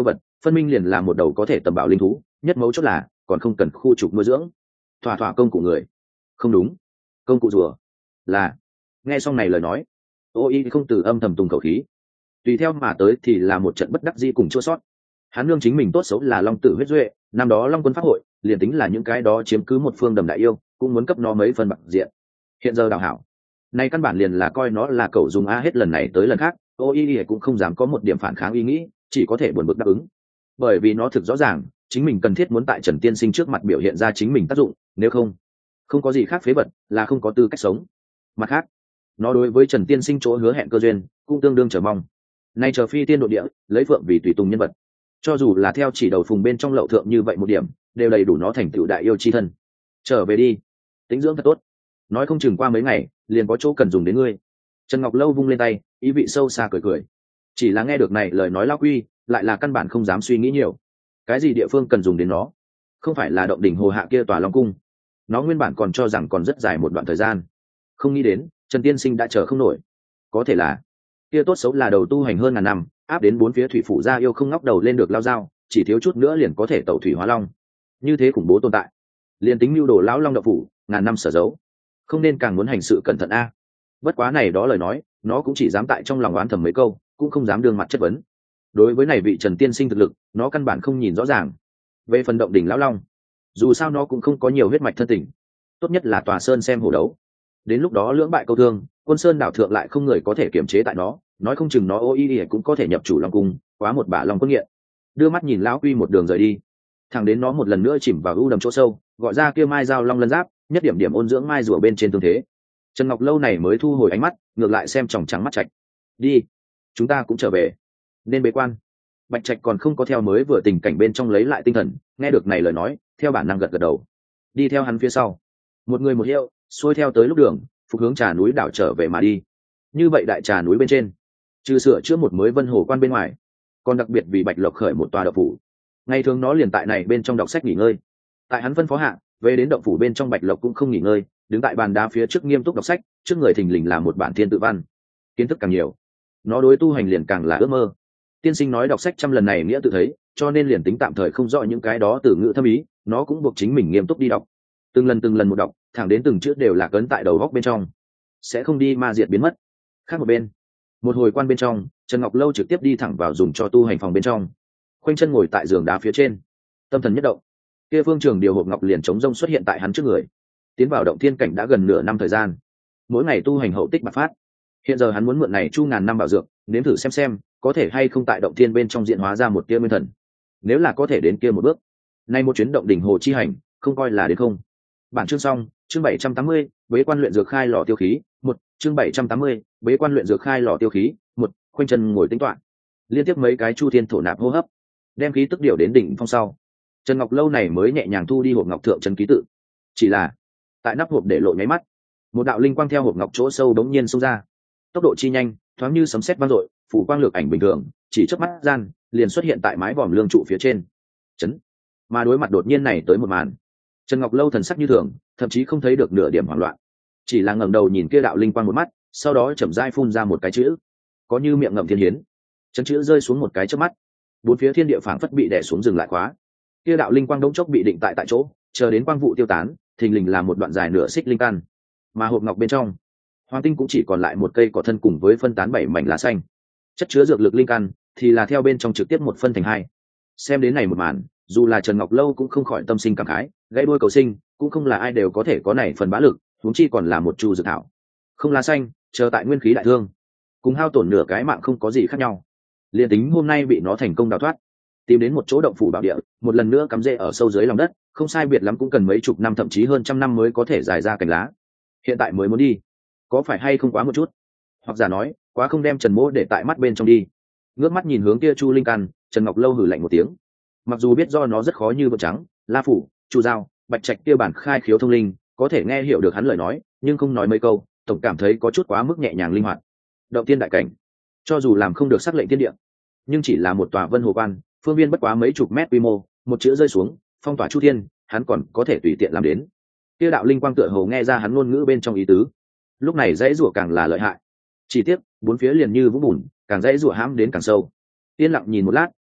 phân minh liền là một đầu có thể tầm bảo linh thú, nhất mấu chốt là còn không cần khu trục nuôi dưỡng, thỏa thỏa công cụ người. Không đúng, công cụ rùa. Là. Nghe xong này lời nói, ô y không từ âm thầm tùng khẩu khí, tùy theo mà tới thì là một trận bất đắc dĩ cùng chua sót. Hắn nương chính mình tốt xấu là long tử huyết duệ, năm đó long quân pháp hội liền tính là những cái đó chiếm cứ một phương đầm đại yêu cũng muốn cấp nó mấy phần bạc diện. Hiện giờ đào hảo này căn bản liền là coi nó là cậu dùng a hết lần này tới lần khác, ô y cũng không dám có một điểm phản kháng ý nghĩ, chỉ có thể buồn bực đáp ứng, bởi vì nó thực rõ ràng chính mình cần thiết muốn tại Trần Tiên Sinh trước mặt biểu hiện ra chính mình tác dụng, nếu không không có gì khác phế vật là không có tư cách sống. Mặt khác, nó đối với Trần Tiên Sinh chỗ hứa hẹn cơ duyên cũng tương đương chờ mong. Nay chờ phi tiên độ địa, lấy phượng vì tùy tùng nhân vật, cho dù là theo chỉ đầu phùng bên trong lậu thượng như vậy một điểm đều đầy đủ nó thành tựu đại yêu chi thân. Trở về đi, tính dưỡng thật tốt, nói không chừng qua mấy ngày liền có chỗ cần dùng đến ngươi. Trần Ngọc Lâu vung lên tay, ý vị sâu xa cười cười. Chỉ là nghe được này lời nói lao quy, lại là căn bản không dám suy nghĩ nhiều. Cái gì địa phương cần dùng đến nó? Không phải là động đỉnh hồ hạ kia tòa long cung. Nó nguyên bản còn cho rằng còn rất dài một đoạn thời gian, không nghĩ đến Trần Tiên Sinh đã chờ không nổi. Có thể là kia tốt xấu là đầu tu hành hơn ngàn năm, áp đến bốn phía thủy phủ gia yêu không ngóc đầu lên được lao dao, chỉ thiếu chút nữa liền có thể tẩu thủy hóa long. Như thế khủng bố tồn tại, liền tính mưu đồ lão long đậu phủ ngàn năm sở giấu, không nên càng muốn hành sự cẩn thận a. Bất quá này đó lời nói, nó cũng chỉ dám tại trong lòng oán thầm mấy câu, cũng không dám đương mặt chất vấn. Đối với này vị Trần Tiên Sinh thực lực, nó căn bản không nhìn rõ ràng. Về phần động đỉnh lão long, dù sao nó cũng không có nhiều huyết mạch thân tình, tốt nhất là tòa sơn xem hổ đấu. Đến lúc đó lưỡng bại câu thương, quân sơn đảo thượng lại không người có thể kiềm chế tại nó, nói không chừng nó ô y cũng có thể nhập chủ long cung, quá một bả long quân nghiện. Đưa mắt nhìn lão quy một đường rời đi, thẳng đến nó một lần nữa chìm vào u đầm chỗ sâu, gọi ra kia mai dao long lân giáp, nhất điểm điểm ôn dưỡng mai rùa bên trên tương thế. Trần Ngọc Lâu này mới thu hồi ánh mắt, ngược lại xem tròng trắng mắt Trạch. Đi, chúng ta cũng trở về. Nên bế quan. Bạch Trạch còn không có theo mới vừa tình cảnh bên trong lấy lại tinh thần, nghe được này lời nói, theo bản năng gật gật đầu, đi theo hắn phía sau. Một người một hiệu, xuôi theo tới lúc đường, phục hướng trà núi đảo trở về mà đi. Như vậy đại trà núi bên trên, trừ sửa chữa một mới vân hồ quan bên ngoài, còn đặc biệt vì Bạch Lộc khởi một tòa động phủ. Ngày thường nó liền tại này bên trong đọc sách nghỉ ngơi. Tại hắn phân phó hạ, về đến động phủ bên trong Bạch Lộc cũng không nghỉ ngơi, đứng tại bàn đá phía trước nghiêm túc đọc sách, trước người thình lình là một bản thiên tự văn. Kiến thức càng nhiều, nó đối tu hành liền càng là ước mơ. Tiên sinh nói đọc sách trăm lần này nghĩa tự thấy, cho nên liền tính tạm thời không rõ những cái đó từ ngữ thâm ý, nó cũng buộc chính mình nghiêm túc đi đọc. Từng lần từng lần một đọc, thẳng đến từng chữ đều là cấn tại đầu góc bên trong, sẽ không đi ma diệt biến mất. Khác một bên, một hồi quan bên trong, Trần Ngọc Lâu trực tiếp đi thẳng vào dùng cho tu hành phòng bên trong, khoanh chân ngồi tại giường đá phía trên, tâm thần nhất động. Kia phương trường điều hộp ngọc liền chống rông xuất hiện tại hắn trước người. Tiến vào động thiên cảnh đã gần nửa năm thời gian, mỗi ngày tu hành hậu tích bạc phát. Hiện giờ hắn muốn mượn này chu ngàn năm bảo dược, nếm thử xem xem có thể hay không tại động thiên bên trong diện hóa ra một tia nguyên thần. Nếu là có thể đến kia một bước, nay một chuyến động đỉnh hồ chi hành không coi là đến không. Bản chương xong, chương bảy trăm tám mươi, bế quan luyện dược khai lò tiêu khí, một, chương bảy trăm tám mươi, bế quan luyện dược khai lò tiêu khí, một, khoanh chân ngồi tính toán. Liên tiếp mấy cái chu thiên thổ nạp hô hấp, đem khí tức điều đến đỉnh phong sau, Trần Ngọc Lâu này mới nhẹ nhàng thu đi hộp ngọc thượng chân ký tự. Chỉ là, tại nắp hộp để lộ nháy mắt, một đạo linh quang theo hộp ngọc chỗ sâu đống nhiên xông ra. Tốc độ chi nhanh, thoáng như sấm sét vang dội, phủ quang lược ảnh bình thường, chỉ chớp mắt gian, liền xuất hiện tại mái vòm lương trụ phía trên. Chấn. Mà đối mặt đột nhiên này tới một màn, Trần Ngọc Lâu thần sắc như thường, thậm chí không thấy được nửa điểm hoảng loạn, chỉ là ngẩng đầu nhìn kia đạo linh quang một mắt, sau đó chậm rãi phun ra một cái chữ, có như miệng ngậm thiên hiến. Chấn chữ rơi xuống một cái chớp mắt, bốn phía thiên địa phảng phất bị đè xuống dừng lại khóa. Kia đạo linh quang đống chốc bị định tại tại chỗ, chờ đến quang vụ tiêu tán, thình lình là một đoạn dài nửa xích linh căn, mà hộp ngọc bên trong, hoàng tinh cũng chỉ còn lại một cây cỏ thân cùng với phân tán bảy mảnh lá xanh. Chất chứa dược lực linh căn thì là theo bên trong trực tiếp một phân thành hai. Xem đến này một màn, dù là Trần Ngọc Lâu cũng không khỏi tâm sinh cảm khái, gãy đuôi cầu sinh, cũng không là ai đều có thể có này phần bá lực, huống chi còn là một chu dược thảo. Không lá xanh, chờ tại nguyên khí đại thương, cùng hao tổn nửa cái mạng không có gì khác nhau. Liên tính hôm nay bị nó thành công đào thoát, tìm đến một chỗ động phủ bảo địa, một lần nữa cắm rễ ở sâu dưới lòng đất, không sai biệt lắm cũng cần mấy chục năm thậm chí hơn trăm năm mới có thể dài ra cành lá. Hiện tại mới muốn đi, có phải hay không quá một chút? Hoặc giả nói, quá không đem Trần Mỗ để tại mắt bên trong đi. Ngước mắt nhìn hướng kia chu linh căn, Trần Ngọc Lâu hừ lạnh một tiếng. Mặc dù biết do nó rất khó như vợ trắng, La phủ, Chu Giao, Bạch Trạch kia bản khai khiếu thông linh, có thể nghe hiểu được hắn lời nói, nhưng không nói mấy câu, tổng cảm thấy có chút quá mức nhẹ nhàng linh hoạt. Động tiên đại cảnh, cho dù làm không được sắc lệnh thiên địa, nhưng chỉ là một tòa vân hồ quan, phương viên bất quá mấy chục mét quy mô, một chữ rơi xuống, phong tỏa chu thiên, hắn còn có thể tùy tiện làm đến. Kia đạo linh quang tựa hồ nghe ra hắn ngôn ngữ bên trong ý tứ. Lúc này dãy rủa càng là lợi hại. Chỉ tiếc, bốn phía liền như vũng bùn, càng dãy rủa hãm đến càng sâu. Yên lặng nhìn một lát,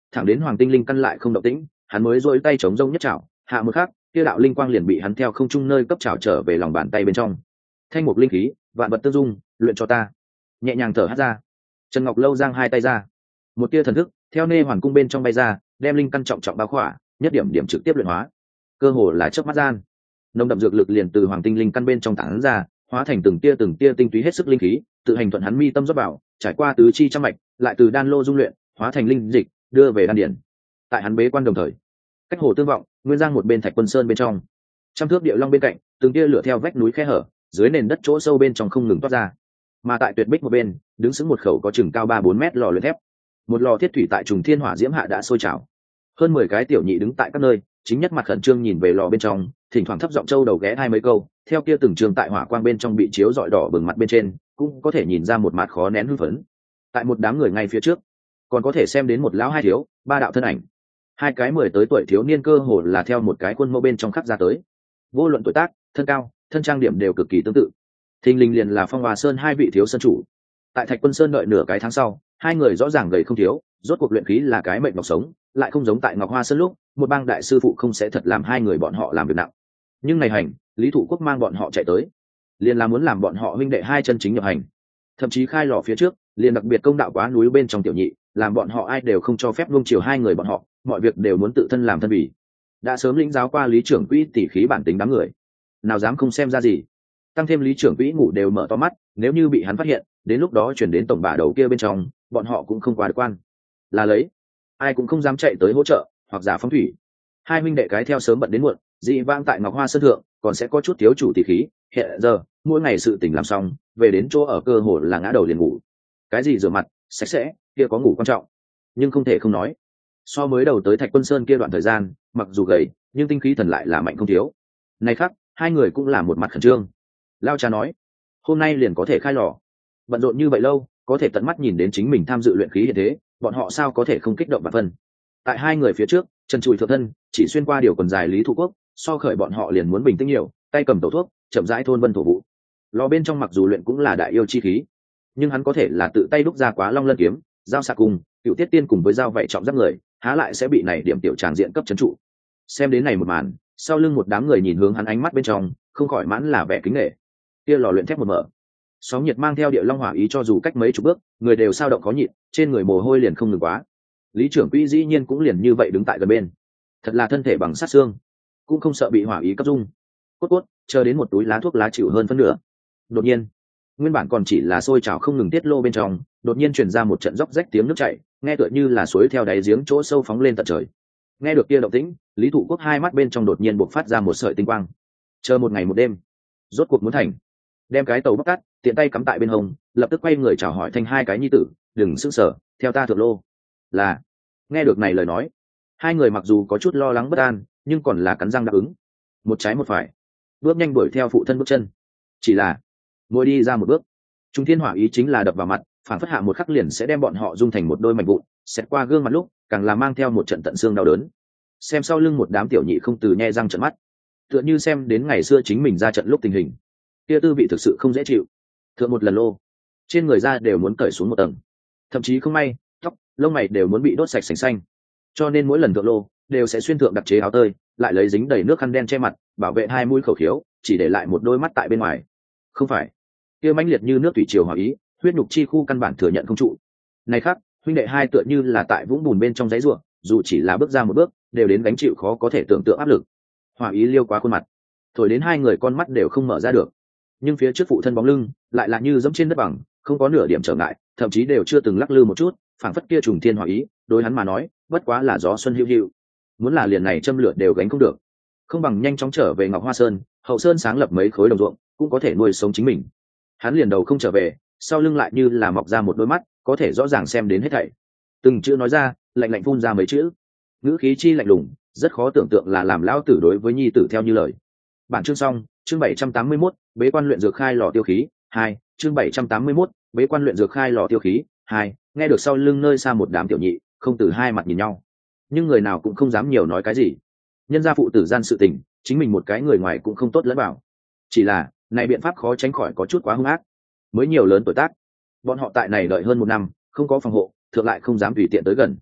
thẳng đến hoàng tinh linh căn lại không động tĩnh, hắn mới dỗi tay chống rông nhất chảo, hạ một khắc kia đạo linh quang liền bị hắn theo không trung nơi cấp chảo trở về lòng bàn tay bên trong. Thanh mục linh khí, vạn vật tương dung, luyện cho ta. Nhẹ nhàng thở hắt ra, Trần Ngọc Lâu giang hai tay ra, một tia thần thức theo nê hoàn cung bên trong bay ra, đem linh căn trọng trọng bao khỏa, nhất điểm điểm trực tiếp luyện hóa, cơ hồ là chớp mắt gian, nồng đậm dược lực liền từ hoàng tinh linh căn bên trong tản ra, hóa thành từng tia từng tia tinh túy hết sức linh khí, tự hành thuận hắn mi tâm rót vào, trải qua tứ chi trăm mạch, lại từ đan lô dung luyện, hóa thành linh dịch, đưa về đan điển. Tại hắn bế quan đồng thời, cách hồ tương vọng, nguyên giang một bên Thạch Quân Sơn bên trong, trăm thước địa long bên cạnh, từng tia lửa theo vách núi khe hở, dưới nền đất chỗ sâu bên trong không ngừng toát ra. Mà tại tuyệt bích một bên, đứng sững một khẩu có chừng cao ba bốn mét lò luyện thép, một lò thiết thủy tại trùng thiên hỏa diễm hạ đã sôi trào. Hơn mười cái tiểu nhị đứng tại các nơi, chính nhất mặt khẩn trương nhìn về lò bên trong, thỉnh thoảng thấp giọng châu đầu ghé hai mấy câu, theo kia từng trường tại hỏa quang bên trong bị chiếu rọi đỏ bừng mặt bên trên, cũng có thể nhìn ra một mặt khó nén hưng phấn. Tại một đám người ngay phía trước, còn có thể xem đến một lão hai thiếu, ba đạo thân ảnh. Hai cái mười tới tuổi thiếu niên cơ hồ là theo một cái khuôn mẫu bên trong khắc ra tới. Vô luận tuổi tác, thân cao, thân trang điểm đều cực kỳ tương tự. Thình lình liền là Phong Hòa Sơn hai vị thiếu sơn chủ. Tại Thạch Quân Sơn đợi nửa cái tháng sau, hai người rõ ràng gầy không thiếu, rốt cuộc luyện khí là cái mệnh ngọc sống, lại không giống tại Ngọc Hoa Sơn lúc, một bang đại sư phụ không sẽ thật làm hai người bọn họ làm việc nặng. Nhưng này hành, Lý Thụ Quốc mang bọn họ chạy tới, liền là muốn làm bọn họ huynh đệ hai chân chính nhập hành. Thậm chí khai lò phía trước, liền đặc biệt công đạo quá núi bên trong tiểu nhị, làm bọn họ ai đều không cho phép nuông chiều hai người bọn họ, mọi việc đều muốn tự thân làm thân bỉ. Đã sớm lĩnh giáo qua lý trưởng quỹ tỉ khí bản tính đám người, nào dám không xem ra gì. Tăng thêm lý trưởng quỹ ngủ đều mở to mắt, nếu như bị hắn phát hiện, đến lúc đó chuyển đến tổng bả đầu kia bên trong, bọn họ cũng không qua được quan. Là lấy, ai cũng không dám chạy tới hỗ trợ, hoặc giả phóng thủy. Hai huynh đệ cái theo sớm bận đến muộn, dị vang tại Ngọc Hoa Sơn thượng, còn sẽ có chút thiếu chủ tỉ khí. Hiện giờ, mỗi ngày sự tình làm xong, về đến chỗ ở cơ hồ là ngã đầu liền ngủ. Cái gì rửa mặt, sạch sẽ, kia có ngủ quan trọng, nhưng không thể không nói. So mới đầu tới Thạch Quân Sơn kia đoạn thời gian, mặc dù gầy, nhưng tinh khí thần lại là mạnh không thiếu. Này khác, hai người cũng là một mặt khẩn trương. Lao cha nói, hôm nay liền có thể khai lò. Bận rộn như vậy lâu, có thể tận mắt nhìn đến chính mình tham dự luyện khí hiện thế, bọn họ sao có thể không kích động bản phân. Tại hai người phía trước, chân chùi thượng thân, chỉ xuyên qua điều quần dài Lý Thụ Quốc, so khởi bọn họ liền muốn bình tĩnh nhiều, tay cầm tẩu thuốc, chậm rãi thôn vân thổ vụ. Lò bên trong mặc dù luyện cũng là đại yêu chi khí, nhưng hắn có thể là tự tay đúc ra Quá Long Lân kiếm, giao xạ cùng cựu tiết tiên cùng với dao vậy trọng giáp người, há lại sẽ bị này điểm tiểu tràng diện cấp trấn trụ. Xem đến này một màn, sau lưng một đám người nhìn hướng hắn ánh mắt bên trong, không khỏi mãn là vẻ kính nể. Kia lò luyện thép một mở, sóng nhiệt mang theo địa long hỏa ý cho dù cách mấy chục bước, người đều sao động khó nhịn, trên người mồ hôi liền không ngừng quá. Lý trưởng quỹ dĩ nhiên cũng liền như vậy đứng tại gần bên, thật là thân thể bằng sắt xương, cũng không sợ bị hỏa ý cấp dung. Cốt cốt, chờ đến một túi lá thuốc lá chịu hơn phân nửa. Đột nhiên, nguyên bản còn chỉ là sôi trào không ngừng tiết lô bên trong, đột nhiên truyền ra một trận róc rách tiếng nước chảy, nghe tựa như là suối theo đáy giếng chỗ sâu phóng lên tận trời. Nghe được kia động tĩnh, Lý Thụ Quốc hai mắt bên trong đột nhiên bộc phát ra một sợi tinh quang. Chờ một ngày một đêm, rốt cuộc muốn thành. Đem cái tàu bóc tắt, tiện tay cắm tại bên hông, lập tức quay người chào hỏi thành hai cái nhi tử, đừng sững sờ, theo ta thượng lô. Là. Nghe được này lời nói, hai người mặc dù có chút lo lắng bất an, nhưng còn là cắn răng đáp ứng. Một trái một phải, bước nhanh đuổi theo phụ thân bước chân. Chỉ là, mỗi đi ra một bước, Trung Thiên Hỏa ý chính là đập vào mặt, phản phất hạ một khắc liền sẽ đem bọn họ dung thành một đôi mảnh vụn, xẹt qua gương mặt lúc, càng là mang theo một trận tận xương đau đớn. Xem sau lưng một đám tiểu nhị không từ nhe răng trợn mắt, tựa như xem đến ngày xưa chính mình ra trận lúc tình hình, kia tư vị thực sự không dễ chịu. Thượng một lần lô, trên người da đều muốn cởi xuống một tầng, thậm chí không may, tóc, lông mày đều muốn bị đốt sạch sành xanh. Cho nên mỗi lần thượng lô, đều sẽ xuyên thượng đặc chế áo tơi, lại lấy dính đầy nước khăn đen che mặt, bảo vệ hai mũi khẩu khiếu, chỉ để lại một đôi mắt tại bên ngoài. Không phải, kia mãnh liệt như nước thủy triều hỏa ý, huyết nhục chi khu căn bản thừa nhận không trụ. Này khác, huynh đệ hai tựa như là tại vũng bùn bên trong giấy rùa, dù chỉ là bước ra một bước, đều đến gánh chịu khó có thể tưởng tượng áp lực. Hỏa ý liêu quá khuôn mặt, thổi đến hai người con mắt đều không mở ra được. Nhưng phía trước phụ thân bóng lưng, lại là như dẫm trên đất bằng, không có nửa điểm trở ngại, thậm chí đều chưa từng lắc lư một chút, phảng phất kia trùng thiên hỏa ý, đối hắn mà nói, bất quá là gió xuân hữu hữu. Muốn là liền này châm lửa đều gánh không được, không bằng nhanh chóng trở về Ngọc Hoa Sơn, hậu sơn sáng lập mấy khối đồng ruộng, cũng có thể nuôi sống chính mình. Hắn liền đầu không trở về, sau lưng lại như là mọc ra một đôi mắt, có thể rõ ràng xem đến hết thảy. Từng chữ nói ra, lạnh lạnh phun ra mấy chữ, ngữ khí chi lạnh lùng, rất khó tưởng tượng là làm lão tử đối với nhi tử theo như lời. Bản chương xong, chương bảy trăm tám mươi mốt, bế quan luyện dược khai lò tiêu khí, hai, chương bảy trăm tám mươi mốt, bế quan luyện dược khai lò tiêu khí, hai. Nghe được sau lưng nơi xa một đám tiểu nhị, không từ hai mặt nhìn nhau, nhưng người nào cũng không dám nhiều nói cái gì. Nhân gia phụ tử gian sự tình, chính mình một cái người ngoài cũng không tốt lẫn vào. Chỉ là, này biện pháp khó tránh khỏi có chút quá hung ác. Mới nhiều lớn tuổi tác, bọn họ tại này đợi hơn một năm, không có phòng hộ, thượng lại không dám tùy tiện tới gần.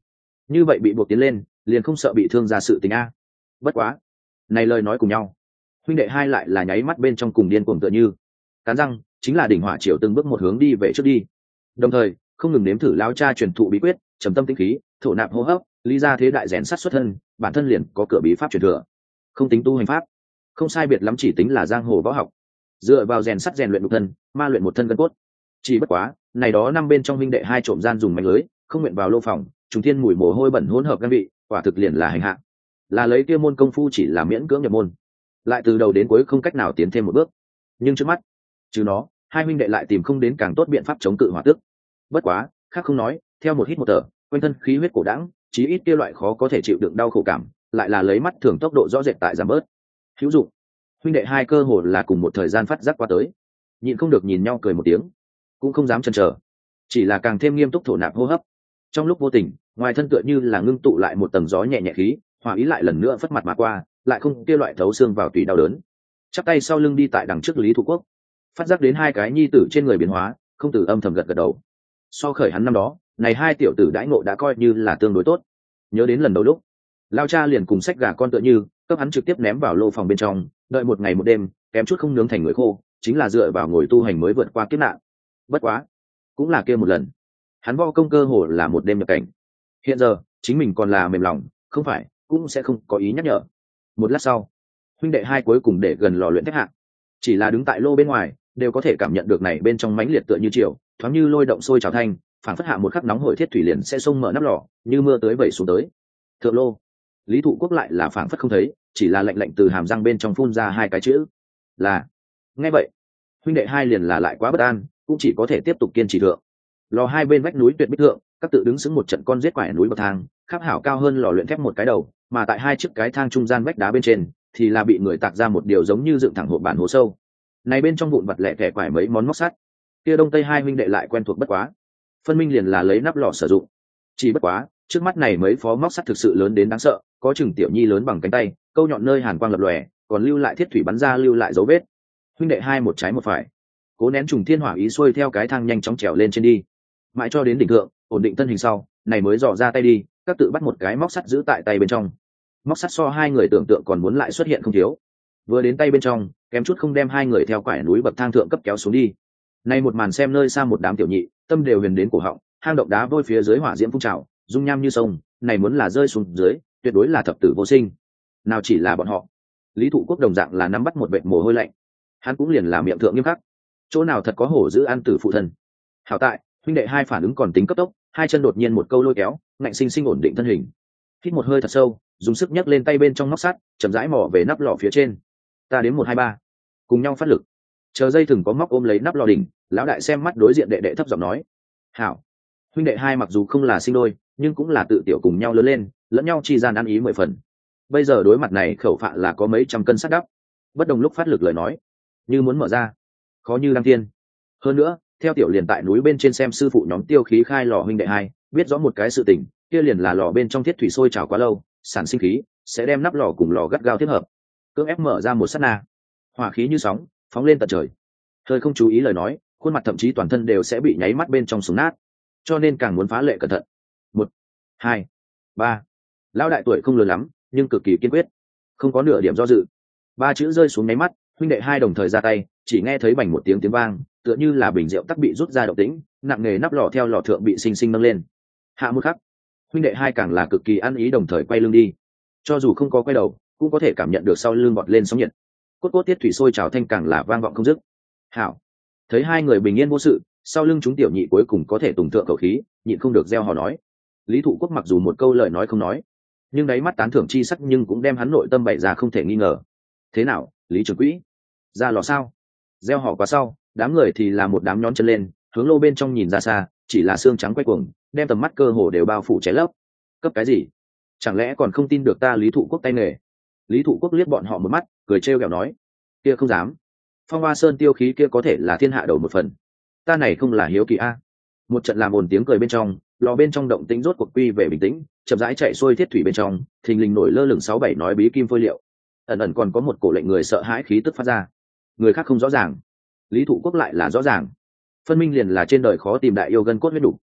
như vậy bị buộc tiến lên liền không sợ bị thương ra sự tình a. Bất quá này lời nói cùng nhau, huynh đệ hai lại là nháy mắt bên trong cùng điên cuồng tựa như cắn răng chính là đỉnh hỏa triều từng bước một hướng đi về trước đi, đồng thời không ngừng nếm thử lao cha truyền thụ bí quyết trầm tâm tĩnh khí thổ nạp hô hấp lý ra thế đại rèn sắt xuất thân, bản thân liền có cửa bí pháp truyền thừa, không tính tu hành pháp, không sai biệt lắm chỉ tính là giang hồ võ học, dựa vào rèn sắt rèn luyện nhục thân, ma luyện một thân gân cốt. Chỉ bất quá này đó năm bên trong huynh đệ hai trộm gian dùng mánh lưới không nguyện vào lô phòng, trùng thiên mùi mồ hôi bẩn hỗn hợp gan vị, quả thực liền là hành hạ, là lấy kia môn công phu chỉ là miễn cưỡng nhập môn, lại từ đầu đến cuối không cách nào tiến thêm một bước. Nhưng trước mắt chứ nó hai huynh đệ lại tìm không đến càng tốt biện pháp chống cự hỏa tức. Bất quá khác không nói, theo một hít một thở, quanh thân khí huyết cổ đãng, chí ít kia loại khó có thể chịu đựng đau khổ cảm lại là lấy mắt thường tốc độ rõ rệt tại giảm bớt. Hữu dụng. Huynh đệ hai cơ hồ là cùng một thời gian phát giác qua tới, nhịn không được nhìn nhau cười một tiếng, cũng không dám chần chờ, chỉ là càng thêm nghiêm túc thổ nạp hô hấp. Trong lúc vô tình, ngoài thân tựa như là ngưng tụ lại một tầng gió nhẹ nhẹ khí, hỏa ý lại lần nữa phất mặt mà qua, lại không kia loại thấu xương vào tùy đau đớn. Chắp tay sau lưng đi tại đằng trước Lý Thủ Quốc, phát giác đến hai cái nhi tử trên người biến hóa, không từ âm thầm gật gật đầu. So khởi hắn năm đó, này hai tiểu tử đãi ngộ đã coi như là tương đối tốt. Nhớ đến lần đầu lúc lao cha liền cùng sách gà con tựa như cấp hắn trực tiếp ném vào lô phòng bên trong, đợi một ngày một đêm kém chút không nướng thành người khô, chính là dựa vào ngồi tu hành mới vượt qua kiếp nạn. Bất quá cũng là kia một lần, hắn võ công cơ hồ là một đêm nhập cảnh. Hiện giờ chính mình còn là mềm lòng, không phải cũng sẽ không có ý nhắc nhở. Một lát sau, huynh đệ hai cuối cùng để gần lò luyện thép hạ, chỉ là đứng tại lô bên ngoài đều có thể cảm nhận được này bên trong mãnh liệt tựa như chiều, thoáng như lôi động sôi trào thanh, phản phất hạ một khắc nóng hổi thiết thủy liền sẽ xông mở nắp lò, như mưa tới vẩy xuống tới. Thượng lô, Lý Thụ Quốc lại là phản phất không thấy, chỉ là lạnh lạnh từ hàm răng bên trong phun ra hai cái chữ là. Nghe vậy huynh đệ hai liền là lại quá bất an, cũng chỉ có thể tiếp tục kiên trì thượng. Lò hai bên vách núi tuyệt bích thượng, các tự đứng sững một trận con giết quải núi bậc thang, khắc hảo cao hơn lò luyện thép một cái đầu, mà tại hai chiếc cái thang trung gian vách đá bên trên thì là bị người tạc ra một điều giống như dựng thẳng hộp bản hố sâu. Này bên trong vụn vặt lẻ tẻ quải mấy món móc sắt, kia đông tây hai huynh đệ lại quen thuộc bất quá, phân minh liền là lấy nắp lò sử dụng. Chỉ bất quá trước mắt này mấy phó móc sắt thực sự lớn đến đáng sợ, có chừng tiểu nhi lớn bằng cánh tay, câu nhọn nơi hàn quang lập lòe, còn lưu lại thiết thủy bắn ra lưu lại dấu vết. Huynh đệ hai một trái một phải, cố nén trùng thiên hỏa ý xuôi theo cái thang nhanh chóng trèo lên trên đi, mãi cho đến đỉnh thượng ổn định thân hình sau, này mới dò ra tay đi, các tự bắt một cái móc sắt giữ tại tay bên trong. Móc sắt so hai người tưởng tượng còn muốn lại xuất hiện không thiếu, vừa đến tay bên trong kém chút không đem hai người theo quải núi bậc thang thượng cấp kéo xuống đi. Nay một màn xem nơi xa một đám tiểu nhị, tâm đều huyền đến cổ họng, hang động đá vôi phía dưới hỏa diễm phun trào, dung nham như sông, này muốn là rơi xuống dưới, tuyệt đối là thập tử vô sinh. Nào chỉ là bọn họ, Lý Thụ Quốc đồng dạng là nắm bắt một vệt mồ hôi lạnh, hắn cũng liền là miệng thượng nghiêm khắc, chỗ nào thật có hổ giữ ăn tử phụ thân. Hảo tại huynh đệ hai phản ứng còn tính cấp tốc, hai chân đột nhiên một câu lôi kéo, ngạnh sinh sinh ổn định thân hình, hít một hơi thật sâu, dùng sức nhấc lên tay bên trong nóc sắt, chậm rãi mò về nắp lò phía trên. Ta đến một hai ba, cùng nhau phát lực. Chờ dây thừng có móc ôm lấy nắp lò đỉnh, lão đại xem mắt đối diện đệ đệ thấp giọng nói: hảo. Huynh đệ hai mặc dù không là sinh đôi, nhưng cũng là tự tiểu cùng nhau lớn lên, lẫn nhau chi gian ăn ý mười phần. Bây giờ đối mặt này khẩu phạ là có mấy trăm cân sắt đắp, bất đồng lúc phát lực lời nói như muốn mở ra, khó như đăng thiên. Hơn nữa theo tiểu liền tại núi bên trên xem sư phụ nhóm tiêu khí khai lò huynh đệ hai, biết rõ một cái sự tình, kia liền là lò bên trong thiết thủy sôi trào quá lâu, sản sinh khí sẽ đem nắp lò cùng lò gắt gao tiếp hợp, cưỡng ép mở ra một sát na, hỏa khí như sóng phóng lên tận trời. Hơi không chú ý lời nói, khuôn mặt thậm chí toàn thân đều sẽ bị nháy mắt bên trong súng nát, cho nên càng muốn phá lệ cẩn thận. Một, hai, ba. Lão đại tuổi không lớn lắm, nhưng cực kỳ kiên quyết, không có nửa điểm do dự. Ba chữ rơi xuống nháy mắt, huynh đệ hai đồng thời ra tay, chỉ nghe thấy bành một tiếng tiếng vang, tựa như là bình rượu tắc bị rút ra động tĩnh, nặng nề nắp lò theo lò thượng bị sinh sinh nâng lên. Hạ một khắc, huynh đệ hai càng là cực kỳ ăn ý đồng thời quay lưng đi, cho dù không có quay đầu cũng có thể cảm nhận được sau lưng bọt lên sóng nhiệt, cốt cốt tiết thủy sôi trào thanh càng là vang vọng không dứt. Hảo. Thấy hai người bình yên vô sự, sau lưng chúng tiểu nhị cuối cùng có thể tùng thượng khẩu khí, nhịn không được gieo hò nói. Lý Thụ Quốc mặc dù một câu lời nói không nói, nhưng đáy mắt tán thưởng chi sắc nhưng cũng đem hắn nội tâm bày ra không thể nghi ngờ. Thế nào, Lý trưởng quỹ, ra lò sao? Gieo hò quá sau, đám người thì là một đám nhón chân lên, hướng lô bên trong nhìn ra xa, chỉ là xương trắng quay cuồng, đem tầm mắt cơ hồ đều bao phủ che lấp. Cấp cái gì? Chẳng lẽ còn không tin được ta Lý Thụ Quốc tay nghề? Lý Thụ Quốc liếc bọn họ một mắt, cười trêu ghẹo nói: kia không dám, Phong Hoa Sơn tiêu khí kia có thể là thiên hạ đầu một phần, ta này không là hiếu kỳ a. Một trận làm ồn tiếng cười bên trong, lò bên trong động tĩnh rốt cuộc quy về bình tĩnh, chậm rãi chạy xuôi thiết thủy bên trong, thình lình nổi lơ lửng sáu bảy nói bí kim phôi liệu, ẩn ẩn còn có một cổ lệnh người sợ hãi khí tức phát ra. Người khác không rõ ràng, Lý Thụ Quốc lại là rõ ràng, phân minh liền là trên đời khó tìm đại yêu gân cốt huyết đủ.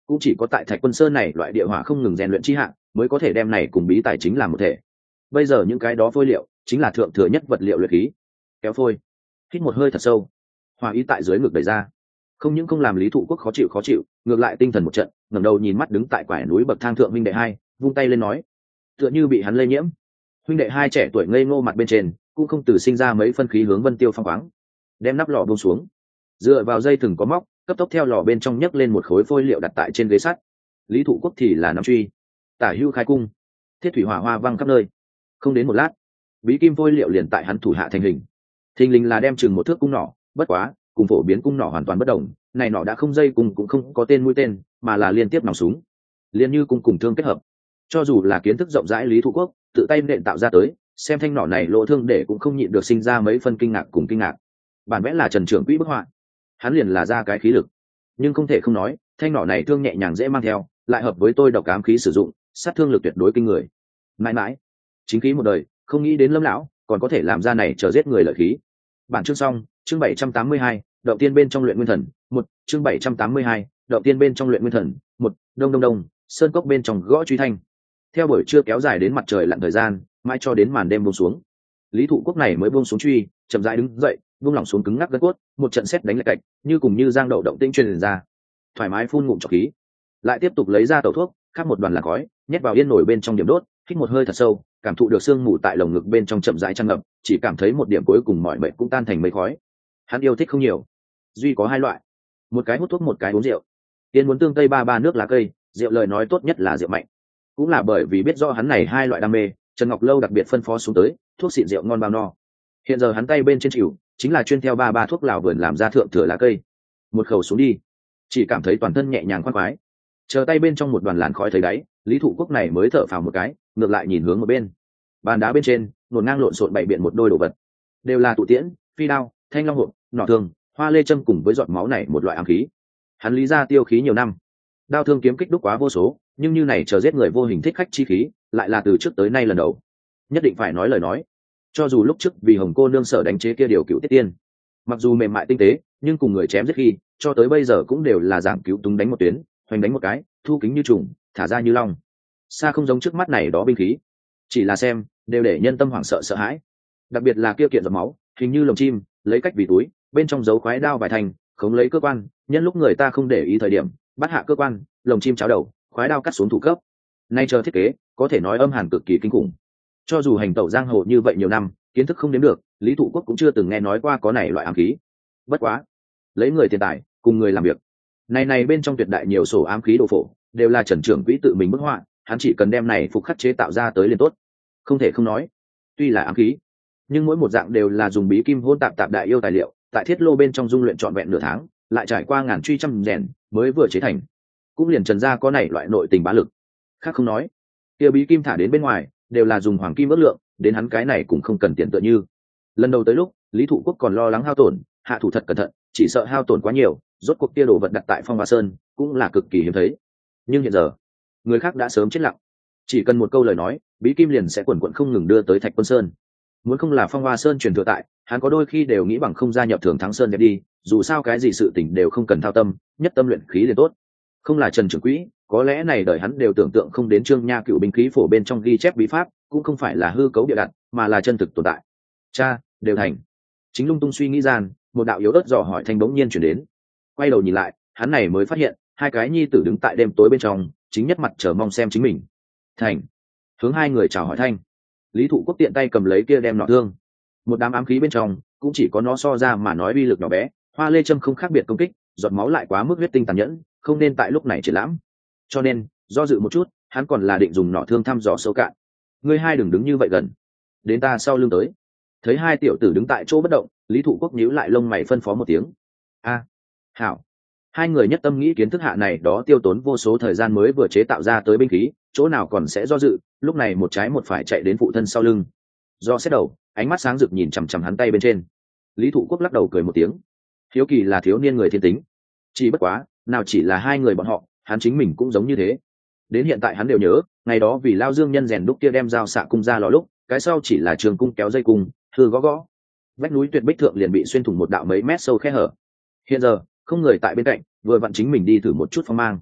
cũng chỉ có tại Thạch Quân Sơn này loại địa hỏa không ngừng rèn luyện chi hạng mới có thể đem này cùng bí tài chính làm một thể. Bây giờ những cái đó phôi liệu chính là thượng thừa nhất vật liệu luyện khí. Kéo phôi, hít một hơi thật sâu, hỏa ý tại dưới ngực đẩy ra, không những không làm Lý Thụ Quốc khó chịu khó chịu, ngược lại tinh thần một trận, ngẩng đầu nhìn mắt đứng tại quải núi bậc thang thượng huynh đệ hai, vung tay lên nói, tựa như bị hắn lây nhiễm. Huynh đệ hai trẻ tuổi ngây ngô mặt bên trên cũng không từ sinh ra mấy phân khí hướng Vân Tiêu phong khoáng, đem nắp lò buông xuống, dựa vào dây thừng có móc, cấp tốc theo lò bên trong nhấc lên một khối phôi liệu đặt tại trên ghế sắt. Lý Thụ Quốc thì là nắm truy, tả hưu khai cung, thiết thủy hỏa hoa văng khắp nơi. Không đến một lát, bí kim phôi liệu liền tại hắn thủ hạ thành hình. Thình lình là đem chừng một thước cung nỏ, bất quá cùng phổ biến cung nỏ hoàn toàn bất đồng, này nỏ đã không dây cùng cũng không có tên mũi tên, mà là liên tiếp nòng súng, liên như cung cùng thương kết hợp. Cho dù là kiến thức rộng rãi Lý Thụ Quốc tự tay nện tạo ra tới, xem thanh nỏ này lộ thương để cũng không nhịn được sinh ra mấy phân kinh ngạc cùng kinh ngạc. Bản vẽ là Trần Trưởng Quỹ bức họa, hắn liền là ra cái khí lực, nhưng không thể không nói, thanh nỏ này thương nhẹ nhàng dễ mang theo, lại hợp với tôi độc ám khí sử dụng, sát thương lực tuyệt đối kinh người. Mãi mãi, chính khí một đời, không nghĩ đến Lâm lão còn có thể làm ra này chờ giết người lợi khí. Bản chương xong, chương bảy trăm tám mươi hai, động tiên bên trong luyện nguyên thần, một, chương bảy trăm tám mươi hai, động tiên bên trong luyện nguyên thần, một, đông đông đông, sơn cốc bên trong gõ truy thanh. Theo buổi trưa kéo dài đến mặt trời lặn thời gian, mãi cho đến màn đêm buông xuống. Lý Thụ Quốc này mới buông xuống truy, chậm rãi đứng dậy, buông lỏng xuống cứng ngắc gân cốt, một trận sét đánh lại cạnh, như cùng như giang đậu động tĩnh truyền ra. Thoải mái phun ngụm trọc khí, lại tiếp tục lấy ra tẩu thuốc, khắc một đoàn là khói, nhét vào yên nổi bên trong điểm đốt, hít một hơi thật sâu, cảm thụ được sương mù tại lồng ngực bên trong chậm rãi tràn ngập, chỉ cảm thấy một điểm cuối cùng mỏi mệt cũng tan thành mây khói. Hắn yêu thích không nhiều, duy có hai loại, một cái hút thuốc một cái uống rượu. Tiên muốn tương tây ba ba nước lá cây, rượu lời nói tốt nhất là rượu mạnh. Cũng là bởi vì biết rõ hắn này hai loại đam mê, Trần Ngọc Lâu đặc biệt phân phó xuống tới, thuốc xịn rượu ngon bao no. Hiện giờ hắn tay bên trên chịu, chính là chuyên theo ba ba thuốc lào vườn làm ra thượng thừa lá cây. Một khẩu xuống đi, chỉ cảm thấy toàn thân nhẹ nhàng khoan khoái. Chờ tay bên trong một đoàn làn khói thấy đáy, Lý Thụ Quốc này mới thở phào một cái, ngược lại nhìn hướng một bên. Bàn đá bên trên, nổn ngang lộn xộn bảy biện một đôi đồ vật, đều là tụ tiễn, phi đao, thanh long hộp, nỏ thương, hoa lê châm cùng với giọt máu này một loại ám khí. Hắn lý ra tiêu khí nhiều năm, đao thương kiếm kích đúc quá vô số, nhưng như này chờ giết người vô hình thích khách chi khí, lại là từ trước tới nay lần đầu. Nhất định phải nói lời nói. Cho dù lúc trước vì Hồng cô nương sở đánh chế kia điều cựu tiết tiên, mặc dù mềm mại tinh tế, nhưng cùng người chém giết khi, cho tới bây giờ cũng đều là giảm cứu túng đánh một tuyến, hoành đánh một cái, thu kính như trùng, thả ra như long. Xa không giống trước mắt này đó binh khí, chỉ là xem, đều để nhân tâm hoảng sợ sợ hãi. Đặc biệt là kia kiện giọt máu, hình như lồng chim, lấy cách vì túi, bên trong giấu khoái đao vài thành, khống lấy cơ quan, nhân lúc người ta không để ý thời điểm, bắt hạ cơ quan, lồng chim cháo đầu, khoái đao cắt xuống thủ cấp. Nay chờ thiết kế, có thể nói âm hàn cực kỳ kinh khủng. Cho dù hành tẩu giang hồ như vậy nhiều năm, kiến thức không đếm được, Lý Thụ Quốc cũng chưa từng nghe nói qua có này loại ám khí. Bất quá, lấy người tiền tài, cùng người làm việc. Này này bên trong tuyệt đại nhiều sổ ám khí đồ phổ, đều là Trần Trưởng Quỹ tự mình bức họa, hắn chỉ cần đem này phục khắc chế tạo ra tới liền tốt. Không thể không nói, tuy là ám khí, nhưng mỗi một dạng đều là dùng bí kim hôn tạp tạp đại yêu tài liệu, tại thiết lô bên trong dung luyện trọn vẹn nửa tháng, lại trải qua ngàn truy trăm rèn mới vừa chế thành. Cũng liền Trần gia có này loại nội tình bá lực. Khác không nói, kia bí kim thả đến bên ngoài, đều là dùng hoàng kim ước lượng, đến hắn cái này cũng không cần tiền tựa như. Lần đầu tới lúc, Lý Thụ Quốc còn lo lắng hao tổn, hạ thủ thật cẩn thận, chỉ sợ hao tổn quá nhiều, rốt cuộc kia đồ vật đặt tại Phong Hoa Sơn, cũng là cực kỳ hiếm thấy. Nhưng hiện giờ, người khác đã sớm chết lặng, chỉ cần một câu lời nói, bí kim liền sẽ quần quật không ngừng đưa tới Thạch Quân Sơn. Muốn không là Phong Hoa Sơn truyền thừa tại, hắn có đôi khi đều nghĩ bằng không gia nhập Thường Thắng Sơn đẹp đi, dù sao cái gì sự tình đều không cần thao tâm, nhất tâm luyện khí liền tốt. Không là Trần Trưởng Quỹ, có lẽ này đời hắn đều tưởng tượng không đến Trương Nha cựu binh khí phổ bên trong ghi chép bí pháp, cũng không phải là hư cấu bịa đặt, mà là chân thực tồn tại. Cha, đều thành. Chính lung tung suy nghĩ gian, một đạo yếu ớt dò hỏi thanh bỗng nhiên chuyển đến. Quay đầu nhìn lại, hắn này mới phát hiện, hai cái nhi tử đứng tại đêm tối bên trong, chính nhất mặt chờ mong xem chính mình. Thành. Hướng hai người chào hỏi thanh. Lý Thụ Quốc tiện tay cầm lấy kia đem nọ thương. Một đám ám khí bên trong, cũng chỉ có nó so ra mà nói uy lực nhỏ bé, hoa lê châm không khác biệt công kích, giọt máu lại quá mức huyết tinh tàn nhẫn, không nên tại lúc này triển lãm. Cho nên, do dự một chút, hắn còn là định dùng nọ thương thăm dò sâu cạn. Ngươi hai đừng đứng như vậy gần, đến ta sau lưng tới. Thấy hai tiểu tử đứng tại chỗ bất động, Lý Thụ Quốc nhíu lại lông mày phân phó một tiếng. A, hảo. Hai người nhất tâm nghĩ kiến thức hạ này đó tiêu tốn vô số thời gian mới vừa chế tạo ra tới binh khí, chỗ nào còn sẽ do dự, lúc này một trái một phải chạy đến phụ thân sau lưng. Do xét đầu, ánh mắt sáng rực nhìn chằm chằm hắn tay bên trên. Lý Thụ Quốc lắc đầu cười một tiếng. Hiếu kỳ là thiếu niên người thiên tính, chỉ bất quá, nào chỉ là hai người bọn họ, hắn chính mình cũng giống như thế. Đến hiện tại hắn đều nhớ, ngày đó vì Lao Dương nhân rèn đúc kia đem dao xạ cung ra lò lúc, cái sau chỉ là trường cung kéo dây cung, thưa gõ gõ, vách núi tuyệt bích thượng liền bị xuyên thủng một đạo mấy mét sâu khe hở. Hiện giờ, không người tại bên cạnh, vừa vặn chính mình đi thử một chút phong mang.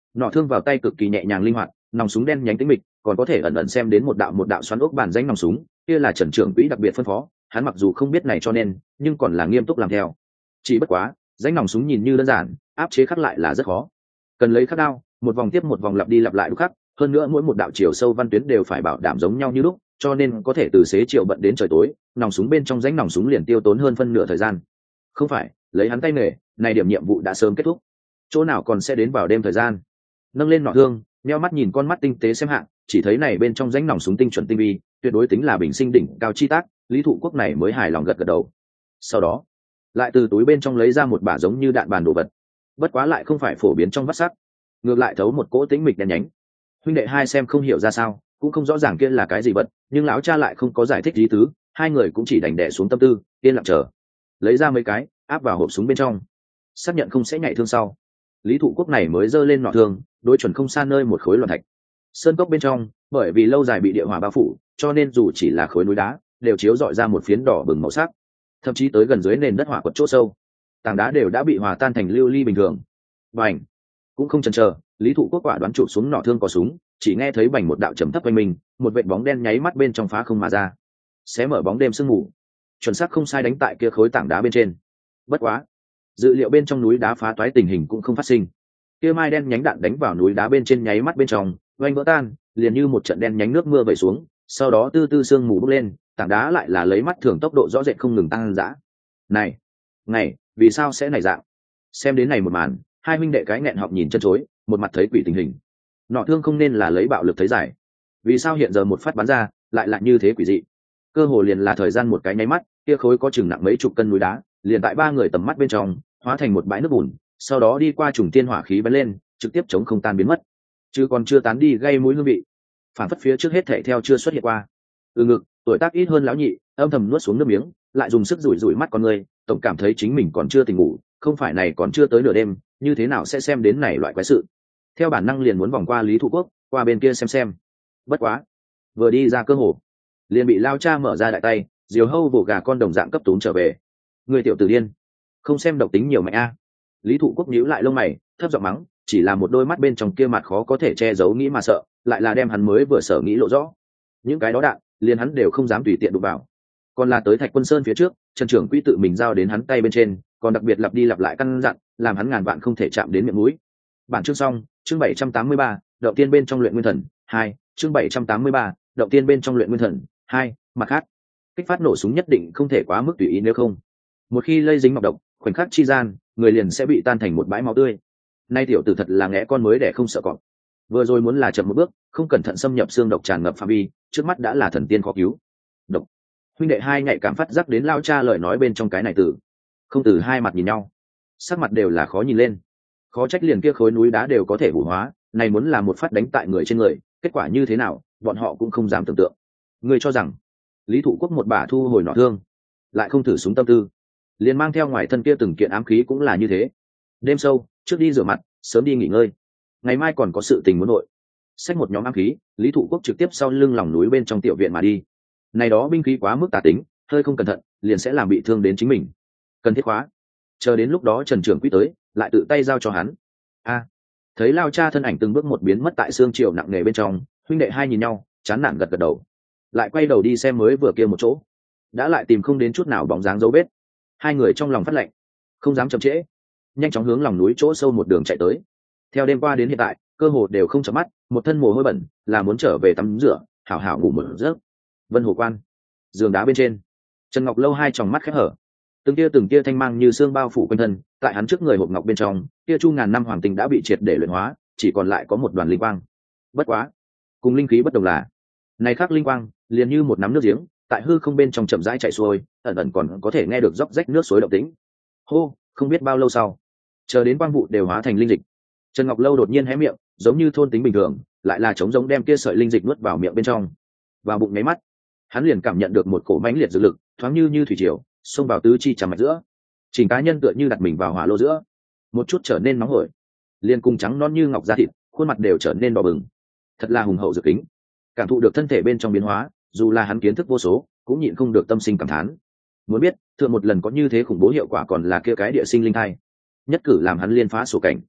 Nỏ thương vào tay cực kỳ nhẹ nhàng linh hoạt, nòng súng đen nhánh tĩnh mịch, còn có thể ẩn ẩn xem đến một đạo một đạo xoắn ốc bản danh nòng súng, kia là Trần trưởng quỹ đặc biệt phân phó, hắn mặc dù không biết này cho nên, nhưng còn là nghiêm túc làm theo. Chỉ bất quá, danh nòng súng nhìn như đơn giản, áp chế khắc lại là rất khó. Cần lấy khắc đao, một vòng tiếp một vòng lặp đi lặp lại khắc, hơn nữa mỗi một đạo chiều sâu văn tuyến đều phải bảo đảm giống nhau như lúc, cho nên có thể từ xế chiều bận đến trời tối, nòng súng bên trong danh nòng súng liền tiêu tốn hơn phân nửa thời gian. Không phải, lấy hắn tay nghề, này điểm nhiệm vụ đã sớm kết thúc. Chỗ nào còn sẽ đến vào đêm thời gian. Nâng lên nỏ thương, nheo mắt nhìn con mắt tinh tế xem hạng, chỉ thấy này bên trong danh nòng súng tinh chuẩn tinh vi, tuyệt đối tính là bình sinh đỉnh cao chi tác, Lý Thụ Quốc này mới hài lòng gật gật đầu. Sau đó, lại từ túi bên trong lấy ra một bả giống như đạn bàn đồ vật, bất quá lại không phải phổ biến trong vắt sắt, ngược lại thấu một cỗ tĩnh mịch đen nhánh. Huynh đệ hai xem không hiểu ra sao, cũng không rõ ràng kia là cái gì vật, nhưng lão cha lại không có giải thích lý tứ, hai người cũng chỉ đành đè xuống tâm tư, yên lặng chờ. Lấy ra mấy cái, áp vào hộp súng bên trong, xác nhận không sẽ nhảy thương sau, Lý Thụ Quốc này mới giơ lên nỏ thương, đối chuẩn không xa nơi một khối loạn thạch. Sơn cốc bên trong, bởi vì lâu dài bị địa hỏa bao phủ, cho nên dù chỉ là khối núi đá, đều chiếu rọi ra một phiến đỏ bừng màu sắc. Thậm chí tới gần dưới nền đất hỏa quật chỗ sâu, tảng đá đều đã bị hòa tan thành lưu ly bình thường. Bành! Cũng không chần chờ, Lý Thụ Quốc quả đoán chụp xuống nỏ thương có súng, chỉ nghe thấy bành một đạo trầm thấp quanh mình, một vệt bóng đen nháy mắt bên trong phá không mà ra, xé mở bóng đêm sương mù, chuẩn xác không sai đánh tại kia khối tảng đá bên trên. Bất quá, dự liệu bên trong núi đá phá toái tình hình cũng không phát sinh. Kia mai đen nhánh đạn đánh vào núi đá bên trên nháy mắt bên trong, oanh vỡ tan, liền như một trận đen nhánh nước mưa vẩy xuống, sau đó tư tư sương mù bốc lên, tảng đá lại là lấy mắt thường tốc độ rõ rệt không ngừng tăng dã. Này, này, vì sao sẽ này dạng? Xem đến này một màn, hai huynh đệ cái nghẹn họng nhìn chân chối, một mặt thấy quỷ tình hình. Nọ thương không nên là lấy bạo lực thấy giải, vì sao hiện giờ một phát bắn ra, lại lại như thế quỷ dị? Cơ hồ liền là thời gian một cái nháy mắt, kia khối có chừng nặng mấy chục cân núi đá, liền tại ba người tầm mắt bên trong, hóa thành một bãi nước bùn, sau đó đi qua trùng tiên hỏa khí bắn lên, trực tiếp chống không tan biến mất, chứ còn chưa tán đi gây mũi hương vị, phản phất phía trước hết thảy theo chưa xuất hiện qua. Ừ ngực, tuổi tác ít hơn lão nhị, âm thầm nuốt xuống nước miếng, lại dùng sức rủi rủi mắt con người, tổng cảm thấy chính mình còn chưa tỉnh ngủ, không phải này còn chưa tới nửa đêm, như thế nào sẽ xem đến này loại quái sự. Theo bản năng liền muốn vòng qua Lý Thụ Quốc, qua bên kia xem xem. Bất quá, vừa đi ra cơ hồ, liền bị lao cha mở ra đại tay, diều hâu vồ gà con đồng dạng cấp tún trở về. Người tiểu tử điên, không xem độc tính nhiều mạnh a. Lý Thụ Quốc nhíu lại lông mày, thấp giọng mắng, chỉ là một đôi mắt bên trong kia mặt khó có thể che giấu nghĩ mà sợ, lại là đem hắn mới vừa sở nghĩ lộ rõ. Những cái đó đạn, liền hắn đều không dám tùy tiện đụng vào. Còn là tới Thạch Quân Sơn phía trước, Trần trưởng quỹ tự mình giao đến hắn tay bên trên, còn đặc biệt lặp đi lặp lại căn dặn, làm hắn ngàn vạn không thể chạm đến miệng mũi. Bản chương xong, chương bảy trăm tám mươi ba, động tiên bên trong luyện nguyên thần, hai, chương bảy trăm tám mươi ba, động tiên bên trong luyện nguyên thần, hai, mặt khác, kích phát nổ súng nhất định không thể quá mức tùy ý nếu không, một khi lây dính mọc độc, khoảnh khắc chi gian, người liền sẽ bị tan thành một bãi máu tươi. Nay tiểu tử thật là ngẽ con mới để không sợ cọp. Vừa rồi muốn là chậm một bước, không cẩn thận xâm nhập xương độc tràn ngập phạm vi, trước mắt đã là thần tiên khó cứu. Độc. Huynh đệ hai nhạy cảm phát giác đến lao cha lời nói bên trong cái này từ, không từ hai mặt nhìn nhau, sắc mặt đều là khó nhìn lên. Khó trách liền kia khối núi đá đều có thể hủ hóa, này muốn là một phát đánh tại người trên người, kết quả như thế nào, bọn họ cũng không dám tưởng tượng. Người cho rằng, Lý Thụ Quốc một bả thu hồi nỏ thương, lại không thử súng tâm tư, liền mang theo ngoài thân kia từng kiện ám khí cũng là như thế. Đêm sâu, trước đi rửa mặt, sớm đi nghỉ ngơi, ngày mai còn có sự tình muốn nội. Xách một nhóm ám khí, Lý Thụ Quốc trực tiếp sau lưng lòng núi bên trong tiểu viện mà đi. Này đó binh khí quá mức tà tính, hơi không cẩn thận, liền sẽ làm bị thương đến chính mình. Cần thiết khóa. Chờ đến lúc đó Trần trưởng quỹ tới, lại tự tay giao cho hắn. A, thấy lao cha thân ảnh từng bước một biến mất tại xương chiều nặng nề bên trong, huynh đệ hai nhìn nhau, chán nản gật gật đầu, lại quay đầu đi xem mới vừa kia một chỗ, đã lại tìm không đến chút nào bóng dáng dấu vết. Hai người trong lòng phát lạnh, không dám chậm trễ, nhanh chóng hướng lòng núi chỗ sâu một đường chạy tới. Theo đêm qua đến hiện tại, cơ hồ đều không chợp mắt, một thân mồ hôi bẩn, là muốn trở về tắm rửa, hảo hảo ngủ một giấc. Vân Hồ Quan, giường đá bên trên, Trần Ngọc Lâu hai tròng mắt khép hở, từng tia từng tia thanh mang như xương bao phủ quanh thân, tại hắn trước người hộp ngọc bên trong, kia chu ngàn năm hoàng tinh đã bị triệt để luyện hóa, chỉ còn lại có một đoàn linh quang. Bất quá, cùng linh khí bất đồng là, này khác linh quang, liền như một nắm nước giếng, tại hư không bên trong chậm rãi chảy xuôi, ẩn ẩn còn có thể nghe được róc rách nước suối động tĩnh. Hô, không biết bao lâu sau, chờ đến quang vụ đều hóa thành linh dịch, Trần Ngọc Lâu đột nhiên hé miệng, giống như thôn tính bình thường, lại là trống giống đem kia sợi linh dịch nuốt vào miệng bên trong. Vào bụng nháy mắt, hắn liền cảm nhận được một cổ mãnh liệt dược lực, thoáng như như thủy triều, xông vào tứ chi trầm mạch giữa. Trình cá nhân tựa như đặt mình vào hỏa lô giữa, một chút trở nên nóng hổi, liền cùng trắng non như ngọc da thịt, khuôn mặt đều trở nên đỏ bừng. Thật là hùng hậu dược kính. Cảm thụ được thân thể bên trong biến hóa, dù là hắn kiến thức vô số, cũng nhịn không được tâm sinh cảm thán. Muốn biết, thượng một lần có như thế khủng bố hiệu quả còn là kia cái địa sinh linh thai, nhất cử làm hắn liên phá sổ cảnh.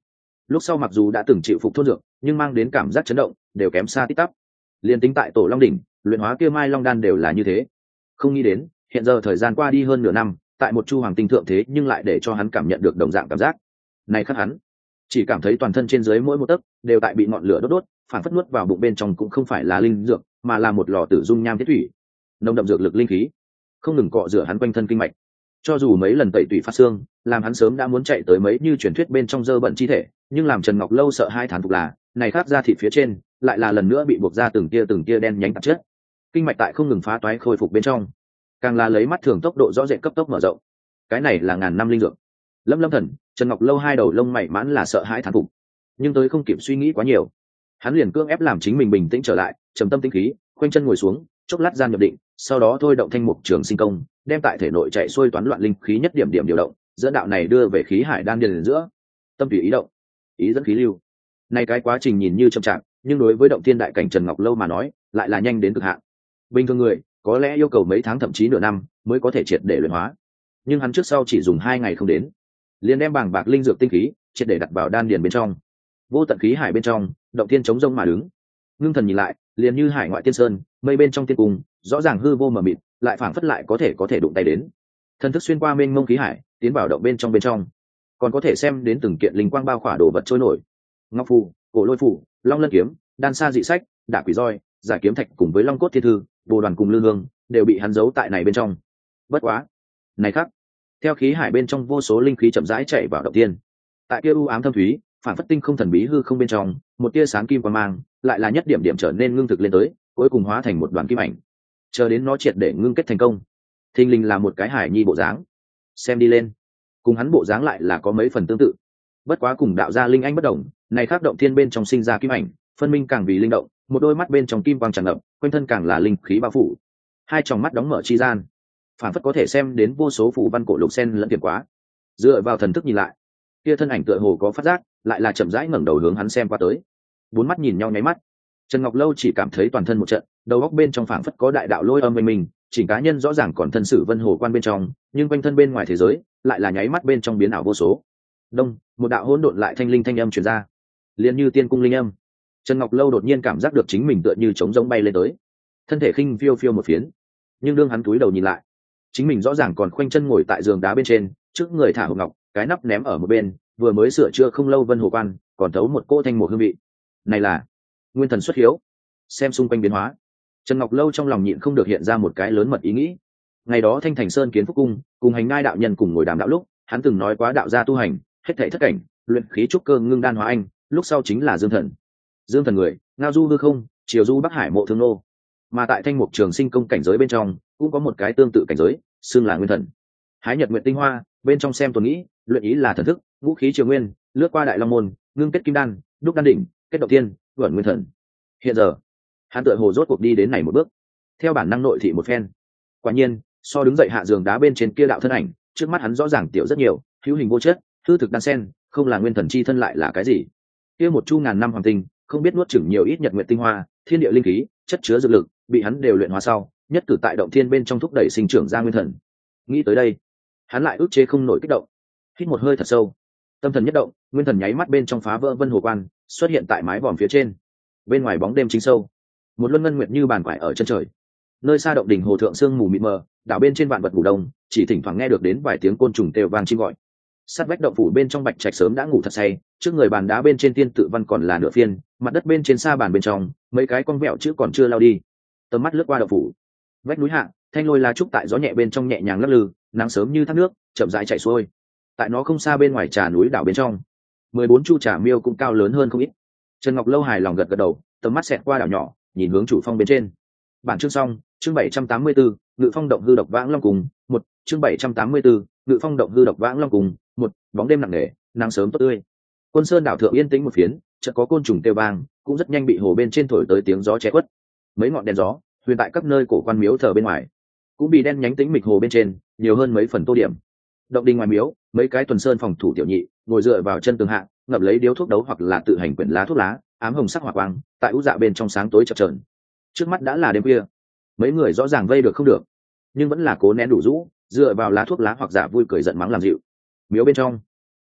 lúc sau mặc dù đã từng chịu phục thôn dược nhưng mang đến cảm giác chấn động đều kém xa tít tắp. Liên tính tại tổ long đỉnh luyện hóa kia mai long đan đều là như thế. Không nghĩ đến hiện giờ thời gian qua đi hơn nửa năm, tại một chu hoàng tinh thượng thế nhưng lại để cho hắn cảm nhận được đồng dạng cảm giác này khác. Hắn chỉ cảm thấy toàn thân trên dưới mỗi một tấc đều tại bị ngọn lửa đốt đốt, phản phất nuốt vào bụng bên trong cũng không phải là linh dược mà là một lò tử dung nham thiết thủy, nồng đậm dược lực linh khí không ngừng cọ rửa hắn quanh thân kinh mạch. Cho dù mấy lần tẩy tủy phát xương làm hắn sớm đã muốn chạy tới mấy như truyền thuyết bên trong dơ bẩn chi thể, nhưng làm Trần Ngọc Lâu sợ hai thán phục là này khác ra thịt phía trên lại là lần nữa bị buộc ra từng tia từng tia đen nhánh tạp chất, kinh mạch tại không ngừng phá toái khôi phục bên trong, càng là lấy mắt thường tốc độ rõ rệt cấp tốc mở rộng. Cái này là ngàn năm linh dược. Lâm Lâm Thần, Trần Ngọc Lâu hai đầu lông mày mãn là sợ hãi thán phục, nhưng tới không kịp suy nghĩ quá nhiều, hắn liền cưỡng ép làm chính mình bình tĩnh trở lại, trầm tâm tĩnh khí, khoanh chân ngồi xuống, chốc lát gian nhập định, sau đó thôi động thanh mục trường sinh công, đem tại thể nội chạy xuôi toán loạn linh khí nhất điểm điểm điều động, dẫn đạo này đưa về khí hải đan điền giữa. Tâm tùy ý động, ý dẫn khí lưu. Này cái quá trình nhìn như chậm chạp, nhưng đối với động thiên đại cảnh Trần Ngọc Lâu mà nói, lại là nhanh đến cực hạn. Bình thường người có lẽ yêu cầu mấy tháng thậm chí nửa năm mới có thể triệt để luyện hóa, nhưng hắn trước sau chỉ dùng hai ngày không đến, liền đem bảng bạc linh dược tinh khí triệt để đặt vào đan điền bên trong. Vô tận khí hải bên trong, động thiên chống rông mà đứng. Ngưng thần nhìn lại, liền như hải ngoại tiên sơn, mây bên trong tiên cung, rõ ràng hư vô mờ mịt, lại phảng phất lại có thể có thể đụng tay đến. Thần thức xuyên qua mênh mông khí hải, tiến vào động bên trong bên trong, còn có thể xem đến từng kiện linh quang bao khỏa đồ vật trôi nổi. Ngọc phù, cổ lôi phù, long lân kiếm, đan sa dị sách, đả quỷ roi, giải kiếm thạch cùng với long cốt thiên thư, bồ đoàn cùng lư hương đều bị hắn giấu tại này bên trong. Bất quá, này khác, theo khí hải bên trong vô số linh khí chậm rãi chạy vào động tiên, tại kia u ám thâm thúy, phản phất tinh không thần bí hư không bên trong, một tia sáng kim quang mang, lại là nhất điểm điểm trở nên ngưng thực lên tới, cuối cùng hóa thành một đoàn kim ảnh. Chờ đến nó triệt để ngưng kết thành công, thình lình là một cái hải nhi bộ dáng. Xem đi lên, cùng hắn bộ dáng lại là có mấy phần tương tự. Bất quá cùng đạo gia linh anh bất đồng, này khác động thiên bên trong sinh ra kim ảnh, phân minh càng vì linh động, một đôi mắt bên trong kim quang tràn ngập, quanh thân càng là linh khí bao phủ. Hai tròng mắt đóng mở chi gian, phản phất có thể xem đến vô số phù văn cổ lục sen lẫn tiềm quá. Dựa vào thần thức nhìn lại, kia thân ảnh tựa hồ có phát giác, lại là chậm rãi ngẩng đầu hướng hắn xem qua tới. Bốn mắt nhìn nhau nháy mắt, Trần Ngọc Lâu chỉ cảm thấy toàn thân một trận, đầu óc bên trong phảng phất có đại đạo lôi âm bên mình, chỉnh cá nhân rõ ràng còn thân sử vân hồ quan bên trong, nhưng quanh thân bên ngoài thế giới lại là nháy mắt bên trong biến ảo vô số. Đông, một đạo hỗn độn lại thanh linh thanh âm truyền ra, liền như tiên cung linh âm. Trần Ngọc Lâu đột nhiên cảm giác được chính mình tựa như trống rỗng bay lên tới, thân thể khinh phiêu phiêu một phiến, nhưng đương hắn cúi đầu nhìn lại, chính mình rõ ràng còn khoanh chân ngồi tại giường đá bên trên, trước người thả hộp ngọc, cái nắp ném ở một bên, vừa mới sửa chữa không lâu vân hồ quan còn thấu một cỗ thanh một hương vị. Này là nguyên thần xuất hiếu. Xem xung quanh biến hóa, Trần Ngọc Lâu trong lòng nhịn không được hiện ra một cái lớn mật ý nghĩ. Ngày đó Thanh Thành Sơn kiến phúc cung cùng hành ngai đạo nhân cùng ngồi đàm đạo lúc, hắn từng nói quá đạo gia tu hành hết thảy thất cảnh, luyện khí trúc cơ ngưng đan hóa anh, lúc sau chính là dương thần. Dương thần người ngao du hư không, chiều du bắc hải mộ thương nô. Mà tại Thanh Mục Trường Sinh công cảnh giới bên trong cũng có một cái tương tự cảnh giới, xưng là nguyên thần. Hái nhật nguyện tinh hoa bên trong xem tuần nghĩ, luyện ý là thần thức, vũ khí triều nguyên, lướt qua đại long môn, ngưng kết kim đan, đúc đan đỉnh, kết động tiên, vẩn nguyên thần. Hiện giờ hắn tựa hồ rốt cuộc đi đến này một bước, theo bản năng nội thị một phen. Quả nhiên, so đứng dậy hạ giường đá bên trên kia đạo thân ảnh, trước mắt hắn rõ ràng tiểu rất nhiều, hữu hình vô chất, hư thực đan sen, không là nguyên thần chi thân lại là cái gì? Kia một chu ngàn năm hoàng tinh, không biết nuốt chửng nhiều ít nhật nguyện tinh hoa, thiên địa linh khí, chất chứa dược lực, bị hắn đều luyện hóa sau, nhất cử tại động thiên bên trong thúc đẩy sinh trưởng ra nguyên thần. Nghĩ tới đây, hắn lại ức chế không nổi kích động, hít một hơi thật sâu, tâm thần nhất động, nguyên thần nháy mắt bên trong phá vỡ vân hồ quan, xuất hiện tại mái vòm phía trên. Bên ngoài bóng đêm chính sâu, một luân ngân nguyệt như bàn quải ở chân trời. Nơi xa động đỉnh hồ thượng sương mù mịt mờ, đảo bên trên vạn vật ngủ đông, chỉ thỉnh thoảng nghe được đến vài tiếng côn trùng kêu vang chim gọi. Sát vách động phủ bên trong bạch trạch sớm đã ngủ thật say, trước người bàn đá bên trên tiên tự văn còn là nửa phiên, mặt đất bên trên sa bàn bên trong, mấy cái con vẹo chữ còn chưa lao đi. Tầm mắt lướt qua động phủ, vách núi hạ, thanh lôi lá trúc tại gió nhẹ bên trong nhẹ nhàng lắc lư, nắng sớm như thác nước, chậm rãi chảy xuôi. Tại nó không xa bên ngoài trà núi đảo bên trong, mười bốn chu trà miêu cũng cao lớn hơn không ít. Trần Ngọc Lâu hài lòng gật gật đầu, tầm mắt xẹt qua đảo nhỏ, nhìn hướng chủ phong bên trên. Bản chương xong, chương bảy trăm tám mươi tư, ngự phong động hư độc vãng long cùng, một, chương bảy trăm tám mươi tư, ngự phong động hư độc vãng long cùng, một, bóng đêm nặng nề, nắng sớm tốt tươi. Quân Sơn đảo thượng yên tĩnh một phiến, chợt có côn trùng kêu vang, cũng rất nhanh bị hồ bên trên thổi tới tiếng gió che khuất. Mấy ngọn đèn gió, huyền tại các nơi cổ quan miếu thờ bên ngoài, cũng bị đen nhánh tĩnh mịch hồ bên trên, nhiều hơn mấy phần tô điểm. Động đình ngoài miếu, mấy cái tuần sơn phòng thủ tiểu nhị, ngồi dựa vào chân tường hạ, ngậm lấy điếu thuốc đấu hoặc là tự hành quyển lá thuốc lá, ám hồng sắc hỏa quang, tại ú dạ bên trong sáng tối chập chờn. Trước mắt đã là đêm khuya, mấy người rõ ràng vây được không được, nhưng vẫn là cố nén đủ rũ, dựa vào lá thuốc lá hoặc giả vui cười giận mắng làm dịu. Miếu bên trong,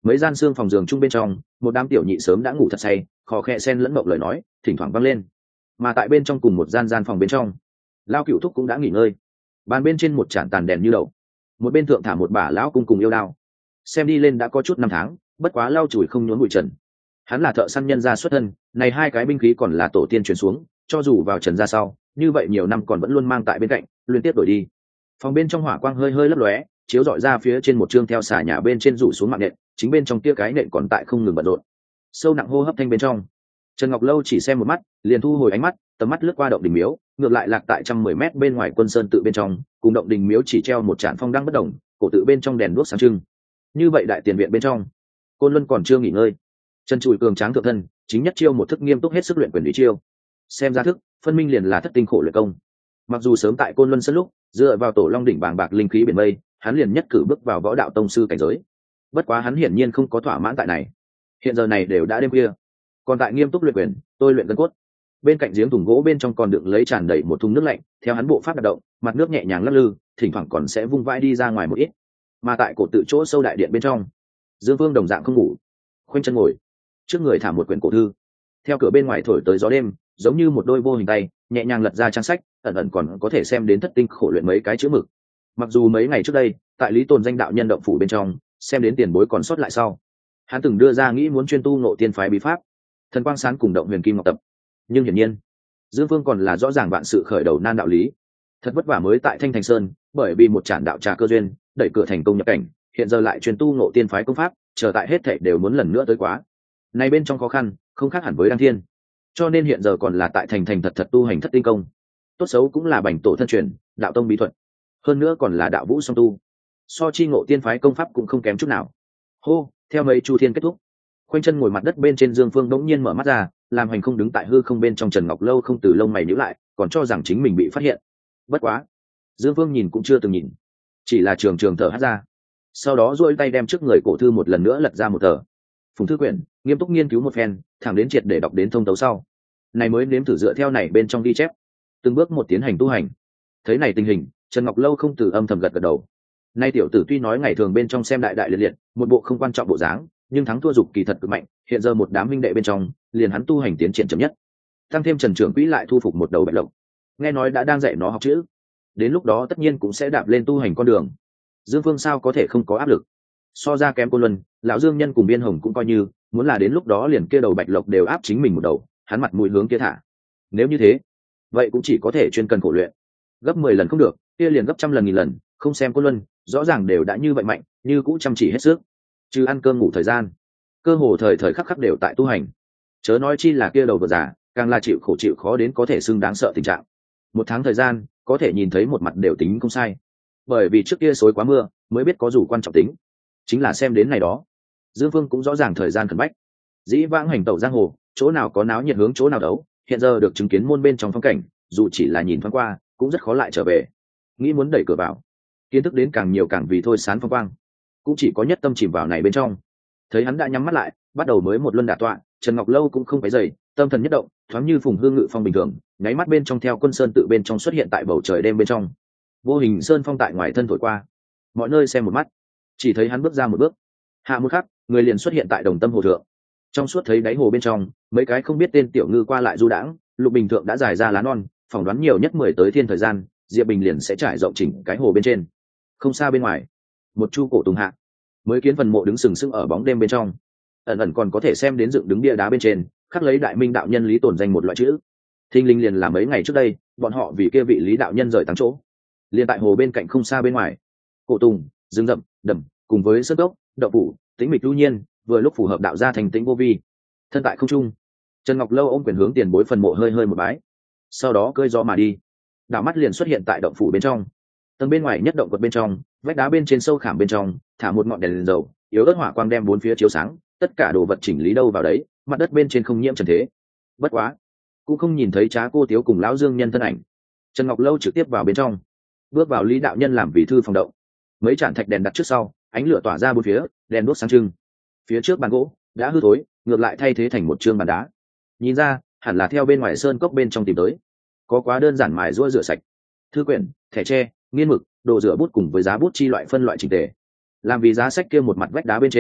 mấy gian xương phòng giường chung bên trong, một đám tiểu nhị sớm đã ngủ thật say, khò khẽ xen lẫn mộng lời nói thỉnh thoảng vang lên. Mà tại bên trong cùng một gian gian phòng bên trong, lao cựu thúc cũng đã nghỉ ngơi. Bàn bên trên một tràn tàn đèn như đậu, một bên thượng thả một bả lão cung cùng yêu đao, xem đi lên đã có chút năm tháng, bất quá lau chùi không nhốn bụi trần. Hắn là thợ săn nhân gia xuất thân, này hai cái binh khí còn là tổ tiên truyền xuống, cho dù vào trần gia sau như vậy nhiều năm còn vẫn luôn mang tại bên cạnh, liên tiếp đổi đi. Phòng bên trong hỏa quang hơi hơi lấp lóe, chiếu rọi ra phía trên một chương theo xà nhà bên trên rủ xuống mạng nện, chính bên trong kia cái nện còn tại không ngừng bận rộn. Sâu nặng hô hấp thanh bên trong, Trần Ngọc Lâu chỉ xem một mắt liền thu hồi ánh mắt, tầm mắt lướt qua động đình miếu, ngược lại lạc tại trăm mười mét bên ngoài quân sơn tự bên trong, cùng động đình miếu chỉ treo một trạm phong đăng bất động, cổ tự bên trong đèn đuốc sáng trưng. Như vậy đại tiền viện bên trong, Côn Luân còn chưa nghỉ ngơi, chân chùi cường tráng thượng thân, chính nhất chiêu một thức nghiêm túc hết sức luyện quyền lý chiêu. Xem ra thức, phân minh liền là thất tinh khổ luyện công. Mặc dù sớm tại Côn Luân sân lúc, dựa vào tổ long đỉnh bàng bạc linh khí biển mây, hắn liền nhất cử bước vào võ đạo tông sư cảnh giới. Bất quá hắn hiển nhiên không có thỏa mãn tại này. Hiện giờ này đều đã đêm khuya, còn tại nghiêm túc luyện quyền, tôi luyện gân cốt. Bên cạnh giếng thùng gỗ bên trong còn đựng lấy tràn đầy một thùng nước lạnh, theo hắn bộ pháp hoạt động, mặt nước nhẹ nhàng lắc lư, thỉnh thoảng còn sẽ vung vãi đi ra ngoài một ít. Mà tại cổ tự chỗ sâu đại điện bên trong, Dương Vương đồng dạng không ngủ, khoanh chân ngồi, trước người thả một quyển cổ thư, theo cửa bên ngoài thổi tới gió đêm, giống như một đôi vô hình tay nhẹ nhàng lật ra trang sách, ẩn ẩn còn có thể xem đến thất tinh khổ luyện mấy cái chữ mực. Mặc dù mấy ngày trước đây tại Lý Tồn danh đạo nhân động phủ bên trong xem đến tiền bối còn sót lại sau, hắn từng đưa ra nghĩ muốn chuyên tu ngộ tiên phái bí pháp thần quang sán cùng động huyền kim ngọc tập, nhưng hiển nhiên Dương Phương còn là rõ ràng vạn sự khởi đầu nan đạo lý, thật vất vả mới tại Thanh Thành Sơn bởi vì một tràn đạo trà cơ duyên đẩy cửa thành công nhập cảnh, hiện giờ lại chuyên tu ngộ tiên phái công pháp, chờ tại hết thảy đều muốn lần nữa tới quá. Này bên trong khó khăn không khác hẳn với đăng thiên, cho nên hiện giờ còn là tại thành thành thật thật tu hành thất tinh công, tốt xấu cũng là bành tổ thân truyền đạo tông bí thuật, hơn nữa còn là đạo vũ song tu, so chi ngộ tiên phái công pháp cũng không kém chút nào. Hô, theo mấy chu thiên kết thúc, khoanh chân ngồi mặt đất bên trên Dương Phương đống nhiên mở mắt ra, làm hành không đứng tại hư không bên trong Trần Ngọc Lâu không từ lông mày nhíu lại, còn cho rằng chính mình bị phát hiện. Bất quá, Dương Phương nhìn cũng chưa từng nhìn, chỉ là trường trường thở hắt ra, sau đó duỗi tay đem trước người cổ thư một lần nữa lật ra một tờ phùng thư quyển, nghiêm túc nghiên cứu một phen, thẳng đến triệt để đọc đến thông tấu sau, này mới nếm thử dựa theo này bên trong ghi chép, từng bước một tiến hành tu hành. Thấy này tình hình, Trần Ngọc Lâu không từ âm thầm gật gật đầu. Nay tiểu tử tuy nói ngày thường bên trong xem đại đại liệt liệt, một bộ không quan trọng bộ dáng, nhưng thắng thua dục kỳ thật cực mạnh, hiện giờ một đám minh đệ bên trong, liền hắn tu hành tiến triển chậm nhất. Tăng thêm Trần trưởng quỹ lại thu phục một đầu bạch lộc, nghe nói đã đang dạy nó học chữ, đến lúc đó tất nhiên cũng sẽ đạp lên tu hành con đường. Dương Phương sao có thể không có áp lực? So ra kém Côn Luân, lão Dương Nhân cùng Biên Hồng cũng coi như, muốn là đến lúc đó liền kia đầu bạch lộc đều áp chính mình một đầu, hắn mặt mũi hướng kia thả. Nếu như thế, vậy cũng chỉ có thể chuyên cần khổ luyện, gấp mười lần không được, kia liền gấp trăm lần nghìn lần, không xem Côn Luân, rõ ràng đều đã như vậy mạnh, như cũ chăm chỉ hết sức, chứ ăn cơm ngủ thời gian, cơ hồ thời thời khắc khắc đều tại tu hành. Chớ nói chi là kia đầu vừa già, càng là chịu khổ chịu khó đến có thể xưng đáng sợ tình trạng. Một tháng thời gian, có thể nhìn thấy một mặt đều tính không sai. Bởi vì trước kia xối quá mưa, mới biết có dù quan trọng tính. Chính là xem đến này đó, Dương Phương cũng rõ ràng thời gian khẩn bách. Dĩ vãng hành tẩu giang hồ, chỗ nào có náo nhiệt hướng chỗ nào đấu, hiện giờ được chứng kiến môn bên trong phong cảnh, dù chỉ là nhìn thoáng qua, cũng rất khó lại trở về. Nghĩ muốn đẩy cửa vào, kiến thức đến càng nhiều càng vì thôi sán phong quang, cũng chỉ có nhất tâm chìm vào này bên trong. Thấy hắn đã nhắm mắt lại, bắt đầu mới một luân đả tọa, Trần Ngọc Lâu cũng không phải dày, tâm thần nhất động, thoáng như phùng hương ngự phong bình thường, nháy mắt bên trong theo quân sơn tự bên trong xuất hiện tại bầu trời đêm bên trong. Vô hình sơn phong tại ngoài thân thổi qua, mọi nơi xem một mắt, chỉ thấy hắn bước ra một bước, hạ một khắc, người liền xuất hiện tại đồng tâm hồ thượng. Trong suốt thấy đáy hồ bên trong, mấy cái không biết tên tiểu ngư qua lại du đãng, lục bình thượng đã dài ra lá non, phỏng đoán nhiều nhất mười tới thiên thời gian, Diệp Bình liền sẽ trải rộng chỉnh cái hồ bên trên. Không xa bên ngoài, một chu cổ tùng hạ, mới kiến phần mộ đứng sừng sững ở bóng đêm bên trong, ẩn ẩn còn có thể xem đến dựng đứng bia đá bên trên khắc lấy đại minh đạo nhân Lý Tồn danh một loại chữ. Thinh linh liền là mấy ngày trước đây, bọn họ vì kia vị Lý đạo nhân rời tăng chỗ, liền tại hồ bên cạnh không xa bên ngoài, cổ tùng, rừng rậm, đầm, cùng với sơn cốc, đậu phủ, tĩnh mịch lưu nhiên, vừa lúc phù hợp đạo gia thành tĩnh vô vi. Thân tại không trung, Trần Ngọc Lâu ôm quyền hướng tiền bối phần mộ hơi hơi một bái, sau đó cơi gió mà đi. Đạo mắt liền xuất hiện tại động phủ bên trong, tầng bên ngoài nhất động quật bên trong, vách đá bên trên sâu khảm bên trong thả một ngọn đèn, đèn dầu yếu ớt hỏa quang đem bốn phía chiếu sáng, tất cả đồ vật chỉnh lý đâu vào đấy, mặt đất bên trên không nhiễm trần thế. Bất quá cũng không nhìn thấy Trá Cô Tiếu cùng lão Dương Nhân thân ảnh. Trần Ngọc Lâu trực tiếp vào bên trong, bước vào Lý đạo nhân làm vị thư phòng động. Mấy tràn thạch đèn đặt trước sau, ánh lửa tỏa ra bốn phía, đèn đuốc sáng trưng. Phía trước bàn gỗ đã hư thối, ngược lại thay thế thành một trương bàn đá, nhìn ra hẳn là theo bên ngoài sơn cốc bên trong tìm tới, có quá đơn giản mài rũa rửa sạch, thư quyển, thẻ tre, nghiên mực, đồ rửa bút cùng với giá bút chi loại phân loại chỉnh tề. Làm vì giá sách kia một mặt vách đá bên trên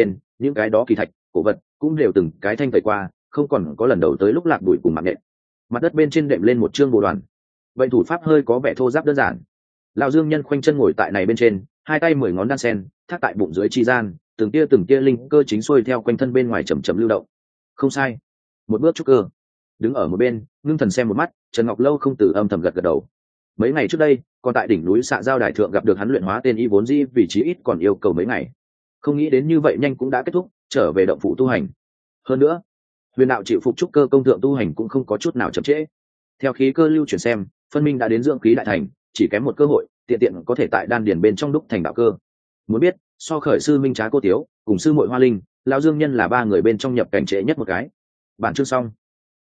những cái đó kỳ thạch cổ vật cũng đều từng cái thanh tẩy qua, không còn có lần đầu tới lúc lạc bụi cùng mạng nện. Mặt đất bên trên đệm lên một chương bồ đoàn. Vậy thủ pháp hơi có vẻ thô ráp đơn giản. Lão Dương Nhân khoanh chân ngồi tại này bên trên, hai tay mười ngón đan sen thác tại bụng dưới chi gian, từng tia từng tia linh cơ chính xuôi theo quanh thân bên ngoài chậm chậm lưu động. Không sai, một bước trúc cơ. Đứng ở một bên ngưng thần xem một mắt, Trần Ngọc Lâu không từ âm thầm gật gật đầu. Mấy ngày trước đây còn tại đỉnh núi Xạ Giao Đài thượng gặp được hắn luyện hóa tên y vốn di, vị trí ít còn yêu cầu mấy ngày, không nghĩ đến như vậy nhanh cũng đã kết thúc, trở về động phủ tu hành. Hơn nữa huyền đạo chịu phục trúc cơ công thượng tu hành cũng không có chút nào chậm trễ. Theo khí cơ lưu chuyển xem, phân minh đã đến dưỡng khí đại thành, chỉ kém một cơ hội, tiện tiện có thể tại đan điền bên trong đúc thành đạo cơ. Muốn biết so khởi sư Minh Trá Cô Tiếu cùng sư muội Hoa Linh, lão Dương Nhân là ba người bên trong nhập cảnh trễ nhất một cái. Bản chương xong.